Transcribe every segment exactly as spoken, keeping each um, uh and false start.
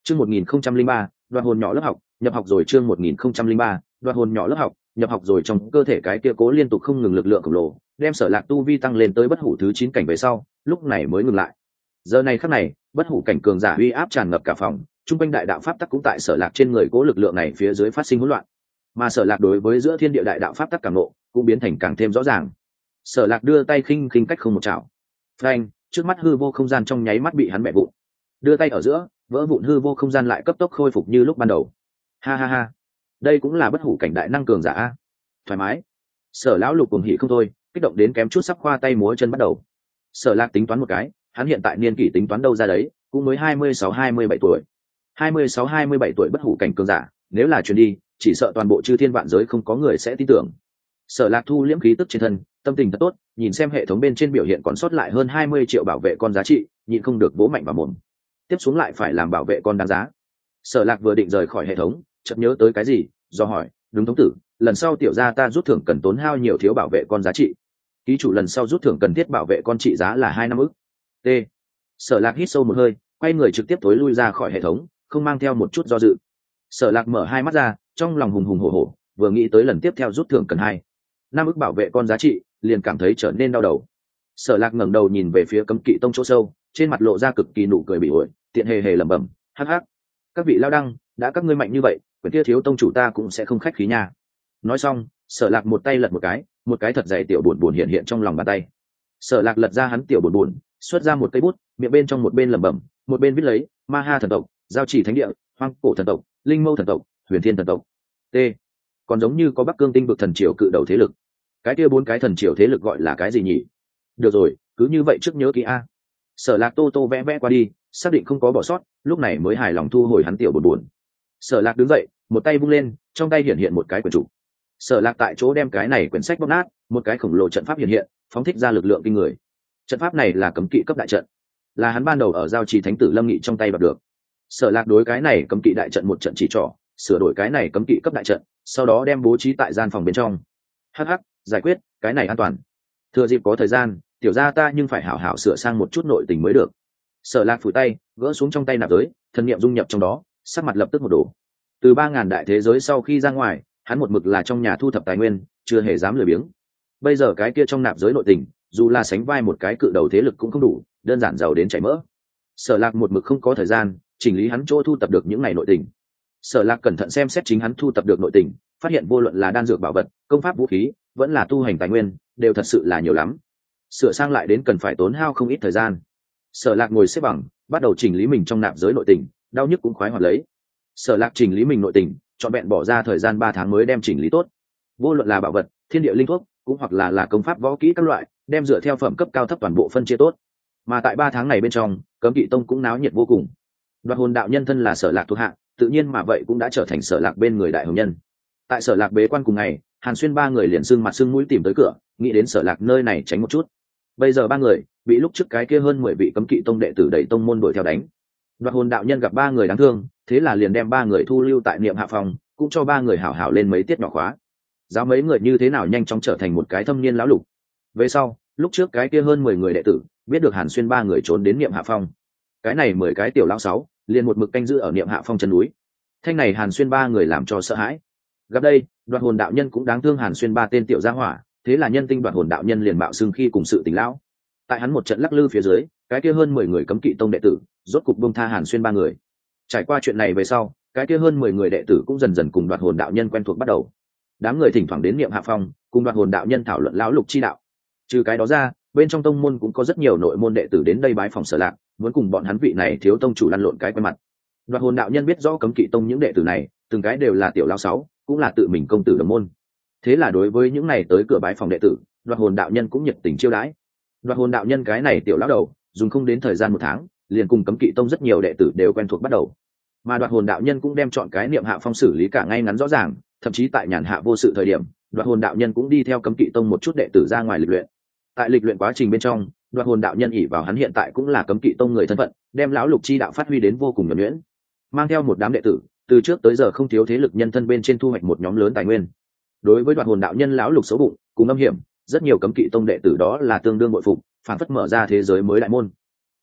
chương một nghìn không trăm linh ba đoạt hồn nhỏ lớp học nhập học rồi. chương một nghìn không trăm linh ba đoạt hồn nhỏ lớp học nhập học rồi. Trong cơ thể cái kia cố liên tục không ngừng lực lượng khổng lồ đem Sở Lạc tu vi tăng lên tới bất hủ thứ chín cảnh về sau, lúc này mới ngừng lại. Giờ này khắc này, bất hủ cảnh cường giả uy áp tràn ngập cả phòng, trung quanh đại đạo pháp tắc cũng tại Sở Lạc trên người cố lực lượng này phía dưới phát sinh hỗn loạn. Mà Sở Lạc đối với giữa thiên địa đại đạo pháp tắc cảm ngộ cũng biến thành càng thêm rõ ràng. Sở Lạc đưa tay khinh khinh cách không một chảo. Phanh, trước mắt hư vô không gian trong nháy mắt bị hắn bẻ vụn. Đưa tay ở giữa, vỡ vụn hư vô không gian lại cấp tốc khôi phục như lúc ban đầu. Ha ha ha, đây cũng là bất hủ cảnh đại năng cường giả a. Thoải mái. Sở lão lục cuồng hỉ không thôi, kích động đến kém chút sắp khoa tay múa chân bắt đầu. Sở Lạc tính toán một cái, hắn hiện tại niên kỷ tính toán đâu ra đấy, cũng mới hai mươi sáu hai mươi bảy tuổi. hai mươi sáu hai mươi bảy tuổi bất hủ cảnh cường giả, nếu là truyền đi, chỉ sợ toàn bộ chư thiên vạn giới không có người sẽ tin tưởng. Sở Lạc thu liễm khí tức trên thân, tâm tình thật tốt, nhìn xem hệ thống bên trên biểu hiện còn sót lại hơn hai mươi triệu bảo vệ con giá trị, nhịn không được vỗ mạnh vào mồm. Tiếp xuống lại phải làm bảo vệ con đáng giá. Sở Lạc vừa định rời khỏi hệ thống, chợt nhớ tới cái gì, do hỏi, đúng thống tử, lần sau tiểu gia ta rút thưởng cần tốn hao nhiều thiếu bảo vệ con giá trị. Ký chủ lần sau rút thưởng cần thiết bảo vệ con trị giá là hai năm ức. T. Sở Lạc hít sâu một hơi, quay người trực tiếp tối lui ra khỏi hệ thống, không mang theo một chút do dự. Sở Lạc mở hai mắt ra, trong lòng hùng hùng hổ hổ, vừa nghĩ tới lần tiếp theo rút thưởng cần hai năm ức bảo vệ con giá trị, liền cảm thấy trở nên đau đầu. Sở Lạc ngẩng đầu nhìn về phía Cấm Kỵ Tông chỗ sâu, trên mặt lộ ra cực kỳ nụ cười bị ổi, tiện hề hề lẩm bẩm, hắc hắc, các vị lao đăng, đã các ngươi mạnh như vậy, quyển kia thiếu tông chủ ta cũng sẽ không khách khí nha. Nói xong, Sở Lạc một tay lật một cái, một cái thật dày tiểu buồn buồn hiện hiện trong lòng bàn tay. Sở Lạc lật ra hắn tiểu buồn buồn, xuất ra một cây bút, miệng bên trong một bên lẩm bẩm, một bên viết lấy, Ma Ha thần tộc, Giao Chỉ thánh địa, Hoang Cổ thần tộc, Linh Mâu thần tộc, Huyền Thiên thần tộc. T. Còn giống như có Bắc Cương tinh vực thần triều cự đầu thế lực. Cái kia bốn cái thần triều thế lực gọi là cái gì nhỉ? Được rồi, cứ như vậy trước nhớ kỹ a. Sở Lạc tô tô vẽ vẽ qua đi, xác định không có bỏ sót, lúc này mới hài lòng thu hồi hắn tiểu buồn buồn. Sở Lạc đứng dậy, một tay vung lên, trong tay hiện hiện một cái quyển trục. Sở Lạc tại chỗ đem cái này quyển sách bóp nát, một cái khổng lồ trận pháp hiện hiện, phóng thích ra lực lượng kinh người. Trận pháp này là cấm kỵ cấp đại trận, là hắn ban đầu ở Giao Trì thánh tử Lâm Nghị trong tay đoạt được. Sở Lạc đối cái này cấm kỵ đại trận một trận chỉ trỏ, sửa đổi cái này cấm kỵ cấp đại trận, sau đó đem bố trí tại gian phòng bên trong. Hắc hắc, giải quyết, cái này an toàn. Thừa dịp có thời gian, tiểu gia ta nhưng phải hảo hảo sửa sang một chút nội tình mới được. Sở Lạc phủi tay, gỡ xuống trong tay nạp giới, thần niệm dung nhập trong đó, sắc mặt lập tức một đổ. Từ ba ngàn đại thế giới sau khi ra ngoài, hắn một mực là trong nhà thu thập tài nguyên, chưa hề dám lười biếng. Bây giờ cái kia trong nạp giới nội tình, dù là sánh vai một cái cự đầu thế lực cũng không đủ, đơn giản giàu đến chảy mỡ. Sở Lạc một mực không có thời gian chỉnh lý hắn chỗ thu tập được những này nội tình. Sở Lạc cẩn thận xem xét chính hắn thu tập được nội tình, phát hiện vô luận là đan dược bảo vật, công pháp vũ khí, vẫn là tu hành tài nguyên, đều thật sự là nhiều lắm. Sửa sang lại đến cần phải tốn hao không ít thời gian. Sở Lạc ngồi xếp bằng, bắt đầu chỉnh lý mình trong nạp giới nội tình, đau nhức cũng khoái hoạt lấy. Sở Lạc chỉnh lý mình nội tình, chọn vẹn bỏ ra thời gian ba tháng mới đem chỉnh lý tốt. Vô luận là bảo vật, thiên địa linh thuốc, cũng hoặc là là công pháp võ kỹ các loại, đem dựa theo phẩm cấp cao thấp toàn bộ phân chia tốt. Mà tại ba tháng này bên trong, Cấm Kỵ Tông cũng náo nhiệt vô cùng. Đoạt hồn đạo nhân thân là Sở Lạc thuộc hạ, tự nhiên mà vậy cũng đã trở thành Sở Lạc bên người đại hồng nhân. Tại Sở Lạc bế quan cùng ngày, Hàn Xuyên ba người liền sưng mặt sưng mũi tìm tới cửa, nghĩ đến Sở Lạc nơi này tránh một chút. Bây giờ ba người bị lúc trước cái kia hơn mười vị Cấm Kỵ Tông đệ tử đẩy tông môn đuổi theo đánh. Đoạt hồn đạo nhân gặp ba người đáng thương, thế là liền đem ba người thu lưu tại Niệm Hạ phòng, cũng cho ba người hảo hảo lên mấy tiết nhỏ khóa. Giáo mấy người như thế nào nhanh chóng trở thành một cái thâm niên lão lục. Về sau, lúc trước cái kia hơn mười người đệ tử biết được Hàn Xuyên ba người trốn đến Niệm Hạ phong, cái này mười cái tiểu lão sáu liền một mực canh giữ ở Niệm Hạ phong chân núi. Thanh này Hàn Xuyên ba người làm cho sợ hãi. Gặp đây, Đoạt hồn đạo nhân cũng đáng thương Hàn Xuyên ba tên tiểu gia hỏa, thế là nhân tinh Đoạt hồn đạo nhân liền bạo xưng khi cùng sự tình lão. Tại hắn một trận lắc lư phía dưới, cái kia hơn mười người Cấm Kỵ Tông đệ tử rốt cục buông tha Hàn Xuyên ba người. Trải qua chuyện này về sau, cái kia hơn mười người đệ tử cũng dần dần cùng Đoạt hồn đạo nhân quen thuộc bắt đầu. Đám người thỉnh thoảng đến Niệm Hạ phong, cùng Đoạt hồn đạo nhân thảo luận lão lục chi đạo. Trừ cái đó ra, bên trong tông môn cũng có rất nhiều nội môn đệ tử đến đây bái phòng Sở Lạc, muốn cùng bọn hắn vị này thiếu tông chủ lăn lộn cái quen mặt. Đoạt hồn đạo nhân biết rõ Cấm Kỵ Tông những đệ tử này, từng cái đều là tiểu lão sáu, cũng là tự mình công tử đồng môn. Thế là đối với những này tới cửa bái phòng đệ tử, Đoạt hồn đạo nhân cũng nhiệt tình chiêu đãi. Đoạt hồn đạo nhân cái này tiểu lão đầu, dùng không đến thời gian một tháng, liền cùng Cấm Kỵ Tông rất nhiều đệ tử đều quen thuộc bắt đầu. Mà Đoạt hồn đạo nhân cũng đem chọn cái Niệm Hạ phong xử lý cả ngay ngắn rõ ràng, thậm chí tại nhàn hạ vô sự thời điểm, Đoạt hồn đạo nhân cũng đi theo Cấm Kỵ Tông một chút đệ tử ra ngoài lịch luyện. Tại lịch luyện quá trình bên trong, Đoạt hồn đạo nhân ỷ vào hắn hiện tại cũng là Cấm Kỵ Tông người thân phận, đem lão lục chi đạo phát huy đến vô cùng nhuần nhuyễn. Mang theo một đám đệ tử, từ trước tới giờ không thiếu thế lực nhân thân bên trên thu hoạch một nhóm lớn tài nguyên. Đối với Đoạt hồn đạo nhân lão lục xấu bụng, cùng âm hiểm, rất nhiều Cấm Kỵ Tông đệ tử đó là tương đương bội phục, phản phất mở ra thế giới mới đại môn.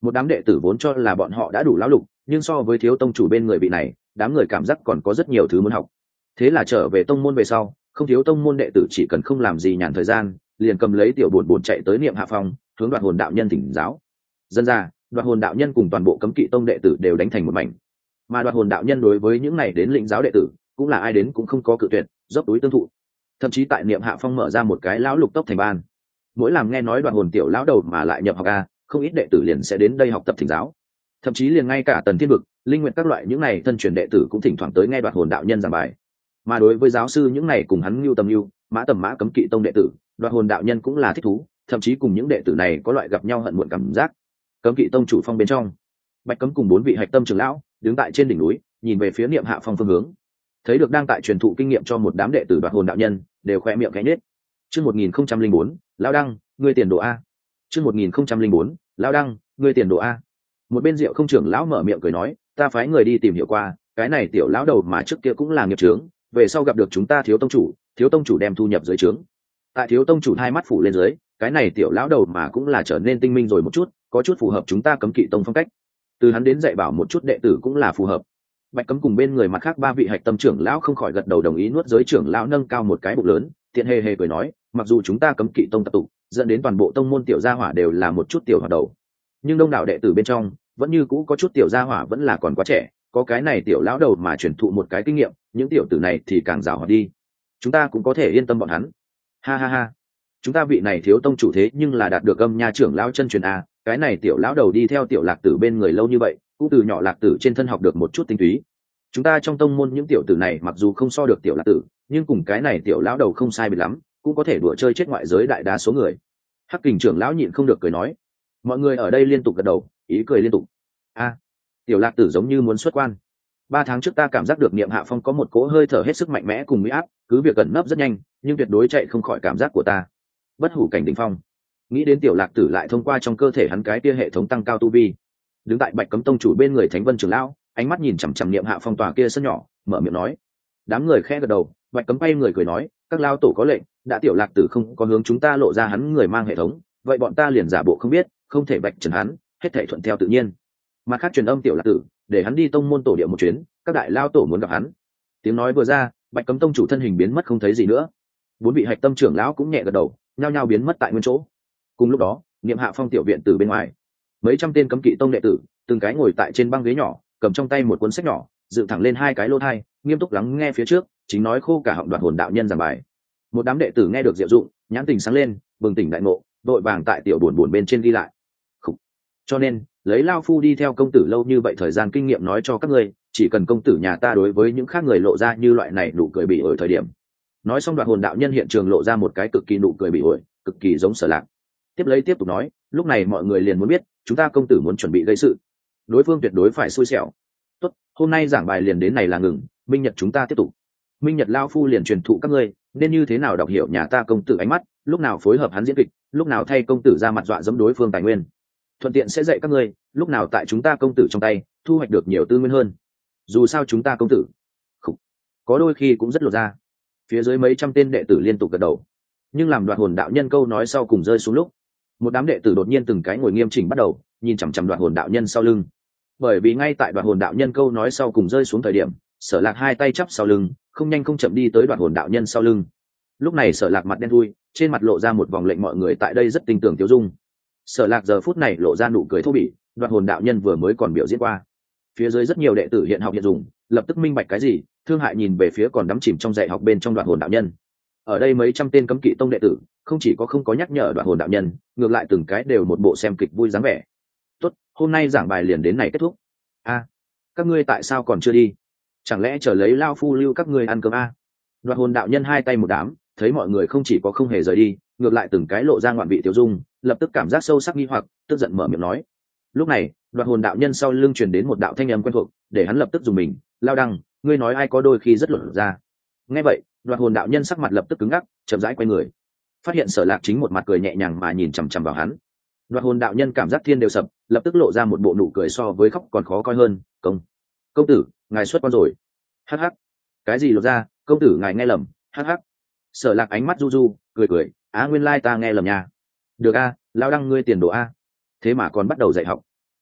Một đám đệ tử vốn cho là bọn họ đã đủ lão lục, nhưng so với thiếu tông chủ bên người vị này, đám người cảm giác còn có rất nhiều thứ muốn học. Thế là trở về tông môn về sau, không thiếu tông môn đệ tử chỉ cần không làm gì nhàn thời gian, liền cầm lấy tiểu buồn buồn chạy tới Niệm Hạ Phong, hướng Đoạt Hồn đạo nhân thỉnh giáo. Dân ra, Đoạt Hồn đạo nhân cùng toàn bộ cấm kỵ tông đệ tử đều đánh thành một mảnh. Mà Đoạt Hồn đạo nhân đối với những này đến lĩnh giáo đệ tử, cũng là ai đến cũng không có cự tuyệt, dốc túi tương thụ. Thậm chí tại Niệm Hạ Phong mở ra một cái lão lục tốc thành ban. Mỗi làm nghe nói Đoạt Hồn tiểu lão đầu mà lại nhập học a, không ít đệ tử liền sẽ đến đây học tập thỉnh giáo. Thậm chí liền ngay cả Tần Thiên Vực, Linh Nguyệt các loại những này thân truyền đệ tử cũng thỉnh thoảng tới nghe Đoạt Hồn đạo nhân giảng bài. Mà đối với giáo sư những này cùng hắn lưu tầm lưu, mã tầm mã cấm kỵ tông đệ tử, Đoạt Hồn đạo nhân cũng là thích thú, thậm chí cùng những đệ tử này có loại gặp nhau hận muộn cảm giác. Cấm kỵ tông chủ phong bên trong, Bạch Cấm cùng bốn vị hạch tâm trưởng lão đứng tại trên đỉnh núi, nhìn về phía Niệm Hạ Phong phương hướng. Thấy được đang tại truyền thụ kinh nghiệm cho một đám đệ tử Đoạt Hồn đạo nhân, đều khoe miệng khẽ nhếch. Chương một nghìn không trăm linh bốn, lão đăng, ngươi tiền đồ a. Chương một nghìn không trăm linh bốn, lão đăng, ngươi tiền đồ a. Một bên Diệu Không trưởng lão mở miệng cười nói, ta phái người đi tìm hiểu qua, cái này tiểu lão đầu mà trước kia cũng là nghiệp chướng, về sau gặp được chúng ta thiếu tông chủ, thiếu tông chủ đem thu nhập dưới trướng. Tại thiếu tông chủ hai mắt phủ lên dưới, cái này tiểu lão đầu mà cũng là trở nên tinh minh rồi một chút, có chút phù hợp chúng ta cấm kỵ tông phong cách. Từ hắn đến dạy bảo một chút đệ tử cũng là phù hợp. Bạch Cấm cùng bên người mặt khác ba vị hạch tâm trưởng lão không khỏi gật đầu đồng ý, nuốt giới trưởng lão nâng cao một cái bụng lớn, tiện hề hề cười nói, mặc dù chúng ta cấm kỵ tông tập tụ, dẫn đến toàn bộ tông môn tiểu gia hỏa đều là một chút tiểu hoạt đầu, nhưng đông đảo đệ tử bên trong vẫn như cũ có chút tiểu gia hỏa vẫn là còn quá trẻ, có cái này tiểu lão đầu mà truyền thụ một cái kinh nghiệm, những tiểu tử này thì càng giàu hoạt đi, chúng ta cũng có thể yên tâm bọn hắn. Ha ha ha, chúng ta vị này thiếu tông chủ thế nhưng là đạt được âm nha trưởng lão chân truyền a, cái này tiểu lão đầu đi theo tiểu lạc tử bên người lâu như vậy, cũng từ nhỏ lạc tử trên thân học được một chút tinh túy. Chúng ta trong tông môn những tiểu tử này mặc dù không so được tiểu lạc tử, nhưng cùng cái này tiểu lão đầu không sai biệt lắm, cũng có thể đùa chơi chết ngoại giới đại đa số người. Hắc Kình trưởng lão nhịn không được cười nói. Mọi người ở đây liên tục gật đầu, ý cười liên tục. A, tiểu lạc tử giống như muốn xuất quan. Ba tháng trước ta cảm giác được Niệm Hạ Phong có một cỗ hơi thở hết sức mạnh mẽ cùng uy áp, cứ việc cẩn nấp rất nhanh, nhưng tuyệt đối chạy không khỏi cảm giác của ta. Bất hủ cảnh đỉnh phong. Nghĩ đến tiểu lạc tử lại thông qua trong cơ thể hắn cái kia hệ thống tăng cao tu vi. Đứng tại Bạch Cấm tông chủ bên người Thánh Vân trưởng lão, ánh mắt nhìn chằm chằm Niệm Hạ Phong tòa kia sân nhỏ, mở miệng nói. Đám người khẽ gật đầu, Bạch Cấm bay người cười nói, các lao tổ có lệnh, đã tiểu lạc tử không có hướng chúng ta lộ ra hắn người mang hệ thống, vậy bọn ta liền giả bộ không biết, không thể vạch trần hắn, hết thảy thuận theo tự nhiên. Mặt khác truyền âm tiểu lạc tử, để hắn đi tông môn tổ địa một chuyến, các đại lao tổ muốn gặp hắn. Tiếng nói vừa ra, Bạch Cấm tông chủ thân hình biến mất không thấy gì nữa. Bốn vị hạch tâm trưởng lão cũng nhẹ gật đầu, nhao nhao biến mất tại nguyên chỗ. Cùng lúc đó, Niệm Hạ Phong tiểu viện từ bên ngoài, mấy trăm tên cấm kỵ tông đệ tử, từng cái ngồi tại trên băng ghế nhỏ, cầm trong tay một cuốn sách nhỏ, dựng thẳng lên hai cái lỗ tai, nghiêm túc lắng nghe phía trước, chính nói khô cả họng Đoạt Hồn đạo nhân giảng bài. Một đám đệ tử nghe được diệu dụng, nhãn tình sáng lên, bừng tỉnh đại ngộ, đội vàng tại tiểu buồn buồn bên trên ghi lại. Khủ. Cho nên, lấy lao phu đi theo công tử lâu như vậy thời gian kinh nghiệm nói cho các ngươi, chỉ cần công tử nhà ta đối với những khác người lộ ra như loại này nụ cười bị ổi thời điểm. Nói xong Đoạt Hồn đạo nhân hiện trường lộ ra một cái cực kỳ nụ cười bị ổi, cực kỳ giống Sở Lạc. Tiếp lấy tiếp tục nói, lúc này mọi người liền muốn biết, chúng ta công tử muốn chuẩn bị gây sự, đối phương tuyệt đối phải xui xẻo. Tốt, hôm nay giảng bài liền đến này là ngừng, minh nhật chúng ta tiếp tục. Minh nhật lao phu liền truyền thụ các ngươi nên như thế nào đọc hiểu nhà ta công tử ánh mắt, lúc nào phối hợp hắn diễn kịch, lúc nào thay công tử ra mặt dọa dẫm đối phương tài nguyên, thuận tiện sẽ dạy các ngươi lúc nào tại chúng ta công tử trong tay thu hoạch được nhiều tư nguyên hơn. Dù sao chúng ta công tử Khủ. Có đôi khi cũng rất lột ra. Phía dưới mấy trăm tên đệ tử liên tục gật đầu, nhưng làm Đoạt Hồn đạo nhân câu nói sau cùng rơi xuống lúc, một đám đệ tử đột nhiên từng cái ngồi nghiêm chỉnh bắt đầu nhìn chằm chằm Đoạt Hồn đạo nhân sau lưng. Bởi vì ngay tại Đoạt Hồn đạo nhân câu nói sau cùng rơi xuống thời điểm, Sở Lạc hai tay chắp sau lưng, không nhanh không chậm đi tới Đoạt Hồn đạo nhân sau lưng. Lúc này Sở Lạc mặt đen thui, trên mặt lộ ra một vòng lệnh mọi người tại đây rất tin tưởng tiêu dung. Sở Lạc giờ phút này lộ ra nụ cười thô bỉ, Đoạt Hồn đạo nhân vừa mới còn biểu diễn qua. Phía dưới rất nhiều đệ tử hiện học hiện dùng, lập tức minh bạch cái gì, thương hại nhìn về phía còn đắm chìm trong dạy học bên trong Đoạt Hồn đạo nhân. Ở đây mấy trăm tên cấm kỵ tông đệ tử, không chỉ có không có nhắc nhở Đoạt Hồn đạo nhân, ngược lại từng cái đều một bộ xem kịch vui dáng vẻ. Tốt, hôm nay giảng bài liền đến này kết thúc. A, các ngươi tại sao còn chưa đi? Chẳng lẽ chờ lấy lao phu lưu các ngươi ăn cơm a? Đoạt Hồn đạo nhân hai tay một đám, thấy mọi người không chỉ có không hề rời đi, ngược lại từng cái lộ ra ngoạn vị tiêu dung, lập tức cảm giác sâu sắc nghi hoặc, tức giận mở miệng nói. Lúc này, Đoạt Hồn đạo nhân sau lưng truyền đến một đạo thanh âm quen thuộc, để hắn lập tức dùng mình, lao đăng, ngươi nói ai có đôi khi rất lột ra. Nghe vậy, Đoạt Hồn đạo nhân sắc mặt lập tức cứng ngắc, chậm rãi quay người, phát hiện Sở Lạc chính một mặt cười nhẹ nhàng mà nhìn chằm chằm vào hắn. Đoạt Hồn đạo nhân cảm giác thiên đều sập, lập tức lộ ra một bộ nụ cười so với khóc còn khó coi hơn. Công, công tử, ngài xuất quan rồi. Hắc hắc, cái gì lột ra, công tử ngài nghe lầm. Hắc hắc. Sở Lạc ánh mắt du du, cười cười, á nguyên lai ta nghe lầm nha. Được a, lao đăng ngươi tiền đồ a, thế mà còn bắt đầu dạy học.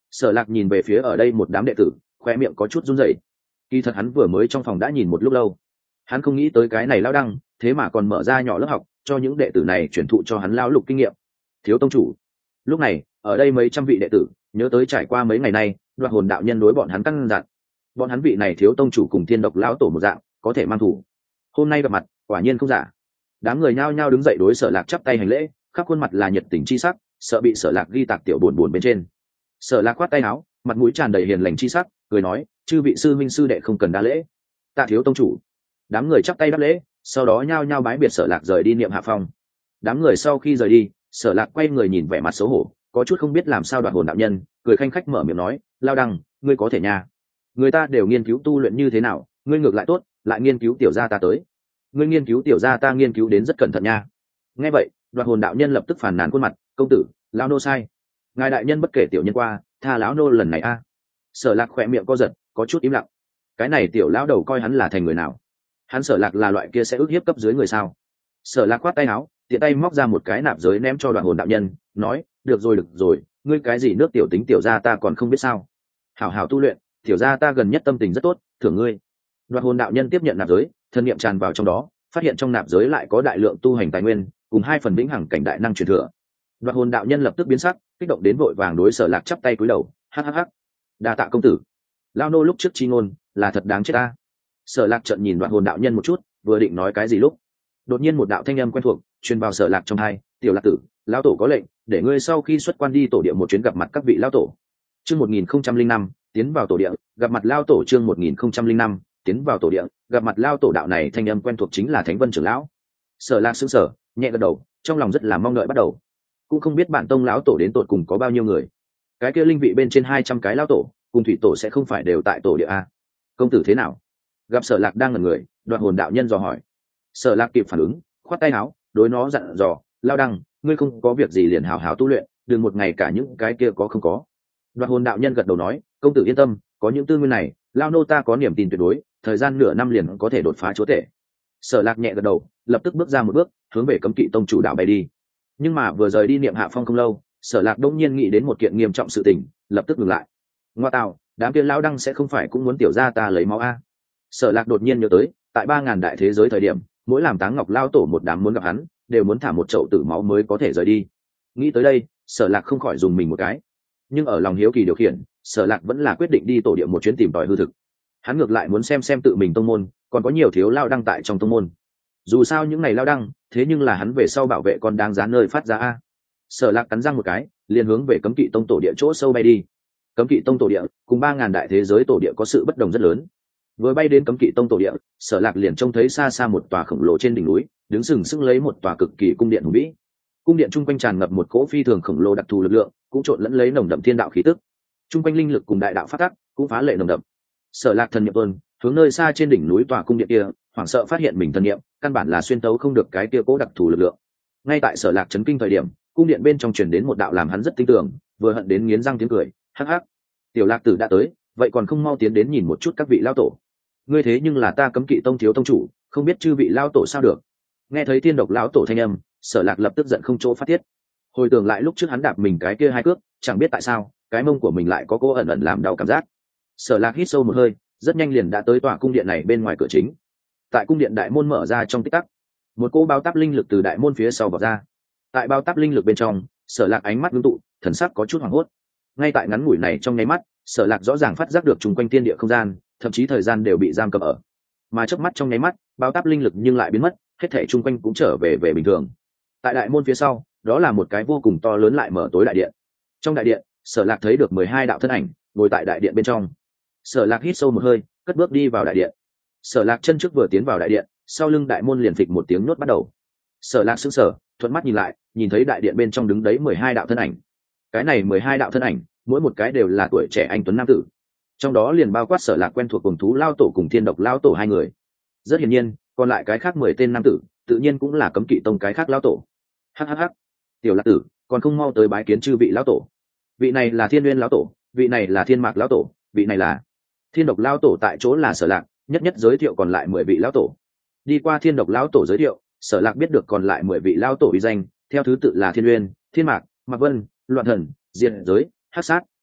Sở Lạc nhìn về phía ở đây một đám đệ tử, khoe miệng có chút run rẩy. Kỳ thật hắn vừa mới trong phòng đã nhìn một lúc lâu, hắn không nghĩ tới cái này lão đăng thế mà còn mở ra nhỏ lớp học cho những đệ tử này truyền thụ cho hắn lão lục kinh nghiệm. Thiếu tông chủ. Lúc này ở đây mấy trăm vị đệ tử nhớ tới trải qua mấy ngày nay Đoạt Hồn đạo nhân đối bọn hắn căn dặn, bọn hắn vị này thiếu tông chủ cùng Thiên Độc lão tổ một dạng có thể mang thủ, hôm nay gặp mặt quả nhiên không giả. Đám người nhao nhao đứng dậy đối Sở Lạc chắp tay hành lễ, khắp khuôn mặt là nhiệt tình chi sắc, sợ bị Sở Lạc ghi tạc tiểu buồn buồn bên trên. Sở Lạc khoát tay áo, mặt mũi tràn đầy hiền lành chi sắc, cười nói, chư vị sư minh sư đệ không cần đa lễ. Tạ thiếu tông chủ. Đám người chắp tay đáp lễ, sau đó nhao nhao bái biệt Sở Lạc rời đi niệm hạ phong. Đám người sau khi rời đi, Sở Lạc quay người nhìn vẻ mặt xấu hổ, có chút không biết làm sao Đoạt Hồn đạo nhân, cười khanh khách mở miệng nói, lao đăng, ngươi có thể nha. Người ta đều nghiên cứu tu luyện như thế nào, ngươi ngược lại tốt, lại nghiên cứu tiểu gia ta tới. Ngươi nghiên cứu tiểu gia ta nghiên cứu đến rất cẩn thận nha. Nghe vậy, Đoạt Hồn đạo nhân lập tức phàn nàn khuôn mặt, công tử, lão nô sai. Ngài đại nhân bất kể tiểu nhân qua, tha lão nô lần này a. Sở Lạc khỏe miệng co giật, có chút im lặng. Cái này tiểu lão đầu coi hắn là thành người nào? Hắn Sở Lạc là loại kia sẽ ức hiếp cấp dưới người sao? Sở Lạc khoát tay áo, tiện tay móc ra một cái nạp giới ném cho Đoạt Hồn đạo nhân, nói, được rồi được rồi, ngươi cái gì nước tiểu tính tiểu gia ta còn không biết sao? Hảo hảo tu luyện, tiểu gia ta gần nhất tâm tình rất tốt, thưởng ngươi. Đoạt Hồn đạo nhân tiếp nhận nạp giới, thân niệm tràn vào trong đó, phát hiện trong nạp giới lại có đại lượng tu hành tài nguyên, cùng hai phần vĩnh hằng cảnh đại năng truyền thừa. Đoạt Hồn đạo nhân lập tức biến sắc, kích động đến vội vàng đối Sở Lạc chắp tay cúi đầu, hắc hắc hắc. Đa tạ công tử. Lao nô lúc trước chi ngôn, là thật đáng chết ta. Sở Lạc trợn nhìn Đoạt Hồn đạo nhân một chút, vừa định nói cái gì lúc, đột nhiên một đạo thanh âm quen thuộc truyền vào Sở Lạc trong tai, "Tiểu Lạc tử, lão tổ có lệnh, để ngươi sau khi xuất quan đi tổ địa một chuyến gặp mặt các vị lão tổ." Chương một nghìn không trăm linh năm, tiến vào tổ địa, gặp mặt lão tổ chương một nghìn không trăm linh năm, tiến vào tổ địa, gặp mặt lão tổ đạo này thanh âm quen thuộc chính là Thánh Vân trưởng lão. Sở Lạc sững sờ, nhẹ gật đầu, trong lòng rất là mong đợi bắt đầu. Cũng không biết bản tông lão tổ đến tột cùng có bao nhiêu người. Cái kia linh vị bên trên hai trăm cái lão tổ, cùng thủy tổ sẽ không phải đều tại tổ địa a. Công tử thế nào? Gặp Sở Lạc đang ngẩn người, Đoạt Hồn đạo nhân dò hỏi. Sở Lạc kịp phản ứng, khoát tay áo, đối nó dặn dò, lao đăng, ngươi không có việc gì liền hào hào tu luyện, đừng một ngày cả những cái kia có không có. Đoạt Hồn đạo nhân gật đầu nói, công tử yên tâm, có những tư nguyên này, lao nô ta có niềm tin tuyệt đối, thời gian nửa năm liền có thể đột phá chúa tể. Sở Lạc nhẹ gật đầu, lập tức bước ra một bước, hướng về Cấm Kỵ tông chủ đạo bay đi. Nhưng mà vừa rời đi niệm hạ phong không lâu, Sở Lạc đột nhiên nghĩ đến một kiện nghiêm trọng sự tình, lập tức ngừng lại. Ngoa tạo, đám kia lao đăng sẽ không phải cũng muốn tiểu gia ta lấy máu a? Sở Lạc đột nhiên nhớ tới, tại ba ngàn đại thế giới thời điểm, mỗi làm Táng Ngọc lao tổ một đám muốn gặp hắn, đều muốn thả một chậu tử máu mới có thể rời đi. Nghĩ tới đây, Sở Lạc không khỏi dùng mình một cái. Nhưng ở lòng hiếu kỳ điều khiển, Sở Lạc vẫn là quyết định đi tổ địa một chuyến tìm tòi hư thực. Hắn ngược lại muốn xem xem tự mình tông môn, còn có nhiều thiếu lao đăng tại trong tông môn. Dù sao những ngày lao đăng, thế nhưng là hắn về sau bảo vệ con đáng giá nơi phát ra a. Sở Lạc cắn răng một cái, liền hướng về Cấm Kỵ tông tổ địa chỗ sâu bay đi. Cấm Kỵ tông tổ địa cùng ba ngàn đại thế giới tổ địa có sự bất đồng rất lớn. Vừa bay đến Cấm Kỵ tông tổ địa, Sở Lạc liền trông thấy xa xa một tòa khổng lồ trên đỉnh núi, đứng sừng sững lấy một tòa cực kỳ cung điện hùng vĩ. Cung điện trung quanh tràn ngập một cỗ phi thường khổng lồ đặc thù lực lượng, cũng trộn lẫn lấy nồng đậm thiên đạo khí tức. Trung quanh linh lực cùng đại đạo phát tác cũng phá lệ nồng đậm. Sở Lạc thần niệm tuôn, hướng nơi xa trên đỉnh núi tòa cung điện kia, hoảng sợ phát hiện mình thần niệm căn bản là xuyên tấu không được cái kia cỗ đặc thù lực lượng. Ngay tại Sở Lạc chấn kinh thời điểm, cung điện bên trong truyền đến một đạo làm hắn rất tin tưởng, vừa hận đến nghiến răng tiếng cười, hắc hắc. Tiểu Lạc tử đã tới, vậy còn không mau tiến đến nhìn một chút các vị lão tổ. Ngươi thế nhưng là ta Cấm Kỵ tông thiếu tông chủ, không biết chư vị lão tổ sao được. Nghe thấy Thiên Độc lão tổ thanh âm, Sở Lạc lập tức giận không chỗ phát tiết. Hồi tưởng lại lúc trước hắn đạp mình cái kia hai cước, chẳng biết tại sao cái mông của mình lại có cô ẩn ẩn làm đau cảm giác. Sở Lạc hít sâu một hơi, rất nhanh liền đã tới tòa cung điện này bên ngoài cửa chính. Tại cung điện đại môn mở ra trong tích tắc, một cỗ bao táp linh lực từ đại môn phía sau vọt ra. Tại bao táp linh lực bên trong, Sở Lạc ánh mắt ngưng tụ, thần sắc có chút hoảng hốt. Ngay tại ngắn ngủi này trong nháy mắt, Sở Lạc rõ ràng phát giác được chung quanh thiên địa không gian, thậm chí thời gian đều bị giam cầm ở. Mà chớp mắt trong nháy mắt, bao táp linh lực nhưng lại biến mất, hết thảy chung quanh cũng trở về về bình thường. Tại đại môn phía sau, đó là một cái vô cùng to lớn lại mở tối đại điện. Trong đại điện, Sở Lạc thấy được mười hai đạo thân ảnh ngồi tại đại điện bên trong. Sở Lạc hít sâu một hơi, cất bước đi vào đại điện. Sở Lạc chân trước vừa tiến vào đại điện, sau lưng đại môn liền phịch một tiếng nhốt bắt đầu. Sở Lạc sững sờ, thuận mắt nhìn lại, nhìn thấy đại điện bên trong đứng đấy mười hai đạo thân ảnh. Cái này mười hai đạo thân ảnh, mỗi một cái đều là tuổi trẻ anh tuấn nam tử. Trong đó liền bao quát Sở Lạc quen thuộc cùng thú lao tổ cùng Thiên Độc lao tổ hai người. Rất hiển nhiên, còn lại cái khác mười tên nam tử, tự nhiên cũng là Cấm Kỵ tông cái khác lao tổ. Hắc hắc hắc, Tiểu Lạc tử, còn không mau tới bái kiến chư vị lão tổ. Vị này là Thiên Nguyên lão tổ, vị này là Thiên Mạc lão tổ, vị này là Thiên Độc lão tổ. Tại chỗ là Sở Lạc nhất nhất giới thiệu còn lại mười vị lão tổ. Đi qua Thiên Độc lão tổ giới thiệu, Sở Lạc biết được còn lại mười vị lão tổ uy danh, theo thứ tự là Thiên Nguyên, Thiên Mạc, Mạc Vân, Loạn Thần, Diệt Giới, Hắc Sát,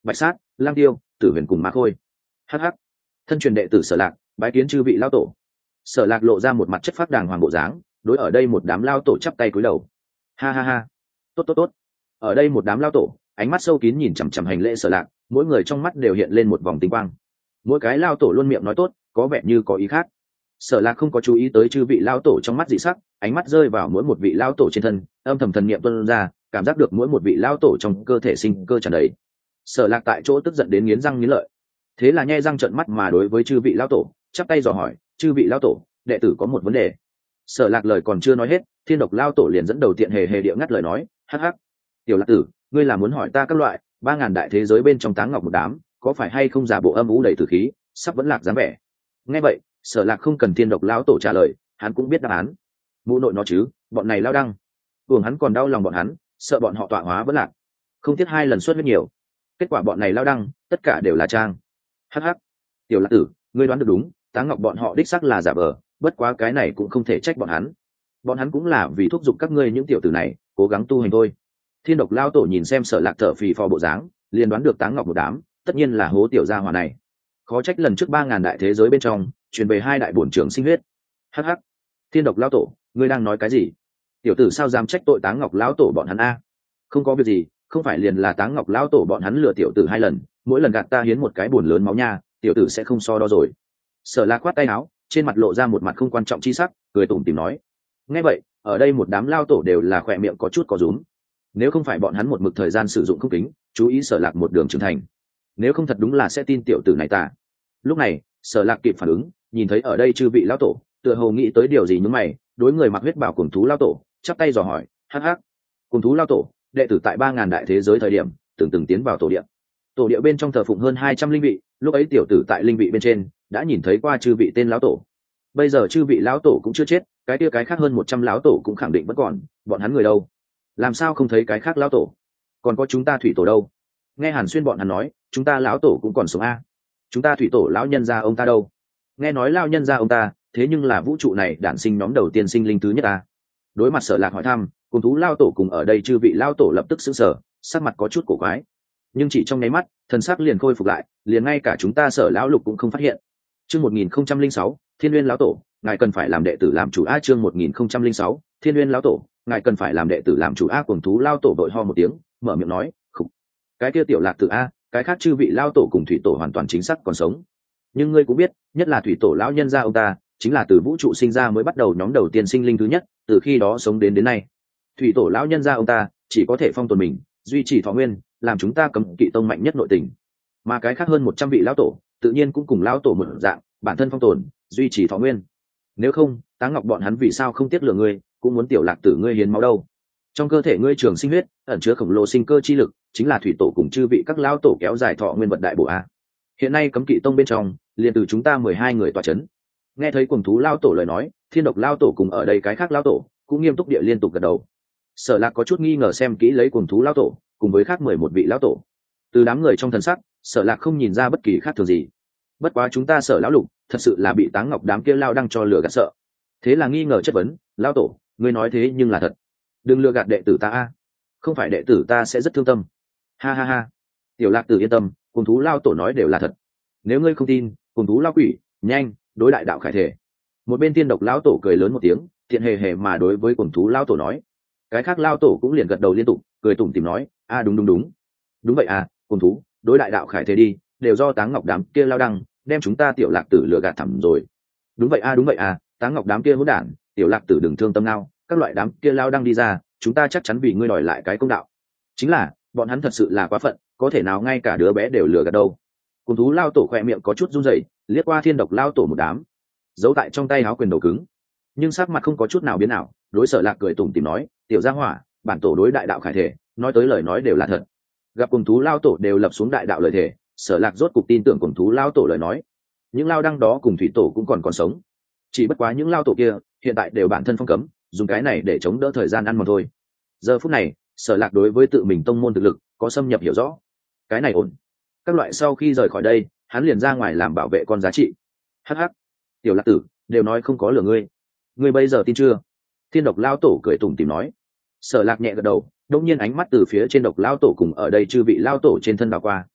bạch sát, lang tiêu, tử huyền cùng ma khôi. Hắc hắc, thân truyền đệ tử Sở Lạc bái kiến chư vị lão tổ. Sở Lạc lộ ra một mặt chất phác đàng hoàng bộ dáng, đối ở đây một đám lao tổ chắp tay cúi đầu. Ha ha ha, tốt tốt tốt. Ở đây một đám lao tổ ánh mắt sâu kín nhìn chằm chằm hành lễ Sở Lạc, mỗi người trong mắt đều hiện lên một vòng tinh quang. Mỗi cái lao tổ luôn miệng nói tốt, có vẻ như có ý khác. Sở Lạc không có chú ý tới chư vị lao tổ trong mắt dị sắc, ánh mắt rơi vào mỗi một vị lao tổ trên thân, âm thầm thần niệm tuôn ra, cảm giác được mỗi một vị lao tổ trong cơ thể sinh cơ tràn đầy. Sở Lạc tại chỗ tức giận đến nghiến răng nghiến lợi, thế là nhe răng trợn mắt mà đối với chư vị lao tổ chắp tay dò hỏi, chư vị lao tổ, đệ tử có một vấn đề. Sở Lạc lời còn chưa nói hết, Thiên Độc lao tổ liền dẫn đầu tiện hề hề địa ngắt lời nói, hắc hắc, tiểu Lạc tử, ngươi là muốn hỏi ta các loại ba ngàn đại thế giới bên trong táng ngọc một đám có phải hay không giả bộ âm u đầy tử khí, sắp vẫn lạc dáng vẻ. Nghe vậy, Sở Lạc không cần Thiên Độc lão tổ trả lời, hắn cũng biết đáp án. Mụ nội nó chứ, bọn này lao đăng, buồng hắn còn đau lòng bọn hắn, sợ bọn họ tọa hóa vẫn lạc, không tiếc hai lần xuất huyết nhiều, kết quả bọn này lao đăng tất cả đều là trang. Hắc hắc, tiểu Lạc tử, ngươi đoán được đúng, táng ngọc bọn họ đích xác là giả vờ, bất quá cái này cũng không thể trách bọn hắn, bọn hắn cũng là vì thúc giục các ngươi những tiểu tử này cố gắng tu hành thôi. Thiên Độc lao tổ nhìn xem Sở Lạc thở phì phò bộ dáng, liền đoán được táng ngọc một đám tất nhiên là hố tiểu gia hỏa này, khó trách lần trước ba ngàn đại thế giới bên trong truyền về hai đại bổn trưởng sinh huyết. Hắc hắc, Thiên Độc lao tổ, ngươi đang nói cái gì? Tiểu tử sao dám trách tội táng ngọc lão tổ bọn hắn a? Không có việc gì, không phải liền là táng ngọc lão tổ bọn hắn lừa tiểu tử hai lần, mỗi lần gạt ta hiến một cái buồn lớn máu nha, tiểu tử sẽ không so đo rồi. Sở Lạc khoát tay áo, trên mặt lộ ra một mặt không quan trọng chi sắc, cười tủm tỉm nói. Nghe vậy, ở đây một đám lao tổ đều là khỏe miệng có chút có rúm. Nếu không phải bọn hắn một mực thời gian sử dụng không kính chú ý Sở Lạc một đường trưởng thành, nếu không thật đúng là sẽ tin tiểu tử này ta. Lúc này, Sở Lạc kịp phản ứng, nhìn thấy ở đây chư vị lão tổ tựa hồ nghĩ tới điều gì nhướng mày, đối người mặc huyết bào cuồng thú lao tổ chắp tay dò hỏi, hắc hắc, cuồng thú lao tổ, đệ tử tại ba ngàn đại thế giới thời điểm từng từng tiến vào tổ địa, tổ địa bên trong thờ phụng hơn hai trăm linh vị, lúc ấy tiểu tử tại linh vị bên trên đã nhìn thấy qua chư vị tên lão tổ. Bây giờ chư vị lão tổ cũng chưa chết, cái kia cái khác hơn một trăm lão tổ cũng khẳng định vẫn còn, bọn hắn người đâu? Làm sao không thấy cái khác lão tổ? Còn có chúng ta thủy tổ đâu? Nghe Hàn Xuyên bọn hắn nói, chúng ta lão tổ cũng còn sống a. Chúng ta thủy tổ lão nhân gia ông ta đâu? Nghe nói lão nhân gia ông ta, thế nhưng là vũ trụ này đản sinh nhóm đầu tiên sinh linh thứ nhất a. Đối mặt Sở Lạc hỏi thăm, cùng thú lao tổ cùng ở đây chư vị lao tổ lập tức sững sờ, sắc mặt có chút cổ quái. Nhưng chỉ trong nháy mắt, thần sắc liền khôi phục lại, liền ngay cả chúng ta Sở lão lục cũng không phát hiện. Chương một nghìn không trăm linh sáu, Thiên Nguyên lão tổ, ngài cần phải làm đệ tử làm chủ a. Chương một nghìn không trăm linh sáu, Thiên Nguyên lão tổ, ngài cần phải làm đệ tử làm chủ a. Cuồng thú lao tổ đội ho một tiếng, mở miệng nói, khục, cái kia tiểu Lạc tử a, cái khác chư vị lao tổ cùng thủy tổ hoàn toàn chính xác còn sống. Nhưng ngươi cũng biết, nhất là thủy tổ lão nhân gia ông ta, chính là từ vũ trụ sinh ra mới bắt đầu nhóm đầu tiên sinh linh thứ nhất, từ khi đó sống đến đến nay. Thủy tổ lão nhân gia ông ta chỉ có thể phong tồn mình, duy trì thọ nguyên, làm chúng ta cấm kỵ tông mạnh nhất nội tình. Mà cái khác hơn một trăm vị lão tổ, tự nhiên cũng cùng lão tổ một dạng, bản thân phong tồn, duy trì thọ nguyên. Nếu không, Táng Ngọc bọn hắn vì sao không tiếc lừa ngươi, cũng muốn tiểu Lạc tử ngươi hiến máu đâu? Trong cơ thể ngươi trường sinh huyết, ẩn chứa khổng lồ sinh cơ chi lực, chính là thủy tổ cùng chư vị các lão tổ kéo dài thọ nguyên vật đại bổ a. Hiện nay cấm kỵ tông bên trong, liền từ chúng ta mười hai người tọa chấn. Nghe thấy cuồng thú lao tổ lời nói, Thiên Độc lao tổ cùng ở đây cái khác lao tổ cũng nghiêm túc địa liên tục gật đầu. Sở Lạc có chút nghi ngờ xem kỹ lấy cuồng thú lao tổ cùng với khác mười một vị lao tổ, từ đám người trong thần sắc, Sở Lạc không nhìn ra bất kỳ khác thường gì. Bất quá chúng ta Sở lão lục thật sự là bị Táng Ngọc đám kia lao đang cho lừa gạt sợ, thế là nghi ngờ chất vấn, lao tổ, ngươi nói thế nhưng là thật, đừng lừa gạt đệ tử ta a, không phải đệ tử ta sẽ rất thương tâm. Ha ha ha, tiểu Lạc tử yên tâm, cuồng thú lao tổ nói đều là thật, nếu ngươi không tin, cuồng thú lao quỷ, nhanh đối đại đạo khải thể. Một bên Thiên Độc lão tổ cười lớn một tiếng, thiện hề hề mà đối với cuồng thú lao tổ nói. Cái khác lao tổ cũng liền gật đầu liên tục, cười tủm tỉm nói, a đúng đúng đúng, đúng vậy à, cuồng thú đối đại đạo khải thể đi, đều do Táng Ngọc đám kia lao đăng đem chúng ta tiểu Lạc tử lừa gạt thẳm rồi. Đúng vậy a đúng vậy à, Táng Ngọc đám kia hỗn đản, tiểu Lạc tử đừng thương tâm nào, các loại đám kia lao đăng đi ra, chúng ta chắc chắn vì ngươi đòi lại cái công đạo. Chính là bọn hắn thật sự là quá phận, có thể nào ngay cả đứa bé đều lừa gạt đâu. Cuồng thú lao tổ khoe miệng có chút run rẩy, liếc qua Thiên Độc lao tổ một đám, giấu tại trong tay áo quyền đầu cứng, nhưng sắc mặt không có chút nào biến nào, đối Sở Lạc cười tủm tỉm nói, tiểu gia hỏa, bản tổ đối đại đạo khải thể, nói tới lời nói đều là thật. Gặp cuồng thú lao tổ đều lập xuống đại đạo lời thể, Sở Lạc rốt cục tin tưởng cuồng thú lao tổ lời nói. Những lao đăng đó cùng thủy tổ cũng còn còn sống, chỉ bất quá những lao tổ kia hiện tại đều bản thân phong cấm, dùng cái này để chống đỡ thời gian ăn mà thôi. Giờ phút này, Sở Lạc đối với tự mình tông môn thực lực có xâm nhập hiểu rõ, cái này ổn. Các loại sau khi rời khỏi đây, hắn liền ra ngoài làm bảo vệ con giá trị. Hắc hắc, tiểu Lạc tử, đều nói không có lừa ngươi, ngươi bây giờ tin chưa? Thiên Độc lao tổ cười tủm tỉm nói. Sở Lạc nhẹ gật đầu, đột nhiên ánh mắt từ phía trên Độc lao tổ cùng ở đây chư vị lao tổ trên thân đảo qua.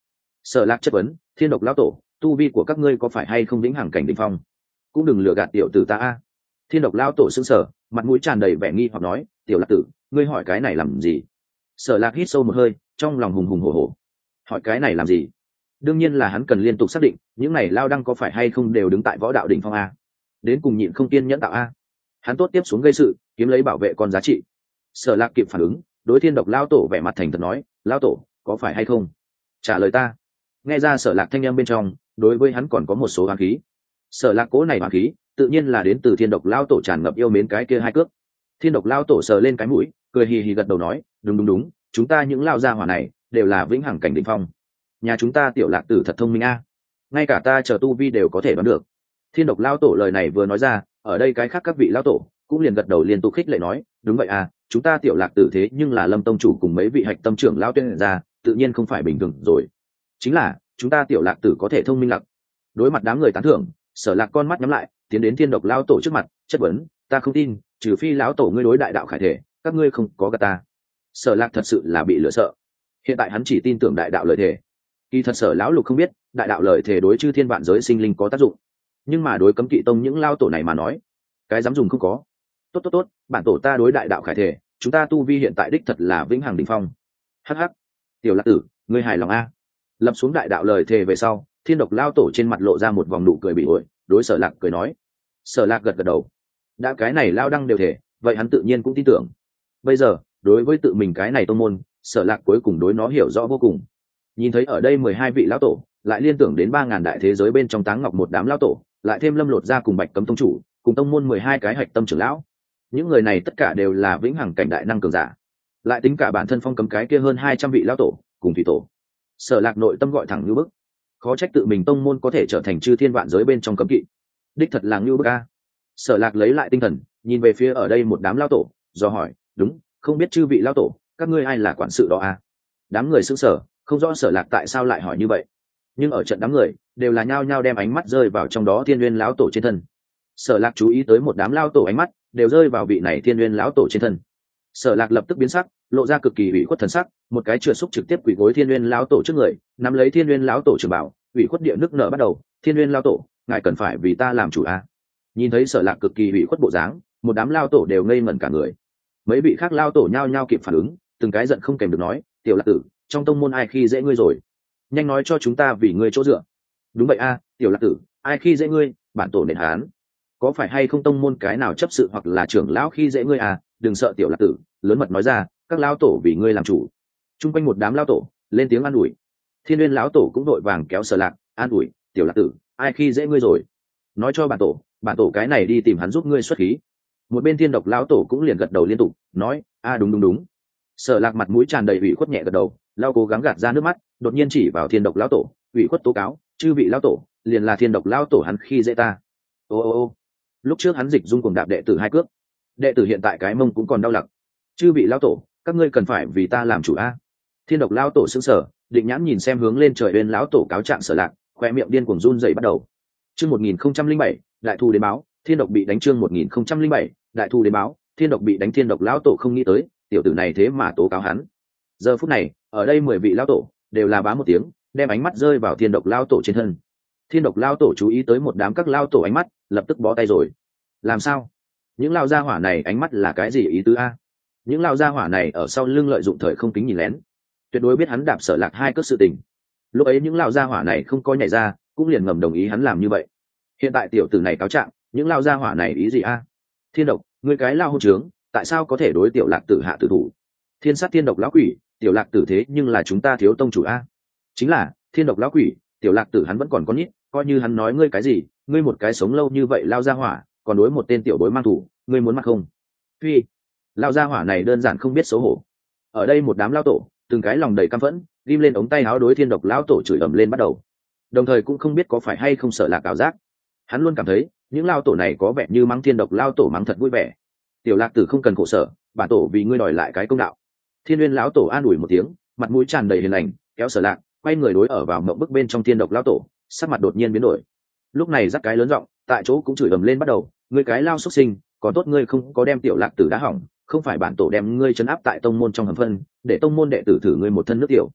Sở Lạc chất vấn, thiên độc lão tổ, tu vi của các ngươi có phải hay không vĩnh hằng cảnh đỉnh phong? Cũng đừng lừa gạt tiểu tử ta a. Thiên độc lão tổ sững sờ, mặt mũi tràn đầy vẻ nghi hoặc nói, tiểu Lạc tử, ngươi hỏi cái này làm gì? Sở Lạc hít sâu một hơi, trong lòng hùng hùng hổ hổ. Hỏi cái này làm gì? Đương nhiên là hắn cần liên tục xác định, những này lao đăng có phải hay không đều đứng tại võ đạo đỉnh phong a. Đến cùng nhịn không kiên nhẫn tạo a. Hắn tốt tiếp xuống gây sự, kiếm lấy bảo vệ con giá trị. Sở Lạc kịp phản ứng, đối thiên độc lão tổ vẻ mặt thành thật nói, lão tổ, có phải hay không? Trả lời ta. Nghe ra Sở Lạc thanh âm bên trong, đối với hắn còn có một số oán khí. Sở Lạc cố này oán khí, tự nhiên là đến từ thiên độc lão tổ tràn ngập yêu mến cái kia hai cước. Thiên độc lão tổ sờ lên cái mũi, cười hì hì gật đầu nói, đúng đúng đúng, chúng ta những lao gia hỏa này đều là vĩnh hằng cảnh đỉnh phong. Nhà chúng ta tiểu Lạc tử thật thông minh a, ngay cả ta chờ tu vi đều có thể đoán được. Thiên độc lão tổ lời này vừa nói ra, ở đây cái khác các vị lão tổ cũng liền gật đầu liên tục khích lệ nói, đúng vậy à, chúng ta tiểu Lạc tử thế nhưng là Lâm tông chủ cùng mấy vị hạch tâm trưởng lão tuyên ra, tự nhiên không phải bình thường rồi. Chính là chúng ta tiểu Lạc tử có thể thông minh lặc. Đối mặt đám người tán thưởng, Sở Lạc con mắt nhắm lại, tiến đến thiên độc lão tổ trước mặt, chất vấn, ta không tin, trừ phi lão tổ ngươi đối đại đạo khải thể, các ngươi không có gạt ta. Sở Lạc thật sự là bị lừa sợ. Hiện tại hắn chỉ tin tưởng đại đạo lời thể. Kỳ thật Sở lão lục không biết, đại đạo lời thể đối chư thiên vạn giới sinh linh có tác dụng, nhưng mà đối cấm kỵ tông những lao tổ này mà nói, cái dám dùng không có. Tốt tốt tốt, bản tổ ta đối đại đạo khải thể, chúng ta tu vi hiện tại đích thật là vĩnh hằng đỉnh phong. Hắc hắc, tiểu Lạc tử, ngươi hài lòng a? Lập xuống đại đạo lời thề về sau, thiên độc lao tổ trên mặt lộ ra một vòng nụ cười bị ổi, đối Sở Lạc cười nói. Sở Lạc gật gật đầu. Đã cái này lao đăng đều thể, vậy hắn tự nhiên cũng tin tưởng. Bây giờ đối với tự mình cái này tông môn, Sở Lạc cuối cùng đối nó hiểu rõ vô cùng. Nhìn thấy ở đây mười hai vị lão tổ, lại liên tưởng đến ba ngàn đại thế giới bên trong Táng Ngọc một đám lão tổ, lại thêm Lâm Lột ra cùng Bạch Cấm tông chủ, cùng tông môn mười hai cái hạch tâm trưởng lão. Những người này tất cả đều là vĩnh hằng cảnh đại năng cường giả. Lại tính cả bản thân Phong Cấm cái kia hơn hai trăm vị lão tổ, cùng thủy tổ. Sở Lạc nội tâm gọi thẳng như bức. Khó trách tự mình tông môn có thể trở thành chư thiên vạn giới bên trong cấm kỵ. Đích thật là như bức a. Sở Lạc lấy lại tinh thần, nhìn về phía ở đây một đám lão tổ, do hỏi, đúng, không biết chư vị lão tổ, các ngươi ai là quản sự đó a? Đám người sững sờ, không rõ Sở Lạc tại sao lại hỏi như vậy. Nhưng ở trận đám người đều là nhao nhao đem ánh mắt rơi vào trong đó thiên nguyên lão tổ trên thân. Sở Lạc chú ý tới một đám lão tổ ánh mắt đều rơi vào vị này thiên nguyên lão tổ trên thân. Sở Lạc lập tức biến sắc, lộ ra cực kỳ ủy khuất thần sắc, một cái trượt xúc trực tiếp quỳ gối thiên nguyên lão tổ trước người, nắm lấy thiên nguyên lão tổ trường bảo, ủy khuất địa nước nở bắt đầu, thiên nguyên lão tổ, ngài cần phải vì ta làm chủ a. Nhìn thấy Sở Lạc cực kỳ ủy khuất bộ dáng, một đám lão tổ đều ngây ngẩn cả người. Mấy vị khác lão tổ nhao nhao kịp phản ứng, từng cái giận không kèm được nói, tiểu Lạc tử, trong tông môn ai khi dễ ngươi rồi? Nhanh nói cho chúng ta vì ngươi chỗ dựa. Đúng vậy a, tiểu Lạc tử, ai khi dễ ngươi, bản tổ nền hán. Có phải hay không tông môn cái nào chấp sự hoặc là trưởng lão khi dễ ngươi à? Đừng sợ tiểu Lạc tử, lớn mật nói ra, các lão tổ vì ngươi làm chủ. Trung quanh một đám lão tổ lên tiếng an ủi. Thiên Nguyên lão tổ cũng đội vàng kéo Sở Lạc, an ủi, tiểu Lạc tử, ai khi dễ ngươi rồi? Nói cho bản tổ, bản tổ cái này đi tìm hắn giúp ngươi xuất khí. Một bên Thiên Độc lão tổ cũng liền gật đầu liên tục, nói, a đúng đúng đúng. Sở Lạc mặt mũi tràn đầy ủy khuất nhẹ gật đầu, lao cố gắng gạt ra nước mắt, đột nhiên chỉ vào Thiên Độc lão tổ, ủy khuất tố cáo, chư vị lão tổ, liền là Thiên Độc lão tổ hắn khi dễ ta. Ô ô ô, lúc trước hắn dịch dung cùng đạp đệ tử hai cước, đệ tử hiện tại cái mông cũng còn đau lặc. Chư vị lão tổ, các ngươi cần phải vì ta làm chủ a. Thiên Độc lão tổ sững sờ, định nhãn nhìn xem hướng lên trời bên lão tổ cáo trạng Sở Lạc, khoe miệng điên cuồng run rẩy bắt đầu. Chương một nghìn không trăm linh bảy, đại thu đến báo, Thiên Độc bị đánh. Chương một nghìn không trăm linh bảy, đại thu đến báo, Thiên Độc bị đánh. Thiên Độc lão tổ không nghĩ tới, tiểu tử này thế mà tố cáo hắn. Giờ phút này, ở đây mười vị lão tổ đều là bá một tiếng, đem ánh mắt rơi vào Thiên Độc lão tổ trên thân. Thiên Độc lão tổ chú ý tới một đám các lão tổ ánh mắt, lập tức bó tay rồi. Làm sao? Những lão gia hỏa này ánh mắt là cái gì ý tứ a? Những lão gia hỏa này ở sau lưng lợi dụng thời không kính nhìn lén, tuyệt đối biết hắn đạp Sở Lạc hai cước sự tình. Lúc ấy những lão gia hỏa này không có nhảy ra, cũng liền ngầm đồng ý hắn làm như vậy. Hiện tại tiểu tử này cáo trạng, những lão gia hỏa này ý gì a? Thiên Độc, ngươi cái lao hôn trướng, tại sao có thể đối tiểu Lạc tử hạ tử thủ? Thiên sát Thiên Độc lão quỷ, tiểu Lạc tử thế nhưng là chúng ta thiếu tông chủ a. Chính là Thiên Độc lão quỷ, tiểu Lạc tử hắn vẫn còn có nhít, coi như hắn nói ngươi cái gì, ngươi một cái sống lâu như vậy lao gia hỏa, còn đối một tên tiểu bối mang thủ, ngươi muốn mặt không? Phi, lao gia hỏa này đơn giản không biết xấu hổ. Ở đây một đám lao tổ, từng cái lòng đầy căm phẫn, ghim lên ống tay áo đối Thiên Độc lão tổ chửi ầm lên bắt đầu. Đồng thời cũng không biết có phải hay không Sở Lạc ảo giác, hắn luôn cảm thấy những lao tổ này có vẻ như mắng Thiên Độc lao tổ mắng thật vui vẻ. Tiểu Lạc tử không cần khổ sở, bản tổ vì ngươi đòi lại cái công đạo. Thiên Nguyên lão tổ an ủi một tiếng, mặt mũi tràn đầy hiền lành, kéo Sở Lạc quay người đối ở vào mộng bức bên trong Thiên Độc lão tổ, sắc mặt đột nhiên biến đổi. Lúc này dắt cái lớn giọng, tại chỗ cũng chửi ầm lên bắt đầu, ngươi cái lao xuất sinh, có tốt ngươi không có đem tiểu Lạc tử đá hỏng, không phải bản tổ đem ngươi trấn áp tại tông môn trong hầm phân, để tông môn đệ tử thử ngươi một thân nước tiểu.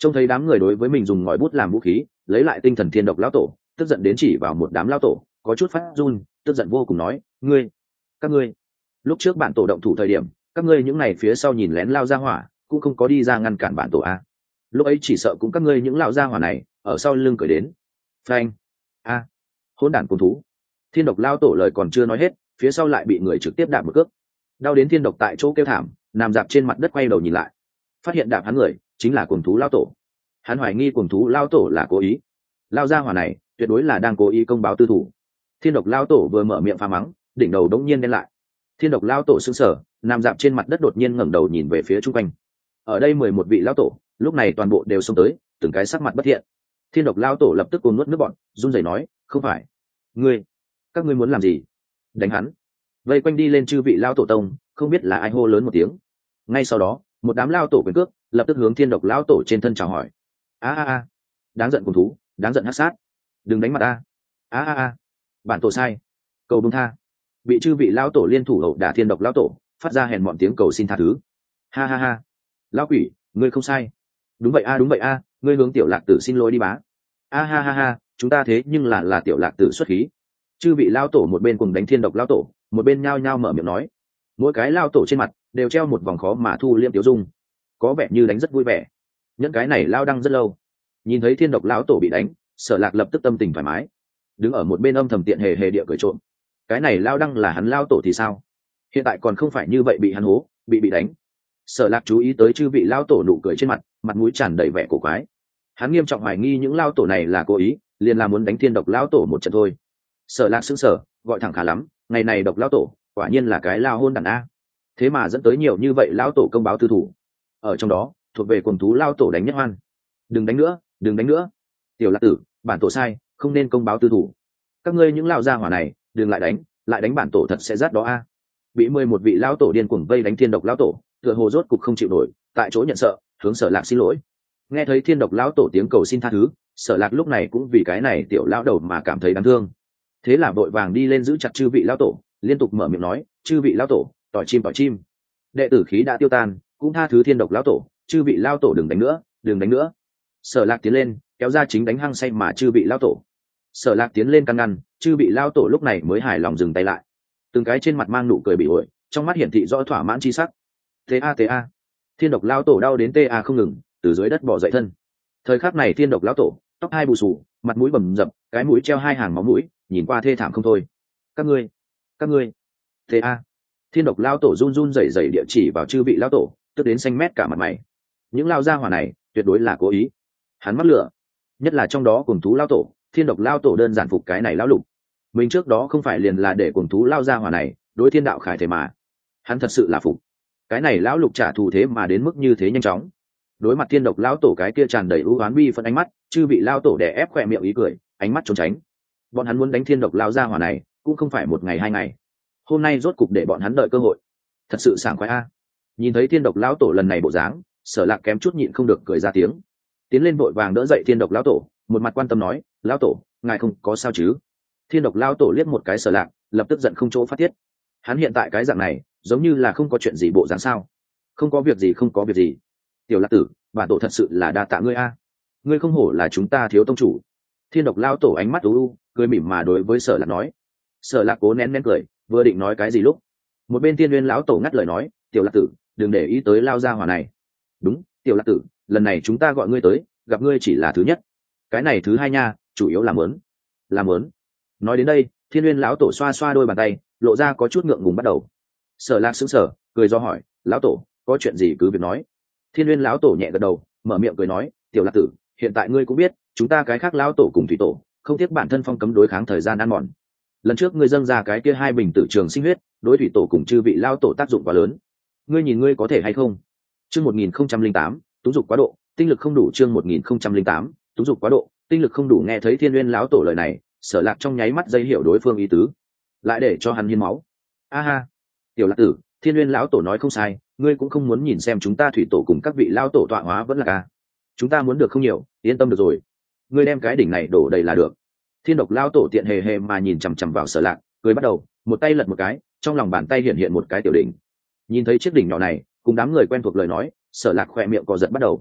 Trông thấy đám người đối với mình dùng ngòi bút làm vũ khí, lấy lại tinh thần Thiên Độc lão tổ tức giận đến chỉ vào một đám lão tổ có chút phát run, tức giận vô cùng nói: ngươi, các ngươi, lúc trước bản tổ động thủ thời điểm, các ngươi những này phía sau nhìn lén lao ra hỏa cũng không có đi ra ngăn cản bản tổ a. Lúc ấy chỉ sợ cũng các ngươi những lão gia hỏa này ở sau lưng cởi đến. Phanh! A! Hỗn đản cuồng thú! Thiên Độc lão tổ lời còn chưa nói hết, phía sau lại bị người trực tiếp đạp một cước. Đau đến Thiên Độc tại chỗ kêu thảm, nằm dạp trên mặt đất quay đầu nhìn lại, phát hiện đạp hắn người chính là cuồng thú lão tổ. Hắn hoài nghi cuồng thú lão tổ là cố ý. Lao gia hỏa này tuyệt đối là đang cố ý công báo tư thủ. Thiên Độc lão tổ vừa mở miệng phá mắng, đỉnh đầu đống nhiên đen lại. Thiên Độc lão tổ sững sờ, nằm dạp trên mặt đất đột nhiên ngẩng đầu nhìn về phía chung quanh. Ở đây mười một vị lão tổ lúc này toàn bộ đều xông tới, từng cái sắc mặt bất thiện. Thiên Độc lão tổ lập tức cuồng nuốt nước bọt, run rẩy nói: không phải, ngươi, các ngươi muốn làm gì? Đánh hắn! Vây quanh đi lên chư vị lão tổ tông, không biết là ai hô lớn một tiếng. Ngay sau đó, một đám lão tổ quyền cước lập tức hướng Thiên Độc lão tổ trên thân chào hỏi. A a a! Đáng giận cuồng thú, đáng giận hắc sát, đừng đánh mặt a! A a a! Bản tổ sai, cầu buông tha! Bị chư vị lão tổ liên thủ hậu đả Thiên Độc lão tổ, phát ra hèn mọn tiếng cầu xin tha thứ. Ha ha ha! Lão quỷ, ngươi không sai. Đúng vậy a, đúng vậy a, ngươi hướng tiểu lạc tử xin lỗi đi bá. A ha ha ha, chúng ta thế nhưng là là tiểu lạc tử xuất khí. Chư vị lao tổ một bên cùng đánh Thiên Độc lao tổ, một bên nhao nhao mở miệng nói. Mỗi cái lao tổ trên mặt đều treo một vòng khó mà thu liêm tiểu dung, có vẻ như đánh rất vui vẻ. Những cái này lao đăng rất lâu. Nhìn thấy Thiên Độc lão tổ bị đánh, Sở Lạc lập tức tâm tình thoải mái, đứng ở một bên âm thầm tiện hề hề địa cười trộm. Cái này lao đăng là hắn lao tổ thì sao? Hiện tại còn không phải như vậy bị hắn hố, bị bị đánh. Sở Lạc chú ý tới chư vị lao tổ nụ cười trên mặt, mặt mũi tràn đầy vẻ cổ quái. Hắn nghiêm trọng hoài nghi những lao tổ này là cố ý, liền là muốn đánh Thiên Độc lao tổ một trận thôi. Sở Lạc sững sờ, gọi thẳng khá lắm, ngày này Độc lao tổ quả nhiên là cái lao hôn đản a. Thế mà dẫn tới nhiều như vậy lao tổ công báo tư thủ. Ở trong đó, thuộc về cuồng thú lao tổ đánh nhất hoan. Đừng đánh nữa, đừng đánh nữa. Tiểu Lạc tử, bản tổ sai, không nên công báo tư thủ. Các ngươi những lao gia hỏa này, đừng lại đánh, lại đánh bản tổ thật sẽ rát đó a. Bị mười một vị lao tổ điên cuồng vây đánh Thiên Độc lao tổ, tựa hồ rốt cục không chịu nổi, tại chỗ nhận sợ, hướng Sở Lạc xin lỗi. Nghe thấy Thiên Độc lão tổ tiếng cầu xin tha thứ, Sở Lạc lúc này cũng vì cái này tiểu lão đầu mà cảm thấy đáng thương. Thế là vội vàng đi lên giữ chặt chư vị lão tổ, liên tục mở miệng nói: chư vị lão tổ, tỏi chim tỏi chim, đệ tử khí đã tiêu tan, cũng tha thứ Thiên Độc lão tổ, chư vị lão tổ đừng đánh nữa, đừng đánh nữa. Sở Lạc tiến lên, kéo ra chính đánh hăng say mà chư vị lão tổ. Sở Lạc tiến lên căn ngăn, chư vị lão tổ lúc này mới hài lòng dừng tay lại. Từng cái trên mặt mang nụ cười bị ổi, trong mắt hiển thị rõ thỏa mãn chi sắc. Tê a tê a, Thiên Độc lão tổ đau đến tê a không ngừng, từ dưới đất bò dậy thân. Thời khắc này Thiên Độc lão tổ tóc hai bù xù, mặt mũi bầm dập, cái mũi treo hai hàng máu mũi, nhìn qua thê thảm không thôi. Các ngươi, các ngươi, tê a. Thiên Độc lão tổ run run rẩy rẩy địa chỉ vào chư vị lão tổ, tức đến xanh mét cả mặt mày. Những lao gia hỏa này tuyệt đối là cố ý. Hắn mắc lửa, nhất là trong đó cuồng thú lão tổ, Thiên Độc lão tổ đơn giản phục cái này lão lục. Mình trước đó không phải liền là để cuồng thú lao gia hỏa này đối thiên đạo khải thể mà. Hắn thật sự là phục. Cái này lão lục trả thù thế mà đến mức như thế nhanh chóng. Đối mặt Thiên Độc lão tổ cái kia tràn đầy ưu oán bi phân ánh mắt, chư vị lao tổ đè ép khỏe miệng ý cười, ánh mắt trốn tránh. Bọn hắn muốn đánh Thiên Độc lao gia hỏa này cũng không phải một ngày hai ngày, hôm nay rốt cục để bọn hắn đợi cơ hội. Thật sự sảng khoái a. Nhìn thấy Thiên Độc lão tổ lần này bộ dáng, Sở Lạc kém chút nhịn không được cười ra tiếng, tiến lên vội vàng đỡ dậy Thiên Độc lão tổ, một mặt quan tâm nói: lão tổ, ngài không có sao chứ? Thiên Độc lão tổ liếc một cái Sở Lạc, lập tức giận không chỗ phát tiết. Hắn hiện tại cái dạng này giống như là không có chuyện gì bộ dáng sao? Không có việc gì, không có việc gì. Tiểu Lạc tử, bản tổ thật sự là đa tạ ngươi a. Ngươi không hổ là chúng ta thiếu tông chủ. Thiên Độc lão tổ ánh mắt u u, cười mỉm mà đối với Sở Lạc nói. Sở Lạc cố nén nén cười, vừa định nói cái gì lúc một bên Thiên Nguyên lão tổ ngắt lời nói: Tiểu Lạc tử, đừng để ý tới lao gia hỏa này. Đúng, Tiểu Lạc tử, lần này chúng ta gọi ngươi tới, gặp ngươi chỉ là thứ nhất, cái này thứ hai nha, chủ yếu là muốn, là muốn. Nói đến đây, Thiên Nguyên lão tổ xoa xoa đôi bàn tay, lộ ra có chút ngượng ngùng bắt đầu. Sở Lạc sững sờ, cười do hỏi: lão tổ, có chuyện gì cứ việc nói. Thiên Nguyên lão tổ nhẹ gật đầu, mở miệng cười nói: Tiểu Lạc tử, hiện tại ngươi cũng biết, chúng ta cái khác lão tổ cùng thủy tổ không tiếc bản thân phong cấm đối kháng thời gian ăn mòn. Lần trước ngươi dâng ra cái kia hai bình tử trường sinh huyết, đối thủy tổ cùng chư vị lão tổ tác dụng quá lớn. Ngươi nhìn ngươi có thể hay không? Chương một nghìn không trăm linh tám, túng dục quá độ, tinh lực không đủ. Chương một nghìn không trăm linh tám, túng dục quá độ, tinh lực không đủ. Nghe thấy Thiên Nguyên lão tổ lời này, Sở Lạc trong nháy mắt dây hiểu đối phương ý tứ, lại để cho hắn hiến máu. A ha, Tiểu Lạc tử, Thiên Nguyên lão tổ nói không sai, ngươi cũng không muốn nhìn xem chúng ta thủy tổ cùng các vị lão tổ tọa hóa vẫn là ca. Chúng ta muốn được không nhiều, yên tâm được rồi. Ngươi đem cái đỉnh này đổ đầy là được. Thiên Độc lão tổ tiện hề hề mà nhìn chằm chằm vào Sở Lạc, cười bắt đầu, một tay lật một cái, trong lòng bàn tay hiện hiện một cái tiểu đỉnh. Nhìn thấy chiếc đỉnh nhỏ này, cùng đám người quen thuộc lời nói, Sở Lạc khỏe miệng co giật bắt đầu.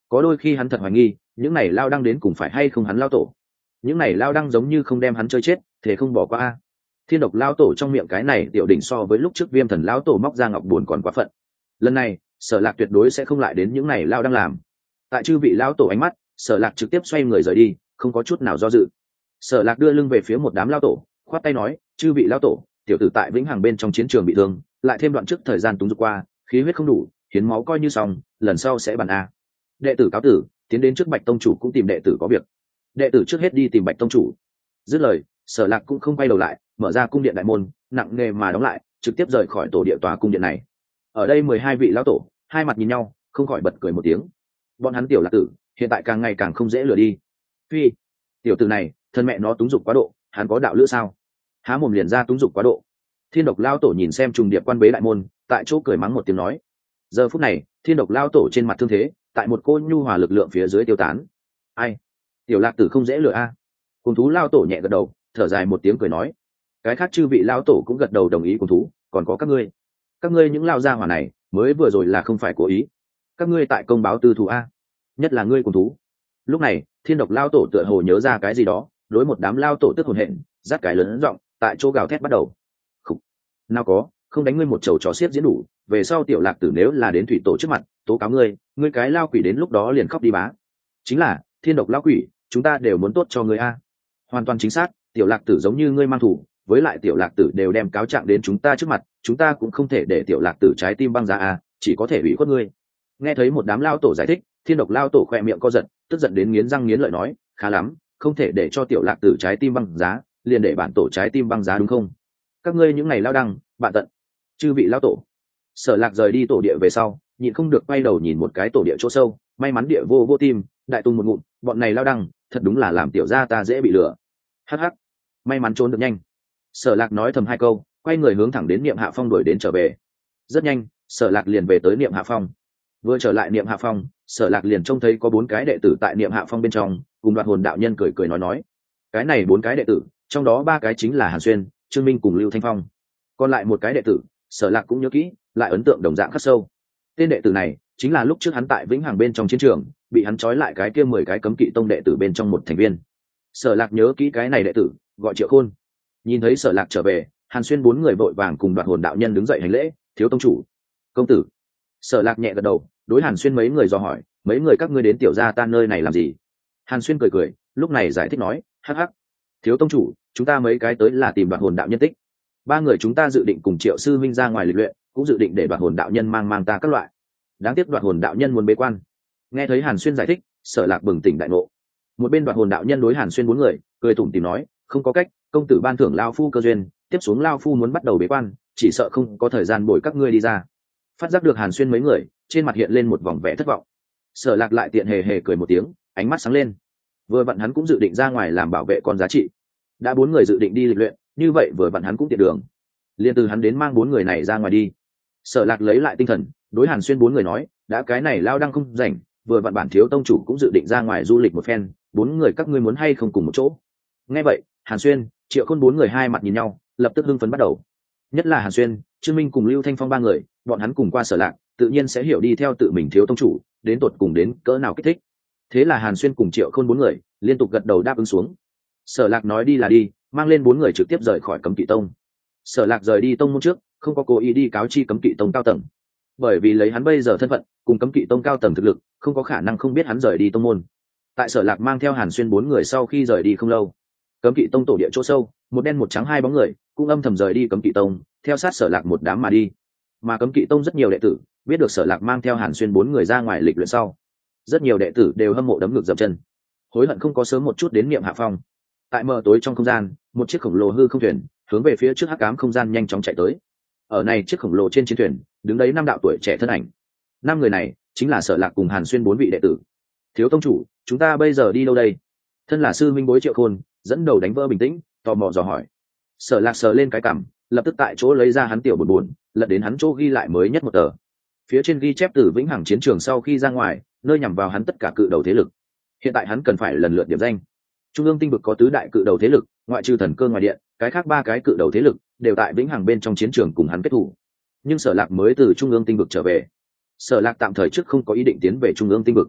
có đôi khi hắn thật hoài nghi những này lao đăng đến cùng phải hay không hắn lao tổ. Những này lao đăng giống như không đem hắn chơi chết thế không bỏ qua a. Thiên độc lao tổ trong miệng cái này tiểu đỉnh so với lúc trước viêm thần lao tổ móc ra ngọc buồn còn quá phận. Lần này Sở Lạc tuyệt đối sẽ không lại đến những này lao đăng làm. Tại chư vị lao tổ ánh mắt, Sở Lạc trực tiếp xoay người rời đi, không có chút nào do dự. Sở Lạc đưa lưng về phía một đám lao tổ, khoát tay nói, chư vị lao tổ, tiểu tử tại vĩnh hằng bên trong chiến trường bị thương, lại thêm đoạn trước thời gian túng dục qua, khí huyết không đủ, hiến máu coi như xong, lần sau sẽ bàn a. Đệ tử cáo tử, tiến đến trước Bạch tông chủ cũng tìm đệ tử có việc. Đệ tử trước hết đi tìm Bạch tông chủ. Dứt lời, Sở Lạc cũng không quay đầu lại, mở ra cung điện đại môn, nặng nề mà đóng lại, trực tiếp rời khỏi tổ địa tòa cung điện này. Ở đây mười hai vị lão tổ, hai mặt nhìn nhau, không khỏi bật cười một tiếng. Bọn hắn tiểu Lạc tử, hiện tại càng ngày càng không dễ lừa đi. Phi, tiểu tử này, thân mẹ nó túng dục quá độ, hắn có đạo lữ sao? Há mồm liền ra túng dục quá độ. Thiên độc lão tổ nhìn xem trùng điệp quan bế đại môn, tại chỗ cười mắng một tiếng nói. Giờ phút này, Thiên độc lão tổ trên mặt thương thế, tại một cô nhu hòa lực lượng phía dưới tiêu tán. Ai, tiểu Lạc tử không dễ lừa a. Cùng thú lão tổ nhẹ gật đầu, thở dài một tiếng cười nói. Cái khác chư vị lão tổ cũng gật đầu đồng ý cùng thú, còn có các ngươi. Các ngươi những lao gia hỏa này, mới vừa rồi là không phải cố ý. Các ngươi tại công báo tư thù a, nhất là ngươi cùng thú. Lúc này, Thiên độc lao tổ tựa hồ nhớ ra cái gì đó, đối một đám lao tổ tức hồn hện, dắt cái lớn giọng, tại chỗ gào thét bắt đầu. Khủ. Nào có, không đánh ngươi một chầu trò xiết diễn đủ, về sau tiểu Lạc tử nếu là đến thủy tổ trước mặt, tố cáo ngươi, ngươi cái lao quỷ đến lúc đó liền khóc đi bá. Chính là, Thiên độc lao quỷ, chúng ta đều muốn tốt cho ngươi a. Hoàn toàn chính xác, tiểu Lạc tử giống như ngươi mang thủ, với lại tiểu Lạc tử đều đem cáo trạng đến chúng ta trước mặt, chúng ta cũng không thể để tiểu Lạc tử trái tim băng giá a, chỉ có thể ủy khuất ngươi. Nghe thấy một đám lao tổ giải thích, Thiên độc lao tổ khoe miệng co giật, tức giận đến nghiến răng nghiến lợi nói, khá lắm, không thể để cho tiểu Lạc tử trái tim băng giá, liền để bản tổ trái tim băng giá đúng không? Các ngươi những ngày lao đăng, bạn tận. Chư vị lao tổ. Sở Lạc rời đi tổ địa về sau, nhịn không được quay đầu nhìn một cái tổ địa chỗ sâu, may mắn địa vô vô tim, đại tung một ngụm, bọn này lao đăng, thật đúng là làm tiểu gia ta dễ bị lừa. Hắc hắc, may mắn trốn được nhanh. Sở Lạc nói thầm hai câu, quay người hướng thẳng đến Niệm Hạ Phong đuổi đến trở về. Rất nhanh, Sở Lạc liền về tới Niệm Hạ Phong. Vừa trở lại Niệm Hạ Phong, Sở Lạc liền trông thấy có bốn cái đệ tử tại Niệm Hạ Phong bên trong, cùng Đoạt Hồn đạo nhân cười cười nói nói. Cái này bốn cái đệ tử, trong đó ba cái chính là Hàn Xuyên, Trương Minh cùng Lưu Thanh Phong. Còn lại một cái đệ tử, Sở Lạc cũng nhớ kỹ, lại ấn tượng đồng dạng khắc sâu. Tên đệ tử này chính là lúc trước hắn tại Vĩnh Hằng bên trong chiến trường, bị hắn trói lại cái kia mười cái cấm kỵ tông đệ tử bên trong một thành viên. Sở Lạc nhớ kỹ cái này đệ tử, gọi Triệu Khôn. Nhìn thấy Sở Lạc trở về, Hàn Xuyên bốn người vội vàng cùng Đoạt Hồn đạo nhân đứng dậy hành lễ, thiếu tông chủ. Công tử. Sở Lạc nhẹ gật đầu, đối Hàn Xuyên mấy người dò hỏi, mấy người các ngươi đến tiểu gia ta nơi này làm gì? Hàn Xuyên cười cười, lúc này giải thích nói, hắc hắc, thiếu tông chủ, chúng ta mấy cái tới là tìm Đoạt Hồn đạo nhân tích. Ba người chúng ta dự định cùng Triệu sư minh ra ngoài lịch luyện, cũng dự định để Đoạt Hồn đạo nhân mang mang ta các loại. Đáng tiếc Đoạt Hồn đạo nhân muốn bế quan. Nghe thấy Hàn Xuyên giải thích, Sở Lạc bừng tỉnh đại ngộ. Một bên Đoạt Hồn đạo nhân đối Hàn Xuyên bốn người cười tủm tỉm nói, không có cách, công tử ban thưởng lao phu cơ duyên, tiếp xuống lao phu muốn bắt đầu bế quan, chỉ sợ không có thời gian bồi các ngươi đi ra. Phát giác được Hàn Xuyên mấy người, trên mặt hiện lên một vòng vẻ thất vọng. Sở Lạc lại tiện hề hề cười một tiếng, ánh mắt sáng lên. Vừa vặn hắn cũng dự định ra ngoài làm bảo vệ con giá trị. Đã bốn người dự định đi lịch luyện, như vậy vừa vặn hắn cũng tiện đường. Liên từ hắn đến mang bốn người này ra ngoài đi. Sở Lạc lấy lại tinh thần, đối Hàn Xuyên bốn người nói, đã cái này lao đang không rảnh, vừa vặn bản thiếu tông chủ cũng dự định ra ngoài du lịch một phen, bốn người các ngươi muốn hay không cùng một chỗ? Nghe vậy, Hàn Xuyên, Triệu Khôn bốn người hai mặt nhìn nhau, lập tức hưng phấn bắt đầu. Nhất là Hàn Xuyên, Trương Minh cùng Lưu Thanh Phong ba người, bọn hắn cùng qua Sở Lạc, tự nhiên sẽ hiểu đi theo tự mình thiếu tông chủ, đến tột cùng đến cỡ nào kích thích. Thế là Hàn Xuyên cùng Triệu Khôn bốn người liên tục gật đầu đáp ứng xuống. Sở Lạc nói đi là đi, mang lên bốn người trực tiếp rời khỏi Cấm Kỵ Tông. Sở Lạc rời đi tông môn trước, không có cố ý đi cáo chi Cấm Kỵ Tông cao tầng, bởi vì lấy hắn bây giờ thân phận, cùng Cấm Kỵ Tông cao tầng thực lực, không có khả năng không biết hắn rời đi tông môn. Tại Sở Lạc mang theo Hàn Xuyên bốn người sau khi rời đi không lâu, Cấm Kỵ Tông tổ địa chỗ sâu, một đen một trắng hai bóng người cũng âm thầm rời đi Cấm Kỵ Tông, theo sát Sở Lạc một đám mà đi. Mà Cấm Kỵ Tông rất nhiều đệ tử biết được Sở Lạc mang theo Hàn Xuyên bốn người ra ngoài lịch luyện sau, rất nhiều đệ tử đều hâm mộ đấm ngược dậm chân, hối hận không có sớm một chút đến Niệm Hạ Phong. Tại mờ tối trong không gian, một chiếc khổng lồ hư không thuyền hướng về phía trước hắc ám không gian nhanh chóng chạy tới. Ở này chiếc khổng lồ trên chiến thuyền đứng đấy năm đạo tuổi trẻ thân ảnh. Năm người này chính là Sở Lạc cùng Hàn Xuyên bốn vị đệ tử. Thiếu tông chủ, chúng ta bây giờ đi đâu đây? Thân là sư minh bối Triệu Khôn dẫn đầu đánh vỡ bình tĩnh, tò mò dò hỏi. Sở Lạc sờ lên cái cằm, lập tức tại chỗ lấy ra hắn tiểu buồn buồn, lật đến hắn chỗ ghi lại mới nhất một tờ. Phía trên ghi chép từ Vĩnh Hằng chiến trường sau khi ra ngoài, nơi nhằm vào hắn tất cả cự đầu thế lực. Hiện tại hắn cần phải lần lượt điểm danh. Trung ương tinh vực có tứ đại cự đầu thế lực, ngoại trừ Thần Cơ ngoài điện, cái khác ba cái cự đầu thế lực đều tại Vĩnh Hằng bên trong chiến trường cùng hắn kết thủ. Nhưng Sở Lạc mới từ Trung ương tinh vực trở về. Sở Lạc tạm thời trước không có ý định tiến về Trung ương tinh vực.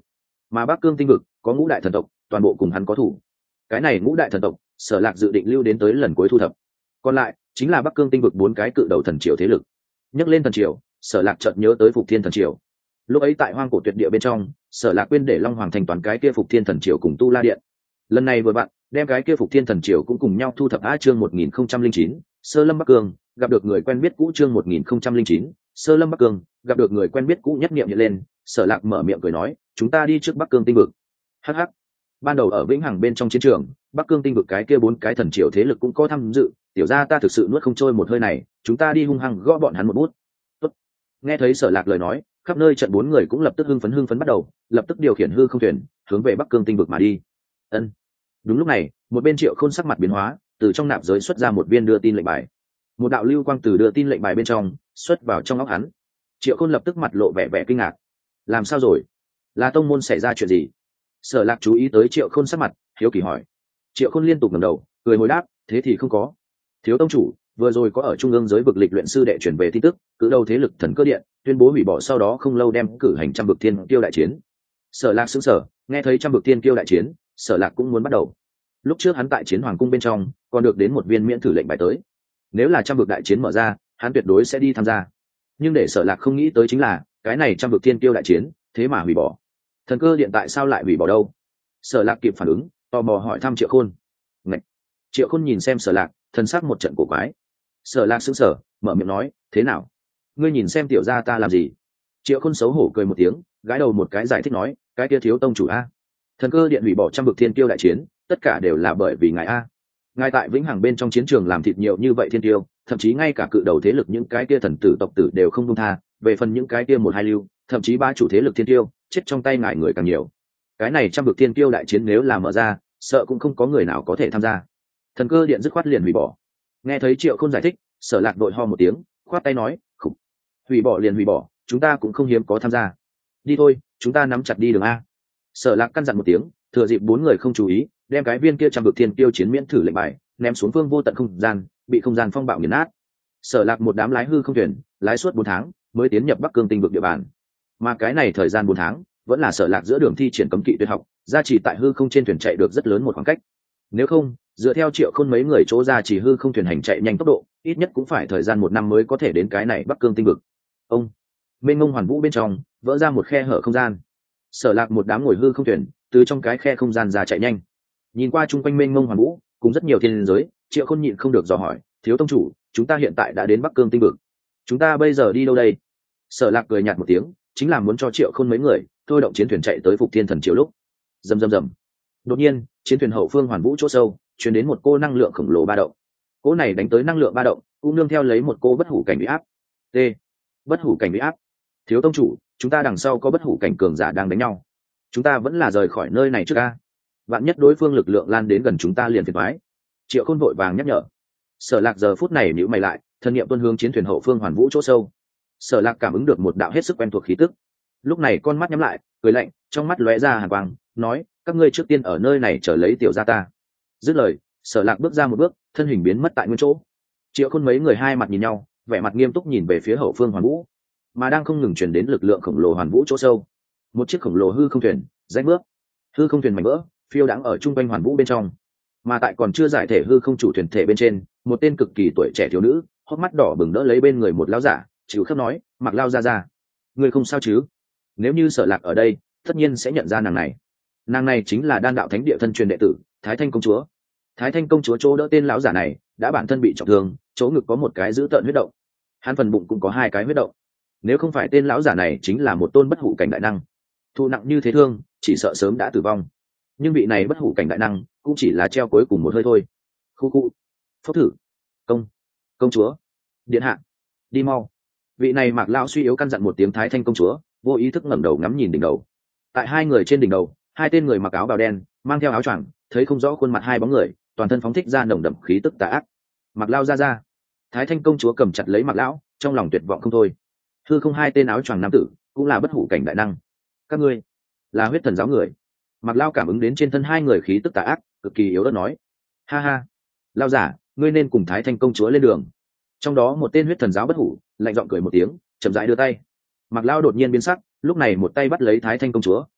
mà Bắc Cương tinh vực có ngũ đại thần tộc, toàn bộ cùng hắn có thủ. Cái này ngũ đại thần tộc, Sở Lạc dự định lưu đến tới lần cuối thu thập. Còn lại chính là Bắc Cương tinh vực bốn cái cự đầu thần triều thế lực. Nhắc lên thần triều, Sở Lạc chợt nhớ tới Phục Thiên thần triều. Lúc ấy tại hoang cổ tuyệt địa bên trong, Sở Lạc quên để Long Hoàng thành toàn cái kia Phục Thiên thần triều cùng Tu La điện. Lần này vừa bạn đem cái kia Phục Thiên thần triều cũng cùng nhau thu thập. A chương một nghìn không trăm linh chín, Sơ Lâm Bắc Cương, gặp được người quen biết cũ. Chương một nghìn không trăm linh chín, Sơ Lâm Bắc Cương, gặp được người quen biết cũ. Nhất niệm hiện lên, Sở Lạc mở miệng cười nói, chúng ta đi trước Bắc Cương tinh vực. Hắc hắc. Ban đầu ở Vĩnh Hằng bên trong chiến trường, Bắc Cương tinh vực cái kia bốn cái thần triều thế lực cũng có tham dự, tiểu gia ta thực sự nuốt không trôi một hơi này, chúng ta đi hung hăng gõ bọn hắn một bút. Tốt. Nghe thấy Sở Lạc lời nói, khắp nơi trận bốn người cũng lập tức hưng phấn hưng phấn bắt đầu, lập tức điều khiển hư không thuyền hướng về Bắc Cương tinh vực mà đi. Ân. Đúng lúc này, một bên Triệu Khôn sắc mặt biến hóa, từ trong nạp giới xuất ra một viên đưa tin lệnh bài. Một đạo lưu quang từ đưa tin lệnh bài bên trong xuất vào trong óc hắn. Triệu Khôn lập tức mặt lộ vẻ vẻ kinh ngạc. Làm sao rồi? Là tông môn xảy ra chuyện gì? Sở Lạc chú ý tới Triệu Khôn sắc mặt, hiếu kỳ hỏi. Triệu Khôn liên tục ngẩng đầu, cười hồi đáp, thế thì không có. Thiếu tông chủ, vừa rồi có ở trung ương giới vực lịch luyện sư đệ chuyển về tin tức, cử đầu thế lực thần cơ điện tuyên bố hủy bỏ, sau đó không lâu đem cử hành trăm bực thiên kiêu đại chiến. Sở Lạc sững sờ, nghe thấy trăm bực thiên kiêu đại chiến, Sở Lạc cũng muốn bắt đầu. Lúc trước hắn tại chiến hoàng cung bên trong còn được đến một viên miễn thử lệnh bài tới, nếu là trăm bực đại chiến mở ra, hắn tuyệt đối sẽ đi tham gia. Nhưng để Sở Lạc không nghĩ tới chính là cái này trăm bực thiên kiêu đại chiến thế mà hủy bỏ. Thần cơ điện tại sao lại hủy bỏ đâu? Sở Lạc kịp phản ứng, tò mò hỏi thăm Triệu Khôn. Ngạch. Triệu Khôn nhìn xem Sở Lạc, thần sắc một trận cổ quái. Sở Lạc sững sờ, mở miệng nói, thế nào? Ngươi nhìn xem tiểu gia ta làm gì? Triệu Khôn xấu hổ cười một tiếng, gãi đầu một cái giải thích nói, cái kia thiếu tông chủ a, thần cơ điện hủy bỏ trăm bực thiên kiêu đại chiến, tất cả đều là bởi vì ngài a. Ngài tại Vĩnh Hằng bên trong chiến trường làm thịt nhiều như vậy thiên kiêu, thậm chí ngay cả cự đầu thế lực những cái kia thần tử tộc tử đều không buông tha, về phần những cái kia một hai lưu, thậm chí ba chủ thế lực thiên kiêu, chết trong tay ngài người càng nhiều. Cái này trăm bực thiên kiêu đại chiến nếu là mở ra, sợ cũng không có người nào có thể tham gia. Thần cơ điện dứt khoát liền hủy bỏ. Nghe thấy Triệu Khôn giải thích, Sở Lạc đội ho một tiếng, khoát tay nói, khục, hủy bỏ liền hủy bỏ, chúng ta cũng không hiếm có tham gia. Đi thôi, chúng ta nắm chặt đi đường a. Sở Lạc căn dặn một tiếng, thừa dịp bốn người không chú ý, đem cái viên kia trăm bực thiên kiêu chiến miễn thử lệnh bài ném xuống phương vô tận không gian, bị không gian phong bạo nghiền nát. Sở Lạc một đám lái hư không thuyền, lái suốt bốn tháng mới tiến nhập Bắc Cương tinh vực địa bàn. Mà cái này thời gian bốn tháng, vẫn là Sở Lạc giữa đường thi triển cấm kỵ tuyệt học, gia trì tại hư không trên thuyền chạy được rất lớn một khoảng cách. Nếu không, dựa theo Triệu Khôn mấy người chỗ gia trì hư không thuyền hành chạy nhanh tốc độ, ít nhất cũng phải thời gian một năm mới có thể đến cái này Bắc Cương tinh vực. Ông, mênh mông hoàn vũ bên trong vỡ ra một khe hở không gian. Sở Lạc một đám ngồi hư không thuyền, từ trong cái khe không gian ra chạy nhanh. Nhìn qua chung quanh mênh mông hoàn vũ, cùng rất nhiều thiên giới, Triệu Khôn nhịn không được dò hỏi, thiếu tông chủ, chúng ta hiện tại đã đến Bắc Cương tinh vực, chúng ta bây giờ đi đâu đây? Sở Lạc cười nhạt một tiếng, chính là muốn cho Triệu Khôn mấy người thôi động chiến thuyền chạy tới Phục Thiên thần triều lúc. Rầm rầm rầm. Đột nhiên, chiến thuyền hậu phương hoàn vũ chỗ sâu truyền đến một cô năng lượng khổng lồ ba động. Cỗ này đánh tới năng lượng ba động, cũng nương theo lấy một cô bất hủ cảnh bị áp. T. Bất hủ cảnh bị áp. Thiếu tông chủ, chúng ta đằng sau có bất hủ cảnh cường giả đang đánh nhau, chúng ta vẫn là rời khỏi nơi này trước a. Vạn nhất đối phương lực lượng lan đến gần chúng ta liền phiền toái. Triệu Khôn vội vàng nhắc nhở. Sở Lạc giờ phút này nhíu mày lại, thần niệm tuôn hướng chiến thuyền hậu phương hoàn vũ chỗ sâu. Sở Lạc cảm ứng được một đạo hết sức quen thuộc khí tức. Lúc này con mắt nhắm lại, cười lạnh, trong mắt lóe ra hàn quang, nói, các ngươi trước tiên ở nơi này chờ lấy tiểu gia ta. Dứt lời, Sở Lạc bước ra một bước, thân hình biến mất tại nguyên chỗ. Triệu Khôn mấy người hai mặt nhìn nhau, vẻ mặt nghiêm túc nhìn về phía hậu phương hoàn vũ, mà đang không ngừng truyền đến lực lượng khổng lồ hoàn vũ chỗ sâu. Một chiếc khổng lồ hư không thuyền rách bước, hư không thuyền mảnh vỡ phiêu đáng ở trung quanh hoàn vũ bên trong, mà tại còn chưa giải thể hư không chủ thuyền thể bên trên, một tên cực kỳ tuổi trẻ thiếu nữ hốc mắt đỏ bừng đỡ lấy bên người một lão giả, chịu khớp nói, Mặc Lao ra ra, người không sao chứ? Nếu như Sở Lạc ở đây, tất nhiên sẽ nhận ra nàng này. Nàng này chính là Đan đạo thánh địa thân truyền đệ tử Thái Thanh công chúa. Thái Thanh công chúa chỗ đỡ tên lão giả này đã bản thân bị trọng thương, chỗ ngực có một cái dữ tợn huyết động, hắn phần bụng cũng có hai cái huyết động. Nếu không phải tên lão giả này chính là một tôn bất hủ cảnh đại năng, thụ nặng như thế thương, chỉ sợ sớm đã tử vong. Nhưng vị này bất hủ cảnh đại năng cũng chỉ là treo cuối cùng một hơi thôi. Khu khu. Phốc thử. Công. Công chúa. Điện hạ. Đi mau. Vị này Mạc lão suy yếu căn dặn một tiếng Thái Thanh công chúa, vô ý thức ngẩng đầu ngắm nhìn đỉnh đầu. Tại hai người trên đỉnh đầu, hai tên người mặc áo bào đen, mang theo áo choàng, thấy không rõ khuôn mặt hai bóng người, toàn thân phóng thích ra nồng đậm khí tức tà ác. Mạc Lao ra ra. Thái Thanh công chúa cầm chặt lấy Mạc lão, trong lòng tuyệt vọng không thôi. Hư không hai tên áo choàng nam tử, cũng là bất hủ cảnh đại năng. Các ngươi là huyết thần giáo người. Mạc Lao cảm ứng đến trên thân hai người khí tức tà ác, cực kỳ yếu ớt nói, ha ha, Lao giả, ngươi nên cùng Thái Thanh công chúa lên đường. Trong đó một tên huyết thần giáo bất hủ lạnh giọng cười một tiếng, chậm rãi đưa tay. Mạc Lao đột nhiên biến sắc, lúc này một tay bắt lấy Thái Thanh công chúa,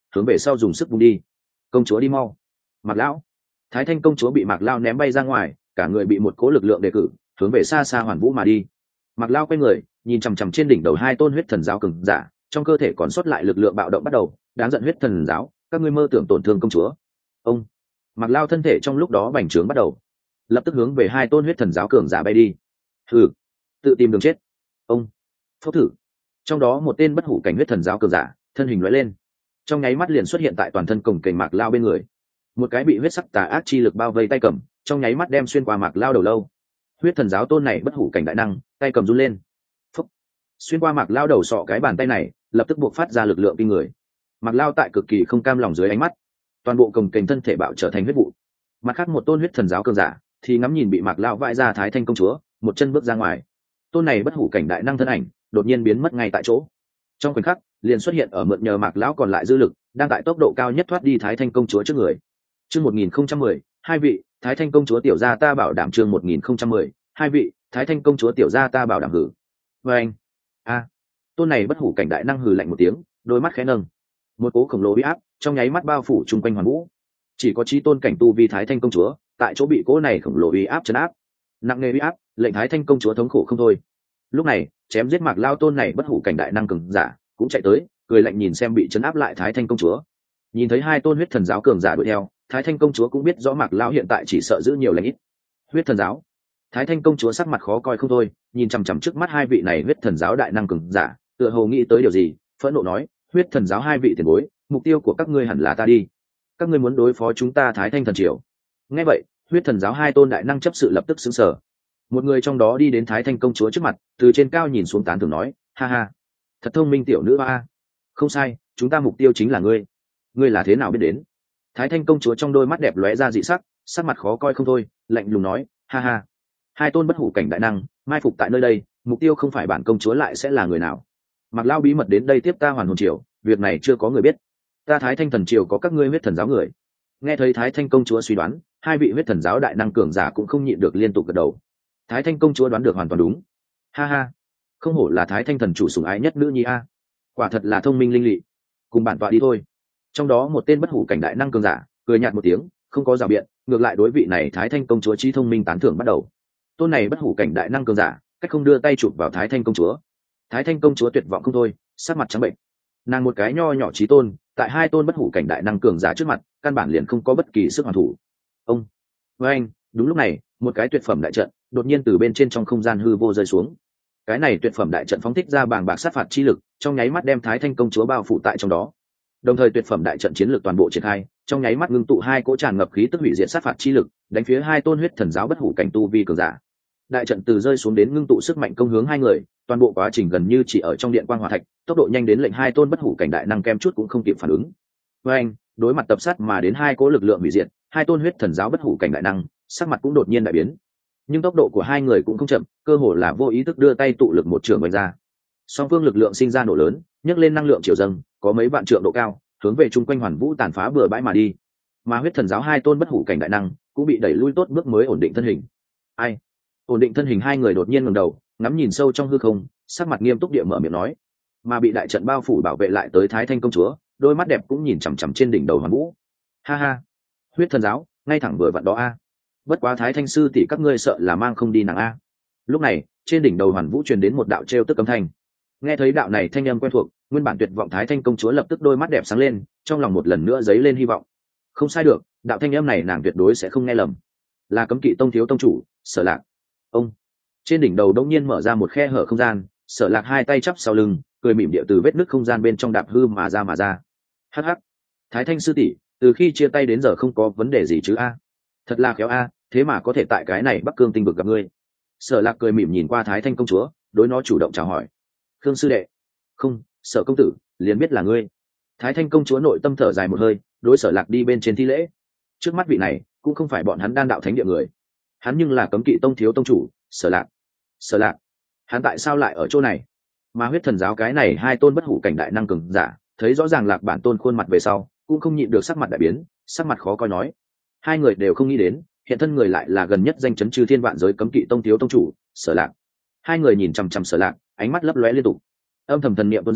hướng về sau dùng sức bung đi. Công chúa đi mau. Mạc lão. Thái Thanh công chúa bị Mạc Lao ném bay ra ngoài, cả người bị một cỗ lực lượng đề cử, hướng về xa xa Hoàn Vũ mà đi. Mạc Lao quay người, nhìn chằm chằm trên đỉnh đầu hai tôn huyết thần giáo cường giả, trong cơ thể còn sót lại lực lượng bạo động bắt đầu, đáng giận huyết thần giáo, các ngươi mơ tưởng tổn thương công chúa. Ông. Mạc Lao thân thể trong lúc đó bành trướng bắt đầu, lập tức hướng về hai tôn huyết thần giáo cường giả bay đi. Hừ, tự tìm đường chết. Ông. Phốc thử. Trong đó một tên bất hủ cảnh huyết thần giáo cường giả, thân hình lóe lên, trong nháy mắt liền xuất hiện tại toàn thân cổng kềnh Mạc Lao bên người. Một cái bị huyết sắc tà ác chi lực bao vây tay cầm, trong nháy mắt đem xuyên qua Mạc Lao đầu lâu. Huyết thần giáo tôn này bất hủ cảnh đại năng, tay cầm run lên. Phốc. Xuyên qua Mạc Lao đầu sọ cái bàn tay này, lập tức buộc phát ra lực lượng kinh người. Mạc Lao tại cực kỳ không cam lòng dưới ánh mắt, toàn bộ cồng kềnh thân thể bạo trở thành huyết vụ. Mặt khác một tôn huyết thần giáo cường giả thì ngắm nhìn bị Mạc Lao vãi ra Thái Thanh công chúa, một chân bước ra ngoài. Tôn này bất hủ cảnh đại năng thân ảnh đột nhiên biến mất ngay tại chỗ. Trong khoảnh khắc, liền xuất hiện ở mượn nhờ Mạc Lão còn lại dư lực, đang tại tốc độ cao nhất thoát đi Thái Thanh công chúa trước người. Chương một nghìn không trăm mười, hai vị, Thái Thanh công chúa tiểu gia ta bảo đảm chương một nghìn không trăm mười, hai vị, Thái Thanh công chúa tiểu gia ta bảo đảm hử. Và anh, a, tôn này bất hủ cảnh đại năng hừ lạnh một tiếng, đôi mắt khẽ nâng, một cỗ khổng lồ uy áp trong nháy mắt bao phủ chung quanh Hoàn Vũ. Chỉ có chí tôn cảnh tu vi Thái Thanh công chúa, tại chỗ bị cỗ này khổng lồ uy áp trấn áp, nặng nề uy áp, lệnh Thái Thanh công chúa thống khổ không thôi. Lúc này, chém giết Mạc Lao tôn này bất hủ cảnh đại năng cường giả cũng chạy tới, cười lạnh nhìn xem bị trấn áp lại Thái Thanh công chúa. Nhìn thấy hai tôn huyết thần giáo cường giả đuổi theo, Thái Thanh công chúa cũng biết rõ Mạc Lao hiện tại chỉ sợ giữ nhiều lãnh ít. Huyết thần giáo. Thái Thanh công chúa sắc mặt khó coi không thôi, nhìn chằm chằm trước mắt hai vị này huyết thần giáo đại năng cường giả, tựa hồ nghĩ tới điều gì, phẫn nộ nói: huyết thần giáo hai vị tiền bối, mục tiêu của các ngươi hẳn là ta đi. Các ngươi muốn đối phó chúng ta Thái Thanh thần triều. Nghe vậy, huyết thần giáo hai tôn đại năng chấp sự lập tức sững sờ. Một người trong đó đi đến Thái Thanh công chúa trước mặt, từ trên cao nhìn xuống tán thưởng nói: ha ha, thật thông minh tiểu nữ ba. Không sai, chúng ta mục tiêu chính là ngươi. Ngươi là thế nào biết đến? Thái Thanh công chúa trong đôi mắt đẹp lóe ra dị sắc, sắc mặt khó coi không thôi, lạnh lùng nói: ha ha, hai tôn bất hủ cảnh đại năng mai phục tại nơi đây, mục tiêu không phải bản công chúa lại sẽ là người nào? Mạc Lao bí mật đến đây tiếp ta Hoàn Hồn triều, việc này chưa có người biết. Ta Thái Thanh thần triều có các ngươi huyết thần giáo người. Nghe thấy Thái Thanh công chúa suy đoán, hai vị huyết thần giáo đại năng cường giả cũng không nhịn được liên tục gật đầu. Thái Thanh công chúa đoán được hoàn toàn đúng. Ha ha, không hổ là Thái Thanh thần chủ sủng ái nhất nữ nhi a, quả thật là thông minh linh lị. Cùng bản tọa đi thôi. Trong đó một tên bất hủ cảnh đại năng cường giả cười nhạt một tiếng, không có rào biện, ngược lại đối vị này Thái Thanh công chúa trí thông minh tán thưởng bắt đầu. Tôn này bất hủ cảnh đại năng cường giả cách không đưa tay chụp vào Thái Thanh công chúa. Thái Thanh công chúa tuyệt vọng không thôi, sắc mặt trắng bệnh. Nàng một cái nho nhỏ trí tôn, tại hai tôn bất hủ cảnh đại năng cường giả trước mặt, căn bản liền không có bất kỳ sức hoàn thủ. Ông, với anh, đúng lúc này, một cái tuyệt phẩm đại trận đột nhiên từ bên trên trong không gian hư vô rơi xuống. Cái này tuyệt phẩm đại trận phóng thích ra bàng bạc sát phạt chi lực, trong nháy mắt đem Thái Thanh công chúa bao phủ tại trong đó. Đồng thời tuyệt phẩm đại trận chiến lược toàn bộ triển khai, trong nháy mắt ngưng tụ hai cỗ tràn ngập khí tức hủy diệt sát phạt chi lực, đánh phía hai tôn huyết thần giáo bất hủ cảnh tu vi cường giả. Đại trận từ rơi xuống đến ngưng tụ sức mạnh công hướng hai người, toàn bộ quá trình gần như chỉ ở trong điện quang hỏa thạch, tốc độ nhanh đến lệnh hai tôn bất hủ cảnh đại năng kem chút cũng không kịp phản ứng. Với anh, đối mặt tập sát mà đến hai cỗ lực lượng hủy diệt, hai tôn huyết thần giáo bất hủ cảnh đại năng, sắc mặt cũng đột nhiên đại biến. Nhưng tốc độ của hai người cũng không chậm, cơ hồ là vô ý thức đưa tay tụ lực một trường vung ra. Song phương lực lượng sinh ra nổ lớn, nhấc lên năng lượng triều dâng, có mấy vạn trượng độ cao, hướng về chung quanh Hoàn Vũ tàn phá bừa bãi mà đi. Mà huyết thần giáo hai tôn bất hủ cảnh đại năng cũng bị đẩy lui tốt bước mới ổn định thân hình. Ai? Ổn định thân hình hai người đột nhiên ngẩng đầu, ngắm nhìn sâu trong hư không, sắc mặt nghiêm túc địa mở miệng nói. Mà bị đại trận bao phủ bảo vệ lại tới Thái Thanh công chúa, đôi mắt đẹp cũng nhìn chằm chằm trên đỉnh đầu Hoàn Vũ. Ha ha, huyết thần giáo, ngay thẳng vừa vặn đó a. Bất quá Thái Thanh sư tỷ các ngươi sợ là mang không đi nàng a. Lúc này, trên đỉnh đầu Hoàn Vũ truyền đến một đạo trêu tức âm thanh. Nghe thấy đạo này thanh âm quen thuộc, nguyên bản tuyệt vọng Thái Thanh công chúa lập tức đôi mắt đẹp sáng lên, trong lòng một lần nữa dấy lên hy vọng. Không sai được, đạo thanh âm này nàng tuyệt đối sẽ không nghe lầm. Là Cấm Kỵ tông thiếu tông chủ, Sở Lạc. Ông. Trên đỉnh đầu đột nhiên mở ra một khe hở không gian, Sở Lạc hai tay chắp sau lưng, cười mỉm địa từ vết nứt không gian bên trong đạp hư mà ra mà ra. Hắc hắc. Thái Thanh sư tỷ, từ khi chia tay đến giờ không có vấn đề gì chứ a? Thật là khéo a, thế mà có thể tại cái này Bắc Cương tinh vực gặp ngươi. Sở Lạc cười mỉm nhìn qua Thái Thanh công chúa, đối nó chủ động chào hỏi. Khương sư đệ. Không, Sở công tử, liền biết là ngươi. Thái Thanh công chúa nội tâm thở dài một hơi, đối Sở Lạc đi bên trên thi lễ. Trước mắt vị này cũng không phải bọn hắn đan đạo thánh địa người, hắn nhưng là Cấm Kỵ tông thiếu tông chủ, Sở Lạc. Sở Lạc, hắn tại sao lại ở chỗ này? Mà huyết thần giáo cái này hai tôn bất hủ cảnh đại năng cường giả, thấy rõ ràng Lạc bản tôn khuôn mặt về sau, cũng không nhịn được sắc mặt đại biến, sắc mặt khó coi nói. Hai người đều không nghĩ đến, hiện thân người lại là gần nhất danh chấn chư thiên vạn giới Cấm Kỵ tông thiếu tông chủ, Sở Lạc. Hai người nhìn chằm chằm Sở Lạc, ánh mắt lấp lóe liên tục. Âm thầm thần niệm tuôn ra,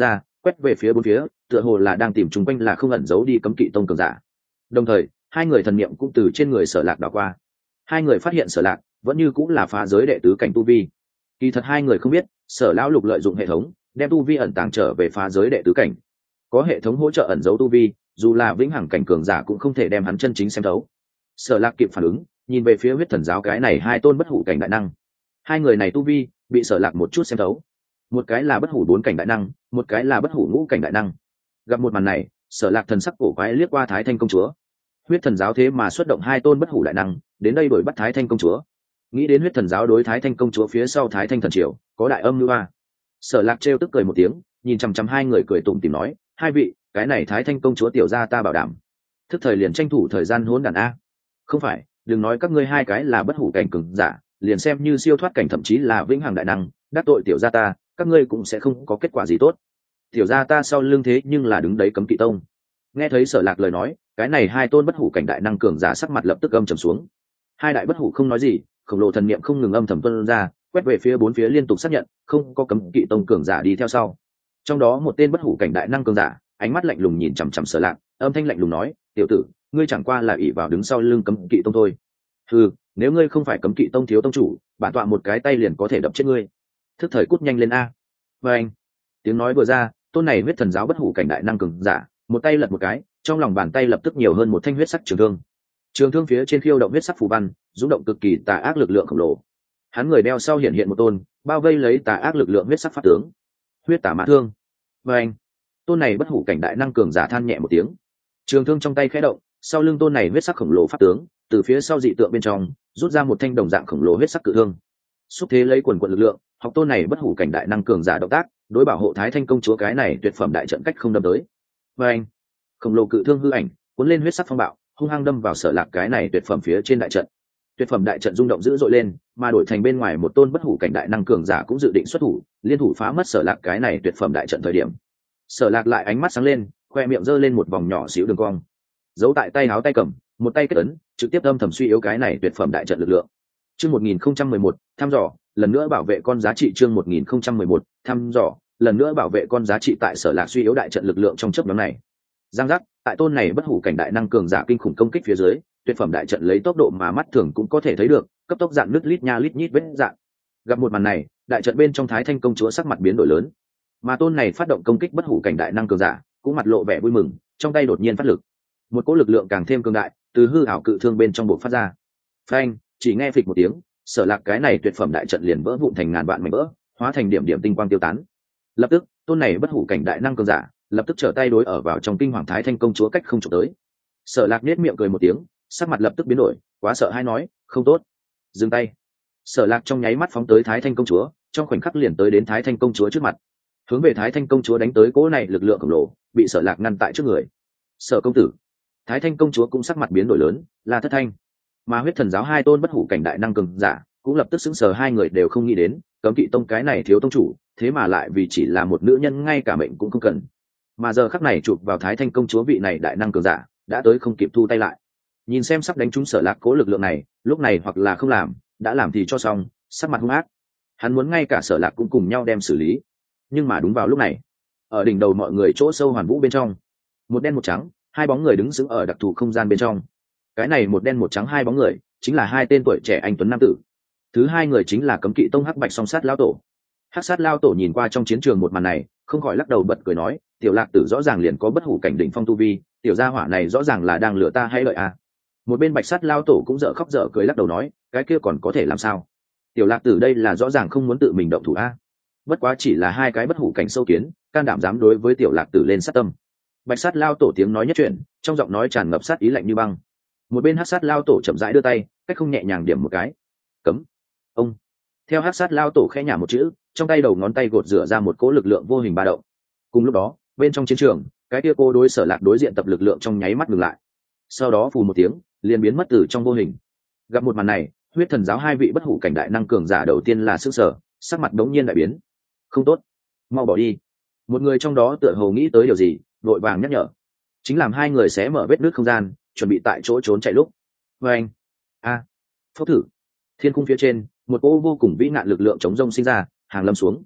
quét về phía bốn phía, tựa hồ là đang tìm chung quanh là không ẩn giấu đi cấm kỵ tông cường giả. Đồng thời hai người thần niệm cũng từ trên người Sở Lạc đảo qua. Hai người phát hiện Sở Lạc vẫn như cũng là phá giới đệ tứ cảnh tu vi. Kỳ thật hai người không biết, Sở lão lục lợi dụng hệ thống đem tu vi ẩn tàng trở về phá giới đệ tứ cảnh. Có hệ thống hỗ trợ ẩn giấu tu vi, dù là vĩnh hằng cảnh cường giả cũng không thể đem hắn chân chính xem thấu. Sở Lạc kịp phản ứng, nhìn về phía huyết thần giáo cái này hai tôn bất hủ cảnh đại năng. Hai người này tu vi bị Sở Lạc một chút xem thấu. Một cái là bất hủ bốn cảnh đại năng, một cái là bất hủ ngũ cảnh đại năng. Gặp một màn này, Sở Lạc thần sắc cổ quái liếc qua Thái Thanh công chúa. Huyết thần giáo thế mà xuất động hai tôn bất hủ đại năng đến đây đuổi bắt Thái Thanh công chúa. Nghĩ đến huyết thần giáo đối Thái Thanh công chúa phía sau Thái Thanh thần triều có đại âm lưu a. Sở Lạc trêu tức cười một tiếng, nhìn chằm chằm hai người cười tủm tỉm nói, hai vị, cái này Thái Thanh công chúa tiểu gia ta bảo đảm. Thức thời liền tranh thủ thời gian hỗn đản a. Không phải, đừng nói các ngươi hai cái là bất hủ cảnh cường giả, liền xem như siêu thoát cảnh thậm chí là vĩnh hằng đại năng, đắc tội tiểu gia ta, các ngươi cũng sẽ không có kết quả gì tốt. Tiểu gia ta sau lưng thế nhưng là đứng đấy cấm kỵ tông. Nghe thấy Sở Lạc lời nói, cái này hai tôn bất hủ cảnh đại năng cường giả sắc mặt lập tức âm trầm xuống. Hai đại bất hủ không nói gì, khổng lồ thần niệm không ngừng âm thầm tuôn ra, quét về phía bốn phía liên tục xác nhận không có cấm kỵ tông cường giả đi theo sau. Trong đó một tên bất hủ cảnh đại năng cường giả ánh mắt lạnh lùng nhìn chằm chằm Sở Lạc, âm thanh lạnh lùng nói, tiểu tử, ngươi chẳng qua là ỷ vào đứng sau lưng cấm kỵ tông thôi. Ừ, nếu ngươi không phải cấm kỵ tông thiếu tông chủ, bản tọa một cái tay liền có thể đập chết ngươi. Thức thời cút nhanh lên a. Và anh, tiếng nói vừa ra, tôn này huyết thần giáo bất hủ cảnh đại năng cường giả một tay lật một cái, trong lòng bàn tay lập tức nhiều hơn một thanh huyết sắc trường thương. Trường thương phía trên khiêu động huyết sắc phù văn, rung động cực kỳ tà ác lực lượng khổng lồ. Hắn người đeo sau hiện hiện một tôn bao vây lấy tà ác lực lượng huyết sắc pháp tướng, huyết tà mã thương. Và anh, tôn này bất hủ cảnh đại năng cường giả than nhẹ một tiếng, trường thương trong tay khẽ động, sau lưng tôn này huyết sắc khổng lồ pháp tướng từ phía sau dị tượng bên trong rút ra một thanh đồng dạng khổng lồ huyết sắc cự thương, xúc thế lấy quần quần lực lượng, học tôn này bất hủ cảnh đại năng cường giả động tác, đối bảo hộ Thái Thanh công chúa cái này tuyệt phẩm đại trận cách không đâm tới. Và anh, khổng lồ cự thương hư ảnh cuốn lên huyết sắc phong bạo, hung hăng đâm vào Sở Lạc cái này tuyệt phẩm phía trên đại trận. Tuyệt phẩm đại trận rung động dữ dội lên, mà đổi thành bên ngoài một tôn bất hủ cảnh đại năng cường giả cũng dự định xuất thủ, liên thủ phá mất Sở Lạc cái này tuyệt phẩm đại trận thời điểm. Sở Lạc lại ánh mắt sáng lên, khoe miệng giơ lên một vòng nhỏ xíu đường cong, giấu tại tay áo tay cầm, một tay kết ấn, trực tiếp âm thầm suy yếu cái này tuyệt phẩm đại trận lực lượng. Chương một nghìn không trăm mười một, thăm dò, lần nữa bảo vệ con giá trị. Chương một nghìn không trăm mười một, thăm dò, lần nữa bảo vệ con giá trị. Tại Sở Lạc suy yếu đại trận lực lượng trong chớp nhoáng này, giang giác, tại tôn này bất hủ cảnh đại năng cường giả kinh khủng công kích phía dưới, tuyệt phẩm đại trận lấy tốc độ mà mắt thường cũng có thể thấy được, cấp tốc dạn nứt lít nha lít nhít vết dạn. Gặp một màn này, đại trận bên trong Thái Thanh công chúa sắc mặt biến đổi lớn, mà tôn này phát động công kích bất hủ cảnh đại năng cường giả cũng mặt lộ vẻ vui mừng, trong tay đột nhiên phát lực, một cỗ lực lượng càng thêm cường đại từ hư ảo cự thương bên trong bộc phát ra. Phanh, chỉ nghe phịch một tiếng, Sở Lạc cái này tuyệt phẩm đại trận liền vỡ vụn thành ngàn vạn mảnh vỡ, hóa thành điểm điểm tinh quang tiêu tán. Lập tức, tôn này bất hủ cảnh đại năng cường giả lập tức trở tay đối ở vào trong kinh hoàng Thái Thanh công chúa cách không chụp tới. Sở Lạc nét miệng cười một tiếng, sắc mặt lập tức biến đổi, quá sợ hãi nói, không tốt, dừng tay. Sở Lạc trong nháy mắt phóng tới Thái Thanh công chúa, trong khoảnh khắc liền tới đến Thái Thanh công chúa trước mặt, hướng về Thái Thanh công chúa đánh tới. Cỗ này lực lượng khổng lồ bị Sở Lạc ngăn tại trước người. Sở công tử. Thái Thanh công chúa cũng sắc mặt biến đổi lớn, là Thất Thanh. Mà huyết thần giáo hai tôn bất hủ cảnh đại năng cường giả cũng lập tức sững sờ, hai người đều không nghĩ đến cấm kỵ tông cái này thiếu tông chủ thế mà lại vì chỉ là một nữ nhân ngay cả mệnh cũng không cần, mà giờ khắc này chụp vào Thái Thanh công chúa vị này đại năng cường giả đã tới không kịp thu tay lại. Nhìn xem sắp đánh trúng Sở Lạc cố lực lượng này, lúc này hoặc là không làm, đã làm thì cho xong, sắc mặt hung ác. Hắn muốn ngay cả Sở Lạc cũng cùng nhau đem xử lý. Nhưng mà đúng vào lúc này, ở đỉnh đầu mọi người chỗ sâu hoàn vũ bên trong, một đen một trắng, hai bóng người đứng sững ở đặc thù không gian bên trong. Cái này một đen một trắng hai bóng người chính là hai tên tuổi trẻ anh tuấn nam tử. Thứ hai người chính là cấm kỵ tông Hắc Bạch Song Sát lão tổ. Hắc Sát lão tổ nhìn qua trong chiến trường một màn này, không khỏi lắc đầu bật cười nói, tiểu Lạc tử rõ ràng liền có bất hủ cảnh đỉnh phong tu vi, tiểu gia hỏa này rõ ràng là đang lừa ta hay lợi à. Một bên Bạch Sát lão tổ cũng dở khóc dở cười lắc đầu nói, cái kia còn có thể làm sao, tiểu Lạc tử đây là rõ ràng không muốn tự mình động thủ a. Bất quá chỉ là hai cái bất hủ cảnh sâu kiến, can đảm dám đối với tiểu Lạc tử lên sát tâm. Bạch Sát lão tổ tiếng nói nhất chuyện, trong giọng nói tràn ngập sát ý lạnh như băng. Một bên Hắc Sát lão tổ chậm rãi đưa tay, cách không nhẹ nhàng điểm một cái. Cấm. Ông. Theo Hắc Sát lão tổ khẽ nhả một chữ, trong tay đầu ngón tay gột rửa ra một cỗ lực lượng vô hình ba động. Cùng lúc đó, bên trong chiến trường, cái kia cô đối Sở Lạc đối diện tập lực lượng trong nháy mắt ngừng lại. Sau đó phù một tiếng, liền biến mất từ trong vô hình. Gặp một màn này, huyết thần giáo hai vị bất hủ cảnh đại năng cường giả đầu tiên là sửng sở, sắc mặt đống nhiên đại biến. Không tốt, mau bỏ đi. Một người trong đó tựa hồ nghĩ tới điều gì, vội vàng nhắc nhở. Chính làm hai người xé mở vết nứt không gian, chuẩn bị tại chỗ trốn chạy lúc. Và anh, a, phốc thử. Thiên cung phía trên, một cỗ vô cùng vĩ ngạn lực lượng chống rông sinh ra, hàng lâm xuống.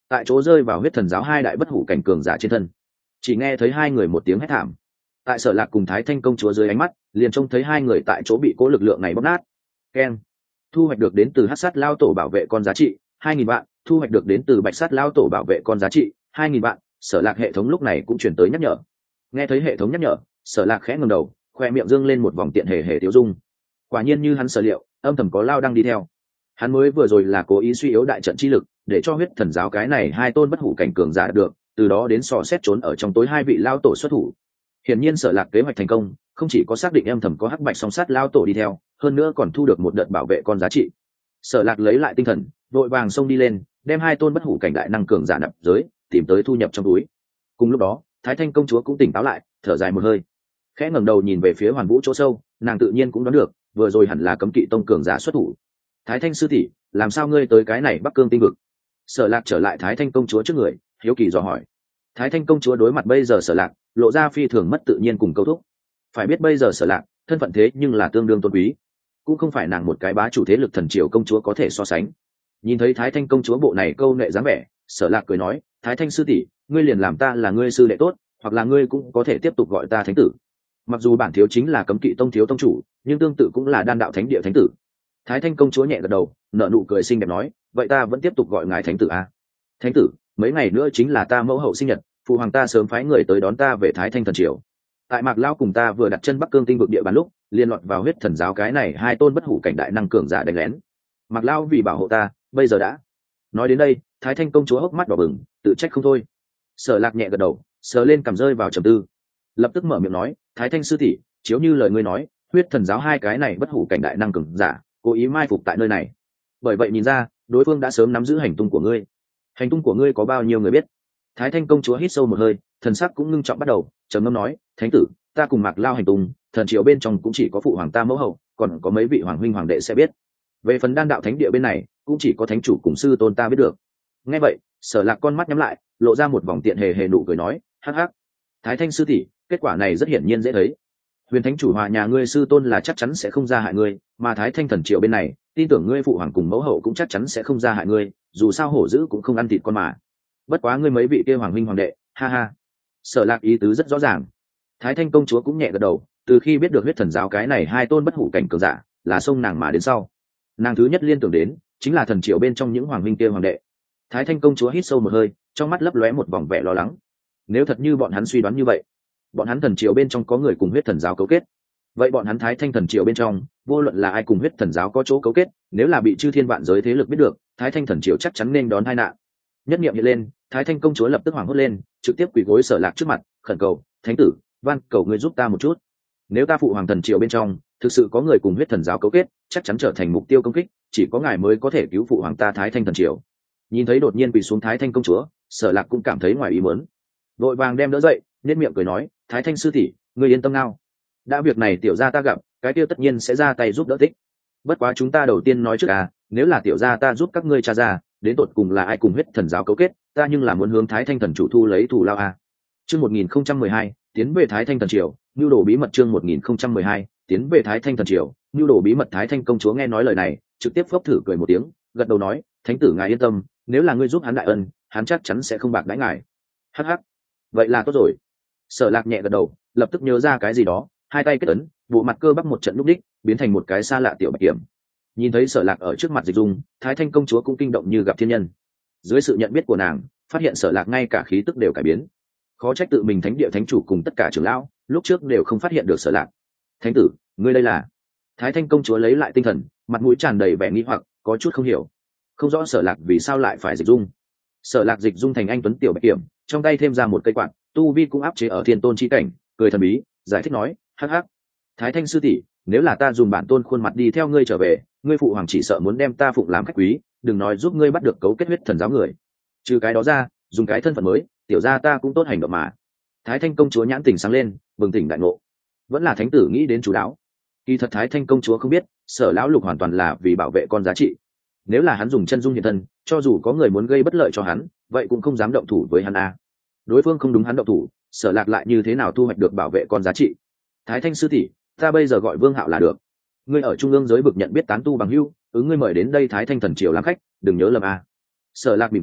tại chỗ rơi vào huyết thần giáo hai đại bất hủ cảnh cường giả trên thân. Chỉ nghe thấy hai người một tiếng hét thảm. Tại Sở Lạc cùng Thái Thanh công chúa dưới ánh mắt, liền trông thấy hai người tại chỗ bị cố lực lượng này bóp nát. Keng. Thu hoạch được đến từ Hắc Sát Lao Tổ bảo vệ con giá trị hai nghìn vạn, thu hoạch được đến từ Bạch Sát Lao Tổ bảo vệ con giá trị hai nghìn vạn. Sở Lạc hệ thống lúc này cũng chuyển tới nhắc nhở. Nghe thấy hệ thống nhắc nhở, Sở Lạc khẽ ngẩng đầu, khoe miệng dương lên một vòng tiện hề hề tiêu dung. Quả nhiên như hắn sở liệu, âm thầm có Lao đang đi theo. Hắn mới vừa rồi là cố ý suy yếu đại trận chi lực, để cho huyết thần giáo cái này hai tôn bất hủ cảnh cường giả được, từ đó đến sò xét trốn ở trong tối hai vị Lao Tổ xuất thủ. Hiển nhiên Sở Lạc kế hoạch thành công, không chỉ có xác định âm thầm có hắc bạch song sát Lao Tổ đi theo, hơn nữa còn thu được một đợt bảo vệ con giá trị. Sở Lạc lấy lại tinh thần, vội vàng xông đi lên, đem hai tôn bất hủ cảnh đại năng cường giả nạp giới, tìm tới thu nhập trong túi. Cùng lúc đó, Thái Thanh công chúa cũng tỉnh táo lại, thở dài một hơi, khẽ ngẩng đầu nhìn về phía Hoàn Vũ chỗ sâu, nàng tự nhiên cũng đoán được, vừa rồi hẳn là cấm kỵ tông cường giả xuất thủ. Thái Thanh sư tỷ, làm sao ngươi tới cái này Bắc Cương tinh vực? Sở Lạc trở lại Thái Thanh công chúa trước người, hiếu kỳ dò hỏi. Thái Thanh công chúa đối mặt bây giờ Sở Lạc, lộ ra phi thường mất tự nhiên cùng câu thúc. Phải biết bây giờ Sở Lạc, thân phận thế nhưng là tương đương tôn quý, cũng không phải nàng một cái bá chủ thế lực thần triều công chúa có thể so sánh. Nhìn thấy Thái Thanh công chúa bộ này câu nệ dáng vẻ, Sở Lạc cười nói, Thái Thanh sư tỷ, ngươi liền làm ta là ngươi sư đệ tốt, hoặc là ngươi cũng có thể tiếp tục gọi ta thánh tử. Mặc dù bản thiếu chính là cấm kỵ tông thiếu tông chủ, nhưng tương tự cũng là đan đạo thánh địa thánh tử. Thái Thanh công chúa nhẹ gật đầu, nở nụ cười xinh đẹp nói, vậy ta vẫn tiếp tục gọi ngài thánh tử a. Thánh tử, mấy ngày nữa chính là ta mẫu hậu sinh nhật, phụ hoàng ta sớm phái người tới đón ta về Thái Thanh thần triều. Tại Mạc Lao cùng ta vừa đặt chân Bắc Cương tinh vực địa bàn lúc, liên loạn vào huyết thần giáo cái này hai tôn bất hủ cảnh đại năng cường giả đánh lén. Mạc Lao vì bảo hộ ta, bây giờ đã. Nói đến đây, Thái Thanh công chúa hốc mắt đỏ bừng, tự trách không thôi. Sở Lạc nhẹ gật đầu, sờ lên cằm rơi vào trầm tư, lập tức mở miệng nói, Thái Thanh sư tỷ, chiếu như lời ngươi nói, huyết thần giáo hai cái này bất hủ cảnh đại năng cường giả, cố ý mai phục tại nơi này. Bởi vậy nhìn ra, đối phương đã sớm nắm giữ hành tung của ngươi. Hành tung của ngươi có bao nhiêu người biết? Thái Thanh công chúa hít sâu một hơi, thần sắc cũng ngưng trọng bắt đầu, trầm ngâm nói, thánh tử, ta cùng Mạc Lao hành tung, thần triều bên trong cũng chỉ có phụ hoàng ta mẫu hậu, còn có mấy vị hoàng huynh hoàng đệ sẽ biết. Về phần đan đạo thánh địa bên này, cũng chỉ có thánh chủ cùng sư tôn ta biết được. Nghe vậy, Sở Lạc con mắt nhắm lại, lộ ra một vòng tiện hề hề nụ cười nói, hắc hắc. Thái Thanh sư tỷ, kết quả này rất hiển nhiên dễ thấy. Huyền thánh chủ hòa nhà ngươi sư tôn là chắc chắn sẽ không ra hại ngươi, mà Thái Thanh thần triều bên này, tin tưởng ngươi phụ hoàng cùng mẫu hậu cũng chắc chắn sẽ không ra hại ngươi, dù sao hổ dữ cũng không ăn thịt con mà. Bất quá ngươi mấy vị kia hoàng huynh hoàng đệ, ha ha. Sở Lạc ý tứ rất rõ ràng. Thái Thanh công chúa cũng nhẹ gật đầu, từ khi biết được huyết thần giáo cái này hai tôn bất hủ cảnh cường giả, là xông nàng mà đến sau. Nàng thứ nhất liên tưởng đến, chính là thần triều bên trong những hoàng huynh kia hoàng đệ. Thái Thanh công chúa hít sâu một hơi, trong mắt lấp lóe một vòng vẻ lo lắng. Nếu thật như bọn hắn suy đoán như vậy, bọn hắn thần triều bên trong có người cùng huyết thần giáo cấu kết, vậy bọn hắn Thái Thanh thần triều bên trong, vô luận là ai cùng huyết thần giáo có chỗ cấu kết, nếu là bị chư thiên vạn giới thế lực biết được, Thái Thanh thần triều chắc chắn nên đón tai nạn. Nhất niệm hiện lên, Thái Thanh công chúa lập tức hoảng hốt lên, trực tiếp quỳ gối Sở Lạc trước mặt, khẩn cầu, thánh tử, van cầu ngươi giúp ta một chút. Nếu ta phụ hoàng thần triều bên trong thực sự có người cùng huyết thần giáo cấu kết, chắc chắn trở thành mục tiêu công kích, chỉ có ngài mới có thể cứu phụ hoàng ta Thái Thanh thần triều. Nhìn thấy đột nhiên quỳ xuống Thái Thanh công chúa, Sở Lạc cũng cảm thấy ngoài ý muốn, vội vàng đem đỡ dậy, nhếch miệng cười nói, Thái Thanh sư tỷ, ngươi yên tâm nào, đã việc này tiểu gia ta gặp, cái tiêu tất nhiên sẽ ra tay giúp đỡ tích. Bất quá chúng ta đầu tiên nói trước à, nếu là tiểu gia ta giúp các ngươi tra ra, đến tột cùng là ai cùng huyết thần giáo cấu kết, ta nhưng là muốn hướng Thái Thanh thần chủ thu lấy thù lao à. Chương một nghìn không trăm mười hai, tiến về Thái Thanh thần triều, nưu đồ bí mật. Chương một nghìn không trăm mười hai, tiến về Thái Thanh thần triều, nưu đồ bí mật. Thái Thanh công chúa nghe nói lời này, trực tiếp phốc thử cười một tiếng, gật đầu nói, thánh tử ngài yên tâm, nếu là ngươi giúp hắn đại ân, hắn chắc chắn sẽ không bạc đãi ngài. Hắc hắc, vậy là tốt rồi. Sở Lạc nhẹ gật đầu, lập tức nhớ ra cái gì đó, hai tay kết ấn, bộ mặt cơ bắp một trận lúc đích, biến thành một cái xa lạ tiểu bạch kiểm. Nhìn thấy Sở Lạc ở trước mặt Dịch Dung, Thái Thanh công chúa cũng kinh động như gặp thiên nhân. Dưới sự nhận biết của nàng, phát hiện Sở Lạc ngay cả khí tức đều cải biến. Khó trách tự mình thánh địa thánh chủ cùng tất cả trưởng lão, lúc trước đều không phát hiện được Sở Lạc. Thánh tử, ngươi đây là? Thái Thanh công chúa lấy lại tinh thần, mặt mũi tràn đầy vẻ nghi hoặc, có chút không hiểu, không rõ Sở Lạc vì sao lại phải Dịch Dung. Sở Lạc Dịch Dung thành anh tuấn tiểu bạch kiểm, trong tay thêm ra một cây quạt, tu vi cũng áp chế ở thiên tôn chi cảnh, cười thần bí, giải thích nói, hắc hắc. Thái Thanh sư tỷ, nếu là ta dùng bản tôn khuôn mặt đi theo ngươi trở về, ngươi phụ hoàng chỉ sợ muốn đem ta phụng làm khách quý, đừng nói giúp ngươi bắt được cấu kết huyết thần giáo người. Trừ cái đó ra, dùng cái thân phận mới, tiểu gia ta cũng tốt hành động mà. Thái Thanh công chúa nhãn tỉnh sáng lên, bừng tỉnh đại ngộ. Vẫn là thánh tử nghĩ đến chú đáo. Kỳ thật Thái Thanh công chúa không biết, Sở lão lục hoàn toàn là vì bảo vệ con giá trị. Nếu là hắn dùng chân dung hiện thân, cho dù có người muốn gây bất lợi cho hắn, vậy cũng không dám động thủ với hắn a. Đối phương không đúng hắn động thủ, Sở Lạc lại như thế nào thu hoạch được bảo vệ con giá trị? Thái Thanh sư tỷ, ta bây giờ gọi Vương Hạo là được. Ngươi ở trung ương giới vực nhận biết tán tu bằng hữu, ứng ngươi mời đến đây Thái Thanh thần triều làm khách, đừng nhớ lầm a. Sở Lạc mỉm cười,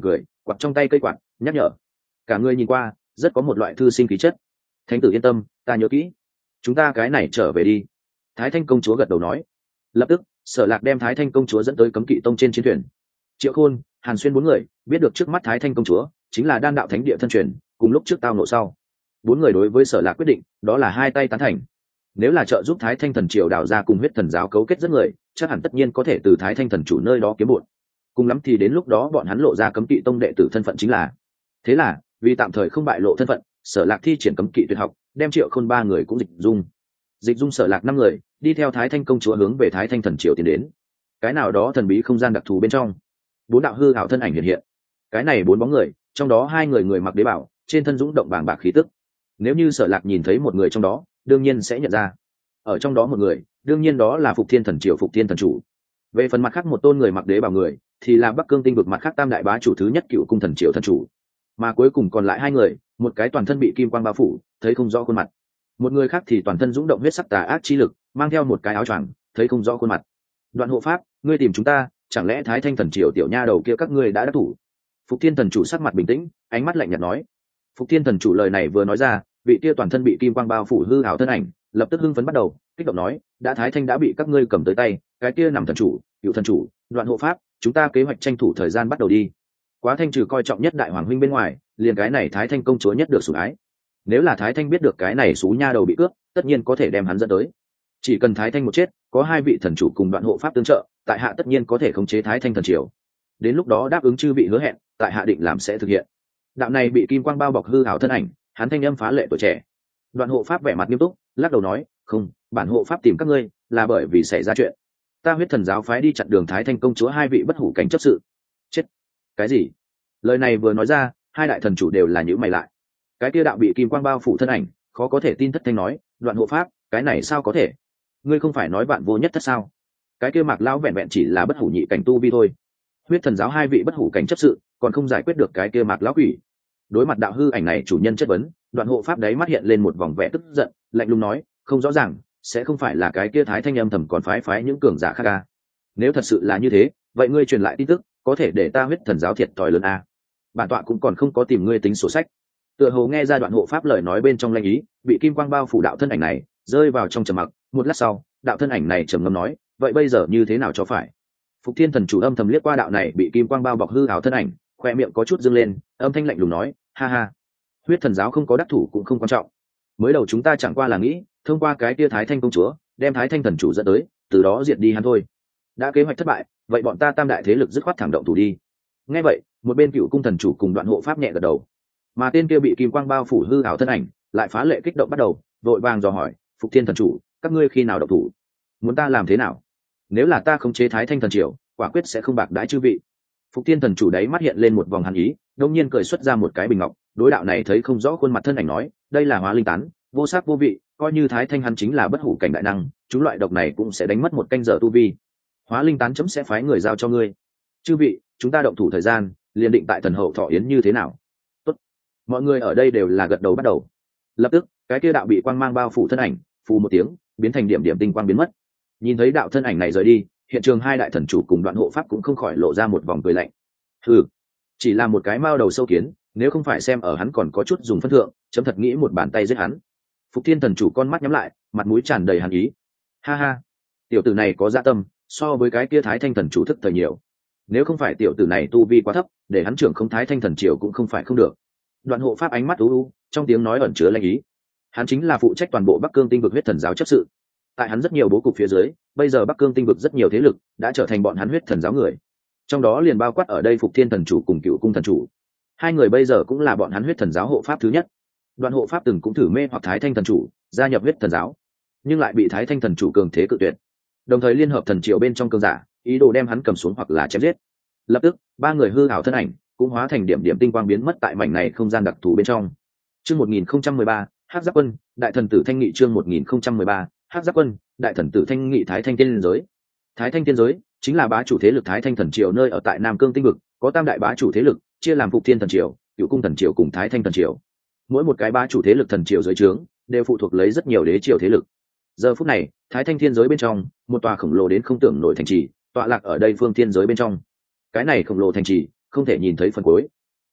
quạt trong tay cây quạt nhắc nhở. Cả người nhìn qua rất có một loại thư sinh khí chất. Thánh tử yên tâm, ta nhớ kỹ. Chúng ta cái này trở về đi. Thái Thanh công chúa gật đầu nói. Lập tức Sở Lạc đem Thái Thanh công chúa dẫn tới Cấm Kỵ tông trên chiến thuyền. Triệu Khôn, Hàn Xuyên bốn người biết được trước mắt Thái Thanh công chúa chính là đan đạo thánh địa thân truyền, cùng lúc trước tao nộ sau, bốn người đối với Sở Lạc quyết định đó là hai tay tán thành. Nếu là trợ giúp Thái Thanh thần triều đào ra cùng huyết thần giáo cấu kết rất người, chắc hẳn tất nhiên có thể từ Thái Thanh thần chủ nơi đó kiếm bộn. Cùng lắm thì đến lúc đó bọn hắn lộ ra Cấm Kỵ tông đệ tử thân phận chính là. Thế là vì tạm thời không bại lộ thân phận, Sở Lạc thi triển Cấm Kỵ tuyệt học, đem Triệu Khôn ba người cũng dịch dung. Dịch dung Sở Lạc năm người đi theo Thái Thanh công chúa hướng về Thái Thanh thần triều tiến đến. Cái nào đó thần bí không gian đặc thù bên trong, bốn đạo hư ảo thân ảnh hiện hiện. Cái này bốn bóng người, trong đó hai người người mặc đế bảo, trên thân dũng động bàng bạc khí tức. Nếu như Sở Lạc nhìn thấy một người trong đó, đương nhiên sẽ nhận ra. Ở trong đó một người, đương nhiên đó là Phục Thiên thần triều Phục Thiên thần chủ. Về phần mặt khác một tôn người mặc đế bảo người, thì là Bắc Cương tinh vực mặt khác tam đại bá chủ thứ nhất Cựu cung thần triều thần chủ. Mà cuối cùng còn lại hai người, một cái toàn thân bị kim quang bao phủ, thấy không rõ khuôn mặt. Một người khác thì toàn thân dũng động huyết sắc tà ác chi lực, mang theo một cái áo choàng, thấy không rõ khuôn mặt. Đoạn hộ pháp, ngươi tìm chúng ta, chẳng lẽ Thái Thanh thần triều tiểu nha đầu kia các ngươi đã đắc thủ? Phục Thiên thần chủ sắc mặt bình tĩnh, ánh mắt lạnh nhạt nói. Phục Thiên thần chủ lời này vừa nói ra, vị kia toàn thân bị kim quang bao phủ hư ảo thân ảnh lập tức hưng phấn bắt đầu kích động nói, đã Thái Thanh đã bị các ngươi cầm tới tay, cái kia nằm thần chủ, Cựu thần chủ, Đoạn hộ pháp, chúng ta kế hoạch tranh thủ thời gian bắt đầu đi. Quá Thanh trừ coi trọng nhất đại hoàng huynh bên ngoài, liền cái này Thái Thanh công chúa nhất được sủng ái. Nếu là Thái Thanh biết được cái này xú nha đầu bị cướp, tất nhiên có thể đem hắn dẫn tới. Chỉ cần Thái Thanh một chết, có hai vị thần chủ cùng Đoạn hộ pháp tương trợ, tại hạ tất nhiên có thể khống chế Thái Thanh thần triều. Đến lúc đó đáp ứng chư vị hứa hẹn, tại hạ định làm sẽ thực hiện. Đạo này bị kim quang bao bọc hư ảo thân ảnh, hắn thanh âm phá lệ tuổi trẻ. Đoạn hộ pháp vẻ mặt nghiêm túc, lắc đầu nói, không, bản hộ pháp tìm các ngươi là bởi vì xảy ra chuyện. Ta huyết thần giáo phái đi chặn đường Thái Thanh công chúa hai vị bất hủ cảnh chấp sự. Chết. Cái gì? Lời này vừa nói ra, hai đại thần chủ đều là nhíu mày lại. Cái kia đạo bị kim quang bao phủ thân ảnh, khó có thể tin thất thanh nói, Đoạn hộ pháp, cái này sao có thể? Ngươi không phải nói bạn vô nhất thất sao? Cái kia Mạc lão vẹn vẹn chỉ là bất hủ nhị cảnh tu vi thôi. Huyết thần giáo hai vị bất hủ cảnh chấp sự, còn không giải quyết được cái kia Mạc lão quỷ. Đối mặt đạo hư ảnh này chủ nhân chất vấn, Đoạn hộ pháp đấy mắt hiện lên một vòng vẻ tức giận, lạnh lùng nói, không rõ ràng, sẽ không phải là cái kia Thái Thanh âm thầm còn phái phái những cường giả khác à? Nếu thật sự là như thế, vậy ngươi truyền lại tin tức, có thể để ta huyết thần giáo thiệt thòi lớn à? Bản tọa cũng còn không có tìm ngươi tính sổ sách. Tựa hồ nghe ra Đoạn hộ pháp lời nói bên trong lanh ý, bị kim quang bao phủ đạo thân ảnh này rơi vào trong trầm mặc. Một lát sau, đạo thân ảnh này trầm ngâm nói, vậy bây giờ như thế nào cho phải? Phục Thiên thần chủ âm thầm liếc qua đạo này bị kim quang bao bọc hư ảo thân ảnh, khoe miệng có chút dâng lên, âm thanh lạnh lùng nói, ha ha, huyết thần giáo không có đắc thủ cũng không quan trọng. Mới đầu chúng ta chẳng qua là nghĩ thông qua cái tia Thái Thanh công chúa đem Thái Thanh thần chủ dẫn tới, từ đó diệt đi hắn thôi. Đã kế hoạch thất bại, vậy bọn ta tam đại thế lực dứt khoát thẳng động thủ đi. Nghe vậy, một bên Cựu cung thần chủ cùng Đoạn hộ pháp nhẹ gật đầu, mà tên kia bị kim quang bao phủ hư ảo thân ảnh lại phá lệ kích động bắt đầu vội vàng dò hỏi, Phục Thiên thần chủ, các ngươi khi nào động thủ? Muốn ta làm thế nào? Nếu là ta không chế Thái Thanh thần triều, quả quyết sẽ không bạc đãi chư vị. Phục Thiên thần chủ đấy mắt hiện lên một vòng hàn ý, đột nhiên cười xuất ra một cái bình ngọc, đối đạo này thấy không rõ khuôn mặt thân ảnh nói, đây là hóa linh tán, vô sắc vô vị, coi như Thái Thanh hắn chính là bất hủ cảnh đại năng, chúng loại độc này cũng sẽ đánh mất một canh giờ tu vi. Hóa linh tán chấm sẽ phái người giao cho ngươi. Chư vị, chúng ta động thủ thời gian, liền định tại thần hậu thọ yến như thế nào? Tốt. Mọi người ở đây đều là gật đầu bắt đầu. Lập tức, cái kia đạo bị quang mang bao phủ thân ảnh, phù một tiếng, biến thành điểm điểm tinh quang biến mất. Nhìn thấy đạo thân ảnh này rời đi, hiện trường hai đại thần chủ cùng Đoạn hộ pháp cũng không khỏi lộ ra một vòng cười lạnh. Ừ, chỉ là một cái mao đầu sâu kiến, nếu không phải xem ở hắn còn có chút dùng phân thượng, chấm thật nghĩ một bàn tay giết hắn. Phục Thiên thần chủ con mắt nhắm lại, mặt mũi tràn đầy hàn ý. Ha ha, tiểu tử này có dạ tâm, so với cái kia Thái Thanh thần chủ thức thời nhiều. Nếu không phải tiểu tử này tu vi quá thấp, để hắn trưởng không Thái Thanh thần triều cũng không phải không được. Đoạn hộ pháp ánh mắt u u, trong tiếng nói ẩn chứa lanh ý. Hắn chính là phụ trách toàn bộ Bắc Cương tinh vực huyết thần giáo chấp sự. Tại hắn rất nhiều bố cục phía dưới, bây giờ Bắc Cương tinh vực rất nhiều thế lực đã trở thành bọn hắn huyết thần giáo người, trong đó liền bao quát ở đây Phục Thiên thần chủ cùng Cựu cung thần chủ. Hai người bây giờ cũng là bọn hắn huyết thần giáo hộ pháp thứ nhất. Đoạn hộ pháp từng cũng thử mê hoặc Thái Thanh thần chủ gia nhập huyết thần giáo, nhưng lại bị Thái Thanh thần chủ cường thế cự tuyệt, đồng thời liên hợp thần triều bên trong cường giả ý đồ đem hắn cầm xuống hoặc là chém giết. Lập tức ba người hư ảo thân ảnh cũng hóa thành điểm điểm tinh quang biến mất tại mảnh này không gian đặc thù bên trong. Chương một nghìn không trăm mười ba, Hắc Giáp Quân, Đại thần tử Thanh Nghị. Chương một nghìn không trăm mười ba, Hắc Giáp Quân, Đại thần tử Thanh Nghị. Thái Thanh tiên giới. Thái Thanh tiên giới chính là bá chủ thế lực Thái Thanh thần triều nơi ở tại Nam Cương tinh vực, có tam đại bá chủ thế lực, chia làm Phục Thiên thần triều, Cựu cung thần triều cùng Thái Thanh thần triều. Mỗi một cái bá chủ thế lực thần triều dưới trướng đều phụ thuộc lấy rất nhiều đế triều thế lực. Giờ phút này, Thái Thanh thiên giới bên trong, một tòa khổng lồ đến không tưởng nổi thành trì, tọa lạc ở đây phương thiên giới bên trong. Cái này khổng lồ thành trì, không thể nhìn thấy phần cuối.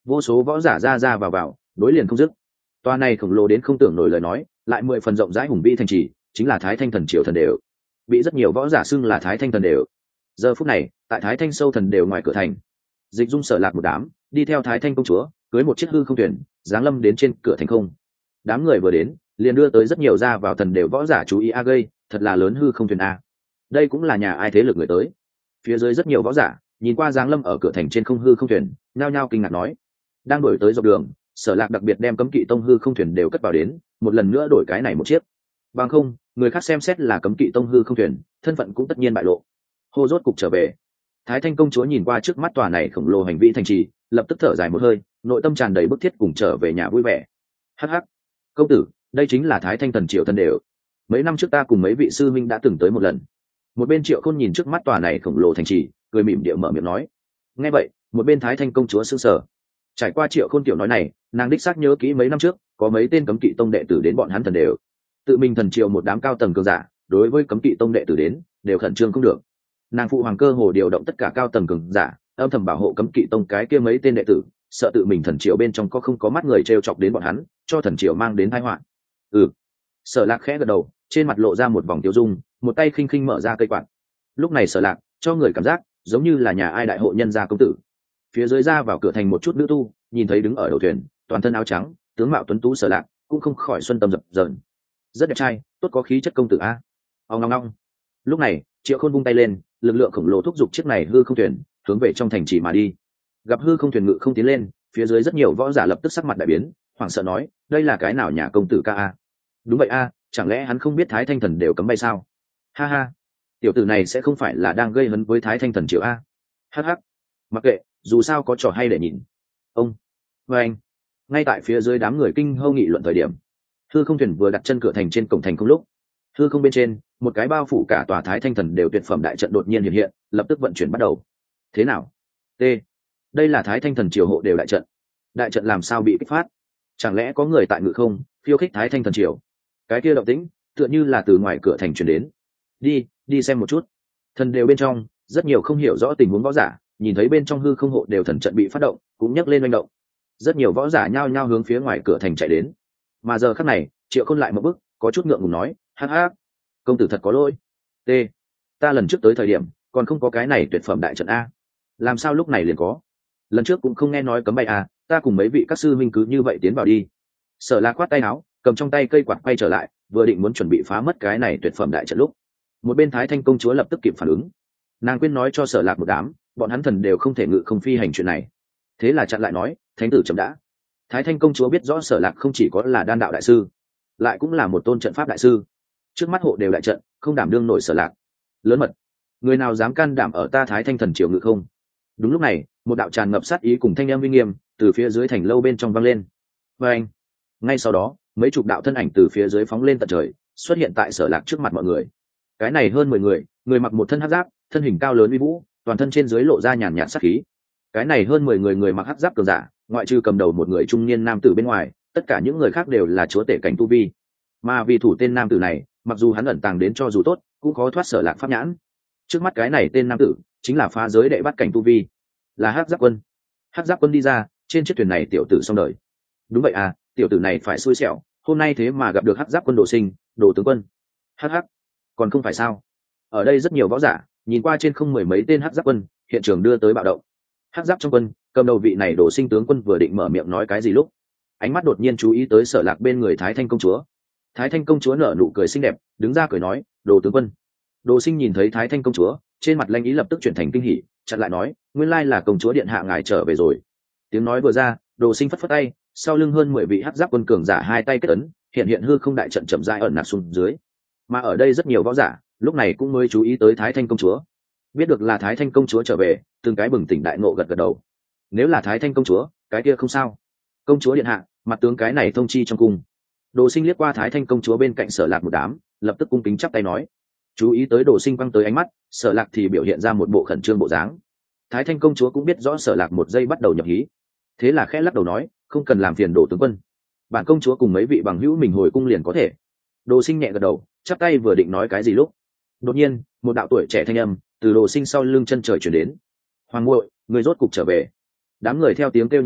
vô số võ giả ra ra vào vào đối liền không dứt. Toa này khổng lồ đến không tưởng nổi lời nói, lại mười phần rộng rãi hùng vĩ thành trì, chính là Thái Thanh Thần Triều thần đều, bị rất nhiều võ giả xưng là Thái Thanh thần đều. Giờ phút này, tại Thái Thanh sâu thần đều ngoài cửa thành, Dịch Dung Sở Lạc một đám đi theo Thái Thanh công chúa, cưới một chiếc hư không thuyền, giáng lâm đến trên cửa thành không. Đám người vừa đến, liền đưa tới rất nhiều ra vào thần đều võ giả chú ý a gây, thật là lớn hư không thuyền a. Đây cũng là nhà ai thế lực người tới. Phía dưới rất nhiều võ giả nhìn qua giáng lâm ở cửa thành trên không hư không thuyền, nhao nhao kinh ngạc nói. Đang đổi tới dọc đường, Sở Lạc đặc biệt đem cấm kỵ tông hư không thuyền đều cất vào đến, một lần nữa đổi cái này một chiếc. Bằng không, người khác xem xét là cấm kỵ tông hư không thuyền, thân phận cũng tất nhiên bại lộ. Hô rốt cục trở về. Thái Thanh công chúa nhìn qua trước mắt tòa này khổng lồ hành vĩ thành trì, lập tức thở dài một hơi, nội tâm tràn đầy bức thiết cùng trở về nhà vui vẻ. Hắc hắc, công tử, đây chính là Thái Thanh thần triều thần đều. Mấy năm trước ta cùng mấy vị sư minh đã từng tới một lần. Một bên Triệu Khôn nhìn trước mắt tòa này khổng lồ thành trì, cười mỉm điệu mở miệng nói. Nghe vậy, một bên Thái Thanh công chúa sững sờ. Trải qua Triệu Khôn tiểu nói này, nàng đích xác nhớ kỹ mấy năm trước, có mấy tên cấm kỵ tông đệ tử đến bọn hắn thần đều. Tự mình thần triều một đám cao tầng cường giả, đối với cấm kỵ tông đệ tử đến, đều khẩn trương không được. Nàng phụ hoàng cơ hồ điều động tất cả cao tầng cường giả, âm thầm bảo hộ cấm kỵ tông cái kia mấy tên đệ tử, sợ tự mình thần triều bên trong có không có mắt người trêu chọc đến bọn hắn, cho thần triều mang đến tai họa. Ừ. Sở Lạc khẽ gật đầu, trên mặt lộ ra một vòng tiêu dung, một tay khinh khinh mở ra cây quạt. Lúc này Sở Lạc cho người cảm giác giống như là nhà ai đại hộ nhân gia công tử. Phía dưới ra vào cửa thành một chút nữ tu, nhìn thấy đứng ở đầu thuyền, toàn thân áo trắng, tướng mạo tuấn tú Sở Lạc, cũng không khỏi xuân tâm dập dờn. Rất đẹp trai, tốt có khí chất công tử a. Ông ngong ngong. Lúc này, Triệu Khôn vung tay lên, lực lượng khổng lồ thúc giục chiếc này hư không thuyền hướng về trong thành trì mà đi. Gặp hư không thuyền ngự không tiến lên, phía dưới rất nhiều võ giả lập tức sắc mặt đại biến, hoảng sợ nói, đây là cái nào nhà công tử ca a? Đúng vậy a, chẳng lẽ hắn không biết Thái Thanh thần đều cấm bay sao? Ha ha, tiểu tử này sẽ không phải là đang gây hấn với Thái Thanh thần triều a? Hắc hắc, mặc kệ, dù sao có trò hay để nhìn. Ông, và anh, ngay tại phía dưới đám người kinh hô nghị luận thời điểm, hư không thuyền vừa đặt chân cửa thành trên cổng thành không lúc, hư không bên trên một cái bao phủ cả tòa Thái Thanh thần đều tuyệt phẩm đại trận đột nhiên hiện hiện, lập tức vận chuyển bắt đầu. Thế nào? T. Đây là Thái Thanh thần triều hộ đều đại trận. Đại trận làm sao bị kích phát? Chẳng lẽ có người tại ngự không khiêu khích Thái Thanh thần triều? Cái kia động tĩnh tựa như là từ ngoài cửa thành truyền đến. Đi, đi xem một chút. Thần đều bên trong, rất nhiều không hiểu rõ tình huống võ giả, nhìn thấy bên trong hư không hộ đều thần trận bị phát động, cũng nhấc lên manh động. Rất nhiều võ giả nhao nhao hướng phía ngoài cửa thành chạy đến. Mà giờ khắc này, Triệu Khôn lại một bước, có chút ngượng ngùng nói, hắc hắc, công tử thật có lỗi. T. Ta lần trước tới thời điểm còn không có cái này tuyệt phẩm đại trận a, làm sao lúc này liền có? Lần trước cũng không nghe nói cấm bay a, ta cùng mấy vị các sư minh cứ như vậy tiến vào đi. Sở Lạc khoát tay áo, cầm trong tay cây quạt quay trở lại, vừa định muốn chuẩn bị phá mất cái này tuyệt phẩm đại trận lúc, một bên Thái Thanh công chúa lập tức kịp phản ứng. Nàng quên nói cho Sở Lạc một đám, bọn hắn thần đều không thể ngự không phi hành chuyện này. Thế là chặn lại nói, thánh tử chậm đã. Thái Thanh công chúa biết rõ Sở Lạc không chỉ có là đan đạo đại sư, lại cũng là một tôn trận pháp đại sư. Trước mắt hộ đều đại trận, không đảm đương nổi Sở Lạc. Lớn mật, người nào dám can đảm ở ta Thái Thanh thần triều ngự không? Đúng lúc này, một đạo tràn ngập sát ý cùng thanh âm uy nghiêm từ phía dưới thành lâu bên trong vang lên. Và anh, ngay sau đó, mấy chục đạo thân ảnh từ phía dưới phóng lên tận trời, xuất hiện tại Sở Lạc trước mặt mọi người. Cái này hơn mười người, người mặc một thân hắc giáp, thân hình cao lớn uy vũ, toàn thân trên dưới lộ ra nhàn nhạt sát khí. Cái này hơn mười người người mặc hắc giáp cường giả, ngoại trừ cầm đầu một người trung niên nam tử bên ngoài, tất cả những người khác đều là chúa tể cảnh tu vi. Mà vì thủ tên nam tử này, mặc dù hắn ẩn tàng đến cho dù tốt, cũng khó thoát Sở Lạc pháp nhãn. Trước mắt cái này tên nam tử chính là phá giới đệ bắt cảnh tu vi, là hắc giáp quân. Hắc giáp quân đi ra, trên chiếc thuyền này tiểu tử xong đời. Đúng vậy à, tiểu tử này phải xui xẻo, hôm nay thế mà gặp được hắc giáp quân Đồ Sinh, Đồ tướng quân. Hắc hắc, còn không phải sao? Ở đây rất nhiều võ giả nhìn qua trên không mười mấy tên hắc giáp quân, hiện trường đưa tới bạo động. Hắc giáp trong quân, cầm đầu vị này Đồ Sinh tướng quân vừa định mở miệng nói cái gì lúc, ánh mắt đột nhiên chú ý tới Sở Lạc bên người Thái Thanh công chúa. Thái Thanh công chúa nở nụ cười xinh đẹp, đứng ra cười nói, Đồ tướng quân. Đồ Sinh nhìn thấy Thái Thanh công chúa, trên mặt lanh ý lập tức chuyển thành kinh hỉ, chặn lại nói, nguyên lai là công chúa điện hạ ngài trở về rồi. Tiếng nói vừa ra, Đồ Sinh phất phất tay, sau lưng hơn mười vị hắc giáp quân cường giả hai tay kết ấn, hiện hiện hư không đại trận chậm rãi ẩn nặc xuống dưới. Mà ở đây rất nhiều võ giả, lúc này cũng mới chú ý tới Thái Thanh công chúa. Biết được là Thái Thanh công chúa trở về, từng cái bừng tỉnh đại ngộ gật gật đầu. Nếu là Thái Thanh công chúa, cái kia không sao. Công chúa điện hạ, mặt tướng cái này thông chi trong cung. Đồ Sinh liếc qua Thái Thanh công chúa bên cạnh Sở Lạc một đám, lập tức cung kính chắp tay nói. Chú ý tới Đồ Sinh quăng tới ánh mắt, Sở Lạc thì biểu hiện ra một bộ khẩn trương bộ dáng. Thái Thanh công chúa cũng biết rõ Sở Lạc một giây bắt đầu nhập hí, thế là khẽ lắc đầu nói, không cần làm phiền Đồ tướng quân, bản công chúa cùng mấy vị bằng hữu mình hồi cung liền có thể. Đồ Sinh nhẹ gật đầu, chắp tay vừa định nói cái gì lúc, đột nhiên một đạo tuổi trẻ thanh âm từ Đồ Sinh sau lưng chân trời chuyển đến. Hoàng muội, người rốt cục trở về. Đám người theo tiếng kêu nhìn lại,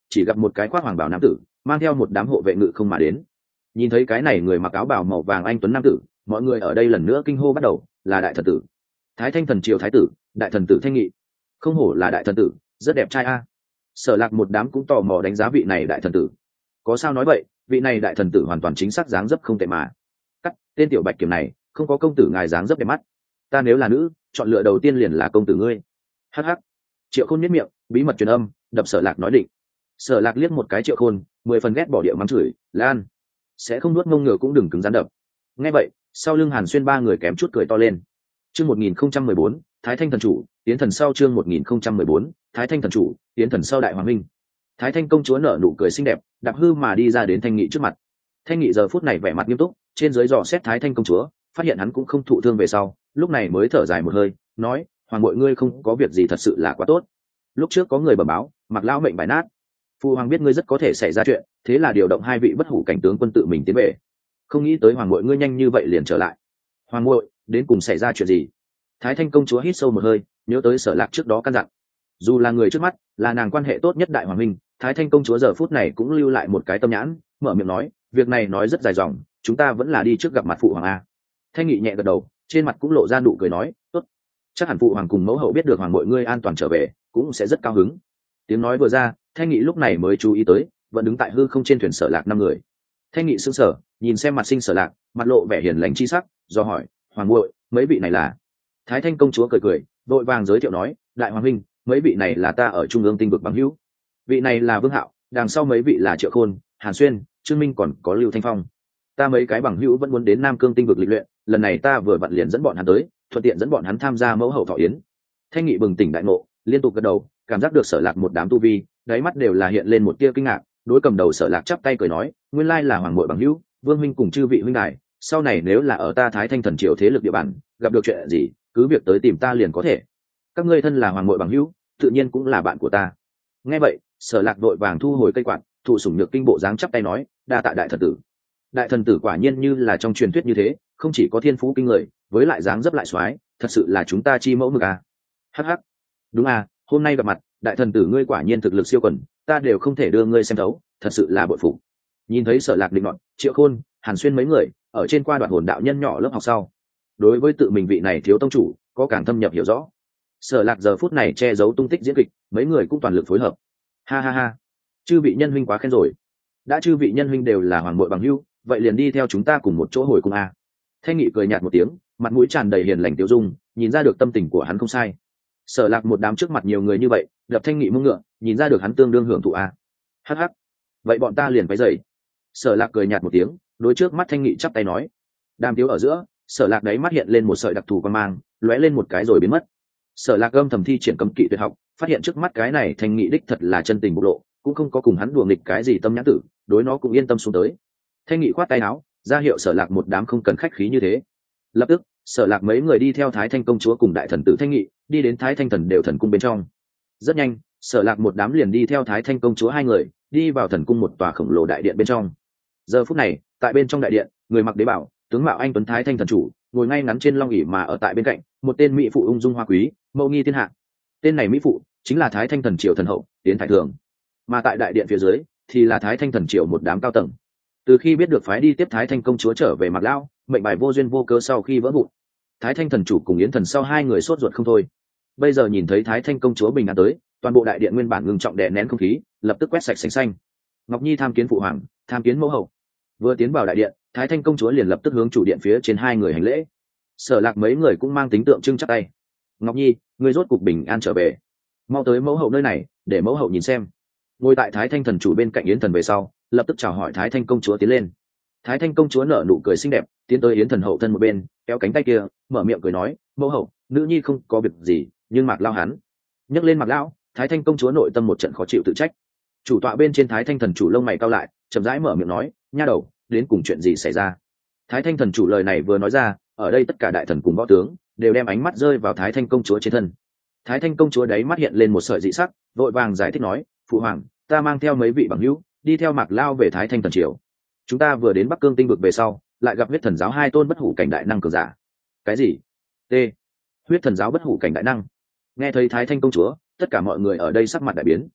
chỉ gặp một cái khoác hoàng bào nam tử mang theo một đám hộ vệ ngự không mà đến. Nhìn thấy cái này người mặc áo bào màu vàng anh tuấn nam tử, mọi người ở đây lần nữa kinh hô bắt đầu, là đại thần tử, Thái Thanh thần triều thái tử, đại thần tử Thanh Nghị. Không hổ là đại thần tử, rất đẹp trai a. Sở Lạc một đám cũng tò mò đánh giá vị này đại thần tử. Có sao nói vậy, vị này đại thần tử hoàn toàn chính xác dáng dấp không tệ mà. Cắt, tên tiểu bạch kiểm này, không có công tử ngài dáng dấp đẹp mắt. Ta nếu là nữ, chọn lựa đầu tiên liền là công tử ngươi. Hắc hắc. Triệu Khôn nhếch miệng, bí mật truyền âm, đập Sở Lạc nói định. Sở Lạc liếc một cái Triệu Khôn, mười phần ghét bỏ địa mắng chửi, "Lan, sẽ không nuốt ngông ngựa cũng đừng cứng rắn đập." Nghe vậy, sau lưng Hàn Xuyên ba người kém chút cười to lên. Chương một nghìn không trăm mười bốn, Thái Thanh thần chủ, tiến thần sau chương một nghìn không trăm mười bốn, Thái Thanh thần chủ, tiến thần sau đại hoàng minh. Thái Thanh công chúa nở nụ cười xinh đẹp, đạp hư mà đi ra đến Thanh Nghị trước mặt. Thanh Nghị giờ phút này vẻ mặt nghiêm túc, trên dưới dò xét Thái Thanh công chúa, phát hiện hắn cũng không thụ thương về sau, lúc này mới thở dài một hơi, nói: "Hoàng bội ngươi không có việc gì thật sự là quá tốt. Lúc trước có người bẩm báo, Mặc lão mệnh bài nát. Phu hoàng biết ngươi rất có thể xảy ra chuyện, thế là điều động hai vị bất hủ cảnh tướng quân tự mình tiến về. Không nghĩ tới hoàng bội ngươi nhanh như vậy liền trở lại. Hoàng bội, đến cùng xảy ra chuyện gì?" Thái Thanh công chúa hít sâu một hơi, nhớ tới Sở Lạc trước đó căn dặn. Dù là người trước mắt, là nàng quan hệ tốt nhất đại hoàng minh, Thái Thanh công chúa giờ phút này cũng lưu lại một cái tâm nhãn, mở miệng nói: "Việc này nói rất dài dòng, chúng ta vẫn là đi trước gặp mặt phụ hoàng a." Thanh Nghị nhẹ gật đầu, trên mặt cũng lộ ra nụ cười nói: "Tốt, chắc hẳn phụ hoàng cùng mẫu hậu biết được hoàng bội ngươi an toàn trở về, cũng sẽ rất cao hứng." Tiếng nói vừa ra, Thanh Nghị lúc này mới chú ý tới, vẫn đứng tại hư không trên thuyền Sở Lạc năm người. Thanh Nghị sững sờ, nhìn xem mặt sinh Sở Lạc, mặt lộ vẻ hiền lành chi sắc, do hỏi: "Hoàng bội, mấy vị này là?" Thái Thanh công chúa cười cười, vội vàng giới thiệu nói: "Đại hoàng huynh, mấy vị này là ta ở trung ương tinh vực bằng hữu. Vị này là Vương Hạo, đằng sau mấy vị là Triệu Khôn, Hàn Xuyên, Trương Minh còn có Lưu Thanh Phong. Ta mấy cái bằng hữu vẫn muốn đến Nam Cương tinh vực lịch luyện, lần này ta vừa vặn liền dẫn bọn hắn tới, thuận tiện dẫn bọn hắn tham gia mẫu hậu thọ yến." Thanh Nghị bừng tỉnh đại ngộ, liên tục gật đầu, cảm giác được Sở Lạc một đám tu vi, đáy mắt đều là hiện lên một tia kinh ngạc, đối cầm đầu Sở Lạc chắp tay cười nói: "Nguyên lai là hoàng muội bằng hữu, Vương huynh cùng chư vị huynh đài, sau này nếu là ở ta Thái Thanh thần triều thế lực địa bàn, gặp được chuyện gì, cứ việc tới tìm ta liền có thể. Các ngươi thân là hoàng muội bằng hữu, tự nhiên cũng là bạn của ta." Nghe vậy, Sở Lạc đội vàng thu hồi cây quạt, thụ sủng nhược kinh bộ dáng chắp tay nói: "Đa tạ đại thần tử." Đại thần tử quả nhiên như là trong truyền thuyết như thế, không chỉ có thiên phú kinh người, với lại dáng dấp lại xoái, thật sự là chúng ta chi mẫu mực à. Hắc hắc. Đúng à, hôm nay gặp mặt, đại thần tử ngươi quả nhiên thực lực siêu quần, ta đều không thể đưa ngươi xem thấu, thật sự là bội phục. Nhìn thấy Sở Lạc định nọt, Triệu Khôn, Hàn Xuyên mấy người ở trên qua đoạn hồn đạo nhân nhỏ lớp học sau, đối với tự mình vị này thiếu tông chủ có càng thâm nhập hiểu rõ. Sở Lạc giờ phút này che giấu tung tích diễn kịch, mấy người cũng toàn lực phối hợp. Ha ha ha, chư vị nhân huynh quá khen rồi. Đã chư vị nhân huynh đều là hoàng muội bằng hữu, vậy liền đi theo chúng ta cùng một chỗ hồi cung a. Thanh Nghị cười nhạt một tiếng, mặt mũi tràn đầy hiền lành tiêu dung, nhìn ra được tâm tình của hắn không sai. Sở Lạc một đám trước mặt nhiều người như vậy, đập Thanh Nghị mông ngựa, nhìn ra được hắn tương đương hưởng thụ a. Hắc hắc, vậy bọn ta liền phải dậy. Sở Lạc cười nhạt một tiếng, đối trước mắt Thanh Nghị chắp tay nói. Đàm tiếu ở giữa, Sở Lạc đấy mắt hiện lên một sợi đặc thù quan mang, lóe lên một cái rồi biến mất. Sở Lạc âm thầm thi triển cấm kỵ tuyệt học, phát hiện trước mắt cái này Thanh Nghị đích thật là chân tình bộc lộ, cũng không có cùng hắn đùa nghịch cái gì tâm nhãn tử, đối nó cũng yên tâm xuống tới. Thanh Nghị khoát tay áo, ra hiệu Sở Lạc một đám không cần khách khí như thế. Lập tức, Sở Lạc mấy người đi theo Thái Thanh công chúa cùng đại thần tử Thanh Nghị, đi đến Thái Thanh thần đều thần cung bên trong. Rất nhanh, Sở Lạc một đám liền đi theo Thái Thanh công chúa hai người, đi vào thần cung một tòa khổng lồ đại điện bên trong. Giờ phút này, tại bên trong đại điện, người mặc đế bảo, tướng mạo anh tuấn Thái Thanh thần chủ, ngồi ngay ngắn trên long ỷ mà ở tại bên cạnh, một tên mỹ phụ ung dung hoa quý, mẫu nghi thiên hạ. Tên này mỹ phụ chính là Thái Thanh thần triều thần hậu, Tiến Thái Thường. Mà tại đại điện phía dưới thì là Thái Thanh thần triều một đám cao tầng. Từ khi biết được phái đi tiếp Thái Thanh công chúa trở về Mạc Lao, mệnh bài vô duyên vô cớ sau khi vỡ vụn, Thái Thanh thần chủ cùng Yến thần sau hai người sốt ruột không thôi. Bây giờ nhìn thấy Thái Thanh công chúa bình an tới, toàn bộ đại điện nguyên bản ngưng trọng đè nén không khí, lập tức quét sạch sành xanh. Ngọc Nhi tham kiến phụ hoàng, tham kiến mẫu hậu. Vừa tiến vào đại điện, Thái Thanh công chúa liền lập tức hướng chủ điện phía trên hai người hành lễ. Sở Lạc mấy người cũng mang tính tượng trưng chắp tay. Ngọc Nhi, ngươi rốt cục bình an trở về, mau tới mẫu hậu nơi này, để mẫu hậu nhìn xem. Ngồi tại Thái Thanh thần chủ bên cạnh Yến thần về sau, lập tức chào hỏi Thái Thanh công chúa tiến lên. Thái Thanh công chúa nở nụ cười xinh đẹp, tiến tới Yến thần hậu thân một bên, kéo cánh tay kia, mở miệng cười nói: "Mẫu hậu, nữ nhi không có việc gì, nhưng Mạc Lao hắn." Nhắc lên Mạc Lão, Thái Thanh công chúa nội tâm một trận khó chịu tự trách. Chủ tọa bên trên Thái Thanh thần chủ lông mày cau lại, chậm rãi mở miệng nói: "Nha đầu, đến cùng chuyện gì xảy ra?" Thái Thanh thần chủ lời này vừa nói ra, ở đây tất cả đại thần cùng võ tướng đều đem ánh mắt rơi vào Thái Thanh công chúa trên thân. Thái Thanh công chúa đấy mắt hiện lên một sợi dị sắc, vội vàng giải thích nói: "Phụ hoàng, ta mang theo mấy vị bằng hữu đi theo Mạc Lao về Thái Thanh thần triều. Chúng ta vừa đến Bắc Cương tinh vực về sau, lại gặp huyết thần giáo hai tôn bất hủ cảnh đại năng cường giả." Cái gì? T. Huyết thần giáo bất hủ cảnh đại năng? Nghe thấy Thái Thanh công chúa, tất cả mọi người ở đây sắc mặt đại biến.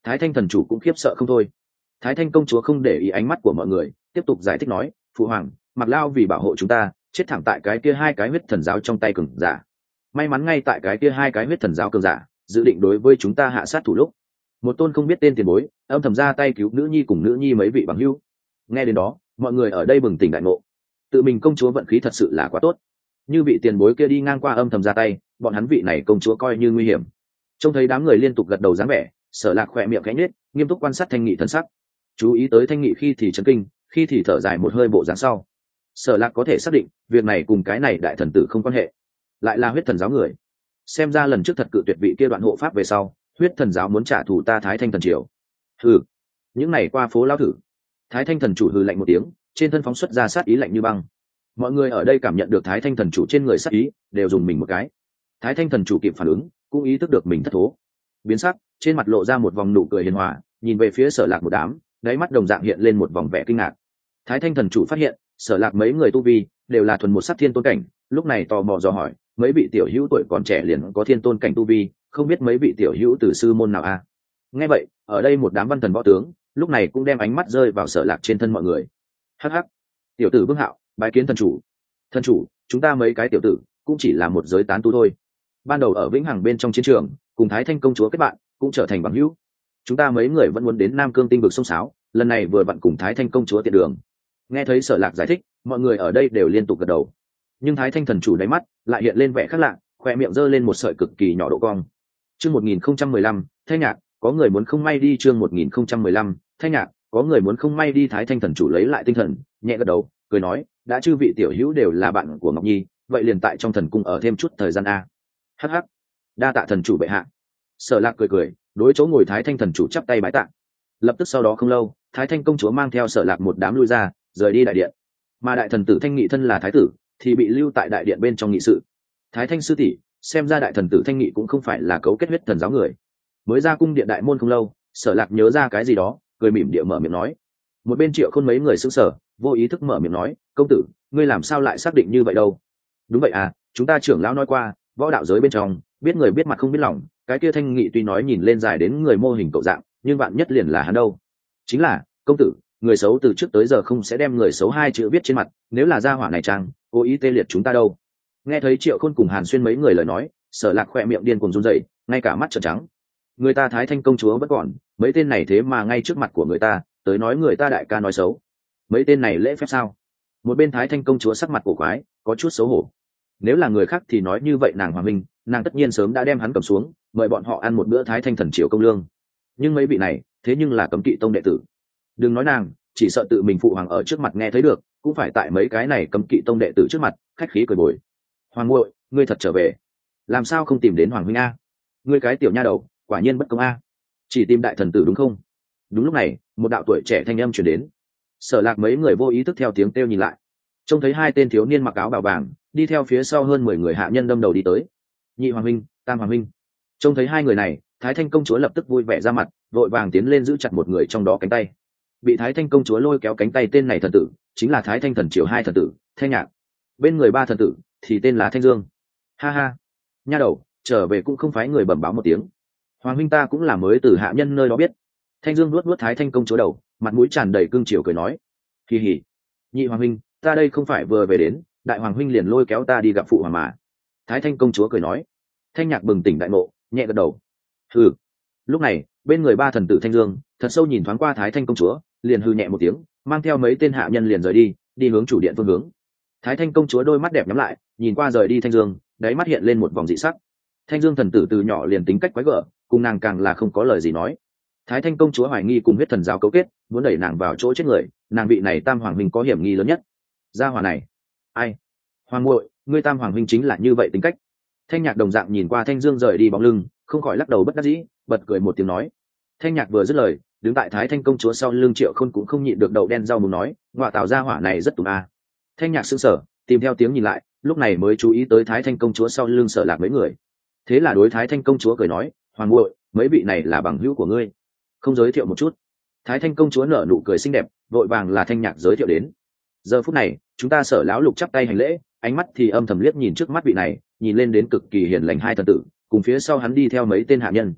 Thái thanh thần chủ cũng khiếp sợ không thôi. Thái thanh công chúa không để ý ánh mắt của mọi người, tiếp tục giải thích nói, phụ hoàng, Mạc Lao vì bảo hộ chúng ta chết thẳng tại cái kia hai cái huyết thần giáo trong tay cường giả. May mắn ngay tại cái kia hai cái huyết thần giáo cường giả dự định đối với chúng ta hạ sát thủ lúc, một tôn không biết tên tiền bối âm thầm ra tay cứu nữ nhi cùng nữ nhi mấy vị bằng hữu. Nghe đến đó, mọi người ở đây bừng tỉnh đại ngộ. Tự mình công chúa vận khí thật sự là quá tốt. Như vị tiền bối kia đi ngang qua âm thầm ra tay, bọn hắn vị này công chúa coi như nguy hiểm. Trông thấy đám người liên tục gật đầu dáng vẻ, Sở Lạc khỏe miệng khẽ nhếch, nghiêm túc quan sát Thanh Nghị thần sắc. Chú ý tới Thanh Nghị khi thì chấn kinh, khi thì thở dài một hơi bộ dáng sau. Sở Lạc có thể xác định, việc này cùng cái này đại thần tử không quan hệ, lại là huyết thần giáo người. Xem ra lần trước thật cự tuyệt vị kia đoạn hộ pháp về sau, huyết thần giáo muốn trả thù ta Thái Thanh thần triều. Hừ, những này qua phố lao thử. Thái Thanh thần chủ hừ lạnh một tiếng, trên thân phóng xuất ra sát ý lạnh như băng. Mọi người ở đây cảm nhận được Thái Thanh thần chủ trên người sát ý, đều dùng mình một cái. Thái Thanh thần chủ kịp phản ứng, cũng ý thức được mình thất thố, biến sắc, trên mặt lộ ra một vòng nụ cười hiền hòa, nhìn về phía Sở Lạc một đám, đáy mắt đồng dạng hiện lên một vòng vẻ kinh ngạc. Thái Thanh thần chủ phát hiện, Sở Lạc mấy người tu vi đều là thuần một sắc thiên tôn cảnh, lúc này tò mò dò hỏi, mấy vị tiểu hữu tuổi còn trẻ liền có thiên tôn cảnh tu vi, không biết mấy vị tiểu hữu từ sư môn nào a? À? Nghe vậy, ở đây một đám văn thần võ tướng, lúc này cũng đem ánh mắt rơi vào Sở Lạc trên thân mọi người. Hắc hắc, tiểu tử Vương Hạo, bái kiến thần chủ. Thần chủ, chúng ta mấy cái tiểu tử cũng chỉ là một giới tán tu thôi. Ban đầu ở Vĩnh Hằng bên trong chiến trường, cùng Thái Thanh công chúa kết bạn, cũng trở thành bằng hữu. Chúng ta mấy người vẫn muốn đến Nam Cương tinh vực sông sáo, lần này vừa vặn cùng Thái Thanh công chúa tiện đường. Nghe thấy Sở Lạc giải thích, mọi người ở đây đều liên tục gật đầu. Nhưng Thái Thanh thần chủ đáy mắt lại hiện lên vẻ khác lạ, khoe miệng giơ lên một sợi cực kỳ nhỏ độ cong. Chương một nghìn không trăm mười lăm, Thanh Nhạc, có người muốn không may đi. Chương một nghìn không trăm mười lăm, Thanh Nhạc, có người muốn không may đi. Thái Thanh thần chủ lấy lại tinh thần, nhẹ gật đầu, cười nói, đã chư vị tiểu hữu đều là bạn của Ngọc Nhi, vậy liền tại trong thần cung ở thêm chút thời gian a. Hắc hắc, đa tạ thần chủ bệ hạ. Sở Lạc cười cười, đối chỗ ngồi Thái Thanh thần chủ chắp tay bái tạ. Lập tức sau đó không lâu, Thái Thanh công chúa mang theo Sở Lạc một đám lui ra, rời đi đại điện. Mà đại thần tử Thanh Nghị thân là thái tử, thì bị lưu tại đại điện bên trong nghị sự. Thái Thanh sư tỷ, xem ra đại thần tử Thanh Nghị cũng không phải là cấu kết huyết thần giáo người. Mới ra cung điện đại môn không lâu, Sở Lạc nhớ ra cái gì đó, cười mỉm địa mở miệng nói. Một bên Triệu Khôn mấy người sững sờ, vô ý thức mở miệng nói, công tử, ngươi làm sao lại xác định như vậy đâu? Đúng vậy à, chúng ta trưởng lão nói qua, võ đạo giới bên trong, biết người biết mặt không biết lòng, cái kia Thanh Nghị tuy nói nhìn lên dài đến người mô hình cậu dạng, nhưng bạn nhất liền là hắn đâu. Chính là, công tử, người xấu từ trước tới giờ không sẽ đem người xấu hai chữ viết trên mặt, nếu là gia hỏa này trang cố ý tê liệt chúng ta đâu. Nghe thấy Triệu Khôn cùng Hàn Xuyên mấy người lời nói, Sở Lạc khỏe miệng điên cuồng run rẩy, ngay cả mắt trợn trắng. Người ta Thái Thanh công chúa vẫn còn, mấy tên này thế mà ngay trước mặt của người ta tới nói người ta đại ca nói xấu, mấy tên này lễ phép sao? Một bên Thái Thanh công chúa sắc mặt cổ quái, có chút xấu hổ. Nếu là người khác thì nói như vậy nàng Hoàng Minh, nàng tất nhiên sớm đã đem hắn cầm xuống, mời bọn họ ăn một bữa Thái Thanh thần triều công lương. Nhưng mấy vị này, thế nhưng là cấm kỵ tông đệ tử. Đừng nói nàng, chỉ sợ tự mình phụ hoàng ở trước mặt nghe thấy được, cũng phải tại mấy cái này cấm kỵ tông đệ tử trước mặt khách khí cười bồi. Hoàng muội, ngươi thật trở về, làm sao không tìm đến Hoàng huynh a? Ngươi cái tiểu nha đầu, quả nhiên bất công a. Chỉ tìm đại thần tử đúng không? Đúng lúc này, một đạo tuổi trẻ thanh âm truyền đến. Sở Lạc mấy người vô ý thức theo tiếng kêu nhìn lại, trông thấy hai tên thiếu niên mặc áo bào vàng đi theo phía sau hơn mười người hạ nhân đâm đầu đi tới. Nhị hoàng huynh, tam hoàng huynh. Trông thấy hai người này, Thái Thanh công chúa lập tức vui vẻ ra mặt, vội vàng tiến lên giữ chặt một người trong đó cánh tay. Bị Thái Thanh công chúa lôi kéo cánh tay tên này thần tử chính là Thái Thanh thần triều hai thần tử Thanh Nhạc, bên người ba thần tử thì tên là Thanh Dương. Ha ha, nha đầu, trở về cũng không phái người bẩm báo một tiếng. Hoàng huynh ta cũng là mới từ hạ nhân nơi đó biết. Thanh Dương nuốt nuốt Thái Thanh công chúa đầu, mặt mũi tràn đầy cương triều cười nói, kỳ hỉ, nhị hoàng huynh, ta đây không phải vừa về đến, đại hoàng huynh liền lôi kéo ta đi gặp phụ hoàng mà. Thái Thanh công chúa cười nói. Thanh Nhạc bừng tỉnh đại ngộ, nhẹ gật đầu. Hừ. Lúc này, bên người ba thần tử Thanh Dương thật sâu nhìn thoáng qua Thái Thanh công chúa, liền hừ nhẹ một tiếng, mang theo mấy tên hạ nhân liền rời đi, đi hướng chủ điện phương hướng. Thái Thanh công chúa đôi mắt đẹp nhắm lại, nhìn qua rời đi Thanh Dương, đáy mắt hiện lên một vòng dị sắc. Thanh Dương thần tử từ nhỏ liền tính cách quái gở, cùng nàng càng là không có lời gì nói. Thái Thanh công chúa hoài nghi cùng huyết thần giáo cấu kết, muốn đẩy nàng vào chỗ chết người, nàng vị này tam hoàng huynh có hiểm nghi lớn nhất. Gia hỏa này, ai? Hoàng muội, ngươi tam hoàng huynh chính là như vậy tính cách. Thanh Nhạc đồng dạng nhìn qua Thanh Dương rời đi bóng lưng, không khỏi lắc đầu bất đắc dĩ, bật cười một tiếng nói. Thanh Nhạc vừa dứt lời, đứng tại Thái Thanh công chúa sau lưng Triệu Khôn cũng không nhịn được đầu đen rau muốn nói, ngọa tạo gia hỏa này rất tùm a. Thanh Nhạc sững sờ, tìm theo tiếng nhìn lại, lúc này mới chú ý tới Thái Thanh công chúa sau lưng Sở Lạc mấy người. Thế là đối Thái Thanh công chúa cười nói, hoàng muội, mấy vị này là bằng hữu của ngươi, không giới thiệu một chút? Thái Thanh công chúa nở nụ cười xinh đẹp, vội vàng là Thanh Nhạc giới thiệu đến. Giờ phút này, chúng ta Sở lão lục chắp tay hành lễ, ánh mắt thì âm thầm liếc nhìn trước mắt vị này, nhìn lên đến cực kỳ hiền lành hai thần tử, cùng phía sau hắn đi theo mấy tên hạ nhân.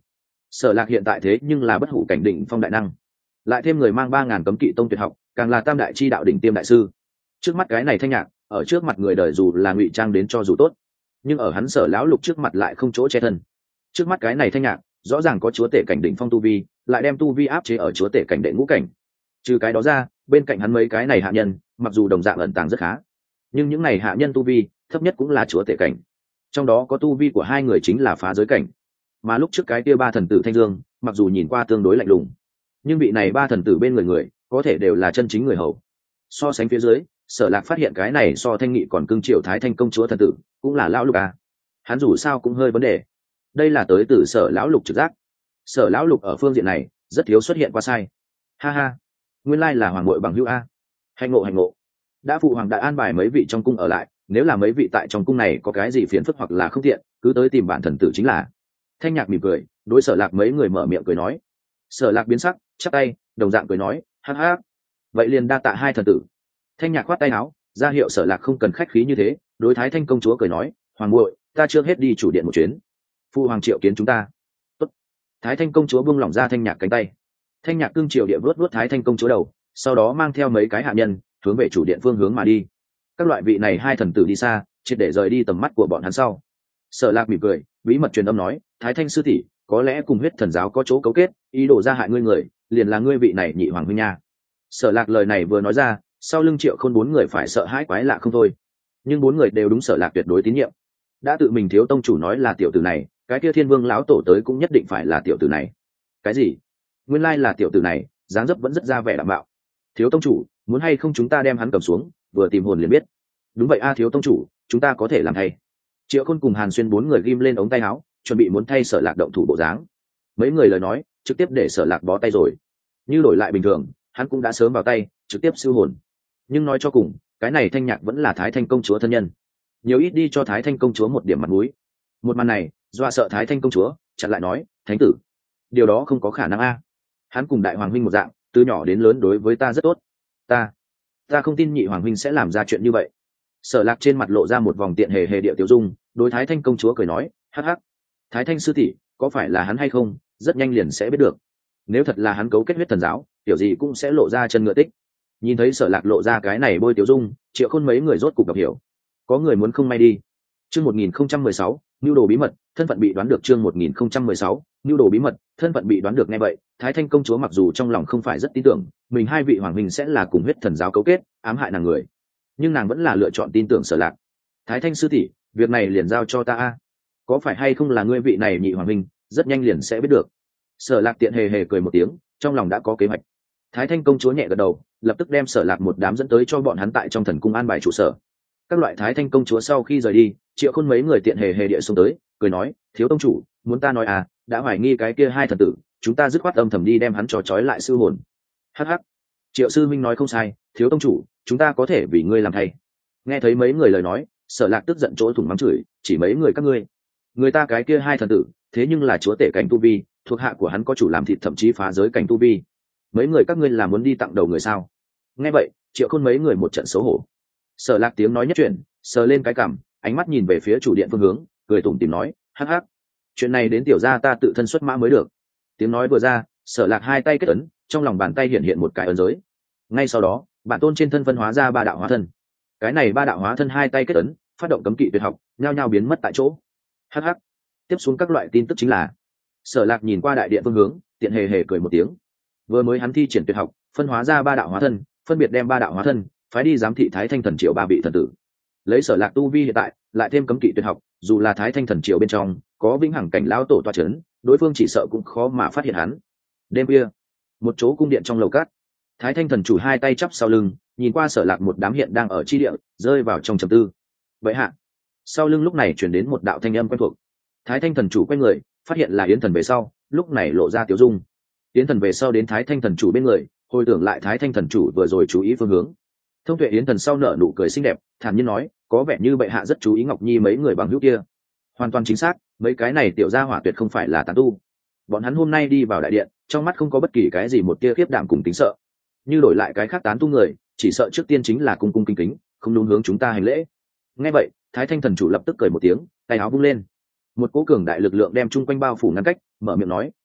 Sở Lạc hiện tại thế nhưng là bất hủ cảnh đỉnh phong đại năng, lại thêm người mang ba ngàn cấm kỵ tông tuyệt học, càng là tam đại chi đạo đỉnh tiêm đại sư. Trước mắt cái này Thanh Nhạc, ở trước mặt người đời dù là ngụy trang đến cho dù tốt, nhưng ở hắn Sở lão lục trước mặt lại không chỗ che thân. Trước mắt cái này Thanh Nhạc rõ ràng có chúa tể cảnh đỉnh phong tu vi, lại đem tu vi áp chế ở chúa tể cảnh đệ ngũ cảnh. Trừ cái đó ra, bên cạnh hắn mấy cái này hạ nhân, mặc dù đồng dạng ẩn tàng rất khá, nhưng những này hạ nhân tu vi thấp nhất cũng là chúa tể cảnh, trong đó có tu vi của hai người chính là phá giới cảnh. Mà lúc trước cái kia ba thần tử Thanh Dương, mặc dù nhìn qua tương đối lạnh lùng, nhưng vị này ba thần tử bên người người có thể đều là chân chính người hầu. So sánh phía dưới, Sở Lạc phát hiện cái này so Thanh Nghị còn cưng chiều Thái Thanh công chúa thần tử cũng là lão lục à. Hắn dù sao cũng hơi vấn đề, đây là tới từ Sở lão lục trực giác. Sở lão lục ở phương diện này rất thiếu xuất hiện qua sai. Ha ha, nguyên lai là hoàng bội bằng hữu a. Hành ngộ hành ngộ. Đã phụ hoàng đã an bài mấy vị trong cung ở lại, nếu là mấy vị tại trong cung này có cái gì phiền phức hoặc là không tiện, cứ tới tìm bản thần tử chính là. Thanh Nhạc mỉm cười, đối Sở Lạc mấy người mở miệng cười nói. Sở Lạc biến sắc, chắp tay, đồng dạng cười nói, hắc hắc. Vậy liền đa tạ hai thần tử. Thanh Nhạc khoát tay áo, ra hiệu Sở Lạc không cần khách khí như thế, đối Thái Thanh công chúa cười nói, hoàng muội, ta chưa hết đi chủ điện một chuyến. Phụ hoàng triệu kiến chúng ta. Tốt. Thái Thanh công chúa buông lỏng ra Thanh Nhạc cánh tay. Thanh Nhạc cương triều địa vuốt vuốt Thái Thanh công chúa đầu, sau đó mang theo mấy cái hạ nhân hướng về chủ điện phương hướng mà đi. Các loại vị này hai thần tử đi xa, triệt để rời đi tầm mắt của bọn hắn sau. Sở Lạc mỉm cười, bí mật truyền âm nói, Thái Thanh sư tỷ, có lẽ cùng huyết thần giáo có chỗ cấu kết, ý đồ ra hại ngươi người, liền là ngươi vị này nhị hoàng huynh nha. Sở Lạc lời này vừa nói ra, sau lưng Triệu Khôn bốn người phải sợ hãi quái lạ không thôi, nhưng bốn người đều đúng Sở Lạc tuyệt đối tín nhiệm. Đã tự mình thiếu tông chủ nói là tiểu tử này, cái kia Thiên Vương lão tổ tới cũng nhất định phải là tiểu tử này. Cái gì? Nguyên lai là tiểu tử này, dáng dấp vẫn rất ra vẻ đảm bảo. Thiếu tông chủ, muốn hay không chúng ta đem hắn cầm xuống, vừa tìm hồn liền biết. Đúng vậy a thiếu tông chủ, chúng ta có thể làm thay. Triệu Khôn cùng Hàn Xuyên bốn người ghim lên ống tay áo, chuẩn bị muốn thay Sở Lạc động thủ bộ dáng. Mấy người lời nói trực tiếp để Sở Lạc bó tay rồi, như đổi lại bình thường hắn cũng đã sớm vào tay trực tiếp siêu hồn. Nhưng nói cho cùng, cái này Thanh Nhạc vẫn là Thái Thanh công chúa thân nhân, nhiều ít đi cho Thái Thanh công chúa một điểm mặt mũi. Một màn này dọa sợ Thái Thanh công chúa, chặn lại nói, thánh tử, điều đó không có khả năng a. Hắn cùng đại hoàng huynh một dạng, từ nhỏ đến lớn đối với ta rất tốt, ta ta không tin nhị hoàng huynh sẽ làm ra chuyện như vậy. Sở Lạc trên mặt lộ ra một vòng tiện hề hề điệu tiêu dung, đối Thái Thanh công chúa cười nói, hắc hắc, Thái Thanh sư tỷ, có phải là hắn hay không, rất nhanh liền sẽ biết được. Nếu thật là hắn cấu kết huyết thần giáo, kiểu gì cũng sẽ lộ ra chân ngựa tích. Nhìn thấy Sở Lạc lộ ra cái này bôi tiêu dung, Triệu Khôn mấy người rốt cục gặp hiểu, có người muốn không may đi. Chương một nghìn không trăm mười sáu, nưu đồ bí mật, thân phận bị đoán được. Chương một nghìn không trăm mười sáu, nưu đồ bí mật, thân phận bị đoán được. Nghe vậy, Thái Thanh công chúa mặc dù trong lòng không phải rất tin tưởng mình hai vị hoàng huynh sẽ là cùng huyết thần giáo cấu kết ám hại nàng người, nhưng nàng vẫn là lựa chọn tin tưởng Sở Lạc. Thái Thanh sư tỷ, việc này liền giao cho ta a. Có phải hay không là ngươi vị này nhị hoàng huynh, rất nhanh liền sẽ biết được. Sở Lạc tiện hề hề cười một tiếng, trong lòng đã có kế hoạch. Thái Thanh công chúa nhẹ gật đầu, lập tức đem Sở Lạc một đám dẫn tới cho bọn hắn tại trong thần cung an bài trụ sở. Các loại Thái Thanh công chúa sau khi rời đi, Triệu Khôn mấy người tiện hề hề địa xuống tới, cười nói, thiếu tông chủ, muốn ta nói à, đã hoài nghi cái kia hai thần tử, chúng ta dứt khoát âm thầm đi đem hắn trò trói lại sư hồn. Hắc hắc, Triệu sư minh nói không sai, thiếu tông chủ, chúng ta có thể vì ngươi làm thay. Nghe thấy mấy người lời nói, Sở Lạc tức giận chỗ thủng mắng chửi, chỉ mấy người các ngươi, người ta cái kia hai thần tử, thế nhưng là chúa tể cảnh tu vi, thuộc hạ của hắn có chủ làm thịt thậm chí phá giới cảnh tu vi, mấy người các ngươi là muốn đi tặng đầu người sao? Nghe vậy, Triệu Khôn mấy người một trận xấu hổ. Sở Lạc tiếng nói nhất chuyện, sờ lên cái cằm, ánh mắt nhìn về phía chủ điện phương hướng, cười tủm tỉm nói, hắc hắc, chuyện này đến tiểu gia ta tự thân xuất mã mới được. Tiếng nói vừa ra, Sở Lạc hai tay kết ấn, trong lòng bàn tay hiện hiện một cái ấn giới. Ngay sau đó, bản tôn trên thân phân hóa ra ba đạo hóa thân. Cái này ba đạo hóa thân hai tay kết ấn, phát động cấm kỵ tuyệt học, nhao nhao biến mất tại chỗ. Hắc hắc. Tiếp xuống các loại tin tức chính là, Sở Lạc nhìn qua đại điện phương hướng, tiện hề hề cười một tiếng. Vừa mới hắn thi triển tuyệt học, phân hóa ra ba đạo hóa thân, phân biệt đem ba đạo hóa thân phái đi giám thị Thái Thanh thần triều ba vị thần tử. Lấy Sở Lạc tu vi hiện tại, lại thêm cấm kỵ tuyệt học, dù là Thái Thanh thần triều bên trong có vĩnh hằng cảnh lão tổ toa chấn, đối phương chỉ sợ cũng khó mà phát hiện hắn. Đêm khuya, một chỗ cung điện trong lầu cát, Thái Thanh thần chủ hai tay chắp sau lưng, nhìn qua Sở Lạc một đám hiện đang ở chi địa, rơi vào trong trầm tư. Vậy hạ, sau lưng lúc này truyền đến một đạo thanh âm quen thuộc. Thái Thanh thần chủ quay người, phát hiện là Yến Thần về sau, lúc này lộ ra tiểu dung. Yến Thần về sau đến Thái Thanh thần chủ bên người, hồi tưởng lại Thái Thanh thần chủ vừa rồi chú ý phương hướng. Thông tuệ Yến Thần sau nở nụ cười xinh đẹp, thản nhiên nói, có vẻ như bệ hạ rất chú ý Ngọc Nhi mấy người bằng hữu kia. Hoàn toàn chính xác, mấy cái này tiểu gia hỏa tuyệt không phải là tán tu. Bọn hắn hôm nay đi vào đại điện, trong mắt không có bất kỳ cái gì một tia khiếp đảm cùng tính sợ. Như đổi lại cái khác tán tu người, chỉ sợ trước tiên chính là cung cung kính kính, không đúng hướng chúng ta hành lễ. Nghe vậy, Thái Thanh thần chủ lập tức cười một tiếng, tay áo vung lên, một cỗ cường đại lực lượng đem chung quanh bao phủ ngăn cách, mở miệng nói,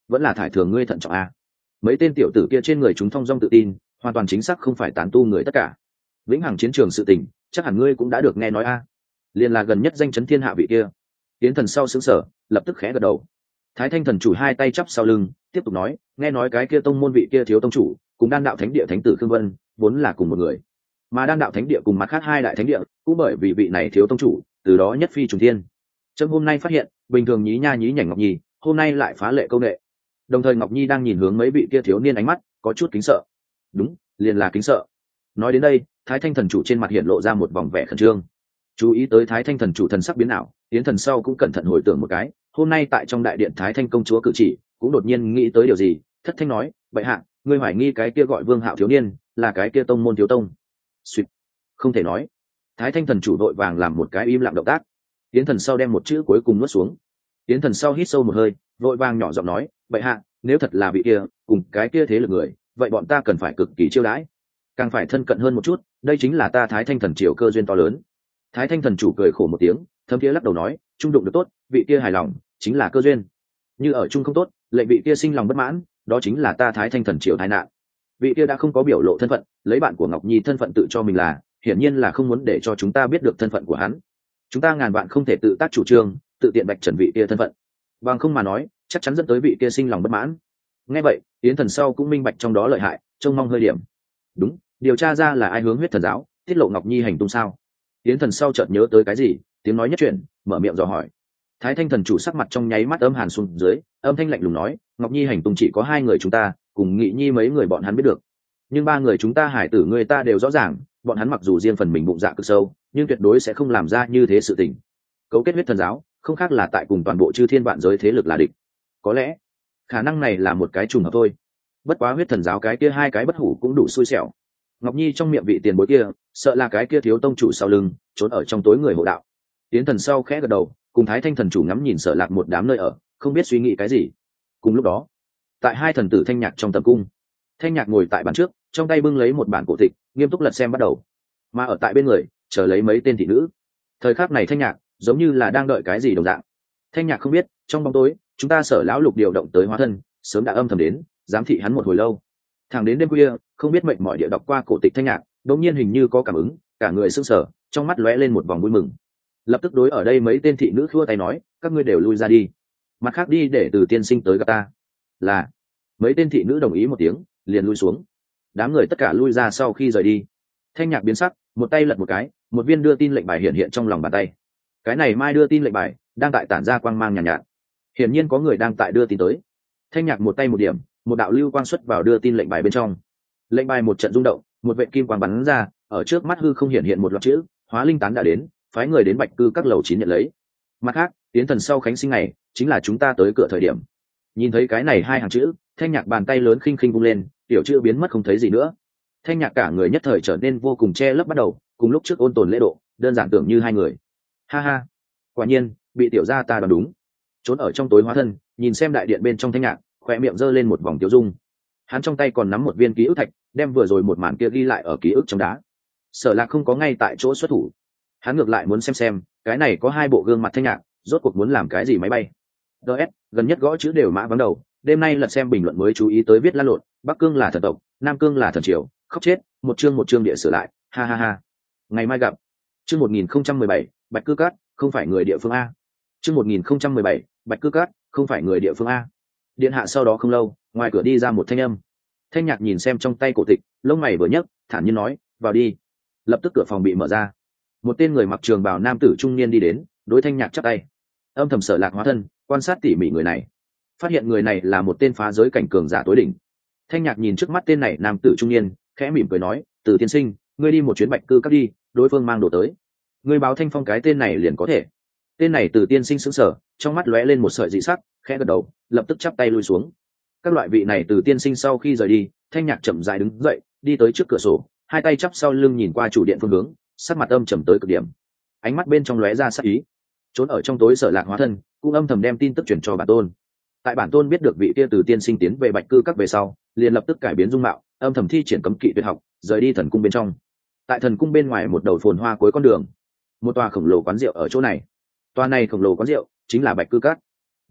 vẫn là thải thường ngươi thận trọng a. Mấy tên tiểu tử kia trên người chúng thong dong tự tin, hoàn toàn chính xác không phải tán tu người tất cả. Vĩnh hằng chiến trường sự tình, chắc hẳn ngươi cũng đã được nghe nói a. Liên là gần nhất danh chấn thiên hạ vị kia. Tiến thần sau sững sờ, lập tức khẽ gật đầu. Thái Thanh thần chủ hai tay chắp sau lưng, tiếp tục nói, nghe nói cái kia tông môn vị kia thiếu tông chủ, cùng đan đạo thánh địa thánh tử Khương Vân, vốn là cùng một người. Mà đan đạo thánh địa cùng mặt khác hai đại thánh địa, cũng bởi vì vị này thiếu tông chủ, từ đó nhất phi trùng thiên. Trâm hôm nay phát hiện, bình thường nhí nha nhí nhảnh Ngọc Nhi, hôm nay lại phá lệ câu nệ. Đồng thời Ngọc Nhi đang nhìn hướng mấy vị kia thiếu niên ánh mắt, có chút kính sợ. Đúng, liền là kính sợ. Nói đến đây, Thái Thanh thần chủ trên mặt hiện lộ ra một vòng vẻ khẩn trương. Chú ý tới Thái Thanh thần chủ thần sắc biến ảo, Yến thần sau cũng cẩn thận hồi tưởng một cái, hôm nay tại trong đại điện Thái Thanh công chúa cử chỉ, cũng đột nhiên nghĩ tới điều gì, thất thanh nói, bệ hạ, ngươi hoài nghi cái kia gọi Vương Hạo thiếu niên, là cái kia tông môn thiếu tông. Xuyệt, không thể nói. Thái Thanh thần chủ đội vàng làm một cái im lặng động tác. Yến thần sau đem một chữ cuối cùng nuốt xuống. Yến thần sau hít sâu một hơi, vội vàng nhỏ giọng nói, bệ hạ, nếu thật là vị kia, cùng cái kia thế lực người, vậy bọn ta cần phải cực kỳ chiêu đãi, càng phải thân cận hơn một chút, đây chính là ta Thái Thanh thần triều cơ duyên to lớn. Thái Thanh thần chủ cười khổ một tiếng, thấm thiế lắc đầu nói, trung đụng được tốt, vị kia hài lòng, chính là cơ duyên. Như ở chung không tốt, lệnh vị kia sinh lòng bất mãn, đó chính là ta Thái Thanh thần triều tai nạn. Vị kia đã không có biểu lộ thân phận, lấy bạn của Ngọc Nhi thân phận tự cho mình là, hiển nhiên là không muốn để cho chúng ta biết được thân phận của hắn. Chúng ta ngàn vạn không thể tự tác chủ trương, tự tiện bạch trần vị kia thân phận. Bằng không mà nói, chắc chắn dẫn tới vị kia sinh lòng bất mãn. Nghe vậy, Yến thần sau cũng minh bạch trong đó lợi hại, trông mong hơi điểm. Đúng, điều tra ra là ai hướng huyết thần giáo tiết lộ Ngọc Nhi hành tung sao? Yến thần sau chợt nhớ tới cái gì, tiếng nói nhất chuyển, mở miệng dò hỏi. Thái Thanh thần chủ sắc mặt trong nháy mắt âm hàn xuống dưới, âm thanh lạnh lùng nói, Ngọc Nhi hành tung chỉ có hai người chúng ta, cùng Nghị Nhi mấy người bọn hắn biết được. Nhưng ba người chúng ta hải tử người ta đều rõ ràng, bọn hắn mặc dù riêng phần mình bụng dạ cực sâu, nhưng tuyệt đối sẽ không làm ra như thế sự tình. Cấu kết huyết thần giáo, không khác là tại cùng toàn bộ chư thiên vạn giới thế lực là địch. Có lẽ, khả năng này là một cái trùng hợp thôi. Bất quá huyết thần giáo cái kia hai cái bất hủ cũng đủ xui xẻo. Ngọc Nhi trong miệng vị tiền bối kia, sợ là cái kia thiếu tông chủ sau lưng, trốn ở trong tối người hộ đạo. Tiến thần sau khẽ gật đầu, cùng Thái Thanh thần chủ ngắm nhìn Sở Lạc một đám nơi ở, không biết suy nghĩ cái gì. Cùng lúc đó, tại hai thần tử Thanh Nhạc trong tầm cung, Thanh Nhạc ngồi tại bàn trước, trong tay bưng lấy một bản cổ tịch, nghiêm túc lật xem bắt đầu. Mà ở tại bên người, chờ lấy mấy tên thị nữ. Thời khắc này Thanh Nhạc giống như là đang đợi cái gì đồng dạng. Thanh Nhạc không biết, trong bóng tối, chúng ta Sở lão lục điều động tới hóa thân, sớm đã âm thầm đến, giám thị hắn một hồi lâu. Thẳng đến đêm khuya, không biết mệnh mọi địa đọc qua cổ tịch Thanh Nhạc, đột nhiên hình như có cảm ứng, cả người sững sờ, trong mắt lóe lên một vòng vui mừng. Lập tức đối ở đây mấy tên thị nữ khua tay nói, các ngươi đều lui ra đi, mặt khác đi để Từ tiên sinh tới gặp ta. Là. Mấy tên thị nữ đồng ý một tiếng, liền lui xuống. Đám người tất cả lui ra sau khi rời đi. Thanh Nhạc biến sắc, một tay lật một cái, một viên đưa tin lệnh bài hiện hiện trong lòng bàn tay. Cái này mai đưa tin lệnh bài đang tại tản ra quang mang nhàn nhạt, nhạt. Hiển nhiên có người đang tại đưa tin tới. Thanh Nhạc một tay một điểm, một đạo lưu quang xuất vào đưa tin lệnh bài bên trong. Lệnh bài một trận rung động, một vệ kim quang bắn ra, ở trước mắt hư không hiện hiện một loạt chữ, Hóa Linh tán đã đến, phái người đến Bạch Cư các lầu chín nhận lấy. Mặt khác, Tiến thần sau khánh sinh này, chính là chúng ta tới cửa thời điểm. Nhìn thấy cái này hai hàng chữ, Thanh Nhạc bàn tay lớn khinh khinh vung lên, tiểu chữ biến mất không thấy gì nữa. Thanh Nhạc cả người nhất thời trở nên vô cùng che lấp bắt đầu, cùng lúc trước ôn tồn lễ độ, đơn giản tưởng như hai người. Ha ha, quả nhiên, bị tiểu gia ta đoán đúng. Trốn ở trong tối hóa thân, nhìn xem đại điện bên trong Thanh Nhạc, khóe miệng giơ lên một vòng tiêu dung. Hắn trong tay còn nắm một viên ký ức thạch, đem vừa rồi một màn kia ghi lại ở ký ức trong đá. Sở Lạc không có ngay tại chỗ xuất thủ, hắn ngược lại muốn xem xem, cái này có hai bộ gương mặt Thanh Nhạc, rốt cuộc muốn làm cái gì máy bay. ds gần nhất gõ chữ đều mã vắng đầu, đêm nay lật xem bình luận mới chú ý tới viết lan lộn, Bắc Cương là thần tộc, Nam Cương là thần triều, khóc chết, một chương một chương địa sửa lại, ha ha ha. Ngày mai gặp. Chương một nghìn không trăm mười bảy, Bạch Cư Cát, không phải người địa phương a. Chương một nghìn không trăm mười bảy, Bạch Cư Cát, không phải người địa phương a. Điện hạ sau đó không lâu, ngoài cửa đi ra một thanh âm. Thanh Nhạc nhìn xem trong tay cổ tịch, lông mày vừa nhấc, thản nhiên nói, vào đi. Lập tức cửa phòng bị mở ra. Một tên người mặc trường bào nam tử trung niên đi đến, đối Thanh Nhạc chắp tay. Âm thầm Sở Lạc hóa thân, quan sát tỉ mỉ người này. Phát hiện người này là một tên phá giới cảnh cường giả tối đỉnh. Thanh Nhạc nhìn trước mắt tên này nam tử trung niên, khẽ mỉm cười nói, Từ tiên sinh, ngươi đi một chuyến Bạch Cư các đi, đối phương mang đồ tới. Ngươi báo Thanh Phong cái tên này liền có thể. Tên này Từ tiên sinh sững sờ, trong mắt lóe lên một sợi dị sắc, khẽ gật đầu, lập tức chắp tay lui xuống. Các loại vị này Từ tiên sinh sau khi rời đi, Thanh Nhạc chậm rãi đứng dậy, đi tới trước cửa sổ, hai tay chắp sau lưng nhìn qua chủ điện phương hướng, sắc mặt âm trầm tới cực điểm. Ánh mắt bên trong lóe ra sắc ý. Trốn ở trong tối Sở Lạc hóa thân, cũng âm thầm đem tin tức truyền cho bản tôn. Tại bản tôn biết được vị kia Từ tiên sinh tiến về Bạch Cư các về sau, liền lập tức cải biến dung mạo, âm thầm thi triển cấm kỵ tuyệt học, rời đi thần cung bên trong. Tại thần cung bên ngoài một đầu phồn hoa cuối con đường, một tòa khổng lồ quán rượu ở chỗ này. Tòa này khổng lồ quán rượu chính là Bạch Cư các.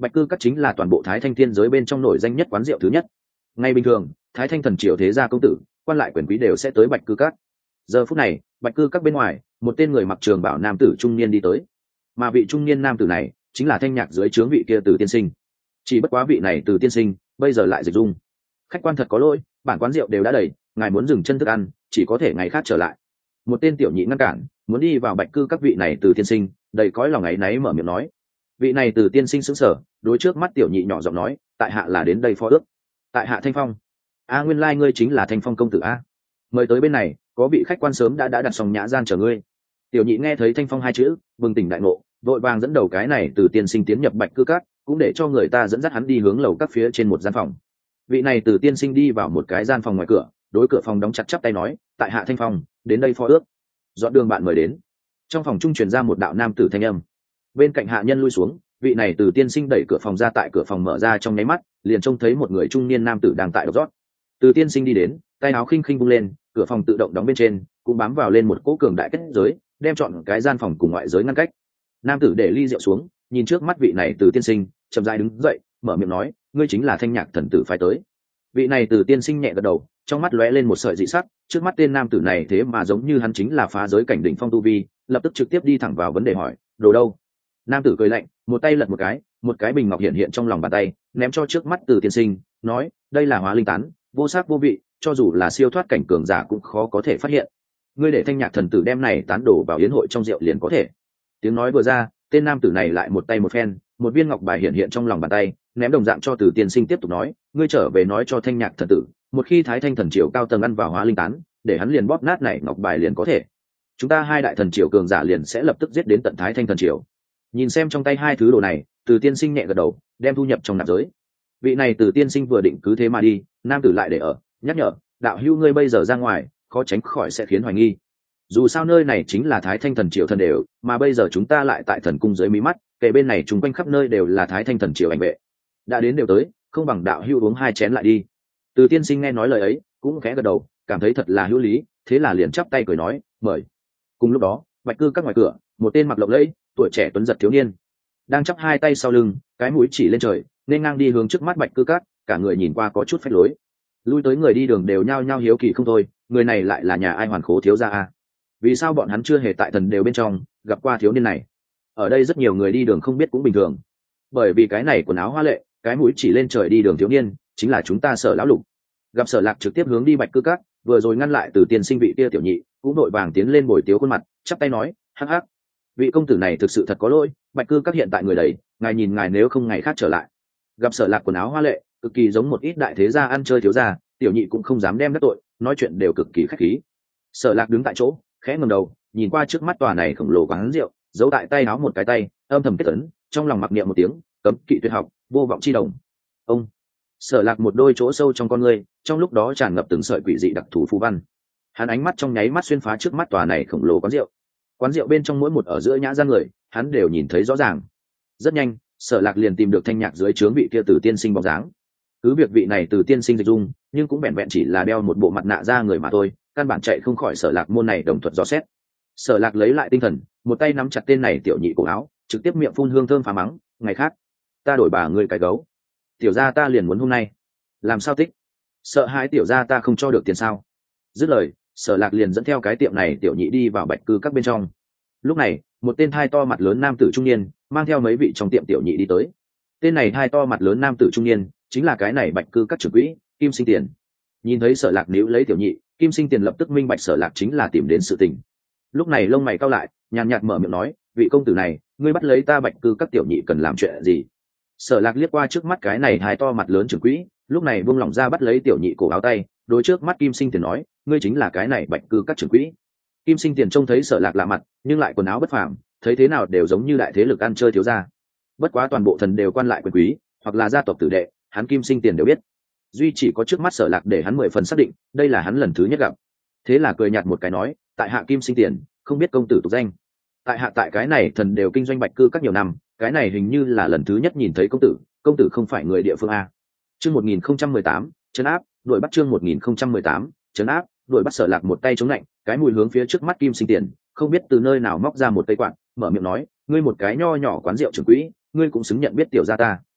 Bạch Cư Các chính là toàn bộ Thái Thanh thiên giới bên trong nổi danh nhất quán rượu thứ nhất. Ngay bình thường, Thái Thanh thần triều thế gia công tử, quan lại quyền quý đều sẽ tới Bạch Cư Các. Giờ phút này, Bạch Cư Các bên ngoài, một tên người mặc trường bào nam tử trung niên đi tới. Mà vị trung niên nam tử này, chính là Thanh Nhạc dưới trướng vị kia Từ tiên sinh. Chỉ bất quá vị này Từ tiên sinh, bây giờ lại dịch dung. Khách quan thật có lỗi, bản quán rượu đều đã đầy, ngài muốn dừng chân thức ăn, chỉ có thể ngày khác trở lại. Một tên tiểu nhị ngăn cản, muốn đi vào Bạch Cư Các vị này Từ tiên sinh, đầy cõi lòng áy náy mở miệng nói. Vị này Từ tiên sinh sững sờ, đối trước mắt tiểu nhị nhỏ giọng nói, tại hạ là đến đây phó ước. Tại hạ Thanh Phong. A nguyên lai ngươi chính là Thanh Phong công tử a. Mời tới bên này, có vị khách quan sớm đã đã đặt xong nhã gian chờ ngươi. Tiểu nhị nghe thấy Thanh Phong hai chữ, bừng tỉnh đại ngộ, vội vàng dẫn đầu cái này Từ tiên sinh tiến nhập Bạch Cư Các, cũng để cho người ta dẫn dắt hắn đi hướng lầu các phía trên một gian phòng. Vị này Từ tiên sinh đi vào một cái gian phòng ngoài cửa, đối cửa phòng đóng chặt chắp tay nói, tại hạ Thanh Phong, đến đây phó ước. Dọn đường bạn mời đến. Trong phòng trung truyền ra một đạo nam tử thanh âm. Bên cạnh hạ nhân lui xuống, vị này Từ tiên sinh đẩy cửa phòng ra, tại cửa phòng mở ra trong nháy mắt, liền trông thấy một người trung niên nam tử đang tại đọc rót. Từ tiên sinh đi đến, tay áo khinh khinh vung lên, cửa phòng tự động đóng bên trên, cũng bám vào lên một cỗ cường đại kết giới, đem chọn cái gian phòng cùng ngoại giới ngăn cách. Nam tử để ly rượu xuống, nhìn trước mắt vị này Từ tiên sinh, chậm rãi đứng dậy, mở miệng nói, ngươi chính là Thanh Nhạc thần tử phái tới. Vị này Từ tiên sinh nhẹ gật đầu, trong mắt lóe lên một sợi dị sắc, trước mắt tên nam tử này thế mà giống như hắn chính là phá giới cảnh đỉnh phong tu vi, lập tức trực tiếp đi thẳng vào vấn đề hỏi, đồ đâu? Nam tử cười lạnh, một tay lật một cái, một cái bình ngọc hiện hiện trong lòng bàn tay, ném cho trước mắt Từ tiên sinh, nói, đây là hóa linh tán, vô sắc vô vị, cho dù là siêu thoát cảnh cường giả cũng khó có thể phát hiện. Ngươi để Thanh Nhạc thần tử đem này tán đổ vào yến hội trong rượu liền có thể. Tiếng nói vừa ra, tên nam tử này lại một tay một phen, một viên ngọc bài hiện hiện trong lòng bàn tay, ném đồng dạng cho Từ tiên sinh tiếp tục nói, ngươi trở về nói cho Thanh Nhạc thần tử, một khi Thái Thanh thần triều cao tầng ăn vào hóa linh tán, để hắn liền bóp nát này ngọc bài liền có thể. Chúng ta hai đại thần triều cường giả liền sẽ lập tức giết đến tận Thái Thanh thần triều. Nhìn xem trong tay hai thứ đồ này, Từ tiên sinh nhẹ gật đầu, đem thu nhập trong nạp giới. Vị này Từ tiên sinh vừa định cứ thế mà đi, nam tử lại để ở, nhắc nhở, đạo hữu ngươi bây giờ ra ngoài, khó tránh khỏi sẽ khiến hoài nghi. Dù sao nơi này chính là Thái Thanh thần triều thần đều, mà bây giờ chúng ta lại tại thần cung dưới mí mắt, kể bên này chúng quanh khắp nơi đều là Thái Thanh thần triều ảnh vệ. Đã đến đều tới, không bằng đạo hữu uống hai chén lại đi. Từ tiên sinh nghe nói lời ấy, cũng khẽ gật đầu, cảm thấy thật là hữu lý, thế là liền chắp tay cười nói, mời. Cùng lúc đó, Bạch Cư Các ngoài cửa, một tên mặc lộng lẫy, tuổi trẻ tuấn giật thiếu niên, đang chắp hai tay sau lưng, cái mũi chỉ lên trời, nên ngang đi hướng trước mắt Bạch Cư Các, cả người nhìn qua có chút phách lối. Lui tới người đi đường đều nhao nhao hiếu kỳ không thôi, người này lại là nhà ai Hoàn Khố thiếu gia a? Vì sao bọn hắn chưa hề tại thần đều bên trong gặp qua thiếu niên này? Ở đây rất nhiều người đi đường không biết cũng bình thường, bởi vì cái này quần áo hoa lệ, cái mũi chỉ lên trời đi đường thiếu niên, chính là chúng ta Sở lão lục. Gặp Sở Lạc trực tiếp hướng đi Bạch Cư Các, vừa rồi ngăn lại Từ tiên sinh vị kia tiểu nhị, cũng đội vàng tiến lên bồi tiếu khuôn mặt, chắp tay nói, hắc hắc, vị công tử này thực sự thật có lỗi, Bạch Cư Các hiện tại người đầy, ngài nhìn ngài nếu không ngày khác trở lại. Gặp Sở Lạc quần áo hoa lệ, cực kỳ giống một ít đại thế gia ăn chơi thiếu gia, tiểu nhị cũng không dám đem đắc tội, nói chuyện đều cực kỳ khách khí. Sở Lạc đứng tại chỗ, khẽ ngẩng đầu, nhìn qua trước mắt tòa này khổng lồ quán rượu, giấu tại tay áo một cái tay, âm thầm kết ấn, trong lòng mặc niệm một tiếng, cấm kỵ tuyệt học, vô vọng chi đồng. Ông Sở Lạc một đôi chỗ sâu trong con người, trong lúc đó tràn ngập từng sợi quỷ dị đặc thù phù văn. Hắn ánh mắt trong nháy mắt xuyên phá trước mắt tòa này khổng lồ quán rượu. Quán rượu bên trong mỗi một ở giữa nhã gian người, hắn đều nhìn thấy rõ ràng. Rất nhanh, Sở Lạc liền tìm được Thanh Nhạc dưới trướng vị kia Từ tiên sinh bóng dáng. Cứ việc vị này Từ tiên sinh dịch dung, nhưng cũng vẹn vẹn chỉ là đeo một bộ mặt nạ da người mà thôi, căn bản chạy không khỏi Sở Lạc môn này đồng thuật dò xét. Sở Lạc lấy lại tinh thần, một tay nắm chặt tên này tiểu nhị cổ áo, trực tiếp miệng phun hương thơm phá mắng, ngày khác ta đổi bà ngươi cái gấu, tiểu gia ta liền muốn hôm nay. Làm sao tích? Sợ hãi tiểu gia ta không cho được tiền sao? Dứt lời, Sở Lạc liền dẫn theo cái tiệm này tiểu nhị đi vào Bạch Cư Các bên trong. Lúc này, một tên thai to mặt lớn nam tử trung niên mang theo mấy vị trong tiệm tiểu nhị đi tới. Tên này thai to mặt lớn nam tử trung niên chính là cái này Bạch Cư Các trưởng quỹ Kim Sinh Tiền. Nhìn thấy Sở Lạc níu lấy tiểu nhị, Kim Sinh Tiền lập tức minh bạch Sở Lạc chính là tìm đến sự tình. Lúc này lông mày cau lại, nhàn nhạt mở miệng nói, vị công tử này, ngươi bắt lấy ta Bạch Cư Các tiểu nhị cần làm chuyện gì? Sở Lạc liếc qua trước mắt cái này hai to mặt lớn trưởng quỹ, lúc này buông lỏng ra bắt lấy tiểu nhị cổ áo tay, đối trước mắt Kim Sinh Tiền nói, ngươi chính là cái này Bạch Cư Các trưởng quỹ. Kim Sinh Tiền trông thấy Sở Lạc lạ mặt, nhưng lại quần áo bất phàm, thấy thế nào đều giống như đại thế lực ăn chơi thiếu gia. Bất quá toàn bộ thần đều quan lại quyền quý, hoặc là gia tộc tử đệ, hắn Kim Sinh Tiền đều biết. Duy chỉ có trước mắt Sở Lạc để hắn mười phần xác định, đây là hắn lần thứ nhất gặp. Thế là cười nhạt một cái nói, tại hạ Kim Sinh Tiền, không biết công tử tục danh. Tại hạ tại cái này thần đều kinh doanh Bạch Cư Các nhiều năm, cái này hình như là lần thứ nhất nhìn thấy công tử, công tử không phải người địa phương a. Chương một nghìn không trăm mười tám, trấn áp, đuổi bắt chương một nghìn không trăm mười tám, trấn áp, đuổi bắt Sở Lạc một tay chống lạnh, cái mùi hướng phía trước mắt Kim Sinh Tiền, không biết từ nơi nào móc ra một cây quạt, mở miệng nói, ngươi một cái nho nhỏ quán rượu trưởng quỹ, ngươi cũng xứng nhận biết tiểu gia ta.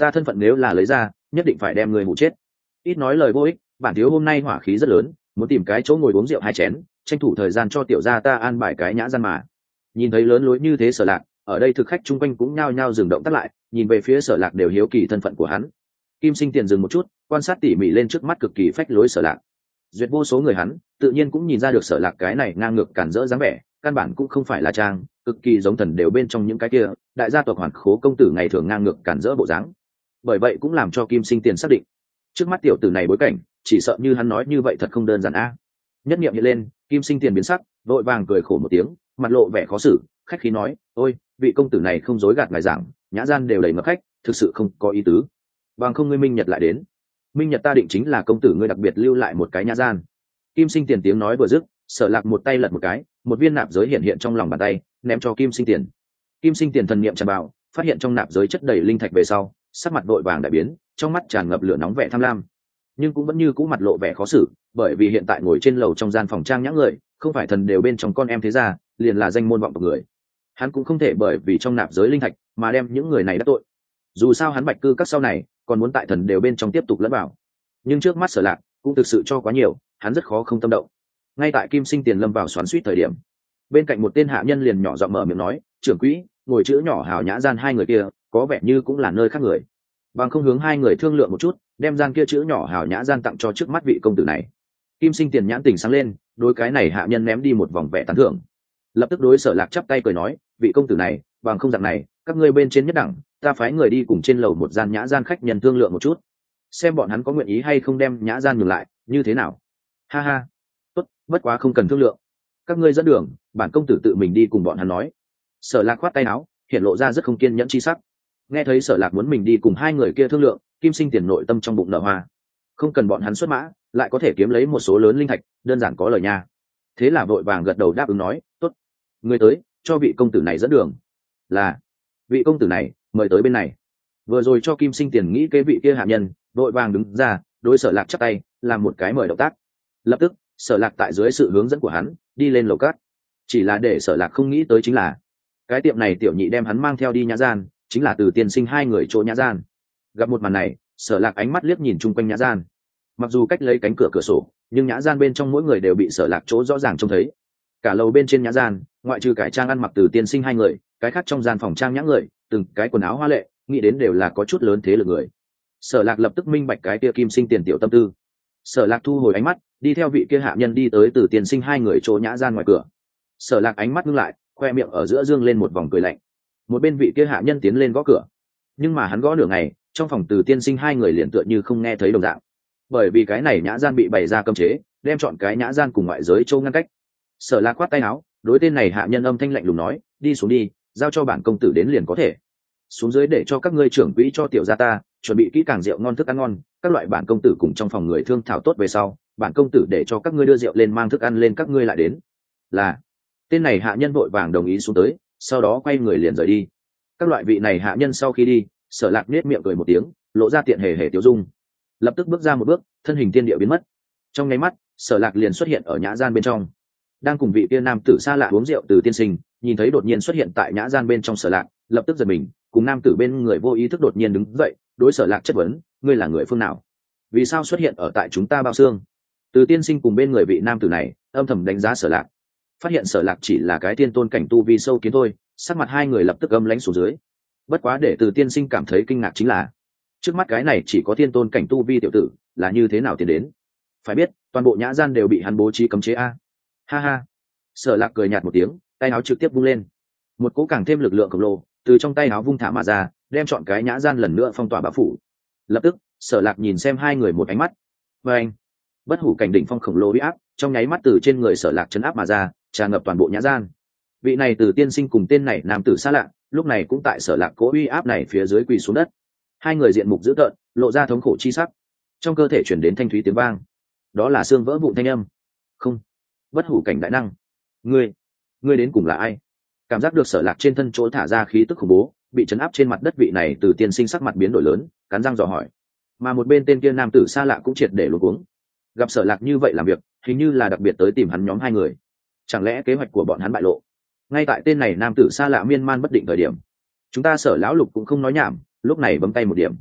ta thân phận nếu là lấy ra nhất định phải đem người hụ chết. Ít nói lời vô ích, bản thiếu hôm nay hỏa khí rất lớn, muốn tìm cái chỗ ngồi uống rượu hai chén, tranh thủ thời gian cho tiểu gia ta an bài cái nhã gian mà. Nhìn thấy lớn lối như thế Sở Lạc, ở đây thực khách chung quanh cũng nhao nhao dừng động tác lại, nhìn về phía Sở Lạc đều hiếu kỳ thân phận của hắn. Kim Sinh Tiền dừng một chút, quan sát tỉ mỉ lên trước mắt cực kỳ phách lối Sở Lạc. Duyệt vô số người hắn, tự nhiên cũng nhìn ra được Sở Lạc cái này ngang ngược cản rỡ dáng vẻ, căn bản cũng không phải là trang, cực kỳ giống thần đều bên trong những cái kia, đại gia tộc Hoàn Khố công tử ngày thường ngang ngược cản rỡ bộ dáng. Bởi vậy cũng làm cho Kim Sinh Tiền xác định, trước mắt tiểu tử này bối cảnh, chỉ sợ như hắn nói như vậy thật không đơn giản a. Nhất niệm hiện lên, Kim Sinh Tiền biến sắc, vội vàng cười khổ một tiếng, mặt lộ vẻ khó xử, khách khí nói, ôi vị công tử này không dối gạt ngài giảng, nhã gian đều đầy ngập khách, thực sự không có ý tứ. Bằng không ngươi minh nhật lại đến. Minh nhật ta định chính là công tử ngươi đặc biệt lưu lại một cái nhã gian. Kim Sinh Tiền tiếng nói vừa dứt, Sở Lạc một tay lật một cái, một viên nạp giới hiện hiện trong lòng bàn tay, ném cho Kim Sinh Tiền. Kim Sinh Tiền thần niệm tràn vào, phát hiện trong nạp giới chất đầy linh thạch về sau, sắc mặt vội vàng đại biến, trong mắt tràn ngập lửa nóng vẻ tham lam, nhưng cũng vẫn như cũ mặt lộ vẻ khó xử, bởi vì hiện tại ngồi trên lầu trong gian phòng trang nhã người, không phải thần đều bên trong con em thế gia, liền là danh môn vọng tộc người. Hắn cũng không thể bởi vì trong nạp giới linh thạch mà đem những người này đắc tội. Dù sao hắn Bạch Cư các sau này còn muốn tại thần đều bên trong tiếp tục lẫn vào. Nhưng trước mắt Sở Lạc cũng thực sự cho quá nhiều, hắn rất khó không tâm động. Ngay tại Kim Sinh Tiền lâm vào xoắn xuýt thời điểm, bên cạnh một tên hạ nhân liền nhỏ giọng mở miệng nói, trưởng quỹ, ngồi chữ nhỏ hào nhã gian hai người kia có vẻ như cũng là nơi khác người. Bằng không hướng hai người thương lượng một chút, đem gian kia chữ nhỏ hào nhã gian tặng cho trước mắt vị công tử này. Kim Sinh Tiền nhãn tỉnh sáng lên, đối cái này hạ nhân ném đi một vòng vẻ tán thưởng, lập tức đối Sở Lạc chắp tay cười nói, vị công tử này, bằng không dạng này, các ngươi bên trên nhất đẳng, ta phái người đi cùng trên lầu một gian nhã gian khách nhân thương lượng một chút, xem bọn hắn có nguyện ý hay không đem nhã gian nhường lại, như thế nào? Ha ha, tốt, bất quá không cần thương lượng, các ngươi dẫn đường, bản công tử tự mình đi cùng bọn hắn nói. Sở Lạc khoát tay áo, hiện lộ ra rất không kiên nhẫn chi sắc. Nghe thấy Sở Lạc muốn mình đi cùng hai người kia thương lượng, Kim Sinh Tiền nội tâm trong bụng nở hoa, không cần bọn hắn xuất mã, lại có thể kiếm lấy một số lớn linh thạch, đơn giản có lời nha. Thế là vội vàng gật đầu đáp ứng nói, tốt, người tới, cho vị công tử này dẫn đường. Là, vị công tử này, mời tới bên này. Vừa rồi cho Kim Sinh Tiền nghĩ kế vị kia hạ nhân, vội vàng đứng ra, đối Sở Lạc chắp tay, làm một cái mời động tác. Lập tức, Sở Lạc tại dưới sự hướng dẫn của hắn, đi lên lầu cát. Chỉ là để Sở Lạc không nghĩ tới chính là, cái tiệm này tiểu nhị đem hắn mang theo đi nhã gian, chính là Từ Tiên Sinh hai người chỗ nhã gian. Gặp một màn này, Sở Lạc ánh mắt liếc nhìn chung quanh nhã gian. Mặc dù cách lấy cánh cửa cửa sổ, nhưng nhã gian bên trong mỗi người đều bị Sở Lạc chỗ rõ ràng trông thấy. Cả lầu bên trên nhã gian, ngoại trừ cải trang ăn mặc Từ Tiên Sinh hai người, cái khác trong gian phòng trang nhã người, từng cái quần áo hoa lệ, nghĩ đến đều là có chút lớn thế lực người. Sở Lạc lập tức minh bạch cái kia Kim Sinh Tiền tiểu tâm tư. Sở Lạc thu hồi ánh mắt, đi theo vị kia hạ nhân đi tới Từ Tiên Sinh hai người chỗ nhã gian ngoài cửa. Sở Lạc ánh mắt ngưng lại, khoe miệng ở giữa dương lên một vòng cười lạnh. Một bên vị kia hạ nhân tiến lên gõ cửa, nhưng mà hắn gõ nửa ngày, trong phòng Từ Tiên Sinh hai người liền tựa như không nghe thấy đồng dạng, bởi vì cái này nhã gian bị bày ra cấm chế, đem chọn cái nhã gian cùng ngoại giới châu ngăn cách. Sở Lạc khoát tay áo, đối tên này hạ nhân âm thanh lạnh lùng nói, đi xuống đi, giao cho bản công tử đến liền có thể. Xuống dưới để cho các ngươi trưởng quỹ cho tiểu gia ta chuẩn bị kỹ càng rượu ngon thức ăn ngon, các loại bản công tử cùng trong phòng người thương thảo tốt về sau, bản công tử để cho các ngươi đưa rượu lên mang thức ăn lên các ngươi lại đến. Là, tên này hạ nhân vội vàng đồng ý xuống tới, sau đó quay người liền rời đi. Các loại vị này hạ nhân sau khi đi, Sở Lạc nết miệng cười một tiếng, lộ ra tiện hề hề tiêu dung, lập tức bước ra một bước, thân hình tiên địa biến mất. Trong nháy mắt, Sở Lạc liền xuất hiện ở nhã gian bên trong, đang cùng vị tiên nam tử xa lạ uống rượu. Từ Tiên Sinh nhìn thấy đột nhiên xuất hiện tại nhã gian bên trong Sở Lạc, lập tức giật mình, cùng nam tử bên người vô ý thức đột nhiên đứng dậy, đối Sở Lạc chất vấn, ngươi là người phương nào, vì sao xuất hiện ở tại chúng ta bao xương? Từ Tiên Sinh cùng bên người vị nam tử này âm thầm đánh giá Sở Lạc, phát hiện Sở Lạc chỉ là cái tiên tôn cảnh tu vi sâu kiến thôi, sắc mặt hai người lập tức âm lãnh xuống dưới. Bất quá để Từ Tiên Sinh cảm thấy kinh ngạc chính là, trước mắt cái này chỉ có tiên tôn cảnh tu vi tiểu tử là như thế nào tiến đến? Phải biết toàn bộ nhã gian đều bị hắn bố trí cấm chế a. Ha ha. Sở Lạc cười nhạt một tiếng, tay áo trực tiếp vung lên, một cỗ càng thêm lực lượng khổng lồ từ trong tay áo vung thả mà ra, đem chọn cái nhã gian lần nữa phong tỏa bao phủ. Lập tức, Sở Lạc nhìn xem hai người một ánh mắt, và anh, bất hủ cảnh đỉnh phong khổng lồ uy áp trong nháy mắt từ trên người Sở Lạc chấn áp mà ra, tràn ngập toàn bộ nhã gian. Vị này Từ Tiên Sinh cùng tên này nam tử xa lạ, lúc này cũng tại Sở Lạc cỗ uy áp này phía dưới quỳ xuống đất. Hai người diện mục dữ tợn, lộ ra thống khổ chi sắc, trong cơ thể chuyển đến thanh thúy tiếng vang, đó là xương vỡ vụn thanh âm. Không, bất hủ cảnh đại năng, ngươi, ngươi đến cùng là ai? Cảm giác được Sở Lạc trên thân chỗ thả ra khí tức khủng bố, bị chấn áp trên mặt đất vị này Từ Tiên Sinh sắc mặt biến đổi lớn, cắn răng dò hỏi. Mà một bên tên kia nam tử xa lạ cũng triệt để luống cuống, gặp Sở Lạc như vậy làm việc, hình như là đặc biệt tới tìm hắn nhóm hai người, chẳng lẽ kế hoạch của bọn hắn bại lộ? Ngay tại tên này nam tử xa lạ miên man bất định thời điểm, chúng ta Sở lão lục cũng không nói nhảm, lúc này bấm tay một điểm,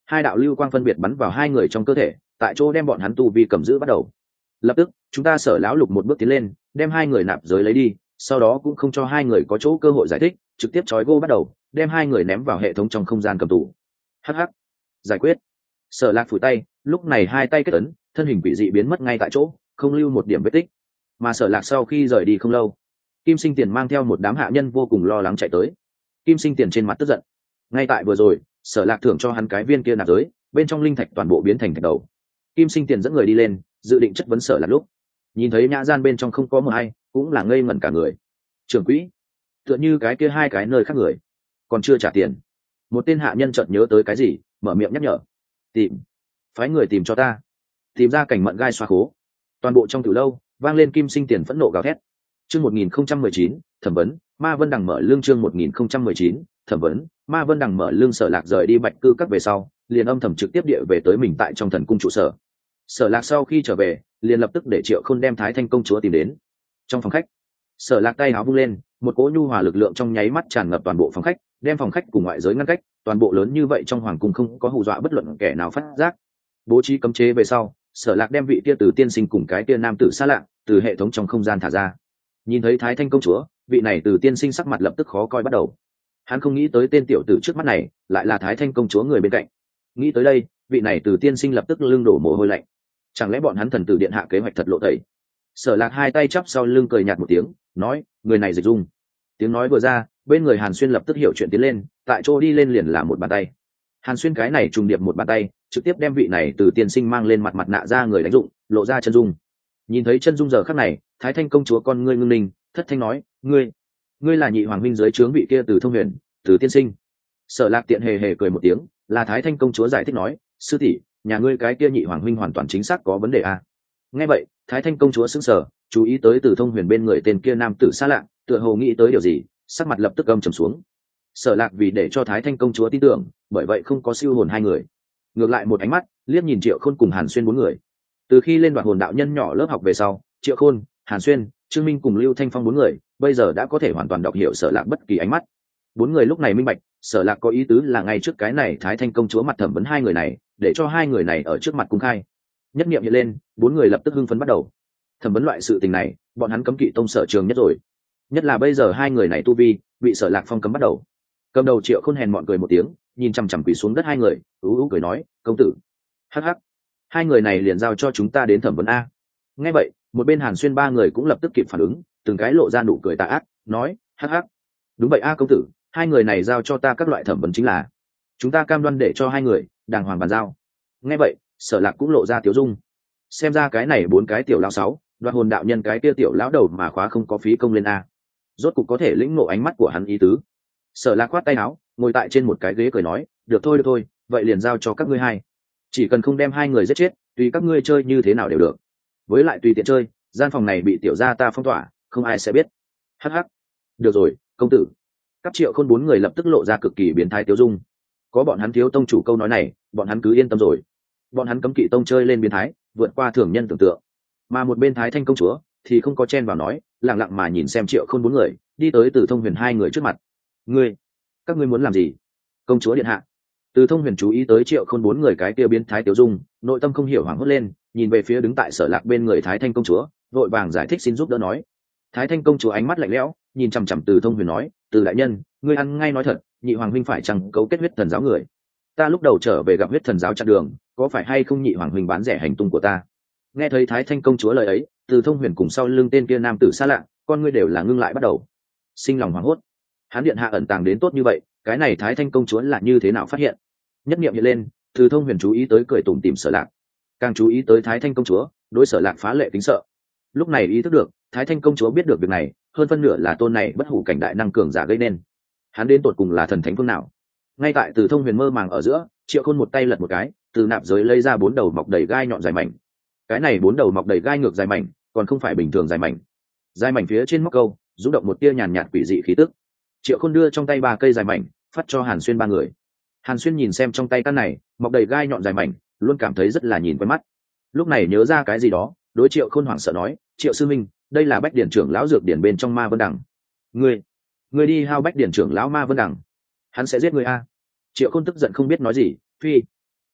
hai đạo lưu quang phân biệt bắn vào hai người trong cơ thể, tại chỗ đem bọn hắn tu vi cầm giữ bắt đầu. Lập tức chúng ta Sở lão lục một bước tiến lên, đem hai người nạp giới lấy đi, sau đó cũng không cho hai người có chỗ cơ hội giải thích, trực tiếp trói gô bắt đầu, đem hai người ném vào hệ thống trong không gian cầm tù. Hắc hắc, giải quyết. Sở Lạc phủi tay, lúc này hai tay kết ấn, thân hình quỷ dị biến mất ngay tại chỗ, không lưu một điểm vết tích. Mà Sở Lạc sau khi rời đi không lâu, Kim Sinh Tiền mang theo một đám hạ nhân vô cùng lo lắng chạy tới. Kim Sinh Tiền trên mặt tức giận. Ngay tại vừa rồi, Sở Lạc thưởng cho hắn cái viên kia nạp giới, bên trong linh thạch toàn bộ biến thành thạch đầu. Kim Sinh Tiền dẫn người đi lên, dự định chất vấn Sở Lạc lúc, nhìn thấy nhã gian bên trong không có một ai, cũng là ngây ngẩn cả người. Trưởng quỹ, tựa như cái kia hai cái nơi khác người, còn chưa trả tiền. Một tên hạ nhân chợt nhớ tới cái gì, mở miệng nhắc nhở. Tìm, phái người tìm cho ta, tìm ra cảnh mận gai xoa khố. Toàn bộ trong từ lâu vang lên Kim Sinh Tiền phẫn nộ gào thét. Chương một nghìn không trăm mười chín, thẩm vấn, Ma Vân Đằng mở lương chương một nghìn không trăm mười chín, thẩm vấn, Ma Vân Đằng mở lương. Sở Lạc rời đi Bạch Cư các về sau, liền âm thầm trực tiếp địa về tới mình tại trong thần cung trụ sở. Sở Lạc sau khi trở về, liền lập tức để Triệu Khôn đem Thái Thanh công chúa tìm đến. Trong phòng khách, Sở Lạc tay áo vung lên, một cỗ nhu hòa lực lượng trong nháy mắt tràn ngập toàn bộ phòng khách, đem phòng khách cùng ngoại giới ngăn cách, toàn bộ lớn như vậy trong hoàng cung không có hù dọa bất luận kẻ nào phát giác. Bố trí cấm chế về sau, Sở Lạc đem vị kia từ tiên sinh cùng cái kia nam tử xa lạ từ hệ thống trong không gian thả ra. Nhìn thấy Thái Thanh công chúa, vị này từ tiên sinh sắc mặt lập tức khó coi bắt đầu. Hắn không nghĩ tới tên tiểu tử trước mắt này lại là Thái Thanh công chúa người bên cạnh. Nghĩ tới đây, vị này từ tiên sinh lập tức lưng đổ mồ hôi lạnh. Chẳng lẽ bọn hắn thần tử điện hạ kế hoạch thật lộ tẩy? Sở Lạc hai tay chắp sau lưng cười nhạt một tiếng, nói, người này dịch dung. Tiếng nói vừa ra, bên người Hàn Xuyên lập tức hiểu chuyện tiến lên, tại chỗ đi lên liền là một bàn tay. Hàn Xuyên cái này trùng điệp một bàn tay, trực tiếp đem vị này từ tiên sinh mang lên mặt mặt nạ ra người đánh dụng, lộ ra chân dung. Nhìn thấy chân dung giờ khắc này, Thái Thanh công chúa con ngươi ngưng ninh, thất thanh nói, ngươi, ngươi là nhị hoàng huynh dưới trướng vị kia từ thông huyền, từ tiên sinh. Sở Lạc tiện hề hề cười một tiếng, là Thái Thanh công chúa giải thích nói, sư tỷ, nhà ngươi cái kia nhị hoàng huynh hoàn toàn chính xác có vấn đề à? Nghe vậy, Thái Thanh công chúa sững sờ, chú ý tới từ thông huyền bên người tên kia nam tử xa lạ, tựa hồ nghĩ tới điều gì, sắc mặt lập tức âm trầm xuống. Sở Lạc vì để cho Thái Thanh công chúa tin tưởng, bởi vậy không có siêu hồn hai người, ngược lại một ánh mắt liếc nhìn Triệu Khôn cùng Hàn Xuyên bốn người. Từ khi lên Đoạt hồn đạo nhân nhỏ lớp học về sau, Triệu Khôn, Hàn Xuyên, Trương Minh cùng Lưu Thanh Phong bốn người bây giờ đã có thể hoàn toàn đọc hiểu Sở Lạc bất kỳ ánh mắt. Bốn người lúc này minh bạch, Sở Lạc có ý tứ là ngay trước cái này Thái Thanh công chúa mặt thẩm vấn hai người này, để cho hai người này ở trước mặt cung khai. Nhất niệm hiện lên, bốn người lập tức hưng phấn bắt đầu. Thẩm vấn loại sự tình này, bọn hắn cấm kỵ tông sở trường nhất rồi. Nhất là bây giờ hai người này tu vi bị Sở Lạc phong cấm bắt đầu. Cầm đầu Triệu Khôn hèn mọn cười một tiếng, nhìn chằm chằm quỳ xuống đất hai người, ú ú cười nói, công tử. Hắc hắc, hai người này liền giao cho chúng ta đến thẩm vấn a. Nghe vậy, một bên Hàn Xuyên ba người cũng lập tức kịp phản ứng, từng cái lộ ra nụ cười tà ác, nói, hắc hắc, đúng vậy a công tử, hai người này giao cho ta các loại thẩm vấn chính là, chúng ta cam đoan để cho hai người đàng hoàng bàn giao. Nghe vậy, Sở Lạc cũng lộ ra tiếu dung, xem ra cái này bốn cái tiểu lão sáu, Đoạt hồn đạo nhân cái kia tiểu lão đầu mà khóa không có phí công lên a. Rốt cục có thể lĩnh ngộ ánh mắt của hắn ý tứ. Sở Lạc khoát tay áo, ngồi tại trên một cái ghế cười nói, được thôi được thôi, vậy liền giao cho các ngươi hai, chỉ cần không đem hai người giết chết, tùy các ngươi chơi như thế nào đều được. Với lại tùy tiện chơi, gian phòng này bị tiểu gia ta phong tỏa, không ai sẽ biết. Hắc hắc, được rồi công tử. Các Triệu Khôn bốn người lập tức lộ ra cực kỳ biến thái tiêu dung. Có bọn hắn thiếu tông chủ câu nói này, bọn hắn cứ yên tâm rồi. Bọn hắn cấm kỵ tông chơi lên biến thái, vượt qua thường nhân tưởng tượng. Mà một bên Thái Thanh công chúa thì không có chen vào nói, lặng lặng mà nhìn xem Triệu Khôn bốn người đi tới Từ Thông Huyền hai người trước mặt. Ngươi, các ngươi muốn làm gì? Công chúa điện hạ. Từ Thông Huyền chú ý tới Triệu Khôn bốn người cái kia biến thái tiêu dung, nội tâm không hiểu hoảng hốt lên, nhìn về phía đứng tại Sở Lạc bên người Thái Thanh công chúa, vội vàng giải thích xin giúp đỡ nói. Thái Thanh công chúa ánh mắt lạnh lẽo, nhìn chằm chằm Từ Thông Huyền nói, Từ đại nhân, ngươi ăn ngay nói thật, nhị hoàng huynh phải chăng cấu kết huyết thần giáo người? Ta lúc đầu trở về gặp huyết thần giáo chặn đường, có phải hay không nhị hoàng huynh bán rẻ hành tung của ta? Nghe thấy Thái Thanh công chúa lời ấy, Từ Thông Huyền cùng sau lưng tên kia nam tử xa lạ, con ngươi đều là ngưng lại bắt đầu, sinh lòng hoảng hốt. Hắn điện hạ ẩn tàng đến tốt như vậy, cái này Thái Thanh công chúa là như thế nào phát hiện? Nhất niệm hiện lên, Từ Thông Huyền chú ý tới cười tủm tỉm Sở Lạc, càng chú ý tới Thái Thanh công chúa đối Sở Lạc phá lệ kính sợ. Lúc này ý thức được, Thái Thanh công chúa biết được việc này, hơn phân nửa là tôn này bất hủ cảnh đại năng cường giả gây nên. Hắn đến tột cùng là thần thánh phương nào? Ngay tại Từ Thông Huyền mơ màng ở giữa, Triệu Khôn một tay lật một cái, từ nạp giới lấy ra bốn đầu mọc đầy gai nhọn dài mảnh. Cái này bốn đầu mọc đầy gai ngược dài mảnh, còn không phải bình thường dài mảnh. Dài mảnh phía trên móc câu, rung động một tia nhàn nhạt quỷ dị khí tức. Triệu Khôn đưa trong tay ba cây dài mảnh, phát cho Hàn Xuyên ba người. Hàn Xuyên nhìn xem trong tay căn này mọc đầy gai nhọn dài mảnh, luôn cảm thấy rất là nhìn quen mắt. Lúc này nhớ ra cái gì đó, đối Triệu Khôn hoảng sợ nói, Triệu sư minh, đây là Bách Điển trưởng lão dược điển bên trong Ma Vân Đằng. Ngươi, ngươi đi hao Bách Điển trưởng lão Ma Vân Đằng, hắn sẽ giết ngươi a. Triệu Khôn tức giận không biết nói gì, phi,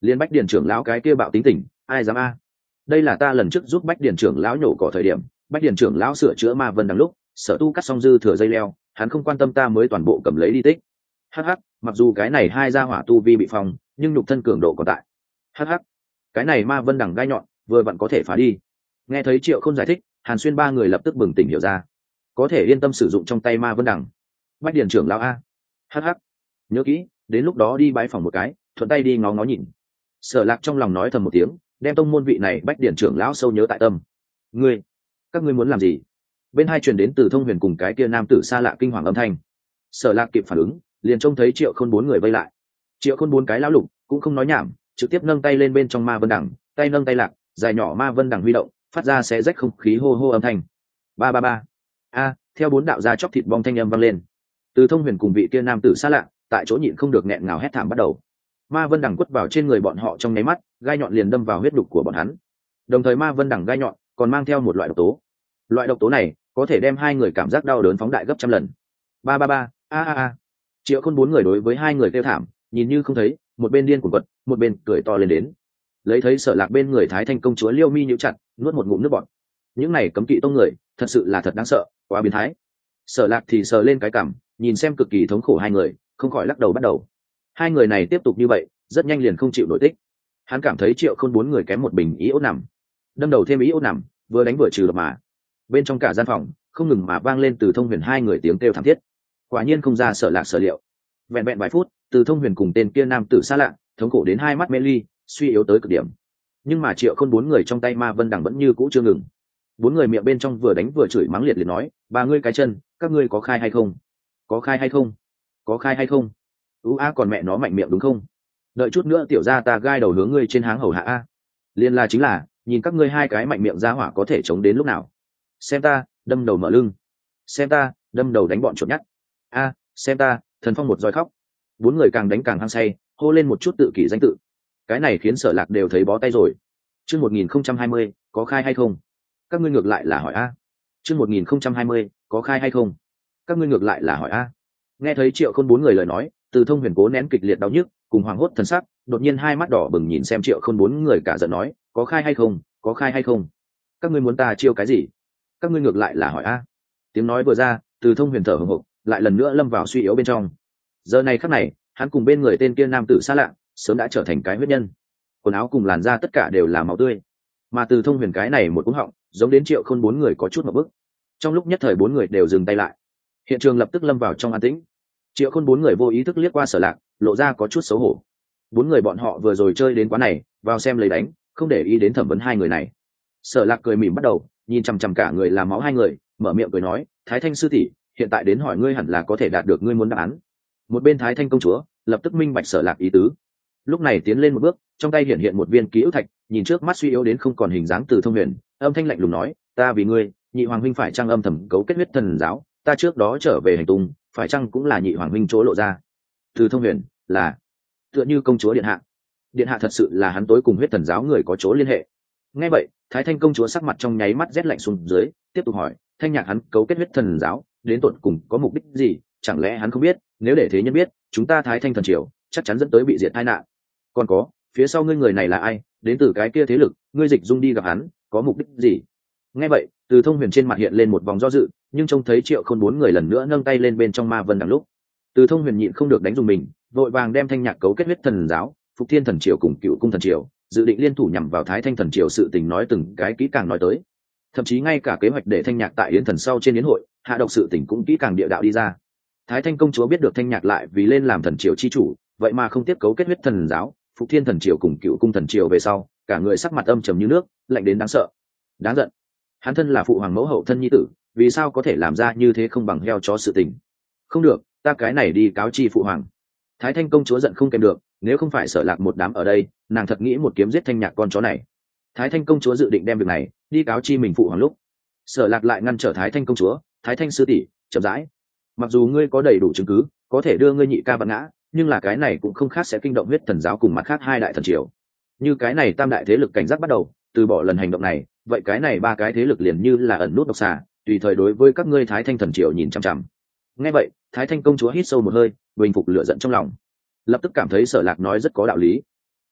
Liên bách điền trưởng lão cái kia bạo tính tình, ai dám a? Đây là ta lần trước giúp bách điền trưởng lão nhổ cỏ thời điểm, bách điền trưởng lão sửa chữa ma vân đằng lúc, sở tu cắt xong dư thừa dây leo, hắn không quan tâm ta mới toàn bộ cầm lấy đi tích. Hắc hắc, mặc dù cái này hai gia hỏa tu vi bị phong, nhưng nhục thân cường độ còn tại. Hắc hắc, cái này ma vân đằng gai nhọn, vừa vặn có thể phá đi. Nghe thấy Triệu Khôn giải thích, Hàn Xuyên ba người lập tức bừng tỉnh hiểu ra, có thể yên tâm sử dụng trong tay ma vân đằng. Bách điền trưởng lão a. Hắc hắc, nhớ kỹ, đến lúc đó đi bái phòng một cái, thuận tay đi ngó ngó nhìn. Sở Lạc trong lòng nói thầm một tiếng, đem tông môn vị này bách điển trưởng lão sâu nhớ tại tâm. Ngươi, các ngươi muốn làm gì? Bên hai truyền đến từ Thông Huyền cùng cái kia nam tử xa lạ kinh hoàng âm thanh. Sở Lạc kịp phản ứng, liền trông thấy Triệu Khôn bốn người vây lại. Triệu Khôn bốn cái lão lục cũng không nói nhảm, trực tiếp nâng tay lên bên trong ma vân đằng, tay nâng tay lạc, dài nhỏ ma vân đằng huy động, phát ra xé rách không khí hô hô âm thanh. Ba ba ba. A, theo bốn đạo gia chóc thịt bong thanh âm vang lên. Từ Thông Huyền cùng vị kia nam tử xa lạ, tại chỗ nhịn không được nghẹn ngào hét thảm bắt đầu. Ma vân đằng quất vào trên người bọn họ trong nháy mắt, gai nhọn liền đâm vào huyết đục của bọn hắn. Đồng thời ma vân đằng gai nhọn còn mang theo một loại độc tố. Loại độc tố này có thể đem hai người cảm giác đau đớn phóng đại gấp trăm lần. Ba ba ba, a a a. Triệu Khôn bốn người đối với hai người kêu thảm, nhìn như không thấy, một bên điên cuồng quật, một bên cười to lên đến. Lấy thấy Sở Lạc bên người Thái Thanh công chúa Liêu Mi nhíu chặt, nuốt một ngụm nước bọt. Những này cấm kỵ tông người, thật sự là thật đáng sợ, quá biến thái. Sở Lạc thì sờ lên cái cằm, nhìn xem cực kỳ thống khổ hai người, không khỏi lắc đầu bắt đầu. Hai người này tiếp tục như vậy, rất nhanh liền không chịu nổi tích. Hắn cảm thấy Triệu Khôn bốn người kém một bình ý ốt nằm, đâm đầu thêm ý ốt nằm, vừa đánh vừa trừ độc mà. Bên trong cả gian phòng, không ngừng mà vang lên từ Thông Huyền hai người tiếng kêu thảm thiết. Quả nhiên không ra Sở Lạc sở liệu. Vẹn vẹn vài phút, từ Thông Huyền cùng tên kia nam tử xa lạ, thống khổ đến hai mắt mê ly, suy yếu tới cực điểm. Nhưng mà Triệu Khôn bốn người trong tay ma vân đằng vẫn như cũ chưa ngừng. Bốn người miệng bên trong vừa đánh vừa chửi mắng liệt liệt nói, ba ngươi cái chân, các ngươi có khai hay không? Có khai hay không? Có khai hay không? Ú a còn mẹ nó mạnh miệng đúng không? Đợi chút nữa tiểu gia ta gai đầu hướng ngươi trên háng hầu hạ a. Liên la chính là, nhìn các ngươi hai cái mạnh miệng ra hỏa có thể chống đến lúc nào. Xem ta, đâm đầu mở lưng. Xem ta, đâm đầu đánh bọn chuột nhắt. A, xem ta, thần phong một roi khóc. Bốn người càng đánh càng hăng say, hô lên một chút tự kỷ danh tự. Cái này khiến Sở Lạc đều thấy bó tay rồi. Chương một nghìn không trăm hai mươi, có khai hay không? Các ngươi ngược lại là hỏi a. Chương một nghìn không trăm hai mươi, có khai hay không? Các ngươi ngược lại là hỏi a. Nghe thấy Triệu Khôn bốn người lời nói, Từ Thông Huyền cố nén kịch liệt đau nhức, cùng hoàng hốt thần sắc, đột nhiên hai mắt đỏ bừng nhìn xem Triệu Khôn bốn người cả giận nói, có khai hay không? Có khai hay không? Các ngươi muốn ta chiêu cái gì? Các ngươi ngược lại là hỏi a. Tiếng nói vừa ra, Từ Thông Huyền thở hổn hộc, lại lần nữa lâm vào suy yếu bên trong. Giờ này khắc này, hắn cùng bên người tên kia nam tử xa lạ, sớm đã trở thành cái huyết nhân. Quần áo cùng làn da tất cả đều là máu tươi. Mà Từ Thông Huyền cái này một cú họng, giống đến Triệu Khôn bốn người có chút một bức. Trong lúc nhất thời bốn người đều dừng tay lại. Hiện trường lập tức lâm vào trong an tĩnh. Triệu Khôn bốn người vô ý thức liếc qua Sở Lạc, lộ ra có chút xấu hổ. Bốn người bọn họ vừa rồi chơi đến quán này, vào xem lấy đánh, không để ý đến thẩm vấn hai người này. Sở Lạc cười mỉm bắt đầu, nhìn chằm chằm cả người làm máu hai người, mở miệng cười nói, Thái Thanh sư tỷ, hiện tại đến hỏi ngươi hẳn là có thể đạt được ngươi muốn đáp án. Một bên Thái Thanh công chúa lập tức minh bạch Sở Lạc ý tứ, lúc này tiến lên một bước, trong tay hiện hiện một viên ký ức thạch, nhìn trước mắt suy yếu đến không còn hình dáng Từ Thông Huyền, âm thanh lạnh lùng nói, ta vì ngươi, nhị hoàng huynh phải trang âm thầm cấu kết huyết thần giáo, ta trước đó trở về hành tung, phải chăng cũng là nhị hoàng huynh chỗ lộ ra? Từ Thông Huyền là tựa như công chúa điện hạ, điện hạ thật sự là hắn tối cùng huyết thần giáo người có chỗ liên hệ. Nghe vậy, Thái Thanh công chúa sắc mặt trong nháy mắt rét lạnh xuống dưới, tiếp tục hỏi, Thanh Nhạc hắn cấu kết huyết thần giáo, đến tận cùng có mục đích gì? Chẳng lẽ hắn không biết, nếu để thế nhân biết, chúng ta Thái Thanh thần triều chắc chắn dẫn tới bị diệt tai nạn. Còn có, phía sau ngươi người này là ai? Đến từ cái kia thế lực, ngươi dịch dung đi gặp hắn, có mục đích gì? Nghe vậy, Từ Thông Huyền trên mặt hiện lên một vòng do dự, nhưng trông thấy Triệu Khôn bốn người lần nữa nâng tay lên bên trong ma vân đằng lúc, Từ Thông Huyền nhịn không được đánh dùng mình, vội vàng đem Thanh Nhạc cấu kết huyết thần giáo, Phục Thiên thần triều cùng Cựu cung thần triều, dự định liên thủ nhằm vào Thái Thanh thần triều sự tình nói từng cái kỹ càng nói tới. Thậm chí ngay cả kế hoạch để Thanh Nhạc tại Yến thần sau trên yến hội, hạ độc sự tình cũng kỹ càng địa đạo đi ra. Thái Thanh công chúa biết được Thanh Nhạc lại vì lên làm thần triều chi chủ, vậy mà không tiếp cấu kết huyết thần giáo, Phục Thiên thần triều cùng Cựu cung thần triều về sau, cả người sắc mặt âm trầm như nước, lạnh đến đáng sợ. Đáng giận. Hắn thân là phụ hoàng mẫu hậu thân nhi tử, vì sao có thể làm ra như thế không bằng heo chó sự tình? Không được, ta cái này đi cáo chi phụ hoàng. Thái Thanh công chúa giận không kèm được, nếu không phải Sở Lạc một đám ở đây, nàng thật nghĩ một kiếm giết Thanh Nhạc con chó này. Thái Thanh công chúa dự định đem việc này đi cáo chi mình phụ hoàng lúc, Sở Lạc lại ngăn trở Thái Thanh công chúa, Thái Thanh sư tỷ, chậm rãi. Mặc dù ngươi có đầy đủ chứng cứ, có thể đưa ngươi nhị ca vạn ngã, nhưng là cái này cũng không khác sẽ kinh động huyết thần giáo cùng mặt khác hai đại thần triều. Như cái này tam đại thế lực cảnh giác bắt đầu, từ bỏ lần hành động này, vậy cái này ba cái thế lực liền như là ẩn nút độc xà, tùy thời đối với các ngươi Thái Thanh thần triều nhìn chằm chằm. Nghe vậy, Thái Thanh công chúa hít sâu một hơi, bình phục lửa giận trong lòng, lập tức cảm thấy Sở Lạc nói rất có đạo lý.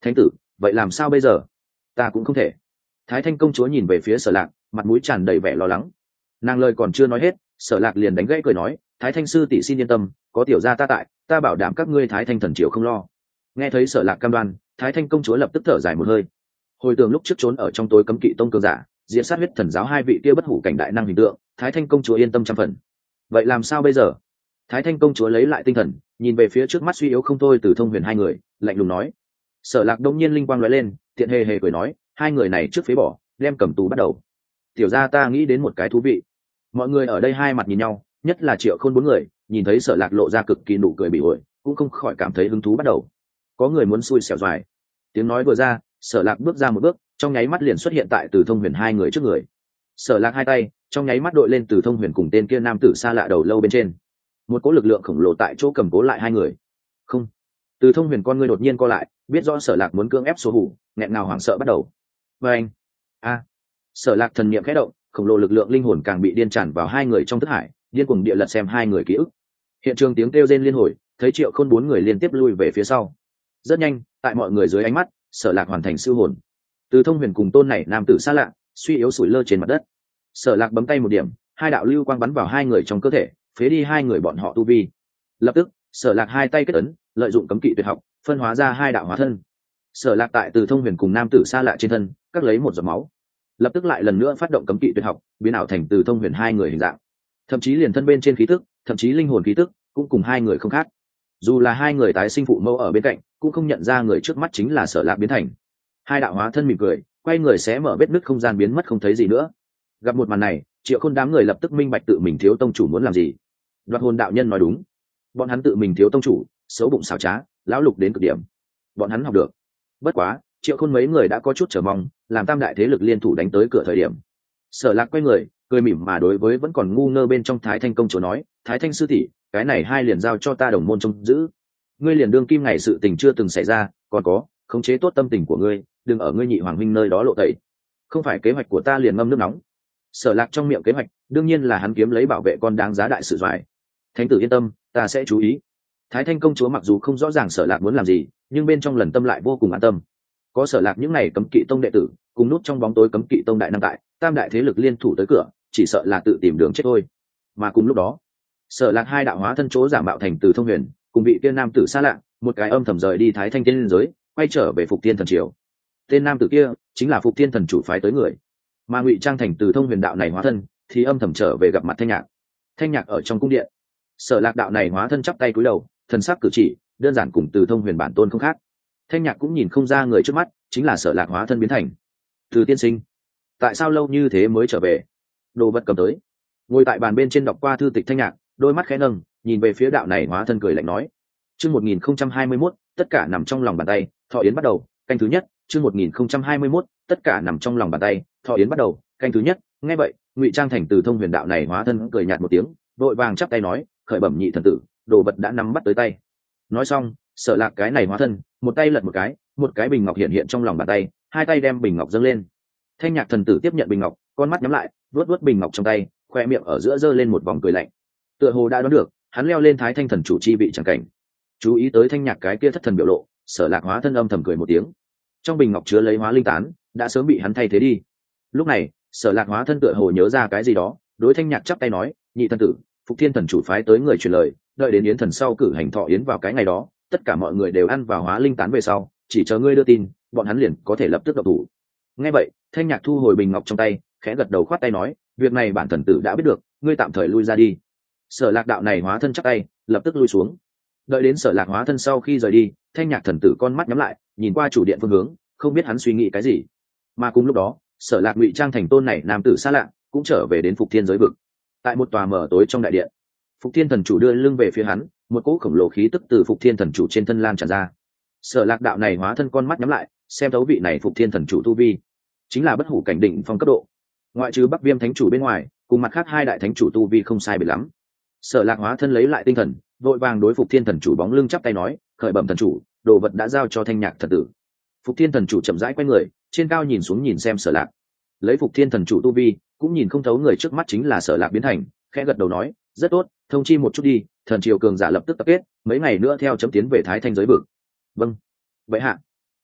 Thánh tử, vậy làm sao bây giờ? Ta cũng không thể. Thái Thanh công chúa nhìn về phía Sở Lạc, mặt mũi tràn đầy vẻ lo lắng. Nàng lời còn chưa nói hết, Sở Lạc liền đánh gãy cười nói, Thái Thanh sư tỷ xin yên tâm, có tiểu gia ta tại, ta bảo đảm các ngươi Thái Thanh thần triều không lo. Nghe thấy Sở Lạc cam đoan, Thái Thanh công chúa lập tức thở dài một hơi. Hồi tưởng lúc trước trốn ở trong tối cấm kỵ tông cường giả, diễn sát huyết thần giáo hai vị kia bất hủ cảnh đại năng hình tượng, Thái Thanh công chúa yên tâm trăm phần. Vậy làm sao bây giờ? Thái Thanh công chúa lấy lại tinh thần, nhìn về phía trước mắt suy yếu không thôi Từ Thông Huyền hai người, lạnh lùng nói. Sở Lạc đông nhiên linh quang lóe lên, thiện hề hề cười nói, hai người này trước phế bỏ, đem cầm tù bắt đầu. Tiểu gia ta nghĩ đến một cái thú vị. Mọi người ở đây hai mặt nhìn nhau, nhất là Triệu Khôn bốn người, nhìn thấy Sở Lạc lộ ra cực kỳ nụ cười bị ổi, cũng không khỏi cảm thấy hứng thú bắt đầu. Có người muốn xui xẻo doài. Tiếng nói vừa ra, Sở Lạc bước ra một bước, trong nháy mắt liền xuất hiện tại Từ Thông Huyền hai người trước người. Sở Lạc hai tay trong nháy mắt đội lên Từ Thông Huyền cùng tên kia nam tử xa lạ đầu lâu bên trên. Một cỗ lực lượng khổng lồ tại chỗ cầm cố lại hai người. Không. Từ Thông Huyền con ngươi đột nhiên co lại, biết rõ Sở Lạc muốn cưỡng ép số hủ, nghẹn ngào hoảng sợ bắt đầu. Và anh. A. Sở Lạc thần niệm khẽ động, khổng lồ lực lượng linh hồn càng bị điên tràn vào hai người trong thức hải, điên cuồng địa lật xem hai người ký ức. Hiện trường tiếng kêu rên liên hồi, thấy Triệu Khôn bốn người liên tiếp lui về phía sau. Rất nhanh, tại mọi người dưới ánh mắt, Sở Lạc hoàn thành siêu hồn. Từ Thông Huyền cùng tôn này nam tử xa lạ, suy yếu sủi lơ trên mặt đất. Sở Lạc bấm tay một điểm, hai đạo lưu quang bắn vào hai người trong cơ thể, phế đi hai người bọn họ tu vi. Lập tức, Sở Lạc hai tay kết ấn, lợi dụng cấm kỵ tuyệt học, phân hóa ra hai đạo hóa thân. Sở Lạc tại Từ Thông Huyền cùng nam tử xa lạ trên thân, cắt lấy một giọt máu. Lập tức lại lần nữa phát động cấm kỵ tuyệt học, biến ảo thành Từ Thông Huyền hai người hình dạng. Thậm chí liền thân bên trên khí tức, thậm chí linh hồn khí tức, cũng cùng hai người không khác. Dù là hai người tái sinh phụ mẫu ở bên cạnh, cũng không nhận ra người trước mắt chính là Sở Lạc biến thành. Hai đạo hóa thân mỉm cười, quay người xé mở vết nứt không gian biến mất không thấy gì nữa. Gặp một màn này, Triệu Khôn đám người lập tức minh bạch tự mình thiếu tông chủ muốn làm gì. Đoạt hồn đạo nhân nói đúng, bọn hắn tự mình thiếu tông chủ, xấu bụng xảo trá, lão lục đến cực điểm. Bọn hắn học được. Bất quá, Triệu Khôn mấy người đã có chút chờ mong, làm tam đại thế lực liên thủ đánh tới cửa thời điểm. Sở Lạc quay người, cười mỉm mà đối với vẫn còn ngu ngơ bên trong Thái Thanh công chúa nói, Thái Thanh sư tỷ, cái này hai liền giao cho ta đồng môn trông giữ. Ngươi liền đương kim ngày sự tình chưa từng xảy ra, còn có, khống chế tốt tâm tình của ngươi, đừng ở ngươi nhị hoàng huynh nơi đó lộ tẩy. Không phải kế hoạch của ta liền ngâm nước nóng. Sở Lạc trong miệng kế hoạch, đương nhiên là hắn kiếm lấy bảo vệ con đáng giá đại sự doài. Thánh tử yên tâm, ta sẽ chú ý. Thái Thanh công chúa mặc dù không rõ ràng Sở Lạc muốn làm gì, nhưng bên trong lần tâm lại vô cùng an tâm. Có Sở Lạc những này cấm kỵ tông đệ tử, cùng nút trong bóng tối cấm kỵ tông đại năng tại, tam đại thế lực liên thủ tới cửa, chỉ sợ là tự tìm đường chết thôi. Mà cùng lúc đó, Sở Lạc hai đạo hóa thân chỗ giả mạo thành Từ Thông Huyền, cùng vị tiên nam tử xa lạ, một cái âm thầm rời đi Thái Thanh tiên giới, quay trở về Phục Thiên thần triều. Tên nam tử kia chính là Phục Thiên thần chủ phái tới người, mà ngụy trang thành Từ Thông Huyền đạo này hóa thân thì âm thầm trở về gặp mặt Thanh Nhạc. Thanh Nhạc ở trong cung điện, Sở Lạc đạo này hóa thân chắp tay cúi đầu, thần sắc cử chỉ đơn giản cùng Từ Thông Huyền bản tôn không khác. Thanh Nhạc cũng nhìn không ra người trước mắt chính là Sở Lạc hóa thân biến thành. Từ tiên sinh, tại sao lâu như thế mới trở về? Đồ vật cầm tới. Ngồi tại bàn bên trên đọc qua thư tịch Thanh Nhạc, đôi mắt khẽ nâng, nhìn về phía đạo này hóa thân cười lạnh nói, chương một nghìn không trăm hai mươi mốt, tất cả nằm trong lòng bàn tay, thọ yến bắt đầu. Canh thứ nhất, chương một nghìn không trăm hai mươi mốt, tất cả nằm trong lòng bàn tay, thọ yến bắt đầu. Canh thứ nhất. Nghe vậy, ngụy trang thành Từ Thông Huyền đạo này hóa thân cười nhạt một tiếng, vội vàng chắp tay nói, khởi bẩm nhị thần tử, đồ vật đã nắm bắt tới tay. Nói xong, Sở Lạc cái này hóa thân, một tay lật một cái, một cái bình ngọc hiện hiện trong lòng bàn tay, hai tay đem bình ngọc dâng lên. Thanh Nhạc thần tử tiếp nhận bình ngọc, con mắt nhắm lại, vuốt vuốt bình ngọc trong tay, khoe miệng ở giữa giơ lên một vòng cười lạnh. Tựa hồ đã đoán được, hắn leo lên Thái Thanh thần chủ chi vị chẳng cảnh. Chú ý tới Thanh Nhạc cái kia thất thần biểu lộ, Sở Lạc hóa thân âm thầm cười một tiếng. Trong bình ngọc chứa lấy hóa linh tán, đã sớm bị hắn thay thế đi. Lúc này, Sở Lạc hóa thân tựa hồ nhớ ra cái gì đó, đối Thanh Nhạc chắp tay nói, nhị thần tử, Phục Thiên thần chủ phái tới người truyền lời, đợi đến yến thần sau cử hành thọ yến vào cái ngày đó, tất cả mọi người đều ăn vào hóa linh tán về sau, chỉ chờ ngươi đưa tin, bọn hắn liền có thể lập tức động thủ. Nghe vậy, Thanh Nhạc thu hồi bình ngọc trong tay, khẽ gật đầu khoát tay nói, việc này bản thần tử đã biết được, ngươi tạm thời lui ra đi. Sở Lạc đạo này hóa thân chắp tay, lập tức lui xuống. Đợi đến Sở Lạc hóa thân sau khi rời đi, Thanh Nhạc thần tử con mắt nhắm lại, nhìn qua chủ điện phương hướng, không biết hắn suy nghĩ cái gì. Mà cùng lúc đó, Sở Lạc ngụy trang thành tôn này nam tử xa lạ, cũng trở về đến Phục Thiên giới vực. Tại một tòa mở tối trong đại điện, Phục Thiên thần chủ đưa lưng về phía hắn, một cỗ khổng lồ khí tức từ Phục Thiên thần chủ trên thân lan tràn ra. Sở Lạc đạo này hóa thân con mắt nhắm lại, xem thấu vị này Phục Thiên thần chủ tu vi, chính là bất hủ cảnh đỉnh phong cấp độ. Ngoại trừ Bắc Viêm thánh chủ bên ngoài, cùng mặt khác hai đại thánh chủ tu vi không sai biệt lắm. Sở Lạc hóa thân lấy lại tinh thần, vội vàng đối Phục Thiên thần chủ bóng lưng chắp tay nói, khởi bẩm thần chủ, đồ vật đã giao cho Thanh Nhạc thần tử. Phục Thiên thần chủ chậm rãi quay người, trên cao nhìn xuống nhìn xem Sở Lạc. Lấy Phục Thiên thần chủ tu vi, cũng nhìn không thấu người trước mắt chính là Sở Lạc biến thành, khẽ gật đầu nói, rất tốt, thông chi một chút đi, thần triều cường giả lập tức tập kết, mấy ngày nữa theo chấm tiến về Thái Thanh giới vực. Vâng, vậy hạ.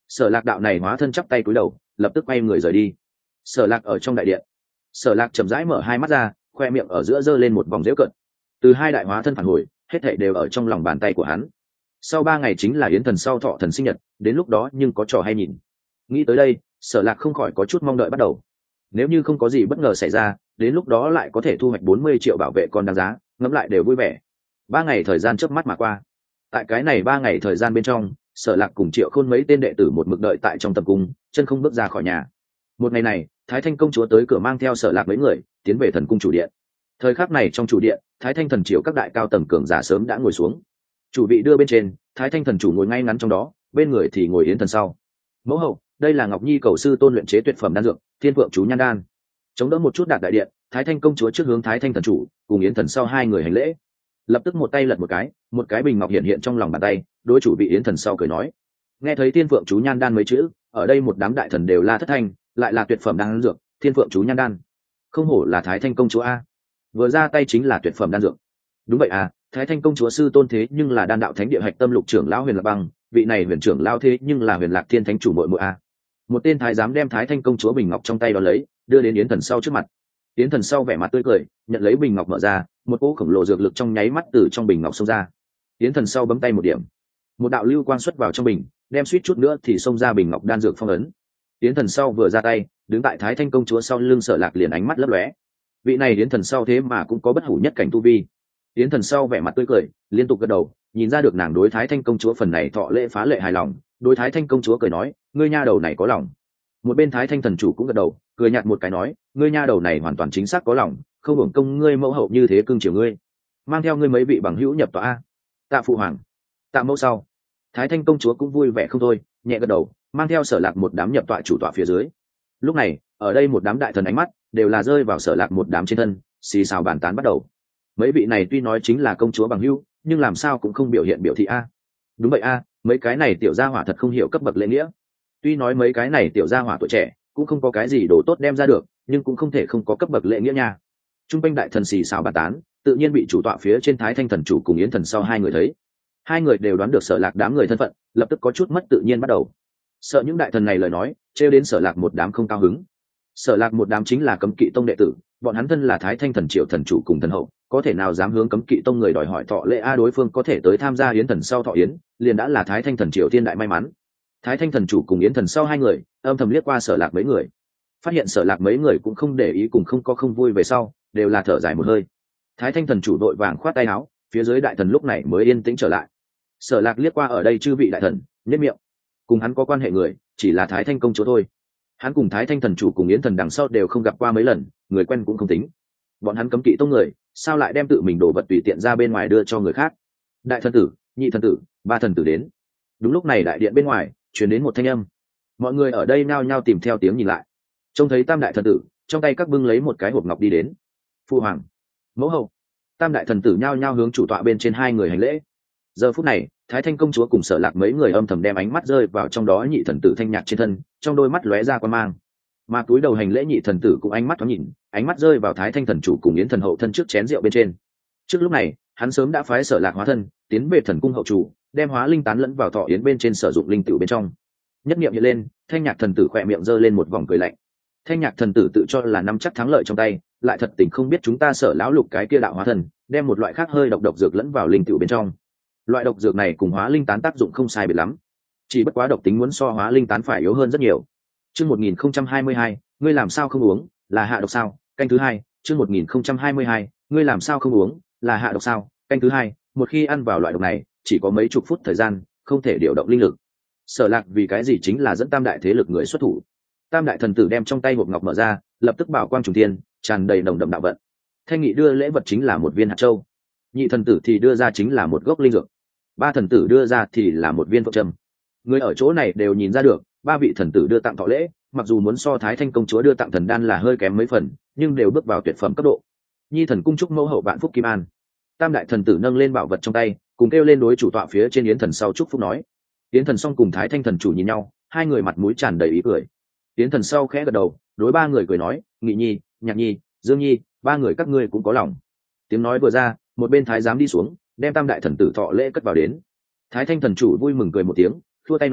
Sở Lạc đạo này hóa thân chắp tay cúi đầu, lập tức quay người rời đi. Sở Lạc ở trong đại điện. Sở Lạc chậm rãi mở hai mắt ra, khoe miệng ở giữa giơ lên một vòng giễu cợt. Từ hai đại hóa thân phản hồi, hết thảy đều ở trong lòng bàn tay của hắn. Sau ba ngày chính là yến thần sau thọ thần sinh nhật, đến lúc đó nhưng có trò hay nhìn. Nghĩ tới đây, Sở Lạc không khỏi có chút mong đợi bắt đầu. Nếu như không có gì bất ngờ xảy ra, đến lúc đó lại có thể thu hoạch bốn mươi triệu bảo vệ con đáng giá, ngẫm lại đều vui vẻ. Ba ngày thời gian chớp mắt mà qua. Tại cái này ba ngày thời gian bên trong, Sở Lạc cùng Triệu Khôn mấy tên đệ tử một mực đợi tại trong tập cung, chân không bước ra khỏi nhà. Một ngày này, Thái Thanh công chúa tới cửa mang theo Sở Lạc mấy người, tiến về thần cung chủ điện. Thời khắc này trong chủ điện, Thái Thanh thần triều các đại cao tầng cường giả sớm đã ngồi xuống. Chủ vị đưa bên trên, Thái Thanh thần chủ ngồi ngay ngắn trong đó, bên người thì ngồi yến thần sau. Mẫu hậu, đây là Ngọc Nhi cầu sư tôn luyện chế tuyệt phẩm đan dược, Thiên Phượng chú nhan đan. Chống đỡ một chút đạt đại điện, Thái Thanh công chúa trước hướng Thái Thanh thần chủ, cùng yến thần sau hai người hành lễ. Lập tức một tay lật một cái, một cái bình ngọc hiện hiện trong lòng bàn tay, đối chủ vị yến thần sau cười nói. Nghe thấy Thiên Phượng chú nhan đan mấy chữ, ở đây một đám đại thần đều la thất thanh, lại là tuyệt phẩm đan dược, Thiên Phượng chú nhan đan. Không hổ là Thái Thanh công chúa a, vừa ra tay chính là tuyệt phẩm đan dược. Đúng vậy à, Thái Thanh công chúa sư tôn thế nhưng là đan đạo thánh địa hạch tâm lục trưởng lão Huyền Lạc Băng, vị này huyền trưởng lão thế nhưng là Huyền Lạc Thiên thánh chủ muội muội a. Một tên thái giám đem Thái Thanh công chúa bình ngọc trong tay đó lấy, đưa đến yến thần sau trước mặt. Yến thần sau vẻ mặt tươi cười, nhận lấy bình ngọc mở ra, một cỗ khổng lồ dược lực trong nháy mắt từ trong bình ngọc xông ra. Yến thần sau bấm tay một điểm, một đạo lưu quang xuất vào trong bình, đem suýt chút nữa thì xông ra bình ngọc đan dược phong ấn. Yến thần sau vừa ra tay, đứng tại Thái Thanh công chúa sau lưng Sở Lạc liền ánh mắt lấp lóe. Vị này Yến thần sau thế mà cũng có bất hủ nhất cảnh tu vi. Yến thần sau vẻ mặt tươi cười, liên tục gật đầu, nhìn ra được nàng đối Thái Thanh công chúa phần này thọ lễ phá lệ hài lòng, đối Thái Thanh công chúa cười nói, ngươi nha đầu này có lòng. Một bên Thái Thanh thần chủ cũng gật đầu, cười nhạt một cái nói, ngươi nha đầu này hoàn toàn chính xác có lòng, không hưởng công ngươi mẫu hậu như thế cưng chiều ngươi, mang theo ngươi mấy vị bằng hữu nhập tòa a. Tạ phụ hoàng, tạ mẫu sau. Thái Thanh công chúa cũng vui vẻ không thôi, nhẹ gật đầu, mang theo Sở Lạc một đám nhập tọa chủ tọa phía dưới. Lúc này, ở đây một đám đại thần ánh mắt đều là rơi vào Sở Lạc một đám trên thân, xì xào bàn tán bắt đầu. Mấy vị này tuy nói chính là công chúa bằng hữu, nhưng làm sao cũng không biểu hiện biểu thị a. Đúng vậy a, mấy cái này tiểu gia hỏa thật không hiểu cấp bậc lễ nghĩa. Tuy nói mấy cái này tiểu gia hỏa tuổi trẻ, cũng không có cái gì đồ tốt đem ra được, nhưng cũng không thể không có cấp bậc lễ nghĩa nha. Trung quanh đại thần xì xào bàn tán, tự nhiên bị chủ tọa phía trên Thái Thanh thần chủ cùng yến thần sau hai người thấy. Hai người đều đoán được Sở Lạc đám người thân phận, lập tức có chút mất tự nhiên bắt đầu. Sợ những đại thần này lời nói, trêu đến Sở Lạc một đám không cao hứng. Sở Lạc một đám chính là Cấm Kỵ tông đệ tử, bọn hắn thân là Thái Thanh thần triệu thần chủ cùng thần hậu, có thể nào dám hướng Cấm Kỵ tông người đòi hỏi thọ lễ a, đối phương có thể tới tham gia yến thần sau thọ yến, liền đã là Thái Thanh thần triệu thiên đại may mắn. Thái Thanh thần chủ cùng yến thần sau hai người âm thầm liếc qua Sở Lạc mấy người, phát hiện Sở Lạc mấy người cũng không để ý cùng không có không vui về sau, đều là thở dài một hơi. Thái Thanh thần chủ đội vàng khoát tay áo, phía dưới đại thần lúc này mới yên tĩnh trở lại. Sở Lạc liếc qua ở đây chư vị đại thần, nhếch miệng. Cùng hắn có quan hệ người, chỉ là Thái Thanh công chúa thôi. Hắn cùng Thái Thanh thần chủ cùng yến thần đằng sau đều không gặp qua mấy lần, người quen cũng không tính. Bọn hắn Cấm Kỵ tông người, sao lại đem tự mình đồ vật tùy tiện ra bên ngoài đưa cho người khác? Đại thần tử, nhị thần tử, ba thần tử đến. Đúng lúc này đại điện bên ngoài truyền đến một thanh âm. Mọi người ở đây nao nhao tìm theo tiếng nhìn lại, trông thấy tam đại thần tử trong tay các bưng lấy một cái hộp ngọc đi đến. Phu hoàng, mẫu hậu. Tam đại thần tử nhao nhao hướng chủ tọa bên trên hai người hành lễ. Giờ phút này, Thái Thanh công chúa cùng Sở Lạc mấy người âm thầm đem ánh mắt rơi vào trong đó nhị thần tử Thanh Nhạc trên thân, trong đôi mắt lóe ra quan mang. Mà túi đầu hành lễ nhị thần tử cũng ánh mắt thoáng nhìn, ánh mắt rơi vào Thái Thanh thần chủ cùng yến thần hậu thân trước chén rượu bên trên. Trước lúc này, hắn sớm đã phái Sở Lạc hóa thân tiến về thần cung hậu chủ, đem hóa linh tán lẫn vào thọ yến bên trên sử dụng linh tử bên trong. Nhất niệm hiện lên, Thanh Nhạc thần tử khỏe miệng giơ lên một vòng cười lạnh. Thanh Nhạc thần tử tự cho là nắm chắc thắng lợi trong tay, lại thật tình không biết chúng ta Sở lão lục cái kia đạo hóa thần đem một loại khác hơi độc độc dược lẫn vào linh tử bên trong. Loại độc dược này cùng hóa linh tán tác dụng không sai biệt lắm, chỉ bất quá độc tính muốn so hóa linh tán phải yếu hơn rất nhiều. Chương một nghìn không trăm hai mươi hai, ngươi làm sao không uống, là hạ độc sao? Canh thứ hai, chương một nghìn không trăm hai mươi hai, ngươi làm sao không uống, là hạ độc sao? Canh thứ hai, một khi ăn vào loại độc này, chỉ có mấy chục phút thời gian, không thể điều động linh lực. Sở Lạc vì cái gì chính là dẫn tam đại thế lực người xuất thủ. Tam đại thần tử đem trong tay hộp ngọc mở ra, lập tức bảo quang trùng thiên, tràn đầy nồng đậm đạo vận. Thanh Nghị đưa lễ vật chính là một viên hạt châu, nhị thần tử thì đưa ra chính là một gốc linh dược, ba thần tử đưa ra thì là một viên phượng trâm. Người ở chỗ này đều nhìn ra được, ba vị thần tử đưa tặng thọ lễ, mặc dù muốn so Thái Thanh công chúa đưa tặng thần đan là hơi kém mấy phần, nhưng đều bước vào tuyệt phẩm cấp độ. Nhi thần cung chúc mẫu hậu vạn phúc kim an. Tam đại thần tử nâng lên bảo vật trong tay, cùng kêu lên đối chủ tọa phía trên yến thần sau chúc phúc nói. Yến thần xong cùng Thái Thanh thần chủ nhìn nhau, hai người mặt mũi tràn đầy ý cười. Yến thần sau khẽ gật đầu, đối ba người cười nói, Nghị nhi, Nhạc nhi, Dương nhi, ba người các ngươi cũng có lòng. Tiếng nói vừa ra, một bên thái giám đi xuống, đem tam đại thần tử thọ lễ cất vào đến. Thái Thanh thần chủ vui mừng cười một tiếng, thua tay nói,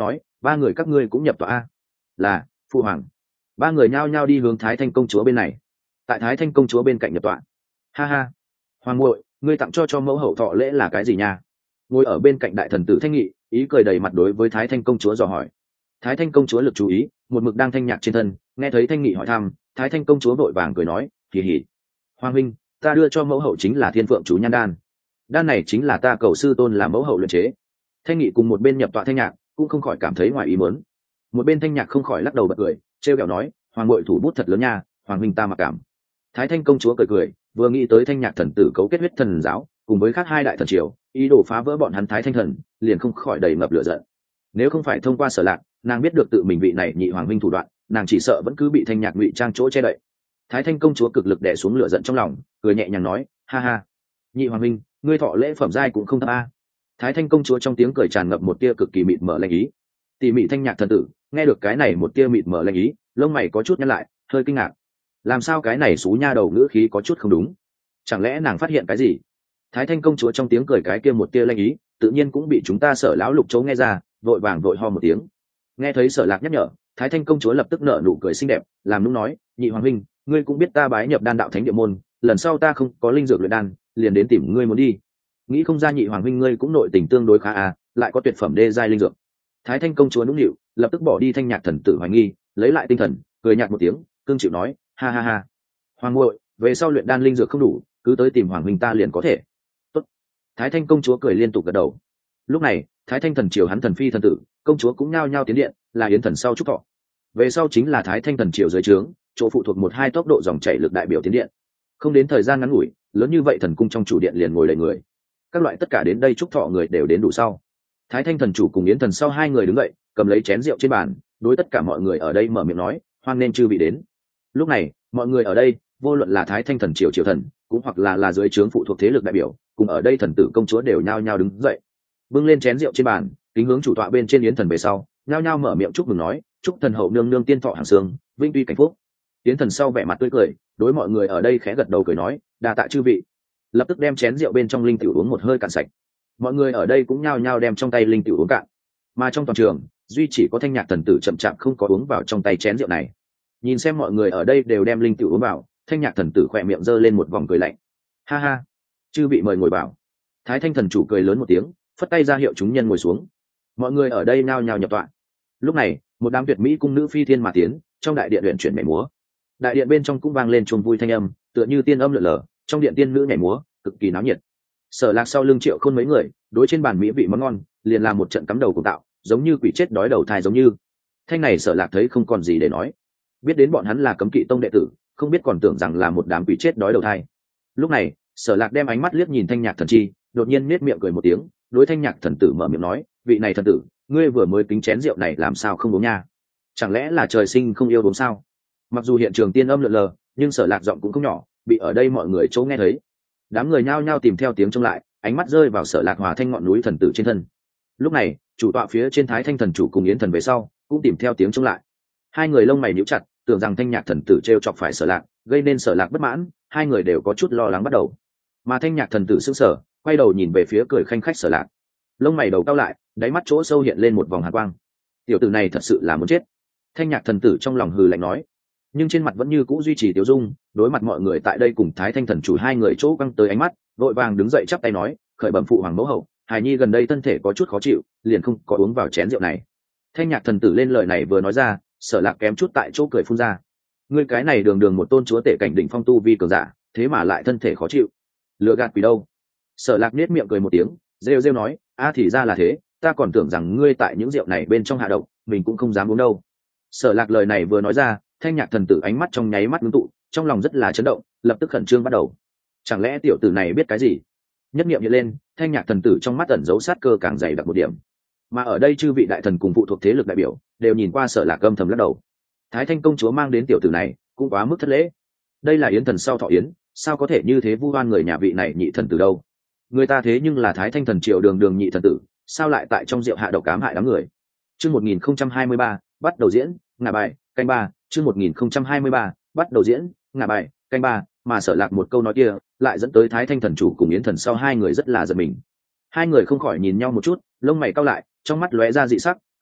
ba người các ngươi cũng nhập tọa a. Là phụ hoàng. Ba người nhao nhao đi hướng Thái Thanh công chúa bên này. Tại Thái Thanh công chúa bên cạnh nhập tọa. Ha ha, hoàng muội, ngươi tặng cho cho mẫu hậu thọ lễ là cái gì nha? Ngồi ở bên cạnh đại thần tử Thanh Nghị, ý cười đầy mặt đối với Thái Thanh công chúa dò hỏi. Thái Thanh công chúa lực chú ý một mực đang thanh nhạc trên thân, nghe thấy Thanh Nghị hỏi thăm, Thái Thanh công chúa vội vàng cười nói, kỳ hỉ. Hoàng huynh, ta đưa cho mẫu hậu chính là thiên phượng chú nhan đan. Đan này chính là ta cầu sư tôn làm mẫu hậu luyện chế. Thanh Nghị cùng một bên nhập tọa thanh nhạc cũng không khỏi cảm thấy ngoài ý muốn. Một bên thanh nhạc không khỏi lắc đầu bật cười, trêu ghẹo nói, hoàng muội thủ bút thật lớn nha, hoàng huynh ta mặc cảm. Thái Thanh công chúa cười cười, vừa nghĩ tới thanh nhạc thần tử cấu kết huyết thần giáo cùng với khác hai đại thần triều, ý đồ phá vỡ bọn hắn Thái Thanh thần, liền không khỏi đầy ngập lửa giận. Nếu không phải thông qua Sở Lạc, nàng biết được tự mình vị này nhị hoàng huynh thủ đoạn, nàng chỉ sợ vẫn cứ bị thanh nhạc ngụy trang chỗ che đậy. Thái Thanh công chúa cực lực đè xuống lửa giận trong lòng, cười nhẹ nhàng nói, ha ha, nhị hoàng huynh, ngươi thọ lễ phẩm giai cũng không thấp a. Thái Thanh công chúa trong tiếng cười tràn ngập một tia cực kỳ mịt mờ lanh ý. Tỉ mỉ thanh nhạc thần tử nghe được cái này một tia mịt mờ lanh ý, lông mày có chút nhăn lại, hơi kinh ngạc. Làm sao cái này xú nha đầu ngữ khí có chút không đúng? Chẳng lẽ nàng phát hiện cái gì? Thái Thanh công chúa trong tiếng cười cái kia một tia lanh ý, tự nhiên cũng bị chúng ta Sở lão lục chấu nghe ra, vội vàng vội ho một tiếng. Nghe thấy Sở Lạc nhắc nhở, Thái Thanh công chúa lập tức nở nụ cười xinh đẹp, làm nũng nói, nhị hoàng huynh, ngươi cũng biết ta bái nhập đan đạo thánh địa môn, lần sau ta không có linh dược luyện đan, liền đến tìm ngươi muốn đi. Nghĩ không ra nhị hoàng huynh ngươi cũng nội tình tương đối khá à, lại có tuyệt phẩm đê giai linh dược. Thái Thanh công chúa nũng nịu, lập tức bỏ đi thanh nhạc thần tử hoài nghi, lấy lại tinh thần, cười nhạt một tiếng, cương chịu nói, ha ha ha, hoàng muội, về sau luyện đan linh dược không đủ, cứ tới tìm hoàng huynh ta liền có thể. Tốt. Thái Thanh công chúa cười liên tục gật đầu. Lúc này, Thái Thanh thần triều hắn thần phi thần tử, công chúa cũng nhao nhao tiến điện, là yến thần sau chúc thọ. Về sau chính là Thái Thanh thần triều dưới trướng, chỗ phụ thuộc một hai tốc độ dòng chảy lực đại biểu tiến điện. Không đến thời gian ngắn ngủi, lớn như vậy thần cung trong chủ điện liền ngồi đầy người. Các loại tất cả đến đây chúc thọ người đều đến đủ sau. Thái Thanh thần chủ cùng yến thần sau hai người đứng dậy, cầm lấy chén rượu trên bàn, đối tất cả mọi người ở đây mở miệng nói, hoan nên chư vị đến. Lúc này, mọi người ở đây, vô luận là Thái Thanh thần triều triều thần, cũng hoặc là là dưới trướng phụ thuộc thế lực đại biểu, cùng ở đây thần tử công chúa đều nhao nhao đứng dậy, bưng lên chén rượu trên bàn, kính hướng chủ tọa bên trên yến thần về sau, nhao nhao mở miệng chúc mừng nói, chúc thần hậu nương nương tiên thọ hàng xương, vinh tuy cảnh phúc. Yến thần sau vẻ mặt tươi cười, đối mọi người ở đây khẽ gật đầu cười nói, đa tạ chư vị. Lập tức đem chén rượu bên trong linh tiểu uống một hơi cạn sạch. Mọi người ở đây cũng nhao nhao đem trong tay linh tiểu uống cạn. Mà trong toàn trường, duy chỉ có thanh nhạc thần tử chậm chạp không có uống vào trong tay chén rượu này. Nhìn xem mọi người ở đây đều đem linh tiểu uống vào, thanh nhạc thần tử khỏe miệng giơ lên một vòng cười lạnh. Ha ha, chư vị mời ngồi vào. Thái Thanh thần chủ cười lớn một tiếng, phất tay ra hiệu chúng nhân ngồi xuống. Mọi người ở đây nhao nhao nhập tọa. Lúc này, một đám tuyệt mỹ cung nữ phi thiên mà tiến, trong đại điện luyện chuyển nhảy múa. Đại điện bên trong cũng vang lên chuông vui thanh âm, tựa như tiên âm lượn lờ, trong điện tiên nữ nhảy múa, cực kỳ náo nhiệt. Sở Lạc sau lưng Triệu Khôn mấy người, đối trên bàn mỹ vị món ngon, liền làm một trận cắm đầu cùng tạo, giống như quỷ chết đói đầu thai giống như. Thanh này Sở Lạc thấy không còn gì để nói. Biết đến bọn hắn là Cấm Kỵ tông đệ tử, không biết còn tưởng rằng là một đám quỷ chết đói đầu thai. Lúc này, Sở Lạc đem ánh mắt liếc nhìn Thanh Nhạc thần chi, đột nhiên nhếch miệng cười một tiếng, đối Thanh Nhạc thần tử mở miệng nói, vị này thần tử, ngươi vừa mới kính chén rượu này làm sao không uống nha? Chẳng lẽ là trời sinh không yêu uống sao? Mặc dù hiện trường tiên âm lượn lờ, nhưng Sở Lạc giọng cũng không nhỏ, bị ở đây mọi người chỗ nghe thấy. Đám người nhao nhao tìm theo tiếng trông lại, ánh mắt rơi vào Sở Lạc hòa thanh ngọn núi thần tử trên thân. Lúc này, chủ tọa phía trên Thái Thanh thần chủ cùng yến thần về sau, cũng tìm theo tiếng trông lại. Hai người lông mày nhíu chặt, tưởng rằng Thanh Nhạc thần tử trêu chọc phải Sở Lạc, gây nên Sở Lạc bất mãn, hai người đều có chút lo lắng bắt đầu. Mà Thanh Nhạc thần tử sững sờ, quay đầu nhìn về phía cười khanh khách Sở Lạc. Lông mày đầu cao lại, đáy mắt chỗ sâu hiện lên một vòng hàn quang. Tiểu tử này thật sự là muốn chết. Thanh Nhạc thần tử trong lòng hừ lạnh nói, nhưng trên mặt vẫn như cũ duy trì tiêu dung, đối mặt mọi người tại đây cùng Thái Thanh thần chủ hai người chỗ căng tới ánh mắt, vội vàng đứng dậy chắp tay nói, khởi bẩm phụ hoàng mẫu hậu, hài nhi gần đây thân thể có chút khó chịu, liền không có uống vào chén rượu này. Thanh Nhạc thần tử lên lời này vừa nói ra, Sở Lạc kém chút tại chỗ cười phun ra. Ngươi cái này đường đường một tôn chúa tể cảnh đỉnh phong tu vi cường giả, thế mà lại thân thể khó chịu, lừa gạt quỷ đâu? Sở Lạc nết miệng cười một tiếng, rêu rêu nói, a thì ra là thế, ta còn tưởng rằng ngươi tại những rượu này bên trong hạ độc, mình cũng không dám uống đâu. Sở Lạc lời này vừa nói ra, Thanh Nhạc thần tử ánh mắt trong nháy mắt ngưng tụ, trong lòng rất là chấn động, lập tức khẩn trương bắt đầu. Chẳng lẽ tiểu tử này biết cái gì? Nhất niệm hiện lên, Thanh Nhạc thần tử trong mắt ẩn giấu sát cơ càng dày đặc một điểm. Mà ở đây chư vị đại thần cùng phụ thuộc thế lực đại biểu đều nhìn qua Sở Lạc âm thầm lắc đầu. Thái Thanh công chúa mang đến tiểu tử này cũng quá mức thất lễ. Đây là yến thần sau thọ yến, sao có thể như thế vu oan người nhà vị này nhị thần tử đâu? Người ta thế nhưng là Thái Thanh thần triều đường đường nhị thần tử, sao lại tại trong rượu hạ độc ám hại đám người? Chương một nghìn không trăm hai mươi ba, bắt đầu diễn, ngả bài, canh ba, chương một nghìn không trăm hai mươi ba, bắt đầu diễn, ngả bài, canh ba, mà Sở Lạc một câu nói kia, lại dẫn tới Thái Thanh thần chủ cùng yến thần sau hai người rất là giật mình. Hai người không khỏi nhìn nhau một chút, lông mày cau lại, trong mắt lóe ra dị sắc,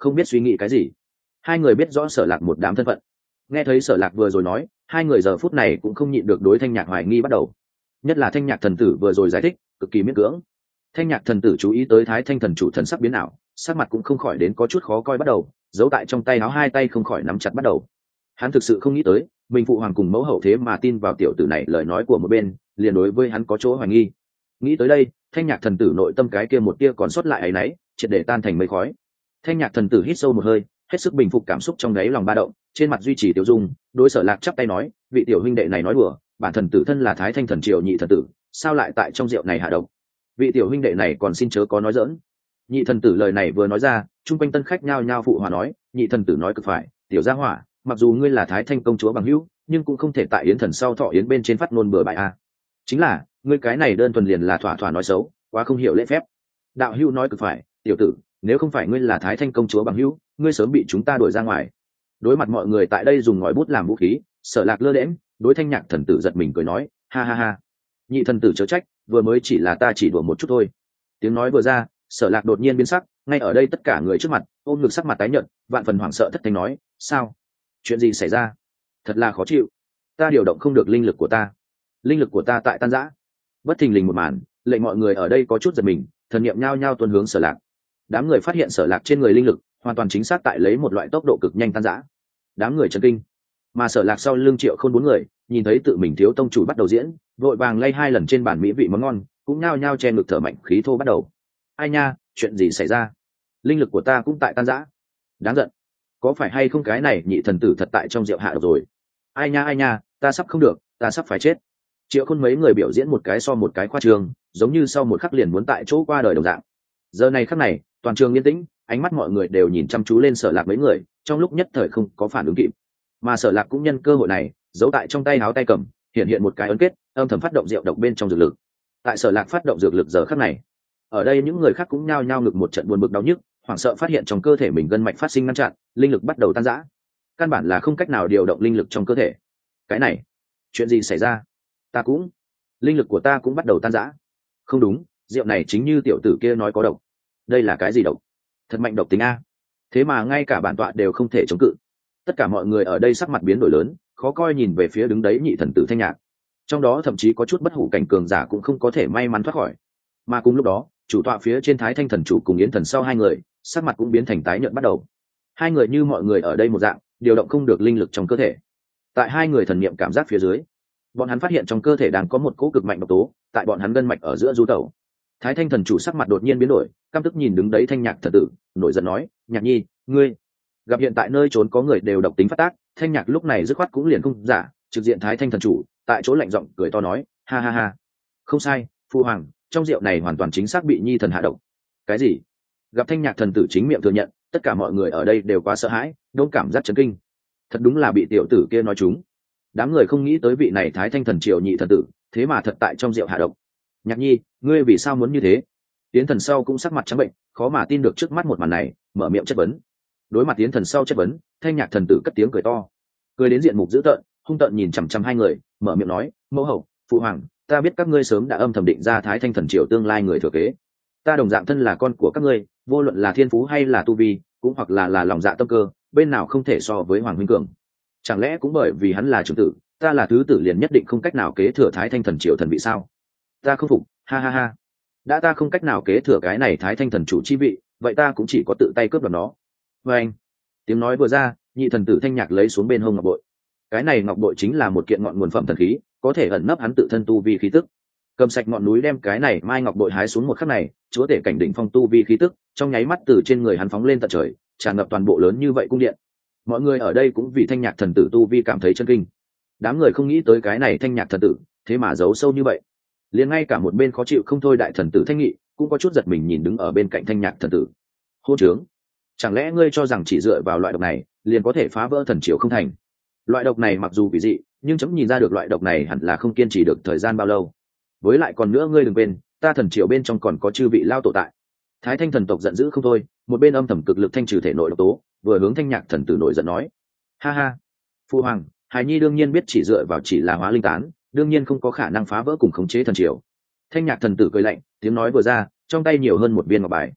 không biết suy nghĩ cái gì. Hai người biết rõ Sở Lạc một đám thân phận. Nghe thấy Sở Lạc vừa rồi nói, hai người giờ phút này cũng không nhịn được đối Thanh Nhạc hoài nghi bắt đầu. Nhất là Thanh Nhạc thần tử vừa rồi giải thích cực kỳ miễn cưỡng. Thanh Nhạc thần tử chú ý tới Thái Thanh thần chủ thần sắc biến ảo, sắc mặt cũng không khỏi đến có chút khó coi bắt đầu, giấu tại trong tay áo hai tay không khỏi nắm chặt bắt đầu. Hắn thực sự không nghĩ tới mình phụ hoàng cùng mẫu hậu thế mà tin vào tiểu tử này lời nói của một bên, liền đối với hắn có chỗ hoài nghi. Nghĩ tới đây, Thanh Nhạc thần tử nội tâm cái kia một tia còn sót lại ấy nấy triệt để tan thành mây khói. Thanh Nhạc thần tử hít sâu một hơi, hết sức bình phục cảm xúc trong đáy lòng ba động, trên mặt duy trì tiêu dung, đối Sở Lạc chắp tay nói, vị tiểu huynh đệ này nói đùa, bản thần tử thân là Thái Thanh thần triều nhị thần tử, sao lại tại trong rượu này hạ độc? Vị tiểu huynh đệ này còn xin chớ có nói dỡn. Nhị thần tử lời này vừa nói ra, chung quanh tân khách nhao nhao phụ hòa nói, nhị thần tử nói cực phải, tiểu gia hỏa, mặc dù ngươi là Thái Thanh công chúa bằng hữu, nhưng cũng không thể tại yến thần sau thọ yến bên trên phát ngôn bừa bãi a. Chính là, ngươi cái này đơn thuần liền là thỏa thỏa nói xấu, quá không hiểu lễ phép. Đạo hữu nói cực phải, tiểu tử, nếu không phải ngươi là Thái Thanh công chúa bằng hữu, ngươi sớm bị chúng ta đuổi ra ngoài. Đối mặt mọi người tại đây dùng ngòi bút làm vũ khí, Sở Lạc lơ đễnh, đối Thanh Nhạc thần tử giật mình cười nói, ha ha ha, nhị thần tử chớ trách, vừa mới chỉ là ta chỉ đùa một chút thôi. Tiếng nói vừa ra, Sở Lạc đột nhiên biến sắc, ngay ở đây tất cả người trước mặt ôm ngực sắc mặt tái nhợt, vạn phần hoảng sợ thất thanh nói, sao, chuyện gì xảy ra? Thật là khó chịu, ta điều động không được linh lực của ta, linh lực của ta tại tan rã. Bất thình lình một màn lệnh mọi người ở đây có chút giật mình, thần niệm nhao nhao tuôn hướng Sở Lạc. Đám người phát hiện Sở Lạc trên người linh lực hoàn toàn chính xác tại lấy một loại tốc độ cực nhanh tan rã. Đám người chấn kinh, mà Sở Lạc sau lưng Triệu Khôn bốn người nhìn thấy tự mình thiếu tông chủ bắt đầu diễn, vội vàng lay hai lần trên bàn mỹ vị món ngon, cũng nhao nhao che ngực thở mạnh khí thô bắt đầu. Ai nha, chuyện gì xảy ra? Linh lực của ta cũng tại tan rã. Đáng giận, có phải hay không cái này nhị thần tử thật tại trong rượu hạ độc rồi? Ai nha ai nha, ta sắp không được, ta sắp phải chết. Triệu Khôn mấy người biểu diễn một cái so một cái khoa trương, giống như sau một khắc liền muốn tại chỗ qua đời đồng dạng. Giờ này khắc này, toàn trường yên tĩnh, ánh mắt mọi người đều nhìn chăm chú lên Sở Lạc mấy người, trong lúc nhất thời không có phản ứng kịp. Mà Sở Lạc cũng nhân cơ hội này, giấu tại trong tay áo tay cầm, hiện hiện một cái ấn kết, âm thầm phát động rượu độc bên trong dược lực. Tại Sở Lạc phát động dược lực giờ khắc này, ở đây những người khác cũng nhao nhao ngực một trận buồn bực đau nhức, hoảng sợ phát hiện trong cơ thể mình gân mạch phát sinh ngăn chặn, linh lực bắt đầu tan rã, căn bản là không cách nào điều động linh lực trong cơ thể. Cái này, chuyện gì xảy ra? Ta cũng, linh lực của ta cũng bắt đầu tan rã. Không đúng, rượu này chính như tiểu tử kia nói có độc. Đây là cái gì độc? Thật mạnh độc tính a. Thế mà ngay cả bản tọa đều không thể chống cự. Tất cả mọi người ở đây sắc mặt biến đổi lớn, khó coi nhìn về phía đứng đấy nhị thần tử Thanh Nhạc. Trong đó thậm chí có chút bất hủ cảnh cường giả cũng không có thể may mắn thoát khỏi. Mà cùng lúc đó, chủ tọa phía trên Thái Thanh thần chủ cùng Yến thần sau hai người, sắc mặt cũng biến thành tái nhợt bắt đầu. Hai người như mọi người ở đây một dạng, điều động không được linh lực trong cơ thể. Tại hai người thần niệm cảm giác phía dưới, bọn hắn phát hiện trong cơ thể đang có một cỗ cực mạnh độc tố tại bọn hắn gân mạch ở giữa du tẩu. Thái Thanh thần chủ sắc mặt đột nhiên biến đổi, căm tức nhìn đứng đấy Thanh Nhạc thần tử, nổi giận nói, Nhạc Nhi, ngươi gặp hiện tại nơi trốn có người đều độc tính phát tác. Thanh Nhạc lúc này dứt khoát cũng liền không giả, trực diện Thái Thanh thần chủ, tại chỗ lạnh giọng cười to nói, ha ha ha, không sai, phu hoàng, trong rượu này hoàn toàn chính xác bị Nhi thần hạ độc. Cái gì? Gặp Thanh Nhạc thần tử chính miệng thừa nhận, tất cả mọi người ở đây đều quá sợ hãi, đông cảm giác chấn kinh. Thật đúng là bị tiểu tử kia nói trúng. Đám người không nghĩ tới vị này Thái Thanh thần triều nhị thần tử, thế mà thật tại trong rượu hạ độc. Nhạc Nhi, ngươi vì sao muốn như thế? Tiến thần sau cũng sắc mặt trắng bệnh, khó mà tin được trước mắt một màn này, mở miệng chất vấn. Đối mặt Tiến thần sau chất vấn, Thanh Nhạc thần tử cất tiếng cười to, cười đến diện mục dữ tợn, hung tợn nhìn chằm chằm hai người, mở miệng nói, mẫu hậu, phụ hoàng, ta biết các ngươi sớm đã âm thầm định ra Thái Thanh thần triều tương lai người thừa kế. Ta đồng dạng thân là con của các ngươi, vô luận là thiên phú hay là tu vi, cũng hoặc là là lòng dạ tâm cơ, bên nào không thể so với hoàng huynh cường. Chẳng lẽ cũng bởi vì hắn là trưởng tử, ta là thứ tử liền nhất định không cách nào kế thừa Thái Thanh thần triều thần vị sao? Ta không phục, ha ha ha. Đã ta không cách nào kế thừa cái này Thái Thanh thần chủ chi vị, vậy ta cũng chỉ có tự tay cướp đoạt nó. Và anh, tiếng nói vừa ra, nhị thần tử Thanh Nhạc lấy xuống bên hông ngọc bội. Cái này ngọc bội chính là một kiện ngọn nguồn phẩm thần khí, có thể ẩn nấp hắn tự thân tu vi khí tức. Cầm sạch ngọn núi đem cái này mai ngọc bội hái xuống một khắc này, chúa tể cảnh đỉnh phong tu vi khí tức, trong nháy mắt từ trên người hắn phóng lên tận trời, tràn ngập toàn bộ lớn như vậy cung điện. Mọi người ở đây cũng vì Thanh Nhạc thần tử tu vi cảm thấy chân kinh. Đám người không nghĩ tới cái này Thanh Nhạc thần tử, thế mà giấu sâu như vậy. Liền ngay cả một bên khó chịu không thôi đại thần tử Thanh Nghị, cũng có chút giật mình nhìn đứng ở bên cạnh Thanh Nhạc thần tử. Hô trướng, chẳng lẽ ngươi cho rằng chỉ dựa vào loại độc này, liền có thể phá vỡ thần triều không thành? Loại độc này mặc dù quỷ dị, nhưng chấm nhìn ra được loại độc này hẳn là không kiên trì được thời gian bao lâu. Với lại còn nữa ngươi đừng quên, ta thần triều bên trong còn có chư vị lao tổ tại. Thái Thanh thần tộc giận dữ không thôi, một bên âm thầm cực lực thanh trừ thể nội độc tố, vừa hướng Thanh Nhạc thần tử nổi giận nói, ha ha, phu hoàng, hài nhi đương nhiên biết chỉ dựa vào chỉ là hóa linh tán, đương nhiên không có khả năng phá vỡ cùng khống chế thần triều. Thanh Nhạc thần tử cười lạnh, tiếng nói vừa ra, trong tay nhiều hơn một viên ngọc bài.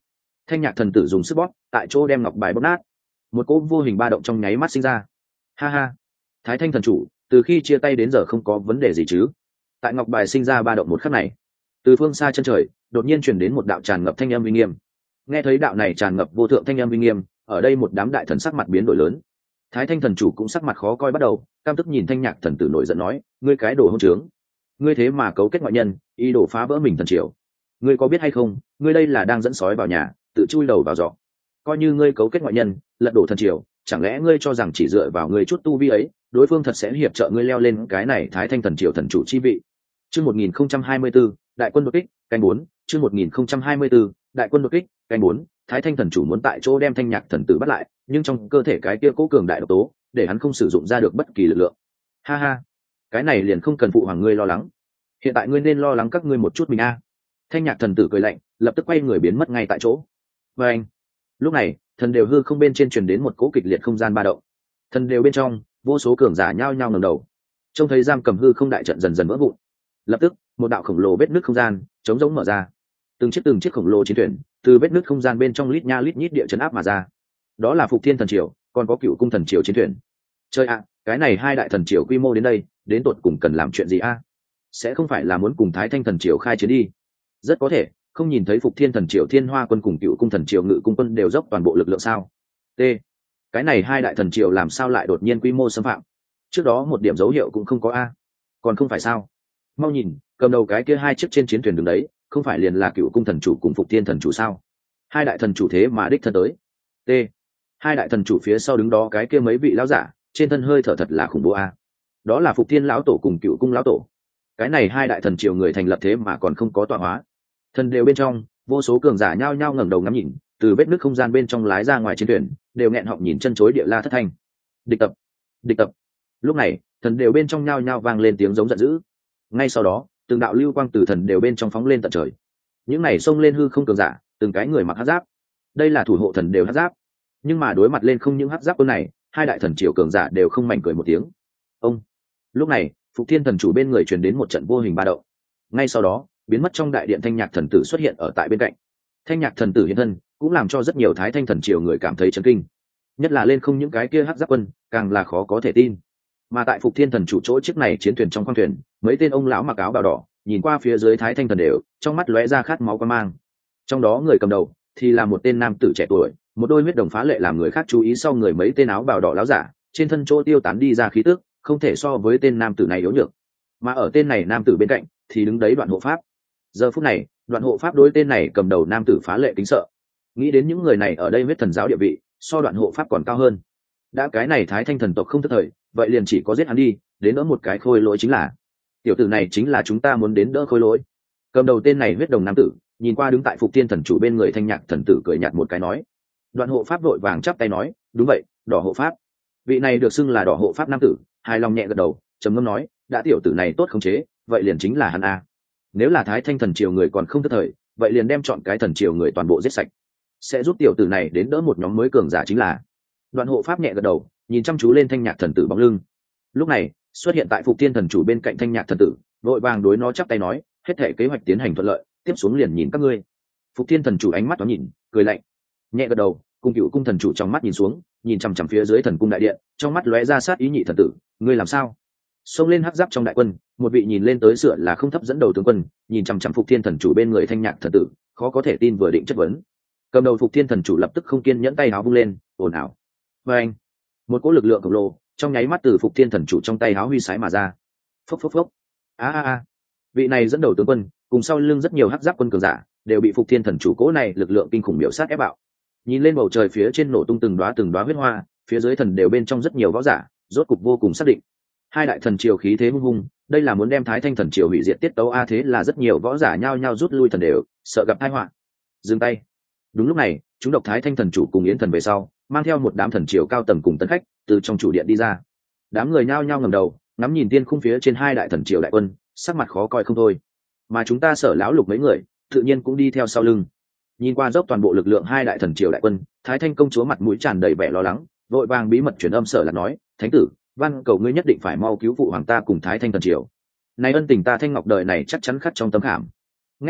Thanh nhạc thần tử dùng sức bóp tại chỗ đem ngọc bài bóp nát, một cỗ vô hình ba động trong nháy mắt sinh ra. Ha ha, Thái Thanh thần chủ từ khi chia tay đến giờ không có vấn đề gì chứ? Tại ngọc bài sinh ra ba động một khắc này, từ phương xa chân trời đột nhiên truyền đến một đạo tràn ngập thanh âm uy nghiêm. Nghe thấy đạo này tràn ngập vô thượng thanh âm uy nghiêm, ở đây một đám đại thần sắc mặt biến đổi lớn. Thái Thanh thần chủ cũng sắc mặt khó coi bắt đầu, cam tức nhìn Thanh nhạc thần tử nổi giận nói: ngươi cái đồ hỗn trướng, ngươi thế mà cấu kết ngoại nhân, ý đồ phá vỡ mình thần triều. Ngươi có biết hay không, ngươi đây là đang dẫn sói vào nhà, tự chui đầu vào giỏ. Coi như ngươi cấu kết ngoại nhân, lật đổ thần triều, chẳng lẽ ngươi cho rằng chỉ dựa vào ngươi chút tu vi ấy, đối phương thật sẽ hiệp trợ ngươi leo lên cái này Thái Thanh thần triều thần chủ chi vị? Chương một nghìn không trăm hai mươi tư, đại quân đột kích, canh bốn. Chương một nghìn không trăm hai mươi tư, đại quân đột kích, canh bốn. Thái Thanh thần chủ muốn tại chỗ đem Thanh nhạc thần tử bắt lại, nhưng trong cơ thể cái kia cố cường đại độc tố, để hắn không sử dụng ra được bất kỳ lực lượng. Ha ha, cái này liền không cần phụ hoàng ngươi lo lắng. Hiện tại ngươi nên lo lắng các ngươi một chút mình a. Thanh nhạc thần tử cười lạnh, lập tức quay người biến mất ngay tại chỗ. Và anh, lúc này, thần đều hư không bên trên truyền đến một cỗ kịch liệt không gian ba động. Thần đều bên trong, vô số cường giả nhao nhao ngẩng đầu, trông thấy giam cầm hư không đại trận dần dần vỡ vụn. Lập tức, một đạo khổng lồ vết nứt không gian trống rỗng mở ra, từng chiếc từng chiếc khổng lồ chiến thuyền từ vết nứt không gian bên trong lít nha lít nhít địa chấn áp mà ra. Đó là Phục Thiên thần triều, còn có Cựu cung thần triều chiến thuyền. Chơi ạ, cái này hai đại thần triều quy mô đến đây, đến tột cùng cần làm chuyện gì a? Sẽ không phải là muốn cùng Thái Thanh thần triều khai chiến đi? Rất có thể, không nhìn thấy Phục Thiên thần triều Thiên Hoa quân cùng Cựu cung thần triều Ngự cung quân đều dốc toàn bộ lực lượng sao? T. Cái này hai đại thần triều làm sao lại đột nhiên quy mô xâm phạm? Trước đó một điểm dấu hiệu cũng không có a. Còn không phải sao? Mau nhìn, cầm đầu cái kia hai chiếc trên chiến thuyền đứng đấy, không phải liền là Cựu cung thần chủ cùng Phục Thiên thần chủ sao? Hai đại thần chủ thế mà đích thân tới. T. Hai đại thần chủ phía sau đứng đó cái kia mấy vị lão giả, trên thân hơi thở thật là khủng bố a. Đó là Phục Thiên lão tổ cùng Cựu cung lão tổ. Cái này hai đại thần triều người thành lập thế mà còn không có tọa hóa. Thần đều bên trong, vô số cường giả nhao nhao ngẩng đầu ngắm nhìn, từ vết nứt không gian bên trong lái ra ngoài chiến thuyền, đều nghẹn họng nhìn chân chối địa la thất thanh. Địch tập, địch tập. Lúc này, thần đều bên trong nhao nhao vang lên tiếng giống giận dữ. Ngay sau đó, từng đạo lưu quang từ thần đều bên trong phóng lên tận trời. Những này xông lên hư không cường giả, từng cái người mặc hắc giáp. Đây là thủ hộ thần đều hắc giáp. Nhưng mà đối mặt lên không những hắc giáp quân này, hai đại thần triều cường giả đều không mảnh cười một tiếng. Ông. Lúc này, Phục Thiên thần chủ bên người truyền đến một trận vô hình ba động. Ngay sau đó, biến mất trong đại điện Thanh nhạc thần tử xuất hiện ở tại bên cạnh. Thanh nhạc thần tử hiện thân, cũng làm cho rất nhiều Thái Thanh thần triều người cảm thấy chấn kinh. Nhất là lên không những cái kia hắc giáp quân, càng là khó có thể tin. Mà tại Phục Thiên thần chủ chỗ chiếc này chiến thuyền trong khoang thuyền, mấy tên ông lão mặc áo bào đỏ, nhìn qua phía dưới Thái Thanh thần đều, trong mắt lóe ra khát máu quan mang. Trong đó người cầm đầu thì là một tên nam tử trẻ tuổi, một đôi huyết đồng phá lệ làm người khác chú ý sau người mấy tên áo bào đỏ láo giả, trên thân chỗ tiêu tán đi ra khí tức, không thể so với tên nam tử này yếu nhược. Mà ở tên này nam tử bên cạnh thì đứng đấy Đoạn hộ pháp. Giờ phút này, Đoạn hộ pháp đối tên này cầm đầu nam tử phá lệ kính sợ. Nghĩ đến những người này ở đây huyết thần giáo địa vị, so Đoạn hộ pháp còn cao hơn. Đã cái này Thái Thanh thần tộc không thất thời, vậy liền chỉ có giết hắn đi, đến đỡ một cái khôi lỗi chính là. Tiểu tử này chính là chúng ta muốn đến đỡ khôi lỗi. Cầm đầu tên này huyết đồng nam tử, nhìn qua đứng tại Phục Thiên thần chủ bên người Thanh nhạc thần tử cười nhạt một cái nói. Đoạn hộ pháp vội vàng chắp tay nói, đúng vậy, Đỏ hộ pháp. Vị này được xưng là Đỏ hộ pháp nam tử, hài lòng nhẹ gật đầu, trầm ngâm nói, đã tiểu tử này tốt khống chế, vậy liền chính là hắn a. Nếu là Thái Thanh thần triều người còn không thất thời, vậy liền đem chọn cái thần triều người toàn bộ giết sạch, sẽ giúp tiểu tử này đến đỡ một nhóm mới cường giả chính là. Đoạn hộ pháp nhẹ gật đầu, nhìn chăm chú lên Thanh nhạc thần tử bóng lưng. Lúc này, xuất hiện tại Phục Thiên thần chủ bên cạnh Thanh nhạc thần tử, vội vàng đối nó chắp tay nói, hết thể kế hoạch tiến hành thuận lợi, tiếp xuống liền nhìn các ngươi. Phục Thiên thần chủ ánh mắt nó nhìn, cười lạnh, nhẹ gật đầu, cùng Cựu cung thần chủ trong mắt nhìn xuống, nhìn chằm chằm phía dưới thần cung đại điện, trong mắt lóe ra sát ý nhị thần tử, ngươi làm sao? Xông lên hắc giáp trong đại quân, một vị nhìn lên tới sửa là không thấp dẫn đầu tướng quân, nhìn chằm chằm Phục Thiên thần chủ bên người Thanh nhạc thần tử, khó có thể tin vừa định chất vấn. Cầm đầu Phục Thiên thần chủ lập tức không kiên nhẫn tay áo vung lên, ồn ào. Và anh, một cỗ lực lượng khổng lồ trong nháy mắt từ Phục Thiên thần chủ trong tay áo huy sái mà ra. Phốc phốc phốc. A a a. Vị này dẫn đầu tướng quân, cùng sau lưng rất nhiều hắc giáp quân cường giả, đều bị Phục Thiên thần chủ cỗ này lực lượng kinh khủng biểu sát ép bạo. Nhìn lên bầu trời phía trên nổ tung từng đóa từng đóa huyết hoa, phía dưới thần đều bên trong rất nhiều võ giả, rốt cục vô cùng xác định. Hai đại thần triều khí thế hung hung, đây là muốn đem Thái Thanh thần triều hủy diệt tiết tấu a, thế là rất nhiều võ giả nhao nhao rút lui thần đều, sợ gặp tai họa. Dừng tay. Đúng lúc này, chúng độc Thái Thanh thần chủ cùng Yến thần về sau, mang theo một đám thần triều cao tầng cùng tân khách, từ trong chủ điện đi ra. Đám người nhao nhao ngẩng đầu, ngắm nhìn tiên khung phía trên hai đại thần triều đại quân, sắc mặt khó coi không thôi. Mà chúng ta Sở lão lục mấy người, tự nhiên cũng đi theo sau lưng. Nhìn qua dốc toàn bộ lực lượng hai đại thần triều đại quân, Thái Thanh công chúa mặt mũi tràn đầy vẻ lo lắng, vội vàng bí mật truyền âm Sở Lạc nói, thánh tử, văn cầu ngươi nhất định phải mau cứu phụ hoàng ta cùng Thái Thanh thần triều. Này ân tình ta Thanh Ngọc đời này chắc chắn khắc trong tấm khảm. Nghe vậy,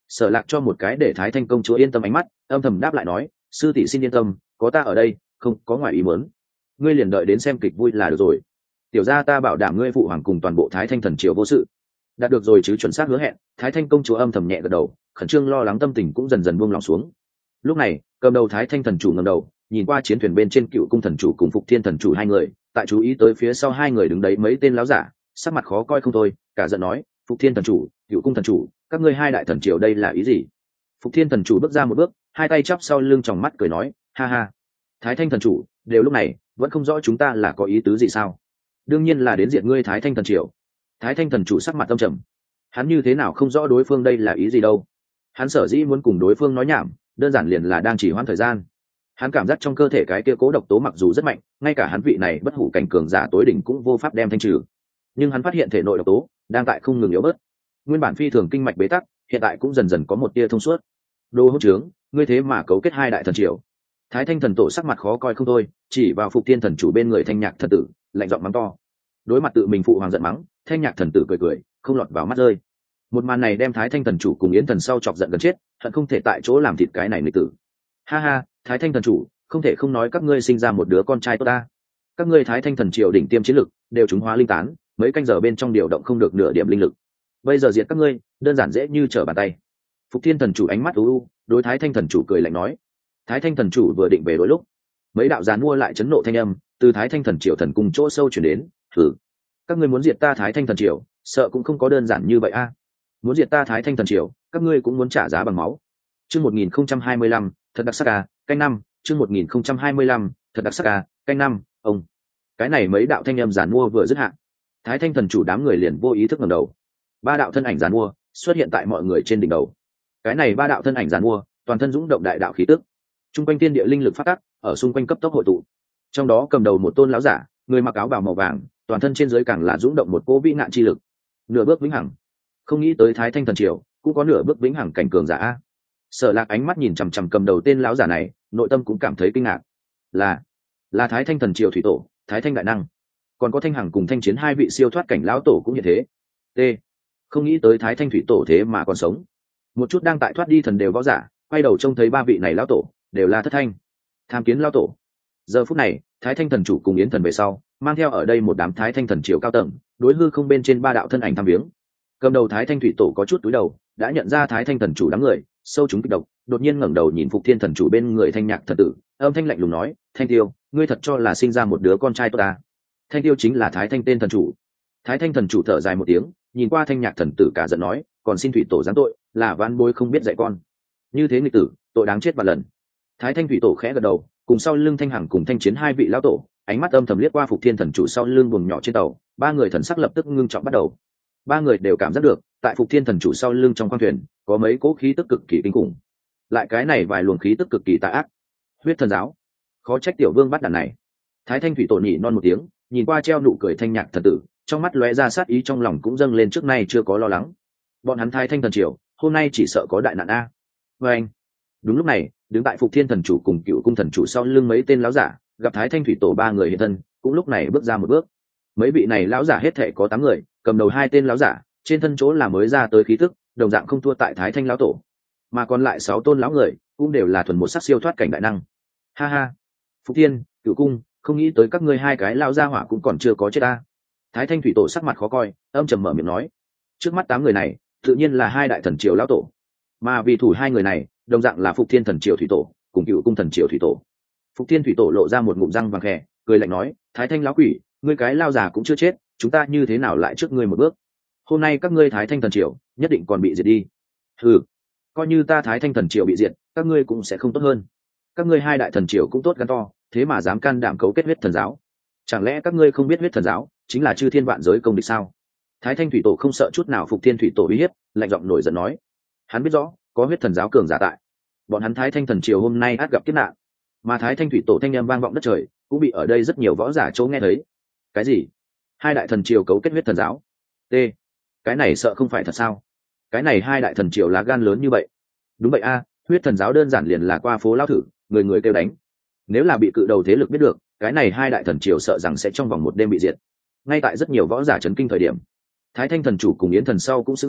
Sở Lạc cho một cái để Thái Thanh công chúa yên tâm ánh mắt, âm thầm đáp lại nói, sư tỷ xin yên tâm, có ta ở đây, không có ngoài ý muốn. Ngươi liền đợi đến xem kịch vui là được rồi. Tiểu gia ta bảo đảm ngươi phụ hoàng cùng toàn bộ Thái Thanh thần triều vô sự. Đạt được rồi chứ, chuẩn xác hứa hẹn. Thái Thanh công chúa âm thầm nhẹ gật đầu, khẩn trương lo lắng tâm tình cũng dần dần buông lòng xuống. Lúc này, cầm đầu Thái Thanh thần chủ ngẩng đầu, nhìn qua chiến thuyền bên trên Cựu cung thần chủ cùng Phục Thiên thần chủ hai người, tại chú ý tới phía sau hai người đứng đấy mấy tên láo giả, sắc mặt khó coi không thôi, cả giận nói, Phục Thiên thần chủ, Cựu cung thần chủ, các ngươi hai đại thần triều đây là ý gì? Phục Thiên thần chủ bước ra một bước, hai tay chắp sau lưng, tròng mắt cười nói, ha ha. Thái Thanh thần chủ, đều lúc này vẫn không rõ chúng ta là có ý tứ gì sao? Đương nhiên là đến diệt ngươi Thái Thanh thần triều. Thái Thanh thần chủ sắc mặt âm trầm, hắn như thế nào không rõ đối phương đây là ý gì đâu? Hắn sở dĩ muốn cùng đối phương nói nhảm, đơn giản liền là đang chỉ hoãn thời gian. Hắn cảm giác trong cơ thể cái kia cố độc tố mặc dù rất mạnh, ngay cả hắn vị này bất hủ cảnh cường giả tối đỉnh cũng vô pháp đem thanh trừ. Nhưng hắn phát hiện thể nội độc tố đang tại không ngừng yếu bớt. Nguyên bản phi thường kinh mạch bế tắc, hiện tại cũng dần dần có một tia thông suốt. Đồ hỗn trướng, ngươi thế mà cấu kết hai đại thần triều. Thái Thanh thần tổ sắc mặt khó coi không thôi, chỉ vào Phục Thiên thần chủ bên người Thanh Nhạc thần tử, lạnh giọng mắng to. Đối mặt tự mình phụ hoàng giận mắng, Thanh Nhạc thần tử cười cười, không lọt vào mắt rơi. Một màn này đem Thái Thanh thần chủ cùng Yến thần sau chọc giận gần chết, hận không thể tại chỗ làm thịt cái này nghịch tử. Ha ha, Thái Thanh thần chủ, không thể không nói các ngươi sinh ra một đứa con trai tốt ta. Các ngươi Thái Thanh thần triều đỉnh tiêm chiến lực, đều chúng hóa linh tán, mấy canh giờ bên trong điều động không được nửa điểm linh lực. Bây giờ diệt các ngươi, đơn giản dễ như trở bàn tay. Phục Thiên thần chủ ánh mắt u u, đối Thái Thanh thần chủ cười lạnh nói. Thái Thanh thần chủ vừa định về đối lúc, mấy đạo giàn mua lại chấn nộ thanh âm từ Thái Thanh thần triều thần cung chỗ sâu chuyển đến. Thử, các ngươi muốn diệt ta Thái Thanh thần triều, sợ cũng không có đơn giản như vậy a. Muốn diệt ta Thái Thanh thần triều, các ngươi cũng muốn trả giá bằng máu. Chương một nghìn không trăm hai mươi lăm, thật đặc sắc à, canh năm. Chương một nghìn không trăm hai mươi lăm, thật đặc sắc à, canh năm. Ông, cái này mấy đạo thanh âm giàn mua vừa dứt hạn, Thái Thanh thần chủ đám người liền vô ý thức ngẩng đầu. Ba đạo thân ảnh giàn mua xuất hiện tại mọi người trên đỉnh đầu. Cái này ba đạo thân ảnh giàn mua, toàn thân dũng động đại đạo khí tức. Trung quanh tiên địa linh lực phát tắc, ở xung quanh cấp tốc hội tụ. Trong đó cầm đầu một tôn lão giả, người mặc áo bào màu vàng, toàn thân trên dưới càng là dũng động một cỗ vĩ nạn chi lực. Nửa bước vĩnh hằng. Không nghĩ tới Thái Thanh thần triều cũng có nửa bước vĩnh hằng cảnh cường giả. Sở Lạc ánh mắt nhìn chằm chằm cầm đầu tên lão giả này, nội tâm cũng cảm thấy kinh ngạc. Là, là Thái Thanh thần triều thủy tổ, Thái Thanh đại năng. Còn có Thanh Hằng cùng Thanh Chiến hai vị siêu thoát cảnh lão tổ cũng như thế. T. Không nghĩ tới Thái Thanh thủy tổ thế mà còn sống. Một chút đang tại thoát đi thần đều võ giả, quay đầu trông thấy ba vị này lão tổ, đều là Thất Thanh, Tham Kiến lão tổ. Giờ phút này, Thái Thanh thần chủ cùng Yến thần về sau, mang theo ở đây một đám Thái Thanh thần triều cao tầng, đối hư không bên trên ba đạo thân ảnh tham viếng. Cầm đầu Thái Thanh thủy tổ có chút túi đầu, đã nhận ra Thái Thanh thần chủ đám người, sâu chúng kịch độc, đột nhiên ngẩng đầu nhìn Phục Thiên thần chủ bên người Thanh Nhạc thần tử, âm thanh lạnh lùng nói, Thanh Tiêu, ngươi thật cho là sinh ra một đứa con trai tốt à? Thanh Tiêu chính là Thái Thanh tên thần chủ. Thái Thanh thần chủ thở dài một tiếng, nhìn qua Thanh Nhạc thần tử cả giận nói, còn xin thủy tổ giáng tội, là van bối không biết dạy con. Như thế nghịch tử, tội đáng chết vạn lần. Thái Thanh thủy tổ khẽ gật đầu, cùng sau lưng Thanh Hằng cùng Thanh Chiến hai vị lão tổ, ánh mắt âm thầm liếc qua Phục Thiên thần chủ sau lưng buồng nhỏ trên tàu, ba người thần sắc lập tức ngưng trọng bắt đầu. Ba người đều cảm giác được, tại Phục Thiên thần chủ sau lưng trong khoang thuyền, có mấy cỗ khí tức cực kỳ kinh khủng. Lại cái này vài luồng khí tức cực kỳ tà ác. Huyết thần giáo, khó trách tiểu vương bắt đàn này. Thái Thanh thủy tổ nhỉ non một tiếng, nhìn qua treo nụ cười Thanh Nhạc thần tử, trong mắt lóe ra sát ý, trong lòng cũng dâng lên trước nay chưa có lo lắng. Bọn hắn Thái Thanh thần triều, hôm nay chỉ sợ có đại nạn a. Và anh, đúng lúc này, đứng tại Phục Thiên thần chủ cùng Cựu cung thần chủ sau lưng mấy tên lão giả, gặp Thái Thanh thủy tổ ba người hiện thân, cũng lúc này bước ra một bước. Mấy vị này lão giả hết thể có tám người, cầm đầu hai tên lão giả, trên thân chỗ là mới ra tới khí tức, đồng dạng không thua tại Thái Thanh lão tổ, mà còn lại sáu tôn lão người cũng đều là thuần một sắc siêu thoát cảnh đại năng. Ha ha, Phục Thiên, Cựu cung, không nghĩ tới các ngươi hai cái lão gia hỏa cũng còn chưa có chết ta. Thái Thanh thủy tổ sắc mặt khó coi, âm trầm mở miệng nói, trước mắt tám người này, tự nhiên là hai đại thần triều lão tổ, mà vì thủ hai người này, đồng dạng là Phục Thiên thần triều thủy tổ cùng Cựu cung thần triều thủy tổ. Phục Thiên thủy tổ lộ ra một ngụm răng vàng khè, cười lạnh nói, Thái Thanh lão quỷ, ngươi cái lao già cũng chưa chết, chúng ta như thế nào lại trước ngươi một bước? Hôm nay các ngươi Thái Thanh thần triều nhất định còn bị diệt đi. Ừ, coi như ta Thái Thanh thần triều bị diệt, các ngươi cũng sẽ không tốt hơn. Các ngươi hai đại thần triều cũng tốt gan to, thế mà dám can đảm cấu kết huyết thần giáo. Chẳng lẽ các ngươi không biết huyết thần giáo chính là chư thiên vạn giới công địch sao? Thái Thanh thủy tổ không sợ chút nào Phục Thiên thủy tổ uy hiếp, lạnh giọng nổi giận nói, hắn biết rõ có huyết thần giáo cường giả tại, bọn hắn Thái Thanh thần triều hôm nay át gặp kiếp nạn. Mà Thái Thanh thủy tổ thanh âm vang vọng đất trời, cũng bị ở đây rất nhiều võ giả chỗ nghe thấy. Cái gì? Hai đại thần triều cấu kết huyết thần giáo? T. Cái này sợ không phải thật sao? Cái này hai đại thần triều lá gan lớn như vậy? Đúng vậy a, huyết thần giáo đơn giản liền là qua phố lao thử, người người kêu đánh. Nếu là bị cự đầu thế lực biết được, cái này hai đại thần triều sợ rằng sẽ trong vòng một đêm bị diệt. Ngay tại rất nhiều võ giả chấn kinh thời điểm, Thái Thanh thần chủ cùng Yến thần sau cũng sững sờ,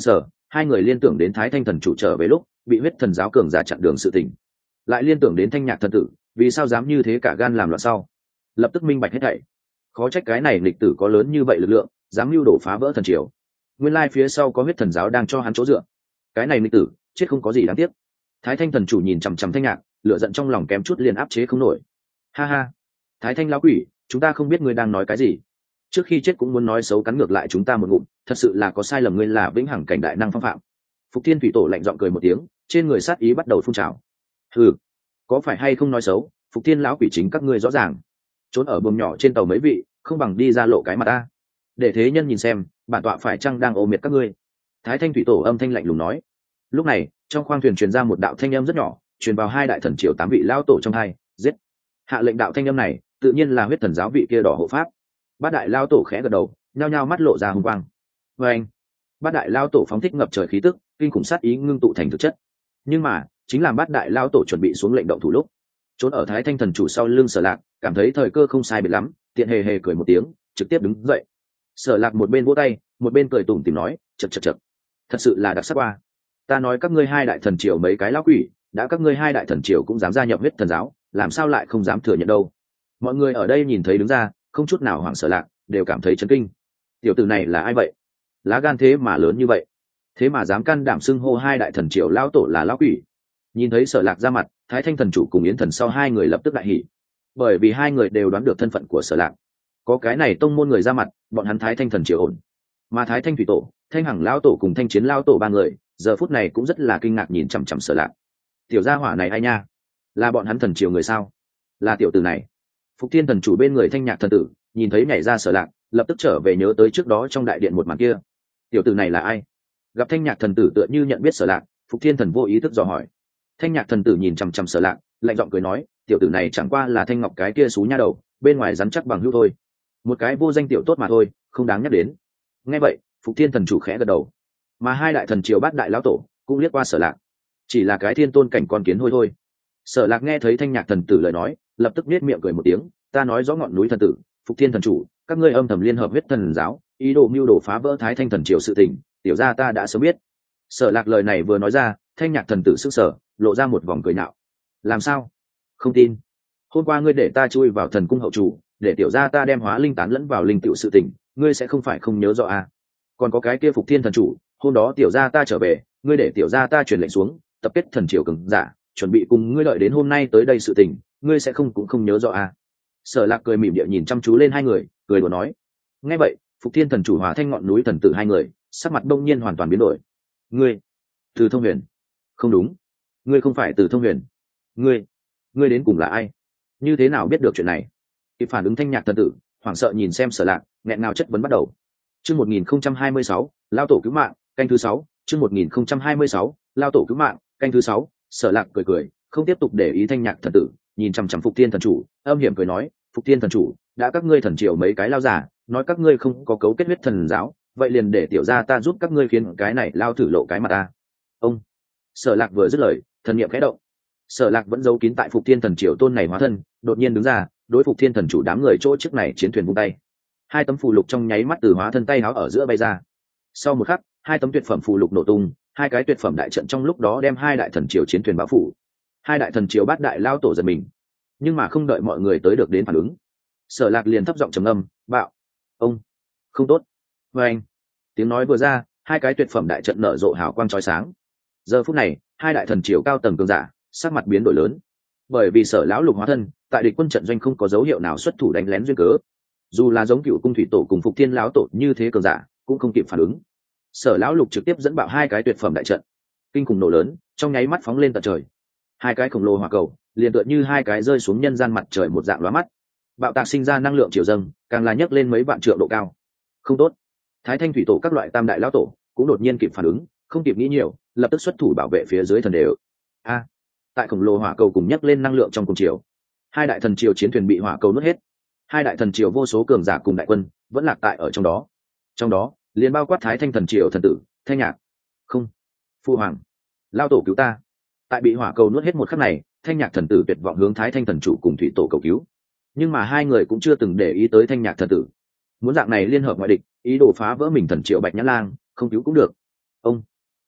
hai người liên tưởng đến thái thanh thần chủ trở về lúc bị huyết thần giáo cường giả chặn đường sự tình, lại liên tưởng đến thanh nhạc thần tử vì sao dám như thế cả gan làm loạn sau, lập tức minh bạch hết thảy. Khó trách cái này lịch tử có lớn như vậy lực lượng, dám mưu đổ phá vỡ thần triều. Nguyên lai phía sau có huyết thần giáo đang cho hắn chỗ dựa. Cái này lịch tử chết không có gì đáng tiếc. Thái thanh thần chủ nhìn chằm chằm thanh nhạc, lửa giận trong lòng kém chút liền áp chế không nổi. Ha ha, thái thanh lão quỷ, chúng ta không biết ngươi đang nói cái gì. Trước khi chết cũng muốn nói xấu cắn ngược lại chúng ta một ngụm, thật sự là có sai lầm, ngươi là vĩnh hằng cảnh đại năng phong phạm. Phục Thiên thủy tổ lạnh giọng cười một tiếng, trên người sát ý bắt đầu phun trào. Hừ, có phải hay không nói xấu, Phục Thiên lão quỷ chính các ngươi rõ ràng. Trốn ở buồng nhỏ trên tàu mấy vị, không bằng đi ra lộ cái mặt ta, để thế nhân nhìn xem bản tọa phải chăng đang ô miệt các ngươi. Thái thanh thủy tổ âm thanh lạnh lùng nói. Lúc này trong khoang thuyền truyền ra một đạo thanh âm rất nhỏ, truyền vào hai đại thần triều tám vị lão tổ trong hai. Giết! Hạ lệnh đạo thanh âm này tự nhiên là huyết thần giáo vị kia đỏ hộ pháp. Bát đại lão tổ khẽ gật đầu, nhao nhao mắt lộ ra hùng quang. Và anh, bát đại lão tổ phóng thích ngập trời khí tức, kinh khủng sát ý ngưng tụ thành thực chất. Nhưng mà chính là bát đại lão tổ chuẩn bị xuống lệnh động thủ lúc, trốn ở thái thanh thần chủ sau lưng Sở Lạc cảm thấy thời cơ không sai biệt lắm, tiện hề hề cười một tiếng, trực tiếp đứng dậy. Sở Lạc một bên vỗ tay một bên cười tủm tỉm nói, chật chật chật, thật sự là đặc sắc qua. Ta nói các ngươi hai đại thần triều mấy cái lão quỷ, đã các ngươi hai đại thần triều cũng dám gia nhập huyết thần giáo, làm sao lại không dám thừa nhận đâu. Mọi người ở đây nhìn thấy đứng ra, không chút nào hoảng Sở Lạc, đều cảm thấy chấn kinh. Tiểu tử này là ai vậy? Lá gan thế mà lớn như vậy, thế mà dám can đảm xưng hô hai đại thần triều lão tổ là lão quỷ. Nhìn thấy Sở Lạc ra mặt, thái thanh thần chủ cùng yến thần sau hai người lập tức đại hỉ, bởi vì hai người đều đoán được thân phận của Sở Lạc. Có cái này tông môn người ra mặt, bọn hắn thái thanh thần triều ổn. Mà thái thanh thủy tổ, thanh hằng lão tổ cùng thanh chiến lão tổ ba người giờ phút này cũng rất là kinh ngạc nhìn chằm chằm Sở Lạc. Tiểu gia hỏa này ai nha? Là bọn hắn thần triều người sao? Là tiểu tử này. Phục Thiên thần chủ bên người thanh nhạc thần tử nhìn thấy nhảy ra Sở Lạc, lập tức trở về nhớ tới trước đó trong đại điện một màn kia. Tiểu tử này là ai? Gặp thanh nhạc thần tử tựa như nhận biết Sở Lạc, Phục Thiên thần vô ý thức dò hỏi. Thanh nhạc thần tử nhìn chằm chằm Sở Lạc, lạnh giọng cười nói, tiểu tử này chẳng qua là thanh ngọc cái kia xú nha đầu, bên ngoài rắn chắc bằng hữu thôi, một cái vô danh tiểu tốt mà thôi, không đáng nhắc đến. Nghe vậy Phục Thiên thần chủ khẽ gật đầu, mà hai đại thần triều bát đại lão tổ cũng liếc qua Sở Lạc, chỉ là cái thiên tôn cảnh con kiến hôi thôi. Sở Lạc nghe thấy thanh nhạc thần tử lời nói, lập tức biết miệng cười một tiếng, ta nói rõ ngọn núi thần tử, Phục Thiên thần chủ, các ngươi âm thầm liên hợp huyết thần giáo, ý đồ mưu đồ phá vỡ thái thanh thần triều sự tình, tiểu gia ta đã sớm biết. Sở Lạc lời này vừa nói ra, thanh nhạc thần tử sức sở lộ ra một vòng cười nhạo. Làm sao? Không tin? Hôm qua ngươi để ta chui vào thần cung hậu chủ, để tiểu gia ta đem hóa linh tán lẫn vào linh tiểu sự tình, ngươi sẽ không phải không nhớ rõ à? Còn có cái kia Phục Thiên thần chủ, hôm đó tiểu gia ta trở về, ngươi để tiểu gia ta truyền lệnh xuống, tập kết thần triều cường giả, chuẩn bị cùng ngươi đợi đến hôm nay tới đây sự tình, ngươi sẽ không cũng không nhớ rõ à? Sở Lạc cười mỉm địa nhìn chăm chú lên hai người, cười đùa nói. Nghe vậy Phục Thiên thần chủ hòa thanh ngọn núi thần tử hai người sắc mặt đông nhiên hoàn toàn biến đổi. Ngươi? Từ Thông Huyền? Không đúng, ngươi không phải Từ Thông Huyền. Ngươi, ngươi đến cùng là ai? Như thế nào biết được chuyện này? Kịp phản ứng thanh nhạc thần tử hoảng sợ nhìn xem Sở Lạc, nghẹn ngào chất vấn bắt đầu. Chương một nghìn không trăm hai mươi sáu, lao tổ cứu mạng, canh thứ sáu. Chương một nghìn không trăm hai mươi sáu, lao tổ cứu mạng, canh thứ sáu. Sở Lạc cười cười, không tiếp tục để ý thanh nhạc thần tử, nhìn chằm chằm Phục Thiên thần chủ, âm hiểm cười nói, Phục Thiên thần chủ, đã các ngươi thần triều mấy cái lao giả nói các ngươi không có cấu kết huyết thần giáo, vậy liền để tiểu gia ta giúp các ngươi khiến cái này lao thử lộ cái mặt ta. Ông. Sở Lạc vừa dứt lời, thần niệm khẽ động. Sở Lạc vẫn giấu kín tại Phục Thiên thần triều tôn này hóa thân, đột nhiên đứng ra, đối Phục Thiên thần chủ đám người chỗ trước này chiến thuyền vung tay. Hai tấm phù lục trong nháy mắt từ hóa thân tay háo ở giữa bay ra. Sau một khắc, hai tấm tuyệt phẩm phù lục nổ tung, hai cái tuyệt phẩm đại trận trong lúc đó đem hai đại thần triều chiến thuyền bao phủ. Hai đại thần triều bát đại lao tổ giật mình, nhưng mà không đợi mọi người tới được đến phản ứng, Sở Lạc liền thấp giọng trầm ngâm, bạo. Ông. Không tốt. Và anh. Tiếng nói vừa ra, hai cái tuyệt phẩm đại trận nở rộ hào quang chói sáng. Giờ phút này hai đại thần triều cao tầng cường giả sắc mặt biến đổi lớn, bởi vì Sở lão lục hóa thân tại địch quân trận doanh không có dấu hiệu nào xuất thủ đánh lén duyên cớ, dù là giống Cựu cung thủy tổ cùng Phục Thiên lão tổ như thế cường giả cũng không kịp phản ứng. Sở lão lục trực tiếp dẫn bạo hai cái tuyệt phẩm đại trận, kinh khủng nổ lớn trong nháy mắt phóng lên tận trời. Hai cái khổng lồ hỏa cầu liền tựa như hai cái rơi xuống nhân gian mặt trời một dạng lóa mắt, bạo tạc sinh ra năng lượng chiều dâng, càng là nhấc lên mấy vạn trượng độ cao. Không tốt. Thái thanh thủy tổ các loại tam đại lão tổ cũng đột nhiên kịp phản ứng, không kịp nghĩ nhiều, lập tức xuất thủ bảo vệ phía dưới thần đều. A. Tại khổng lồ hỏa cầu cùng nhấc lên năng lượng trong cùng chiều, hai đại thần triều chiến thuyền bị hỏa cầu nuốt hết. Hai đại thần triều vô số cường giả cùng đại quân vẫn lạc tại ở trong đó. Trong đó liền bao quát Thái thanh thần triều thần tử Thanh Nhạc. Không. Phu hoàng, lao tổ cứu ta. Tại bị hỏa cầu nuốt hết một khắc này, Thanh Nhạc thần tử tuyệt vọng hướng Thái thanh thần chủ cùng thủy tổ cầu cứu, nhưng mà hai người cũng chưa từng để ý tới Thanh Nhạc thần tử. Muốn dạng này liên hợp ngoại địch, ý đồ phá vỡ mình thần triều Bạch Nhã Lang, không cứu cũng được. Ông.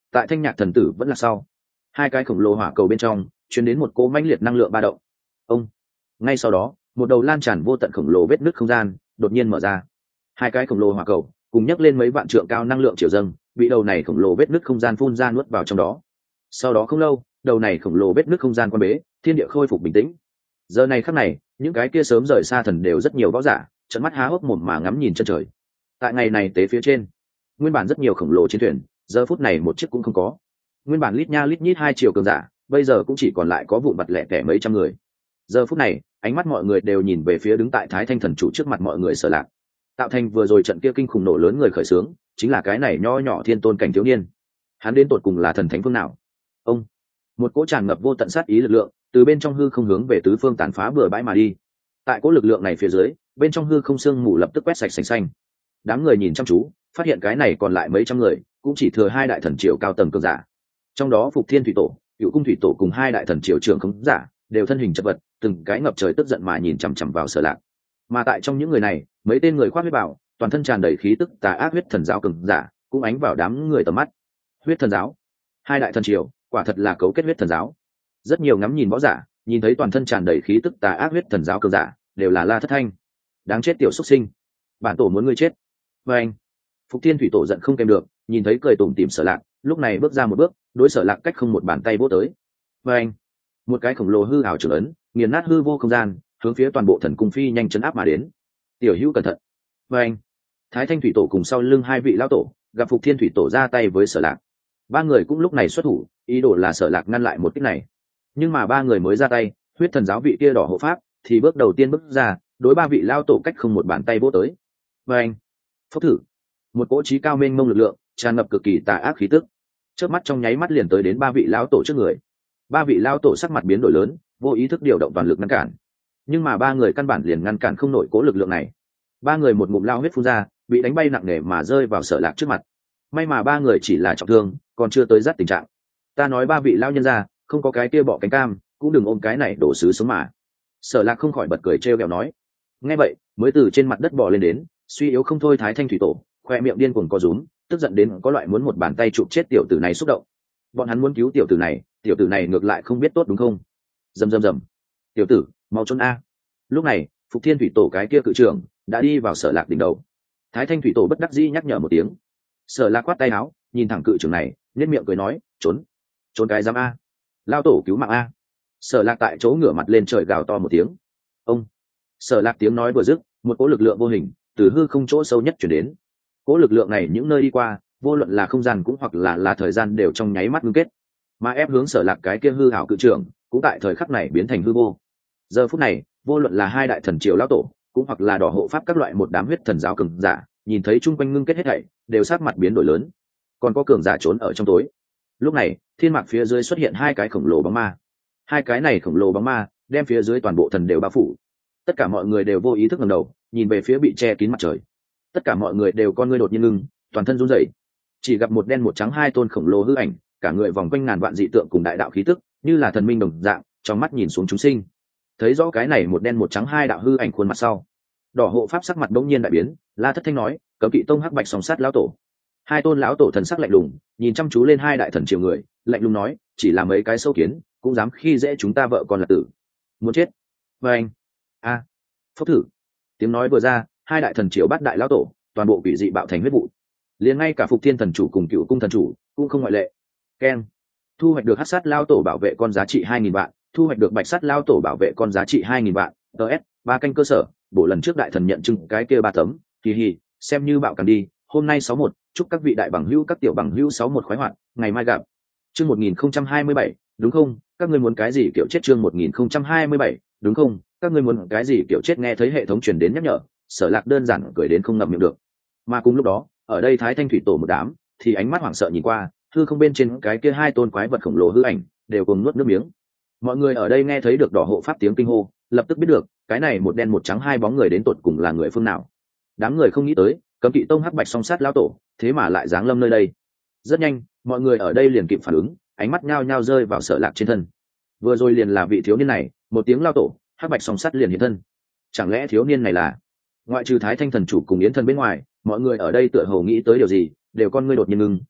tại thanh nhạc thần tử vẫn là sau hai cái khổng lồ hỏa cầu bên trong chuyển đến một cỗ mãnh liệt năng lượng ba động. Ông ngay sau đó một đầu lan tràn vô tận khổng lồ vết nứt không gian đột nhiên mở ra, hai cái khổng lồ hỏa cầu cùng nhấc lên mấy vạn trượng cao năng lượng chiều dâng bị đầu này khổng lồ vết nứt không gian phun ra nuốt vào trong đó. Sau đó không lâu đầu này khổng lồ vết nứt không gian quan bế, thiên địa khôi phục bình tĩnh. Giờ này khắc này những cái kia sớm rời xa thần đều rất nhiều võ giả trận mắt há hốc mồm mà ngắm nhìn chân trời. Tại ngày này tế phía trên nguyên bản rất nhiều khổng lồ chiến thuyền, giờ phút này một chiếc cũng không có. Nguyên bản lít nha lít nhít hai triệu cường giả bây giờ cũng chỉ còn lại có vụn vặt lẻ tẻ mấy trăm người. Giờ phút này ánh mắt mọi người đều nhìn về phía đứng tại Thái Thanh thần chủ trước mặt mọi người Sở Lạc. Tạo thành vừa rồi trận kia kinh khủng nổ lớn người khởi xướng chính là cái này nho nhỏ thiên tôn cảnh thiếu niên. Hắn đến tột cùng là thần thánh phương nào? Ông một cỗ tràn ngập vô tận sát ý lực lượng từ bên trong hư không hướng về tứ phương tàn phá bừa bãi mà đi. Tại cỗ lực lượng này phía dưới bên trong hư không sương mù lập tức quét sạch sành xanh. Đám người nhìn chăm chú phát hiện cái này còn lại mấy trăm người cũng chỉ thừa hai đại thần triều cao tầng cường giả, trong đó Phục Thiên thủy tổ, Cựu cung thủy tổ cùng hai đại thần triều trưởng khống giả đều thân hình chật vật, từng cái ngập trời tức giận mà nhìn chằm chằm vào Sở Lạc. Mà tại trong những người này mấy tên người khoác huyết bào toàn thân tràn đầy khí tức tà ác huyết thần giáo cường giả cũng ánh vào đám người tầm mắt. Huyết thần giáo, hai đại thần triều quả thật là cấu kết huyết thần giáo. Rất nhiều ngắm nhìn võ giả nhìn thấy toàn thân tràn đầy khí tức tà ác huyết thần giáo cường giả đều là la thất thanh. Đáng chết tiểu xuất sinh, bản tổ muốn ngươi chết. Và anh Phục Thiên thủy tổ giận không kèm được, nhìn thấy cười tủm tỉm Sở Lạc, lúc này bước ra một bước, đối Sở Lạc cách không một bàn tay vỗ tới. Và anh một cái khổng lồ hư ảo trưởng ấn nghiền nát hư vô không gian, hướng phía toàn bộ thần cung phi nhanh chấn áp mà đến. Tiểu hữu cẩn thận. Và anh Thái Thanh thủy tổ cùng sau lưng hai vị lão tổ gặp Phục Thiên thủy tổ ra tay với Sở Lạc, ba người cũng lúc này xuất thủ, ý đồ là Sở Lạc ngăn lại một kích này. Nhưng mà ba người mới ra tay, huyết thần giáo vị kia đỏ hộ pháp thì bước đầu tiên bước ra, đối ba vị lão tổ cách không một bàn tay vỗ tới. Và anh phốc thử, một cỗ trí cao mênh mông lực lượng tràn ngập cực kỳ tà ác khí tức, trước mắt trong nháy mắt liền tới đến ba vị lão tổ trước người. Ba vị lão tổ sắc mặt biến đổi lớn, vô ý thức điều động toàn lực ngăn cản, nhưng mà ba người căn bản liền ngăn cản không nổi cỗ lực lượng này. Ba người một ngụm lao huyết phun ra, bị đánh bay nặng nề mà rơi vào Sở Lạc trước mặt. May mà ba người chỉ là trọng thương, còn chưa tới rất tình trạng. Ta nói ba vị lão nhân gia, không có cái kia bỏ cánh cam cũng đừng ôm cái này đổ sứ sống mà. Sở Lạc không khỏi bật cười trêu ghẹo nói. Nghe vậy mới từ trên mặt đất bò lên đến, suy yếu không thôi Thái Thanh thủy tổ khoe miệng điên cuồng co rúm, tức giận đến có loại muốn một bàn tay chụp chết tiểu tử này xúc động. Bọn hắn muốn cứu tiểu tử này, tiểu tử này ngược lại không biết tốt đúng không? Rầm rầm rầm. Tiểu tử, mau trốn a. Lúc này Phục Thiên thủy tổ cái kia cự trưởng đã đi vào Sở Lạc đỉnh đầu. Thái Thanh thủy tổ bất đắc dĩ nhắc nhở một tiếng. Sở Lạc quát tay áo, nhìn thẳng cự trưởng này, nhếch miệng cười nói, trốn, trốn cái giám a, lao tổ cứu mạng a. Sở Lạc tại chỗ ngửa mặt lên trời gào to một tiếng. Ông. Sở Lạc tiếng nói vừa dứt, một cỗ lực lượng vô hình từ hư không chỗ sâu nhất chuyển đến. Cỗ lực lượng này những nơi đi qua, vô luận là không gian cũng hoặc là là thời gian đều trong nháy mắt ngưng kết, mà ép hướng Sở Lạc cái kia hư hảo cự trưởng cũng tại thời khắc này biến thành hư vô. Giờ phút này vô luận là hai đại thần triều lão tổ cũng hoặc là đỏ hộ pháp các loại một đám huyết thần giáo cường giả nhìn thấy chung quanh ngưng kết hết thảy đều sát mặt biến đổi lớn. Còn có cường giả trốn ở trong tối. Lúc này thiên mạc phía dưới xuất hiện hai cái khổng lồ bóng ma. Hai cái này khổng lồ bóng ma đem phía dưới toàn bộ thần đều bao phủ. Tất cả mọi người đều vô ý thức ngẩng đầu nhìn về phía bị che kín mặt trời. Tất cả mọi người đều con ngươi đột nhiên ngưng, toàn thân run rẩy. Chỉ gặp một đen một trắng hai tôn khổng lồ hư ảnh, cả người vòng quanh ngàn vạn dị tượng cùng đại đạo khí tức, như là thần minh đồng dạng, trong mắt nhìn xuống chúng sinh. Thấy rõ cái này một đen một trắng hai đạo hư ảnh khuôn mặt sau, đỏ hộ pháp sắc mặt bỗng nhiên đại biến, la thất thanh nói, cấm kỵ tông hắc bạch song sát lão tổ. Hai tôn lão tổ thần sắc lạnh lùng nhìn chăm chú lên hai đại thần triều người, lạnh lùng nói, chỉ là mấy cái sâu kiến cũng dám khi dễ chúng ta vợ con là tử, muốn chết. Và anh a à. Phốc thử, tiếng nói vừa ra, hai đại thần triều bát đại lão tổ toàn bộ quỷ dị bạo thành huyết vụ, liền ngay cả Phục Thiên thần chủ cùng Cựu cung thần chủ cũng không ngoại lệ. Ken thu hoạch được hắc sát lão tổ bảo vệ con giá trị hai nghìn vạn, thu hoạch được bạch sát lão tổ bảo vệ con giá trị hai nghìn vạn. ts ba canh cơ sở, bộ lần trước đại thần nhận chứng cái kia ba tấm, kỳ hì xem như bạo càng đi. Hôm nay sáu một, chúc các vị đại bằng hữu các tiểu bằng hữu sáu một khoái hoạt, ngày mai gặp. Chương một nghìn không trăm hai mươi bảy, đúng không? Các ngươi muốn cái gì kiểu chết? Chương một nghìn không trăm hai mươi bảy, đúng không? Các ngươi muốn cái gì kiểu chết? Nghe thấy hệ thống truyền đến nhắc nhở, Sở Lạc đơn giản cười đến không ngậm miệng được. Mà cùng lúc đó, ở đây Thái Thanh thủy tổ một đám thì ánh mắt hoảng sợ nhìn qua, hư không bên trên cái kia hai tôn quái vật khổng lồ hư ảnh đều cùng nuốt nước miếng. Mọi người ở đây nghe thấy được đỏ hộ pháp tiếng kinh hô, lập tức biết được cái này một đen một trắng hai bóng người đến tột cùng là người phương nào. Đám người không nghĩ tới cấm kỵ tông hắc bạch song sát lão tổ thế mà lại giáng lâm nơi đây. Rất nhanh mọi người ở đây liền kịp phản ứng, ánh mắt nhao nhao rơi vào Sở Lạc trên thân. Vừa rồi liền là vị thiếu niên này, một tiếng lao tổ hắc bạch song sát liền hiện thân. Chẳng lẽ thiếu niên này là ngoại trừ Thái Thanh thần chủ cùng Yến thần bên ngoài, mọi người ở đây tựa hồ nghĩ tới điều gì, đều con ngươi đột nhiên ngưng,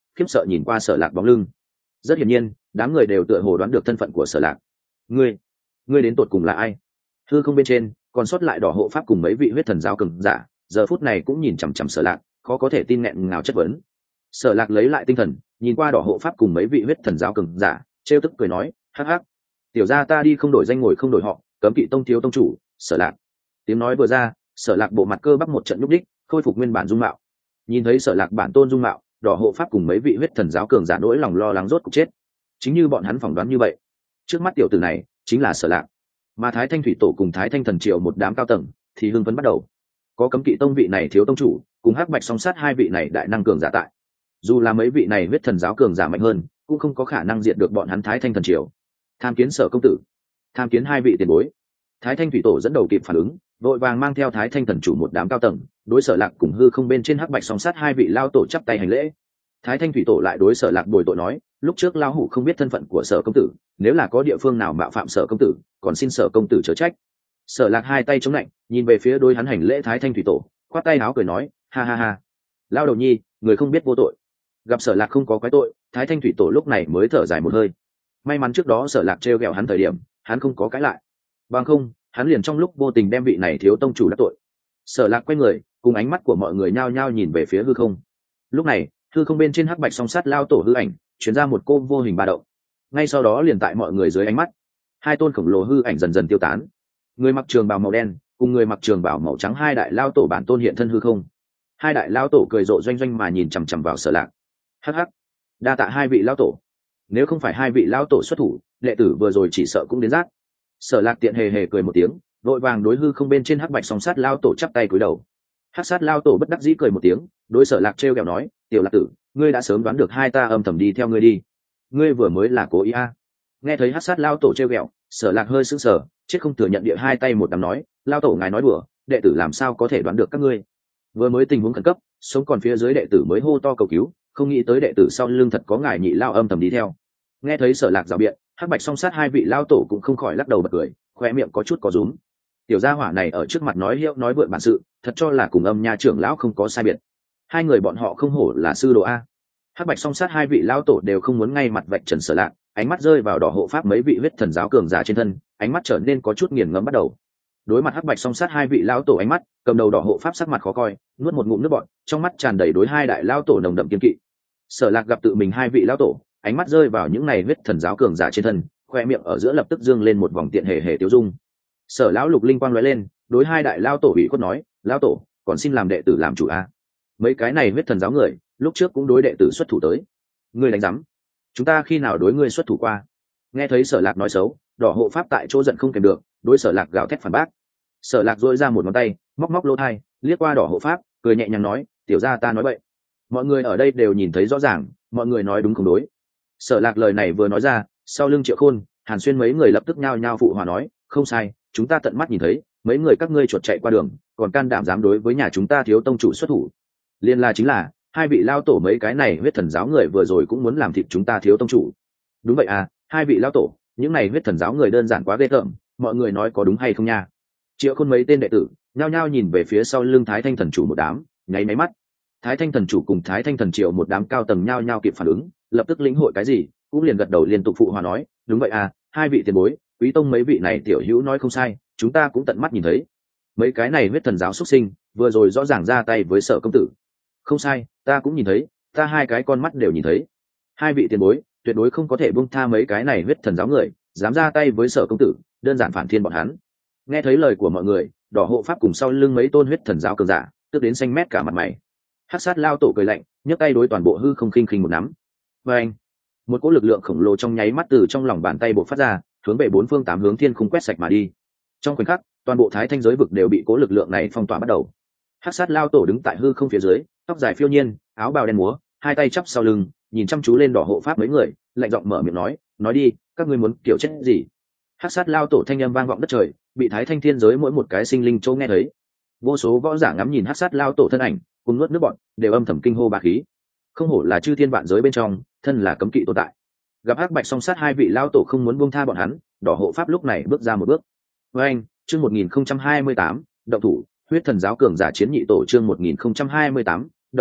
khiếp sợ nhìn qua Sở Lạc bóng lưng. Rất hiển nhiên đám người đều tựa hồ đoán được thân phận của Sở Lạc. ngươi ngươi đến tột cùng là ai? Hư không bên trên còn sót lại đỏ hộ pháp cùng mấy vị huyết thần giáo cường giả giờ phút này cũng nhìn chằm chằm Sở Lạc, khó có thể tin nghẹn ngào chất vấn. Sở Lạc lấy lại tinh thần, nhìn qua đỏ hộ pháp cùng mấy vị huyết thần giáo cường giả, trêu tức cười nói, hắc hắc, tiểu gia ta đi không đổi danh ngồi không đổi họ, cấm kỵ tông thiếu tông chủ Sở Lạc. Tiếng nói vừa ra, Sở Lạc bộ mặt cơ bắp một trận nhúc đích, khôi phục nguyên bản dung mạo. Nhìn thấy Sở Lạc bản tôn dung mạo, đỏ hộ pháp cùng mấy vị huyết thần giáo cường giả nỗi lòng lo lắng rốt cục chết. Chính như bọn hắn phỏng đoán như vậy, trước mắt tiểu tử này chính là Sở Lạc. Mà Thái Thanh thủy tổ cùng Thái Thanh thần triều một đám cao tầng thì hưng phấn bắt đầu. Có cấm kỵ tông vị này thiếu tông chủ cùng hắc bạch song sát hai vị này đại năng cường giả tại, dù là mấy vị này huyết thần giáo cường giả mạnh hơn cũng không có khả năng diệt được bọn hắn Thái Thanh thần triều. Tham kiến Sở công tử, tham kiến hai vị tiền bối. Thái Thanh thủy tổ dẫn đầu kịp phản ứng, vội vàng mang theo Thái Thanh thần chủ một đám cao tầng đối Sở Lạc cùng hư không bên trên hắc bạch song sát hai vị lao tổ chắp tay hành lễ. Thái Thanh thủy tổ lại đối Sở Lạc bồi tội nói, lúc trước lao hủ không biết thân phận của Sở công tử, nếu là có địa phương nào mạo phạm Sở công tử, còn xin Sở công tử chớ trách. Sở Lạc hai tay chống lạnh, nhìn về phía đối hắn hành lễ Thái Thanh thủy tổ, khoát tay áo cười nói, ha ha ha, lao đầu nhi, người không biết vô tội. Gặp Sở Lạc không có quái tội, Thái Thanh thủy tổ lúc này mới thở dài một hơi. May mắn trước đó Sở Lạc trêu ghẹo hắn thời điểm, hắn không có cãi lại, bằng không hắn liền trong lúc vô tình đem vị này thiếu tông chủ đắc tội. Sở Lạc quay người, cùng ánh mắt của mọi người nhao nhao nhìn về phía hư không. Lúc này hư không bên trên hắc bạch song sát lao tổ hư ảnh chuyển ra một cô vô hình ba động. Ngay sau đó liền tại mọi người dưới ánh mắt, hai tôn khổng lồ hư ảnh dần dần tiêu tán. Người mặc trường bào màu đen cùng người mặc trường bào màu trắng hai đại lao tổ bản tôn hiện thân hư không. Hai đại lao tổ cười rộ doanh doanh mà nhìn chằm chằm vào Sở Lạc. Hắc hắc, đa tạ hai vị lao tổ, nếu không phải hai vị lao tổ xuất thủ, đệ tử vừa rồi chỉ sợ cũng đến rác. Sở Lạc tiện hề hề cười một tiếng, vội vàng đối hư không bên trên hắc bạch song sát lao tổ chắp tay cúi đầu. Hắc sát lao tổ bất đắc dĩ cười một tiếng, đối Sở Lạc trêu ghẹo nói, tiểu Lạc tử, ngươi đã sớm đoán được hai ta âm thầm đi theo ngươi đi, ngươi vừa mới là cố ý a? Nghe thấy hắc sát lao tổ trêu ghẹo, Sở Lạc hơi sững sờ, chết không thừa nhận địa hai tay một đám nói, lao tổ ngài nói đùa, đệ tử làm sao có thể đoán được các ngươi? Vừa mới tình huống khẩn cấp, sống còn phía dưới đệ tử mới hô to cầu cứu, không nghĩ tới đệ tử sau lưng thật có ngài nhị lao âm thầm đi theo. Nghe thấy Sở Lạc rào biện, hắc bạch song sát hai vị lao tổ cũng không khỏi lắc đầu bật cười, khoe miệng có chút có rúm. Tiểu gia hỏa này ở trước mặt nói hiệu nói vượn bản sự, thật cho là cùng Âm Nha trưởng lão không có sai biệt. Hai người bọn họ không hổ là sư đồ a. Hắc bạch song sát hai vị lao tổ đều không muốn ngay mặt vạch trần Sở Lạc, ánh mắt rơi vào đỏ hộ pháp mấy vị huyết thần giáo cường giả trên thân, ánh mắt trở nên có chút nghiền ngẫm bắt đầu. Đối mặt hắc bạch song sát hai vị lao tổ ánh mắt, cầm đầu đỏ hộ pháp sắc mặt khó coi, nuốt một ngụm nước bọt, trong mắt tràn đầy đối hai đại lao tổ nồng đậm kiên kỵ. Sở Lạc gặp tự mình hai vị lao tổ, ánh mắt rơi vào những này huyết thần giáo cường giả trên thân, khoe miệng ở giữa lập tức dương lên một vòng tiện hề hề tiêu dung. Sở lão lục linh quang lóe lên, đối hai đại lao tổ ủy khuất nói, lao tổ, còn xin làm đệ tử làm chủ a. Mấy cái này huyết thần giáo người, lúc trước cũng đối đệ tử xuất thủ tới. Ngươi đánh rắm, chúng ta khi nào đối ngươi xuất thủ qua? Nghe thấy Sở Lạc nói xấu, đỏ hộ pháp tại chỗ giận không kèm được, đối Sở Lạc gào thét phản bác. Sở Lạc dội ra một ngón tay, móc móc lỗ tai, liếc qua đỏ hộ pháp, cười nhẹ nhàng nói, tiểu gia ta nói bậy. Mọi người ở đây đều nhìn thấy rõ ràng, mọi người nói đúng không đối. Sở Lạc lời này vừa nói ra, sau lưng Triệu Khôn, Hàn Xuyên mấy người lập tức nhao nhao phụ hòa nói, không sai, chúng ta tận mắt nhìn thấy, mấy người các ngươi chuột chạy qua đường, còn can đảm dám đối với nhà chúng ta thiếu tông chủ xuất thủ. Liên la chính là, hai vị lao tổ mấy cái này huyết thần giáo người vừa rồi cũng muốn làm thịt chúng ta thiếu tông chủ. Đúng vậy à, hai vị lao tổ, những này huyết thần giáo người đơn giản quá ghê tởm, mọi người nói có đúng hay không nha? Triệu Khôn mấy tên đệ tử, nhao nhao nhìn về phía sau lưng Thái Thanh thần chủ một đám, nháy máy mắt. Thái Thanh thần chủ cùng Thái Thanh thần triệu một đám cao tầng nhao nhao kịp phản ứng, lập tức lĩnh hội cái gì, cũng liền gật đầu liên tục phụ hòa nói, đúng vậy à, hai vị tiền bối, quý tông mấy vị này tiểu hữu nói không sai, chúng ta cũng tận mắt nhìn thấy. Mấy cái này huyết thần giáo xuất sinh, vừa rồi rõ ràng ra tay với Sở công tử. Không sai, ta cũng nhìn thấy, ta hai cái con mắt đều nhìn thấy. Hai vị tiền bối, tuyệt đối không có thể buông tha mấy cái này huyết thần giáo người, dám ra tay với Sở công tử, đơn giản phản thiên bọn hắn. Nghe thấy lời của mọi người, đỏ hộ pháp cùng sau lưng mấy tôn huyết thần giáo cường giả, tức đến xanh mét cả mặt mày. Hắc sát lao tổ cười lạnh, nhấc tay đối toàn bộ hư không khinh khinh một nắm. Và anh, một cỗ lực lượng khổng lồ trong nháy mắt từ trong lòng bàn tay bộc phát ra, hướng về bốn phương tám hướng thiên khung quét sạch mà đi. Trong khoảnh khắc, toàn bộ Thái Thanh giới vực đều bị cỗ lực lượng này phong tỏa bắt đầu. Hắc sát lao tổ đứng tại hư không phía dưới, tóc dài phiêu nhiên, áo bào đen múa, hai tay chắp sau lưng, nhìn chăm chú lên đỏ hộ pháp mấy người, lạnh giọng mở miệng nói, nói đi, các ngươi muốn kiểu chết gì? Hắc sát lao tổ thanh âm vang vọng đất trời, bị Thái Thanh thiên giới mỗi một cái sinh linh châu nghe thấy. Vô số võ giả ngắm nhìn hắc sát lao tổ thân ảnh, cùng nuốt nước bọt, đều âm thầm kinh hô bá khí. Không hổ là chư thiên vạn giới bên trong, thân là cấm kỵ tồn tại. Gặp hắc bạch song sát hai vị lao tổ không muốn buông tha bọn hắn, đỏ hộ pháp lúc này bước ra một bước. Với anh, chương một nghìn không trăm hai mươi tám, động thủ, huyết thần giáo cường giả chiến nhị tổ chương một nghìn không trăm hai mươi tám, động thủ,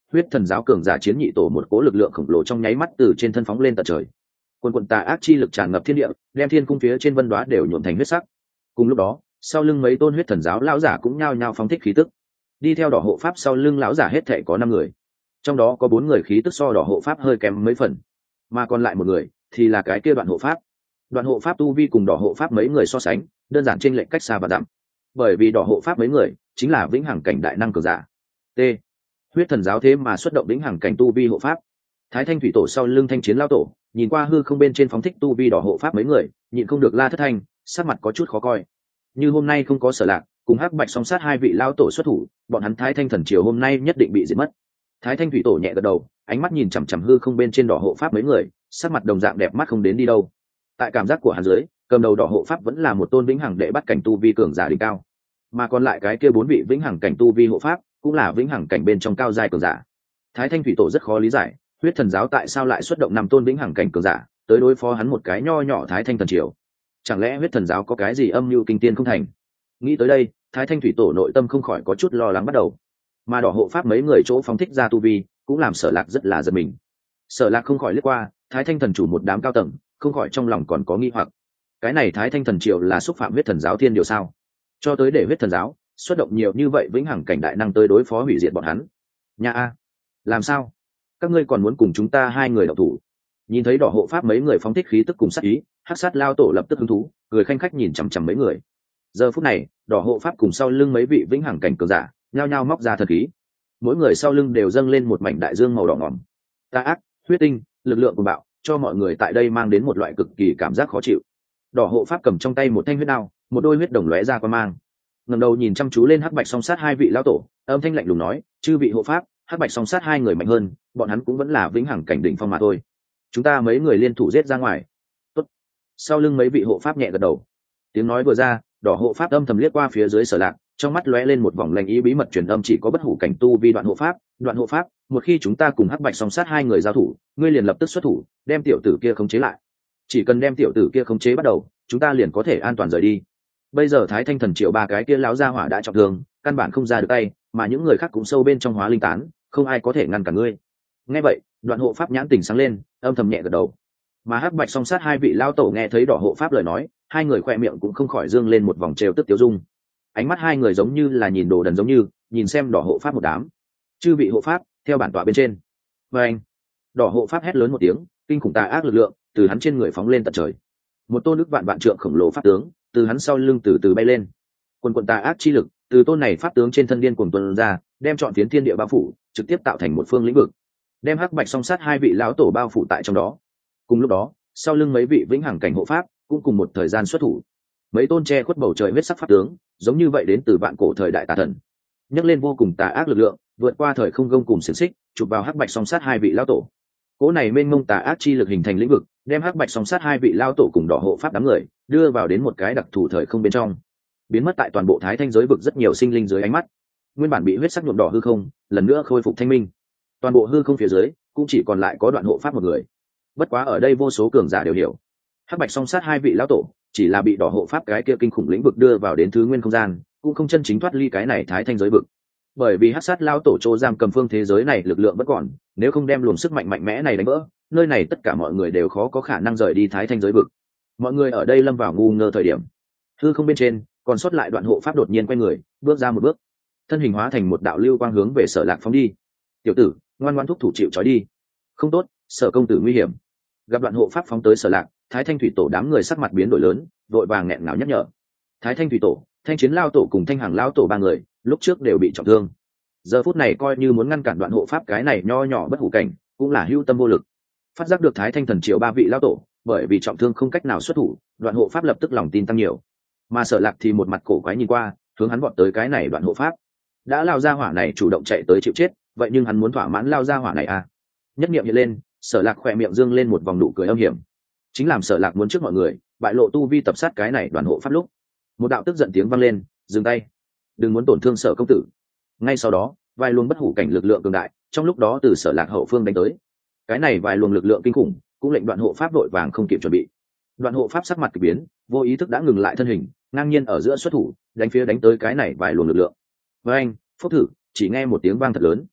huyết thần giáo cường giả chiến nhị tổ một cố lực lượng khổng lồ trong nháy mắt từ trên thân phóng lên tận trời. Quần quần tà ác chi lực tràn ngập thiên địa, đem thiên cung phía trên vân đoá đều nhuộm thành huyết sắc. Cùng lúc đó, sau lưng mấy tôn huyết thần giáo lão giả cũng nhao nhao phóng thích khí tức. Đi theo đỏ hộ pháp sau lưng lão giả hết thảy có năm người, trong đó có bốn người khí tức so đỏ hộ pháp hơi kém mấy phần, mà còn lại một người thì là cái kia đoạn hộ pháp. Đoạn hộ pháp tu vi cùng đỏ hộ pháp mấy người so sánh, đơn giản trên lệnh cách xa và dặm. Bởi vì đỏ hộ pháp mấy người chính là vĩnh hằng cảnh đại năng cường giả. T. Huyết thần giáo thế mà xuất động vĩnh hằng cảnh tu vi hộ pháp. Thái Thanh thủy tổ sau lưng thanh chiến lao tổ, nhìn qua hư không bên trên phóng thích tu vi đỏ hộ pháp mấy người, nhịn không được la thất thanh, sắc mặt có chút khó coi. Như hôm nay không có Sở Lạc cùng Hắc Bạch song sát hai vị lao tổ xuất thủ, bọn hắn Thái Thanh thần triều hôm nay nhất định bị diệt mất. Thái Thanh thủy tổ nhẹ gật đầu, ánh mắt nhìn chằm chằm hư không bên trên đỏ hộ pháp mấy người, sắc mặt đồng dạng đẹp mắt không đến đi đâu. Tại cảm giác của hắn dưới, cầm đầu đỏ hộ pháp vẫn là một tôn vĩnh hằng đệ bắt cảnh tu vi cường giả đỉnh cao, mà còn lại cái kia bốn vị vĩnh hằng cảnh tu vi hộ pháp cũng là vĩnh hằng cảnh bên trong cao giai cường giả. Thái Thanh thủy tổ rất khó lý giải, huyết thần giáo tại sao lại xuất động năm tôn vĩnh hằng cảnh cường giả tới đối phó hắn một cái nho nhỏ Thái Thanh thần triều? Chẳng lẽ huyết thần giáo có cái gì âm mưu kinh tiên không thành? Nghĩ tới đây, Thái Thanh thủy tổ nội tâm không khỏi có chút lo lắng bắt đầu. Mà đỏ hộ pháp mấy người chỗ phóng thích ra tu vi cũng làm Sở Lạc rất là giật mình. Sở Lạc không khỏi liếc qua Thái Thanh thần chủ một đám cao tầng, không khỏi trong lòng còn có nghi hoặc. Cái này Thái Thanh thần triều là xúc phạm huyết thần giáo thiên điều sao? Cho tới để huyết thần giáo xuất động nhiều như vậy vĩnh hằng cảnh đại năng tới đối phó hủy diệt bọn hắn. Nha a, làm sao? Các ngươi còn muốn cùng chúng ta hai người đậu thủ? Nhìn thấy đỏ hộ pháp mấy người phóng thích khí tức cùng sát ý, Hắc sát lao tổ lập tức hứng thú, cười khanh khách nhìn chằm chằm mấy người. Giờ phút này, đỏ hộ pháp cùng sau lưng mấy vị vĩnh hằng cảnh cường giả nhao nhao móc ra thần khí, mỗi người sau lưng đều dâng lên một mảnh đại dương màu đỏ ngỏm. Tà ác, huyết tinh, lực lượng cuồng bạo, cho mọi người tại đây mang đến một loại cực kỳ cảm giác khó chịu. Đỏ hộ pháp cầm trong tay một thanh huyết đao, một đôi huyết đồng lóe ra qua mang, ngẩng đầu nhìn chăm chú lên Hắc Bạch song sát hai vị lão tổ, âm thanh lạnh lùng nói: chư vị hộ pháp, Hắc Bạch song sát hai người mạnh hơn, bọn hắn cũng vẫn là vĩnh hằng cảnh đỉnh phong mà thôi. Chúng ta mấy người liên thủ giết ra ngoài. Tốt. Sau lưng mấy vị hộ pháp nhẹ gật đầu. Tiếng nói vừa ra, đỏ hộ pháp âm thầm liếc qua phía dưới Sở Lạc, trong mắt lóe lên một vòng lạnh ý bí mật truyền âm chỉ có bất hủ cảnh tu vi đoạn hộ pháp, đoạn hộ pháp, một khi chúng ta cùng Hắc Bạch song sát hai người giao thủ, ngươi liền lập tức xuất thủ, đem tiểu tử kia khống chế lại. Chỉ cần đem tiểu tử kia khống chế bắt đầu, chúng ta liền có thể an toàn rời đi. Bây giờ Thái Thanh thần triệu ba cái kia lão gia hỏa đã trọng thương, căn bản không ra được tay, mà những người khác cũng sâu bên trong hóa linh tán, không ai có thể ngăn cản ngươi. Nghe vậy, đoạn hộ pháp nhãn tình sáng lên, âm thầm nhẹ gật đầu. Mà Hắc Bạch song sát hai vị lão tổ nghe thấy đỏ hộ pháp lời nói, hai người khoe miệng cũng không khỏi dương lên một vòng trêu tức tiêu dung. Ánh mắt hai người giống như là nhìn đồ đần giống như, nhìn xem đỏ hộ pháp một đám. Chư vị hộ pháp, theo bản tọa bên trên. Và anh, đỏ hộ pháp hét lớn một tiếng, kinh khủng tà ác lực lượng từ hắn trên người phóng lên tận trời. Một tôn nước vạn vạn trượng khổng lồ pháp tướng từ hắn sau lưng từ từ bay lên. Quần quần tà ác chi lực từ tôn này pháp tướng trên thân điên cuồng tuôn ra, đem trọn phiến thiên địa bao phủ, trực tiếp tạo thành một phương lĩnh vực, đem Hắc Bạch song sát hai vị lão tổ bao phủ tại trong đó. Cùng lúc đó, sau lưng mấy vị vĩnh hằng cảnh hộ pháp cũng cùng một thời gian xuất thủ. Mấy tôn che khuất bầu trời huyết sắc pháp tướng, giống như vậy đến từ vạn cổ thời đại tà thần, nhấc lên vô cùng tà ác lực lượng, vượt qua thời không gông cùng xiềng xích, chụp vào Hắc Bạch song sát hai vị lão tổ. Cỗ này mênh mông tà ác chi lực hình thành lĩnh vực, đem Hắc Bạch song sát hai vị lão tổ cùng đỏ hộ pháp đám người đưa vào đến một cái đặc thù thời không bên trong, biến mất tại toàn bộ Thái Thanh giới vực rất nhiều sinh linh dưới ánh mắt. Nguyên bản bị huyết sắc nhuộm đỏ hư không, lần nữa khôi phục thanh minh. Toàn bộ hư không phía dưới cũng chỉ còn lại có đoạn hộ pháp một người. Bất quá ở đây vô số cường giả đều hiểu, Hắc Bạch song sát hai vị lão tổ chỉ là bị đỏ hộ pháp cái kia kinh khủng lĩnh vực đưa vào đến thứ nguyên không gian, cũng không chân chính thoát ly cái này Thái Thanh giới vực. Bởi vì Hắc sát lão tổ chỗ giam cầm phương thế giới này lực lượng vẫn còn, nếu không đem luồng sức mạnh mạnh mẽ này đánh vỡ, nơi này tất cả mọi người đều khó có khả năng rời đi Thái Thanh giới vực. Mọi người ở đây lâm vào ngu ngơ thời điểm, hư không bên trên còn sót lại đoạn hộ pháp đột nhiên quay người, bước ra một bước, thân hình hóa thành một đạo lưu quang hướng về Sở Lạc phóng đi. Tiểu tử, ngoan ngoãn thúc thủ chịu trói đi. Không tốt, Sở công tử nguy hiểm. Gặp đoạn hộ pháp phóng tới Sở Lạc, Thái Thanh thủy tổ đám người sắc mặt biến đổi lớn, vội vàng nghẹn ngào nhắc nhở. Thái Thanh thủy tổ, Thanh chiến lao tổ cùng Thanh hàng lao tổ ba người lúc trước đều bị trọng thương, giờ phút này coi như muốn ngăn cản đoạn hộ pháp cái này nho nhỏ bất hủ cảnh, cũng là hữu tâm vô lực. Phát giác được Thái Thanh thần triều ba vị lao tổ bởi vì trọng thương không cách nào xuất thủ, đoạn hộ pháp lập tức lòng tin tăng nhiều. Mà Sở Lạc thì một mặt cổ quái nhìn qua, hướng hắn vọt tới cái này đoạn hộ pháp. Đã lao ra hỏa này chủ động chạy tới chịu chết, vậy nhưng hắn muốn thỏa mãn lao ra hỏa này à? Nhất niệm hiện lên, Sở Lạc khỏe miệng dương lên một vòng nụ cười âm hiểm. Chính làm Sở Lạc muốn trước mọi người bại lộ tu vi tập sát cái này đoàn hộ pháp lúc, một đạo tức giận tiếng vang lên: dừng tay, đừng muốn tổn thương Sở công tử. Ngay sau đó, vài luồng bất hủ cảnh lực lượng cường đại trong lúc đó từ Sở Lạc hậu phương đánh tới. Cái này vài luồng lực lượng kinh khủng cũng lệnh đoạn hộ pháp đội vàng không kịp chuẩn bị. Đoạn hộ pháp sắc mặt kỳ biến, vô ý thức đã ngừng lại thân hình, ngang nhiên ở giữa xuất thủ, đánh phía đánh tới cái này vài luồng lực lượng. Với anh, phúc thử, chỉ nghe một tiếng vang thật lớn,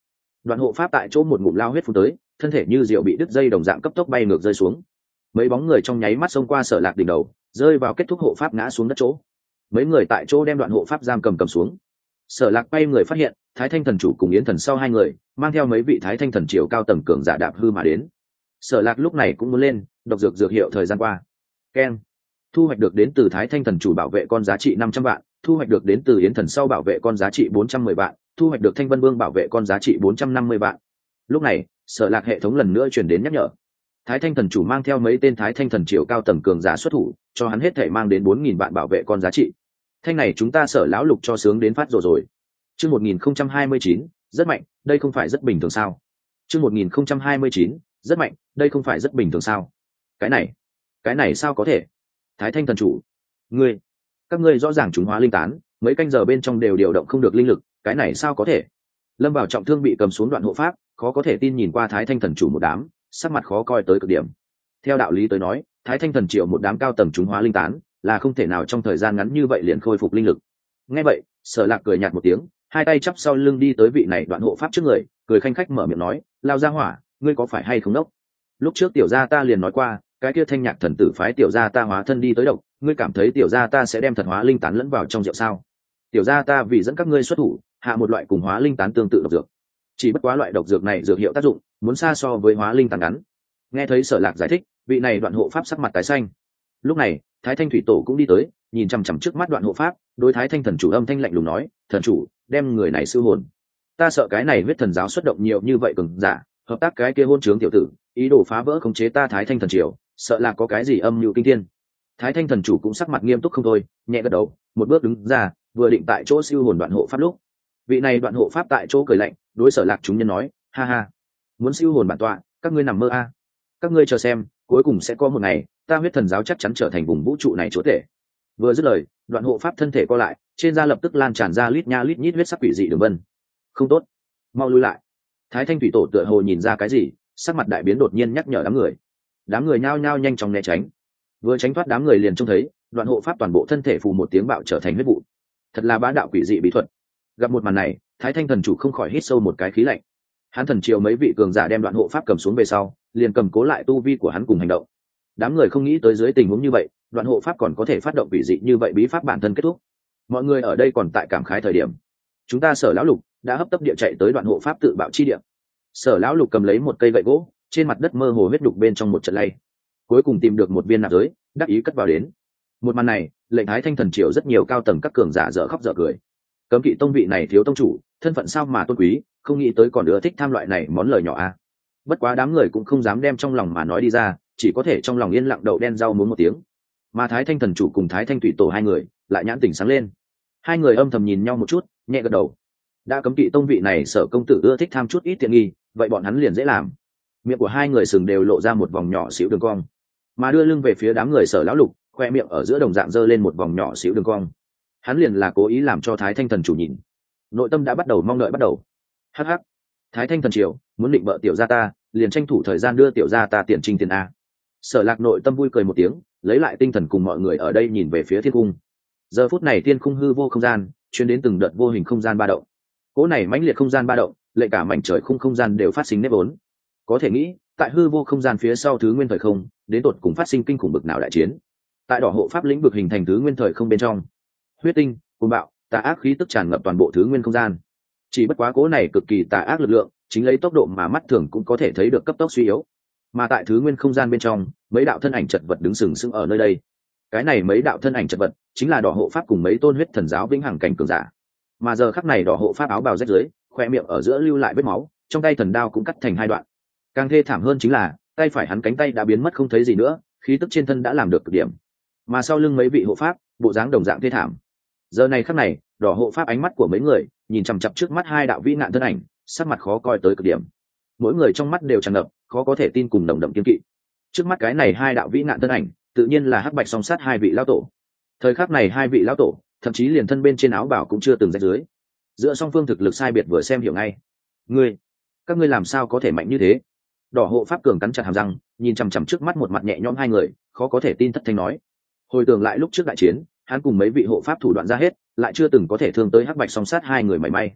Đoạn hộ pháp tại chỗ một ngụm lao huyết phun tới, thân thể như diều bị đứt dây đồng dạng cấp tốc bay ngược rơi xuống. Mấy bóng người trong nháy mắt xông qua Sở Lạc đỉnh đầu, rơi vào kết thúc hộ pháp ngã xuống đất chỗ. Mấy người tại chỗ đem đoạn hộ pháp giam cầm cầm xuống. Sở Lạc bay người phát hiện Thái Thanh thần chủ cùng Yến Thần sau hai người mang theo mấy vị Thái Thanh thần triều cao tầng cường giả đạp hư mà đến. Sở Lạc lúc này cũng muốn lên độc dược dược hiệu thời gian qua. Ken thu hoạch được đến từ Thái Thanh thần chủ bảo vệ con giá trị năm trăm vạn, thu hoạch được đến từ Yến Thần sau bảo vệ con giá trị bốn trăm mười vạn, thu hoạch được Thanh Vân Vương bảo vệ con giá trị bốn trăm năm mươi vạn. Lúc này Sở Lạc hệ thống lần nữa truyền đến nhắc nhở. Thái Thanh thần chủ mang theo mấy tên Thái Thanh thần triều cao tầng cường giả xuất thủ, cho hắn hết thể mang đến bốn nghìn vạn bảo vệ con giá trị. Thanh này chúng ta Sở lão lục cho sướng đến phát rồi rồi. Chương một nghìn không trăm hai mươi chín, rất mạnh, đây không phải rất bình thường sao? Chương một nghìn không trăm hai mươi chín, rất mạnh, đây không phải rất bình thường sao? Cái này, cái này sao có thể? Thái Thanh thần chủ, ngươi, các ngươi rõ ràng chúng hóa linh tán, mấy canh giờ bên trong đều điều động không được linh lực, cái này sao có thể? Lâm Bảo trọng thương bị cầm xuống đoạn hộ pháp, khó có thể tin nhìn qua Thái Thanh thần chủ một đám, sắc mặt khó coi tới cực điểm. Theo đạo lý tới nói, Thái Thanh thần triệu một đám cao tầng chúng hóa linh tán, là không thể nào trong thời gian ngắn như vậy liền khôi phục linh lực. Nghe vậy, Sở Lạc cười nhạt một tiếng, hai tay chắp sau lưng đi tới vị này đoạn hộ pháp trước người, cười khanh khách mở miệng nói, lao ra hỏa, ngươi có phải hay không đốc? Lúc trước tiểu gia ta liền nói qua, cái kia Thanh Nhạc thần tử phái tiểu gia ta hóa thân đi tới độc, ngươi cảm thấy tiểu gia ta sẽ đem thật hóa linh tán lẫn vào trong rượu sao? Tiểu gia ta vì dẫn các ngươi xuất thủ, hạ một loại cùng hóa linh tán tương tự độc dược. Chỉ bất quá loại độc dược này dược hiệu tác dụng muốn xa so với hóa linh tán ngắn. Nghe thấy Sở Lạc giải thích, vị này đoạn hộ pháp sắc mặt tái xanh. Lúc này, Thái Thanh thủy tổ cũng đi tới, nhìn chằm chằm trước mắt đoạn hộ pháp, đối Thái Thanh thần chủ âm thanh lạnh lùng nói, thần chủ, đem người này siêu hồn. Ta sợ cái này huyết thần giáo xuất động nhiều như vậy cường giả, hợp tác cái kia hôn trướng tiểu tử, ý đồ phá vỡ khống chế ta Thái Thanh thần triều, sợ là có cái gì âm mưu kinh thiên. Thái Thanh thần chủ cũng sắc mặt nghiêm túc không thôi, nhẹ gật đầu, một bước đứng ra, vừa định tại chỗ siêu hồn đoạn hộ pháp lúc, vị này đoạn hộ pháp tại chỗ cười lạnh, đối Sở Lạc chúng nhân nói, ha ha, muốn siêu hồn bản tọa, các ngươi nằm mơ a. Các ngươi chờ xem, cuối cùng sẽ có một ngày, ta huyết thần giáo chắc chắn trở thành vùng vũ trụ này chúa tể. Vừa dứt lời, đoạn hộ pháp thân thể co lại, trên da lập tức lan tràn ra lít nha lít nhít huyết sắc quỷ dị đường vân. Không tốt, mau lui lại. Thái Thanh thủy tổ tựa hồ nhìn ra cái gì, sắc mặt đại biến đột nhiên nhắc nhở đám người. Đám người nhao nhao nhanh chóng né tránh. Vừa tránh thoát đám người liền trông thấy, đoạn hộ pháp toàn bộ thân thể phù một tiếng bạo trở thành huyết vụ. Thật là bá đạo quỷ dị bí thuật. Gặp một màn này, Thái Thanh thần chủ không khỏi hít sâu một cái khí lạnh. Hắn thần triều mấy vị cường giả đem đoạn hộ pháp cầm xuống về sau, liền cầm cố lại tu vi của hắn cùng hành động. Đám người không nghĩ tới dưới tình huống như vậy, đoạn hộ pháp còn có thể phát động quỷ dị như vậy bí pháp bản thân kết thúc. Mọi người ở đây còn tại cảm khái thời điểm, chúng ta Sở lão lục đã hấp tấp địa chạy tới đoạn hộ pháp tự bạo chi địa. Sở lão lục cầm lấy một cây gậy gỗ, trên mặt đất mơ hồ huyết đục bên trong một trận lay, cuối cùng tìm được một viên nạp giới, đắc ý cất vào đến. Một màn này, lệnh Thái Thanh thần triều rất nhiều cao tầng các cường giả dở khóc dở cười. Cấm kỵ tông vị này thiếu tông chủ, thân phận sao mà tôn quý, không nghĩ tới còn ưa thích tham loại này món lời nhỏ a. Bất quá đám người cũng không dám đem trong lòng mà nói đi ra, chỉ có thể trong lòng yên lặng đậu đen rau muống một tiếng. Mà Thái Thanh thần chủ cùng Thái Thanh thủy tổ hai người lại nhãn tỉnh sáng lên. Hai người âm thầm nhìn nhau một chút, nhẹ gật đầu. Đã cấm kỵ tông vị này Sở công tử ưa thích tham chút ít tiện nghi, vậy bọn hắn liền dễ làm. Miệng của hai người sừng đều lộ ra một vòng nhỏ xíu đường cong, mà đưa lưng về phía đám người Sở lão lục, khoe miệng ở giữa đồng dạng giơ lên một vòng nhỏ xíu đường cong. Hắn liền là cố ý làm cho Thái Thanh thần chủ nhìn, nội tâm đã bắt đầu mong đợi bắt đầu. Hắc hắc, Thái Thanh thần triều muốn định bợ tiểu gia ta, liền tranh thủ thời gian đưa tiểu gia ta tiền trinh tiền a. Sở Lạc nội tâm vui cười một tiếng, lấy lại tinh thần cùng mọi người ở đây nhìn về phía thiên cung. Giờ phút này thiên cung hư vô không gian truyền đến từng đợt vô hình không gian ba động. Cỗ này mãnh liệt không gian ba động, lệnh cả mảnh trời khung không gian đều phát sinh nếp vốn. Có thể nghĩ, tại hư vô không gian phía sau thứ nguyên thời không, đến tột cùng phát sinh kinh khủng bực nào đại chiến. Tại đỏ hộ pháp lĩnh vực hình thành thứ nguyên thời không bên trong, huyết tinh, cuồng bạo, tà ác khí tức tràn ngập toàn bộ thứ nguyên không gian. Chỉ bất quá cỗ này cực kỳ tà ác lực lượng, chính lấy tốc độ mà mắt thường cũng có thể thấy được cấp tốc suy yếu. Mà tại thứ nguyên không gian bên trong, mấy đạo thân ảnh chật vật đứng sừng sững ở nơi đây. Cái này mấy đạo thân ảnh chật vật, chính là đỏ hộ pháp cùng mấy tôn huyết thần giáo vĩnh hằng cảnh cường giả. Mà giờ khắc này đỏ hộ pháp áo bào rách rưới, khoe miệng ở giữa lưu lại vết máu, trong tay thần đao cũng cắt thành hai đoạn. Càng thê thảm hơn chính là, tay phải hắn cánh tay đã biến mất không thấy gì nữa, khí tức trên thân đã làm được cực điểm. Mà sau lưng mấy vị hộ pháp, bộ dáng đồng dạng thê thảm. Giờ này khắc này, đỏ hộ pháp ánh mắt của mấy người nhìn chằm chằm trước mắt hai đạo vĩ nạn thân ảnh, sắc mặt khó coi tới cực điểm. Mỗi người trong mắt đều tràn ngập khó có thể tin cùng đồng đậm kiên kỵ. Trước mắt cái này hai đạo vĩ nạn thân ảnh, tự nhiên là hắc bạch song sát hai vị lão tổ. Thời khắc này hai vị lão tổ, thậm chí liền thân bên trên áo bào cũng chưa từng rách dưới. Giữa song phương thực lực sai biệt vừa xem hiểu ngay. Ngươi, các ngươi làm sao có thể mạnh như thế? Đỏ hộ pháp cường cắn chặt hàm răng, nhìn chằm chằm trước mắt một mặt nhẹ nhõm hai người, khó có thể tin thất thanh nói. Hồi tưởng lại lúc trước đại chiến, hắn cùng mấy vị hộ pháp thủ đoạn ra hết, lại chưa từng có thể thương tới hắc bạch song sát hai người mảy may.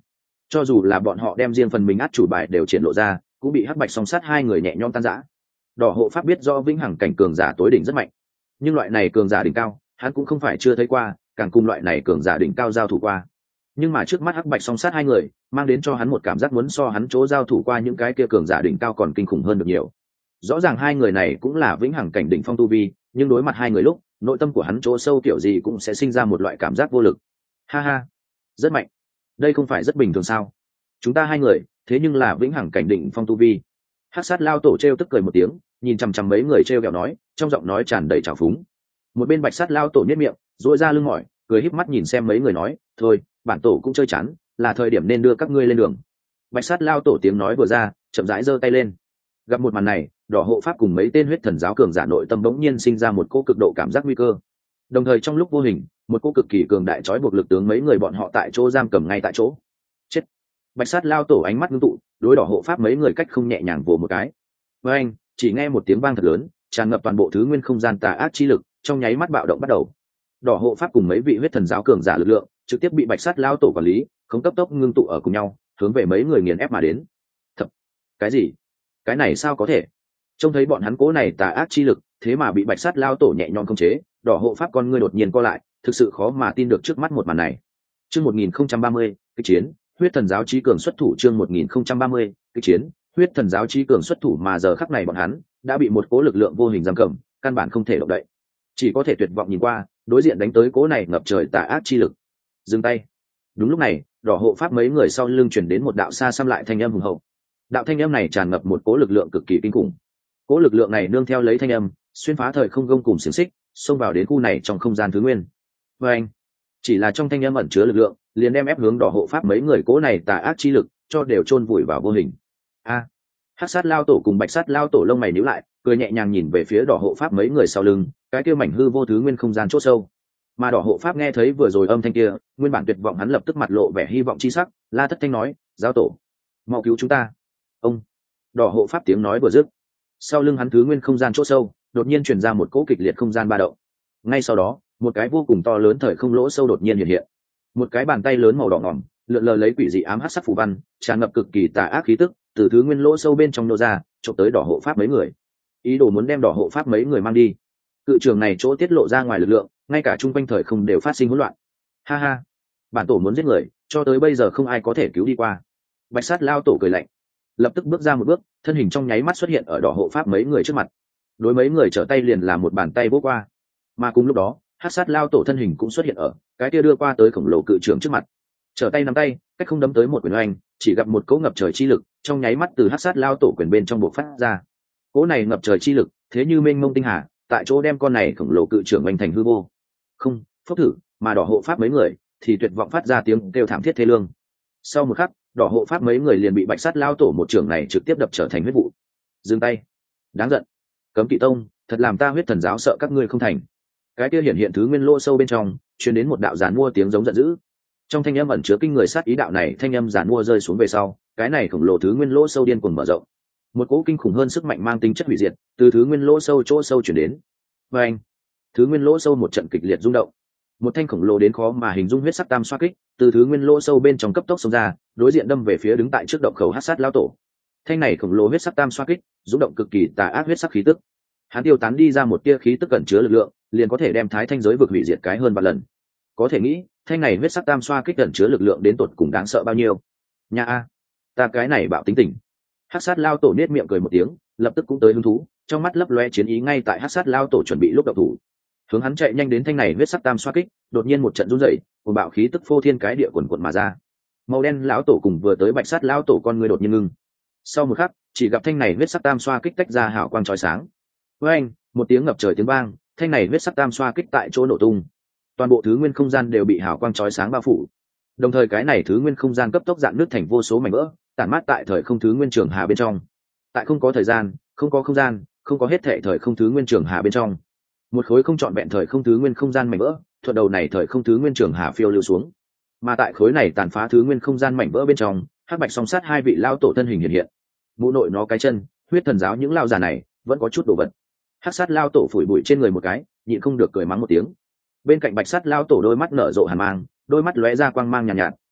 cho dù là bọn họ đem riêng phần mình át chủ bài đều triển lộ ra, cũng bị hắc bạch song sát hai người nhẹ nhõm tan rã. Đỏ hộ pháp biết do vĩnh hằng cảnh cường giả tối đỉnh rất mạnh, nhưng loại này cường giả đỉnh cao hắn cũng không phải chưa thấy qua, càng cùng loại này cường giả đỉnh cao giao thủ qua. Nhưng mà trước mắt hắc bạch song sát hai người mang đến cho hắn một cảm giác muốn so hắn chỗ giao thủ qua những cái kia cường giả đỉnh cao còn kinh khủng hơn được nhiều. Rõ ràng hai người này cũng là vĩnh hằng cảnh đỉnh phong tu vi, nhưng đối mặt hai người lúc nội tâm của hắn chỗ sâu kiểu gì cũng sẽ sinh ra một loại cảm giác vô lực. Ha ha, rất mạnh, đây không phải rất bình thường sao? Chúng ta hai người thế nhưng là vĩnh hằng cảnh đỉnh phong tu vi. Hắc sát lao tổ trêu tức cười một tiếng, nhìn chằm chằm mấy người trêu ghẹo nói, trong giọng nói tràn đầy trào phúng. Một bên bạch sát lao tổ nhếch miệng, duỗi ra lưng mỏi, cười híp mắt nhìn xem mấy người nói, thôi, bản tổ cũng chơi chán, là thời điểm nên đưa các ngươi lên đường. Bạch sát lao tổ tiếng nói vừa ra, chậm rãi giơ tay lên. Gặp một màn này, đỏ hộ pháp cùng mấy tên huyết thần giáo cường giả nội tâm bỗng nhiên sinh ra một cỗ cực độ cảm giác nguy cơ. Đồng thời trong lúc vô hình, một cỗ cực kỳ cường đại trói buộc lực tướng mấy người bọn họ tại chỗ giam cầm ngay tại chỗ. Chết! Bạch sát lao tổ ánh mắt ngưng tụ, đối đỏ hộ pháp mấy người cách không nhẹ nhàng vồ một cái. Với anh, chỉ nghe một tiếng vang thật lớn, tràn ngập toàn bộ thứ nguyên không gian tà ác chi lực, trong nháy mắt bạo động bắt đầu. Đỏ hộ pháp cùng mấy vị huyết thần giáo cường giả lực lượng trực tiếp bị bạch sát lao tổ quản lý, không cấp tốc ngưng tụ ở cùng nhau, hướng về mấy người nghiền ép mà đến. Thật! Cái gì? Cái này sao có thể? Trông thấy bọn hắn cố này tà ác chi lực, thế mà bị bạch sát lao tổ nhẹ nhõm khống chế, đỏ hộ pháp con ngươi đột nhiên co lại, thực sự khó mà tin được trước mắt một màn này. Chương một nghìn không trăm ba mươi, kịch chiến, huyết thần giáo chí cường xuất thủ. Chương một nghìn không trăm ba mươi, kịch chiến, huyết thần giáo chí cường xuất thủ. Mà giờ khắc này bọn hắn đã bị một cố lực lượng vô hình giam cầm, căn bản không thể động đậy, chỉ có thể tuyệt vọng nhìn qua, đối diện đánh tới cố này ngập trời tà ác chi lực. Dừng tay. Đúng lúc này, đỏ hộ pháp mấy người sau lưng truyền đến một đạo xa xăm lại thanh âm hùng hậu. Đạo thanh âm này tràn ngập một cố lực lượng cực kỳ kinh khủng. Cố lực lượng này nương theo lấy thanh âm, xuyên phá thời không gông cùng xiềng xích, xông vào đến khu này trong không gian thứ nguyên. Và anh, chỉ là trong thanh âm ẩn chứa lực lượng, liền đem ép hướng đỏ hộ pháp mấy người cố này tà ác chi lực, cho đều chôn vùi vào vô hình. A, à, hắc sát lao tổ cùng bạch sát lao tổ lông mày nhíu lại, cười nhẹ nhàng nhìn về phía đỏ hộ pháp mấy người sau lưng, cái kia mảnh hư vô thứ nguyên không gian chỗ sâu. Mà đỏ hộ pháp nghe thấy vừa rồi âm thanh kia, nguyên bản tuyệt vọng hắn lập tức mặt lộ vẻ hy vọng chi sắc, la thất thanh nói, giáo tổ, mau cứu chúng ta. Ông. Đỏ hộ pháp tiếng nói vừa dứt, sau lưng hắn thứ nguyên không gian chỗ sâu đột nhiên truyền ra một cỗ kịch liệt không gian ba động. Ngay sau đó, một cái vô cùng to lớn thời không lỗ sâu đột nhiên hiện hiện, một cái bàn tay lớn màu đỏ ngỏm lượn lờ lấy quỷ dị ám hắc sắc phù văn, tràn ngập cực kỳ tà ác khí tức, từ thứ nguyên lỗ sâu bên trong nô ra, chụp tới đỏ hộ pháp mấy người, ý đồ muốn đem đỏ hộ pháp mấy người mang đi. Cự trường này chỗ tiết lộ ra ngoài lực lượng, ngay cả chung quanh thời không đều phát sinh hỗn loạn. Ha ha, bản tổ muốn giết người, cho tới bây giờ không ai có thể cứu đi qua. Bạch sát lao tổ cười lạnh, lập tức bước ra một bước, thân hình trong nháy mắt xuất hiện ở đỏ hộ pháp mấy người trước mặt. Đối mấy người trở tay liền là một bàn tay vỗ qua, mà cùng lúc đó hắc sát lao tổ thân hình cũng xuất hiện ở cái kia đưa qua tới khổng lồ cự trưởng trước mặt, trở tay nắm tay, cách không đấm tới một quyền oanh, chỉ gặp một cỗ ngập trời chi lực trong nháy mắt từ hắc sát lao tổ quyền bên trong bộ phát ra. Cỗ này ngập trời chi lực thế như mênh mông tinh hà, tại chỗ đem con này khổng lồ cự trưởng oanh thành hư vô. Không, phốc thử, mà đỏ hộ pháp mấy người thì tuyệt vọng phát ra tiếng kêu thảm thiết thê lương. Sau một khắc, đỏ hộ pháp mấy người liền bị bạch sát lao tổ một trưởng này trực tiếp đập trở thành huyết vụ. Dừng tay, đáng giận, cấm kỵ tông, thật làm ta huyết thần giáo sợ các ngươi không thành. Cái kia hiện hiện thứ nguyên lỗ sâu bên trong truyền đến một đạo giản mua tiếng giống giận dữ. Trong thanh âm ẩn chứa kinh người sát ý, đạo này thanh âm giản mua rơi xuống về sau, cái này khổng lồ thứ nguyên lỗ sâu điên cuồng mở rộng, một cỗ kinh khủng hơn sức mạnh mang tính chất hủy diệt từ thứ nguyên lỗ sâu chỗ sâu chuyển đến. Và anh, thứ nguyên lỗ sâu một trận kịch liệt rung động, một thanh khổng lồ đến khó mà hình dung huyết sắc tam xoa kích từ thứ nguyên lỗ sâu bên trong cấp tốc xông ra, đối diện đâm về phía đứng tại trước động khẩu hắc sát lao tổ. Thanh này khổng lồ huyết sắc tam xoa kích rung động cực kỳ tà ác huyết sắc khí tức, hắn tiêu tán đi ra một tia khí tức cẩn chứa lực lượng, liền có thể đem thái thanh giới vực hủy diệt cái hơn vạn lần. Có thể nghĩ thanh này huyết sắc tam xoa kích cẩn chứa lực lượng đến tột cùng đáng sợ bao nhiêu. Nha a, ta cái này bạo tính tình. Hắc sát lao tổ nết miệng cười một tiếng, lập tức cũng tới hứng thú, trong mắt lấp loe chiến ý. Ngay tại hắc sát lao tổ chuẩn bị lúc động thủ, hướng hắn chạy nhanh đến thanh này huyết sắc tam xoa kích đột nhiên một trận run rẩy, một bạo khí tức phô thiên cái địa quần quần mà ra. Màu đen lão tổ cùng vừa tới bạch sát lão tổ con người đột nhiên ngưng. Sau một khắc, chỉ gặp thanh này huyết sắc tam xoa kích tách ra hào quang chói sáng. Với anh, một tiếng ngập trời tiếng vang, thanh này huyết sắc tam xoa kích tại chỗ nổ tung. Toàn bộ thứ nguyên không gian đều bị hào quang chói sáng bao phủ. Đồng thời cái này thứ nguyên không gian cấp tốc dạn nứt thành vô số mảnh vỡ, tản mát tại thời không thứ nguyên trường hà bên trong. Tại không có thời gian, không có không gian, không có hết thảy thời không thứ nguyên trường hà bên trong, một khối không trọn vẹn thời không thứ nguyên không gian mảnh vỡ thuận đầu này thời không thứ nguyên trường hà phiêu lưu xuống. Mà tại khối này tàn phá thứ nguyên không gian mảnh vỡ bên trong, hắc bạch song sát hai vị lao tổ thân hình hiện hiện. Mũ nội nó cái chân, huyết thần giáo những lao già này vẫn có chút đồ vật. Hắc sát lao tổ phủi bụi trên người một cái, nhịn không được cười mắng một tiếng. Bên cạnh bạch sát lao tổ đôi mắt nở rộ hàn mang, đôi mắt lóe ra quang mang nhàn nhạt, nhạt,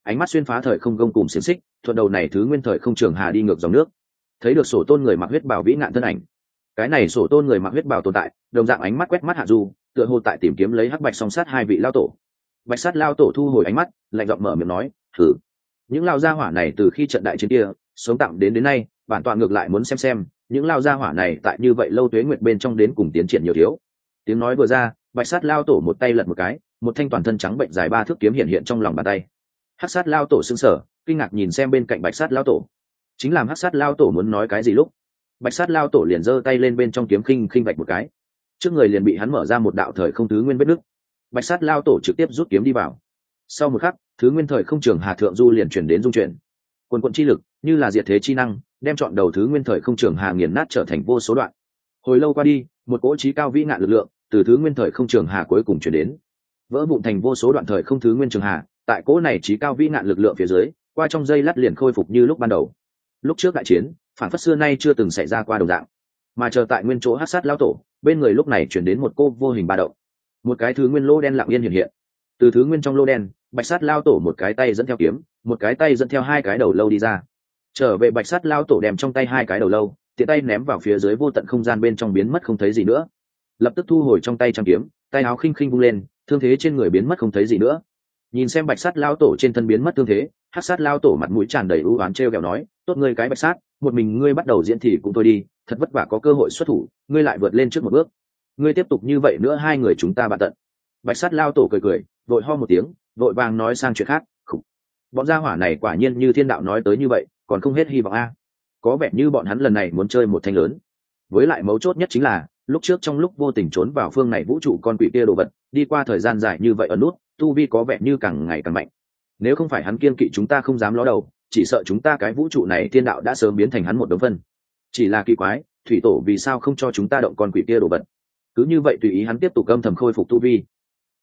ánh mắt xuyên phá thời không gông cùng xiềng xích thuận đầu này thứ nguyên thời không trường hà đi ngược dòng nước, thấy được sổ tôn người mặc huyết bảo vĩ ngạn thân ảnh. Cái này sổ tôn người mặc huyết bảo tồn tại đồng dạng ánh mắt quét mắt hạ du, tựa hồ tại tìm kiếm lấy hắc bạch song sát hai vị lao tổ. Bạch sát lao tổ thu hồi ánh mắt, lạnh giọng mở miệng nói, thử những lao gia hỏa này từ khi trận đại chiến kia sống tạm đến đến nay, bản tọa ngược lại muốn xem xem những lao gia hỏa này tại như vậy lâu tuế nguyệt bên trong đến cùng tiến triển nhiều thiếu. Tiếng nói vừa ra, bạch sát lao tổ một tay lật một cái, một thanh toàn thân trắng bệnh dài ba thước kiếm hiện hiện trong lòng bàn tay. Hắc sát lao tổ sững sờ, kinh ngạc nhìn xem bên cạnh bạch sát lao tổ. Chính làm hắc sát lao tổ muốn nói cái gì lúc, bạch sát lao tổ liền giơ tay lên bên trong kiếm khinh khinh vạch một cái, trước người liền bị hắn mở ra một đạo thời không thứ nguyên vết nứt. Bạch sát lao tổ trực tiếp rút kiếm đi vào. Sau một khắc, thứ nguyên thời không trường hà thượng du liền chuyển đến dung chuyển, quần quận chi lực như là diệt thế chi năng, đem chọn đầu thứ nguyên thời không trường hà nghiền nát trở thành vô số đoạn. Hồi lâu qua đi, một cỗ trí cao vĩ ngạn lực lượng từ thứ nguyên thời không trường hà cuối cùng chuyển đến, vỡ vụn thành vô số đoạn thời không thứ nguyên trường hà. Tại cỗ này trí cao vĩ ngạn lực lượng phía dưới, qua trong giây lát liền khôi phục như lúc ban đầu. Lúc trước đại chiến phản phất xưa nay chưa từng xảy ra qua đồng dạng, mà chờ tại nguyên chỗ hắc sát lão tổ bên người lúc này chuyển đến một cô vô hình ba động, một cái thứ nguyên lô đen lặng yên hiện hiện. Từ thứ nguyên trong lô đen, bạch sát lao tổ một cái tay dẫn theo kiếm, một cái tay dẫn theo hai cái đầu lâu đi ra. Trở về bạch sát lao tổ đem trong tay hai cái đầu lâu tiện tay ném vào phía dưới vô tận không gian bên trong, biến mất không thấy gì nữa. Lập tức thu hồi trong tay trang kiếm, tay áo khinh khinh vung lên, thương thế trên người biến mất không thấy gì nữa. Nhìn xem bạch sát lao tổ trên thân biến mất thương thế, hắc sát lao tổ mặt mũi tràn đầy ưu oán trêu ghẹo nói, tốt ngươi cái bạch sát, một mình ngươi bắt đầu diễn thì cũng thôi đi, thật vất vả có cơ hội xuất thủ, ngươi lại vượt lên trước một bước. Ngươi tiếp tục như vậy nữa hai người chúng ta bạn tận. Bạch sát lao tổ cười cười, vội ho một tiếng, vội vàng nói sang chuyện khác. Khủ. Bọn gia hỏa này quả nhiên như thiên đạo nói tới như vậy, còn không hết hy vọng a. Có vẻ như bọn hắn lần này muốn chơi một thanh lớn. Với lại mấu chốt nhất chính là, lúc trước trong lúc vô tình trốn vào phương này vũ trụ con quỷ kia đồ vật, đi qua thời gian dài như vậy ở nút, tu vi có vẻ như càng ngày càng mạnh. Nếu không phải hắn kiên kỵ chúng ta không dám ló đầu, chỉ sợ chúng ta cái vũ trụ này thiên đạo đã sớm biến thành hắn một đống phân. Chỉ là kỳ quái, thủy tổ vì sao không cho chúng ta động con quỷ kia đồ vật? Cứ như vậy tùy ý hắn tiếp tục âm thầm khôi phục tu vi,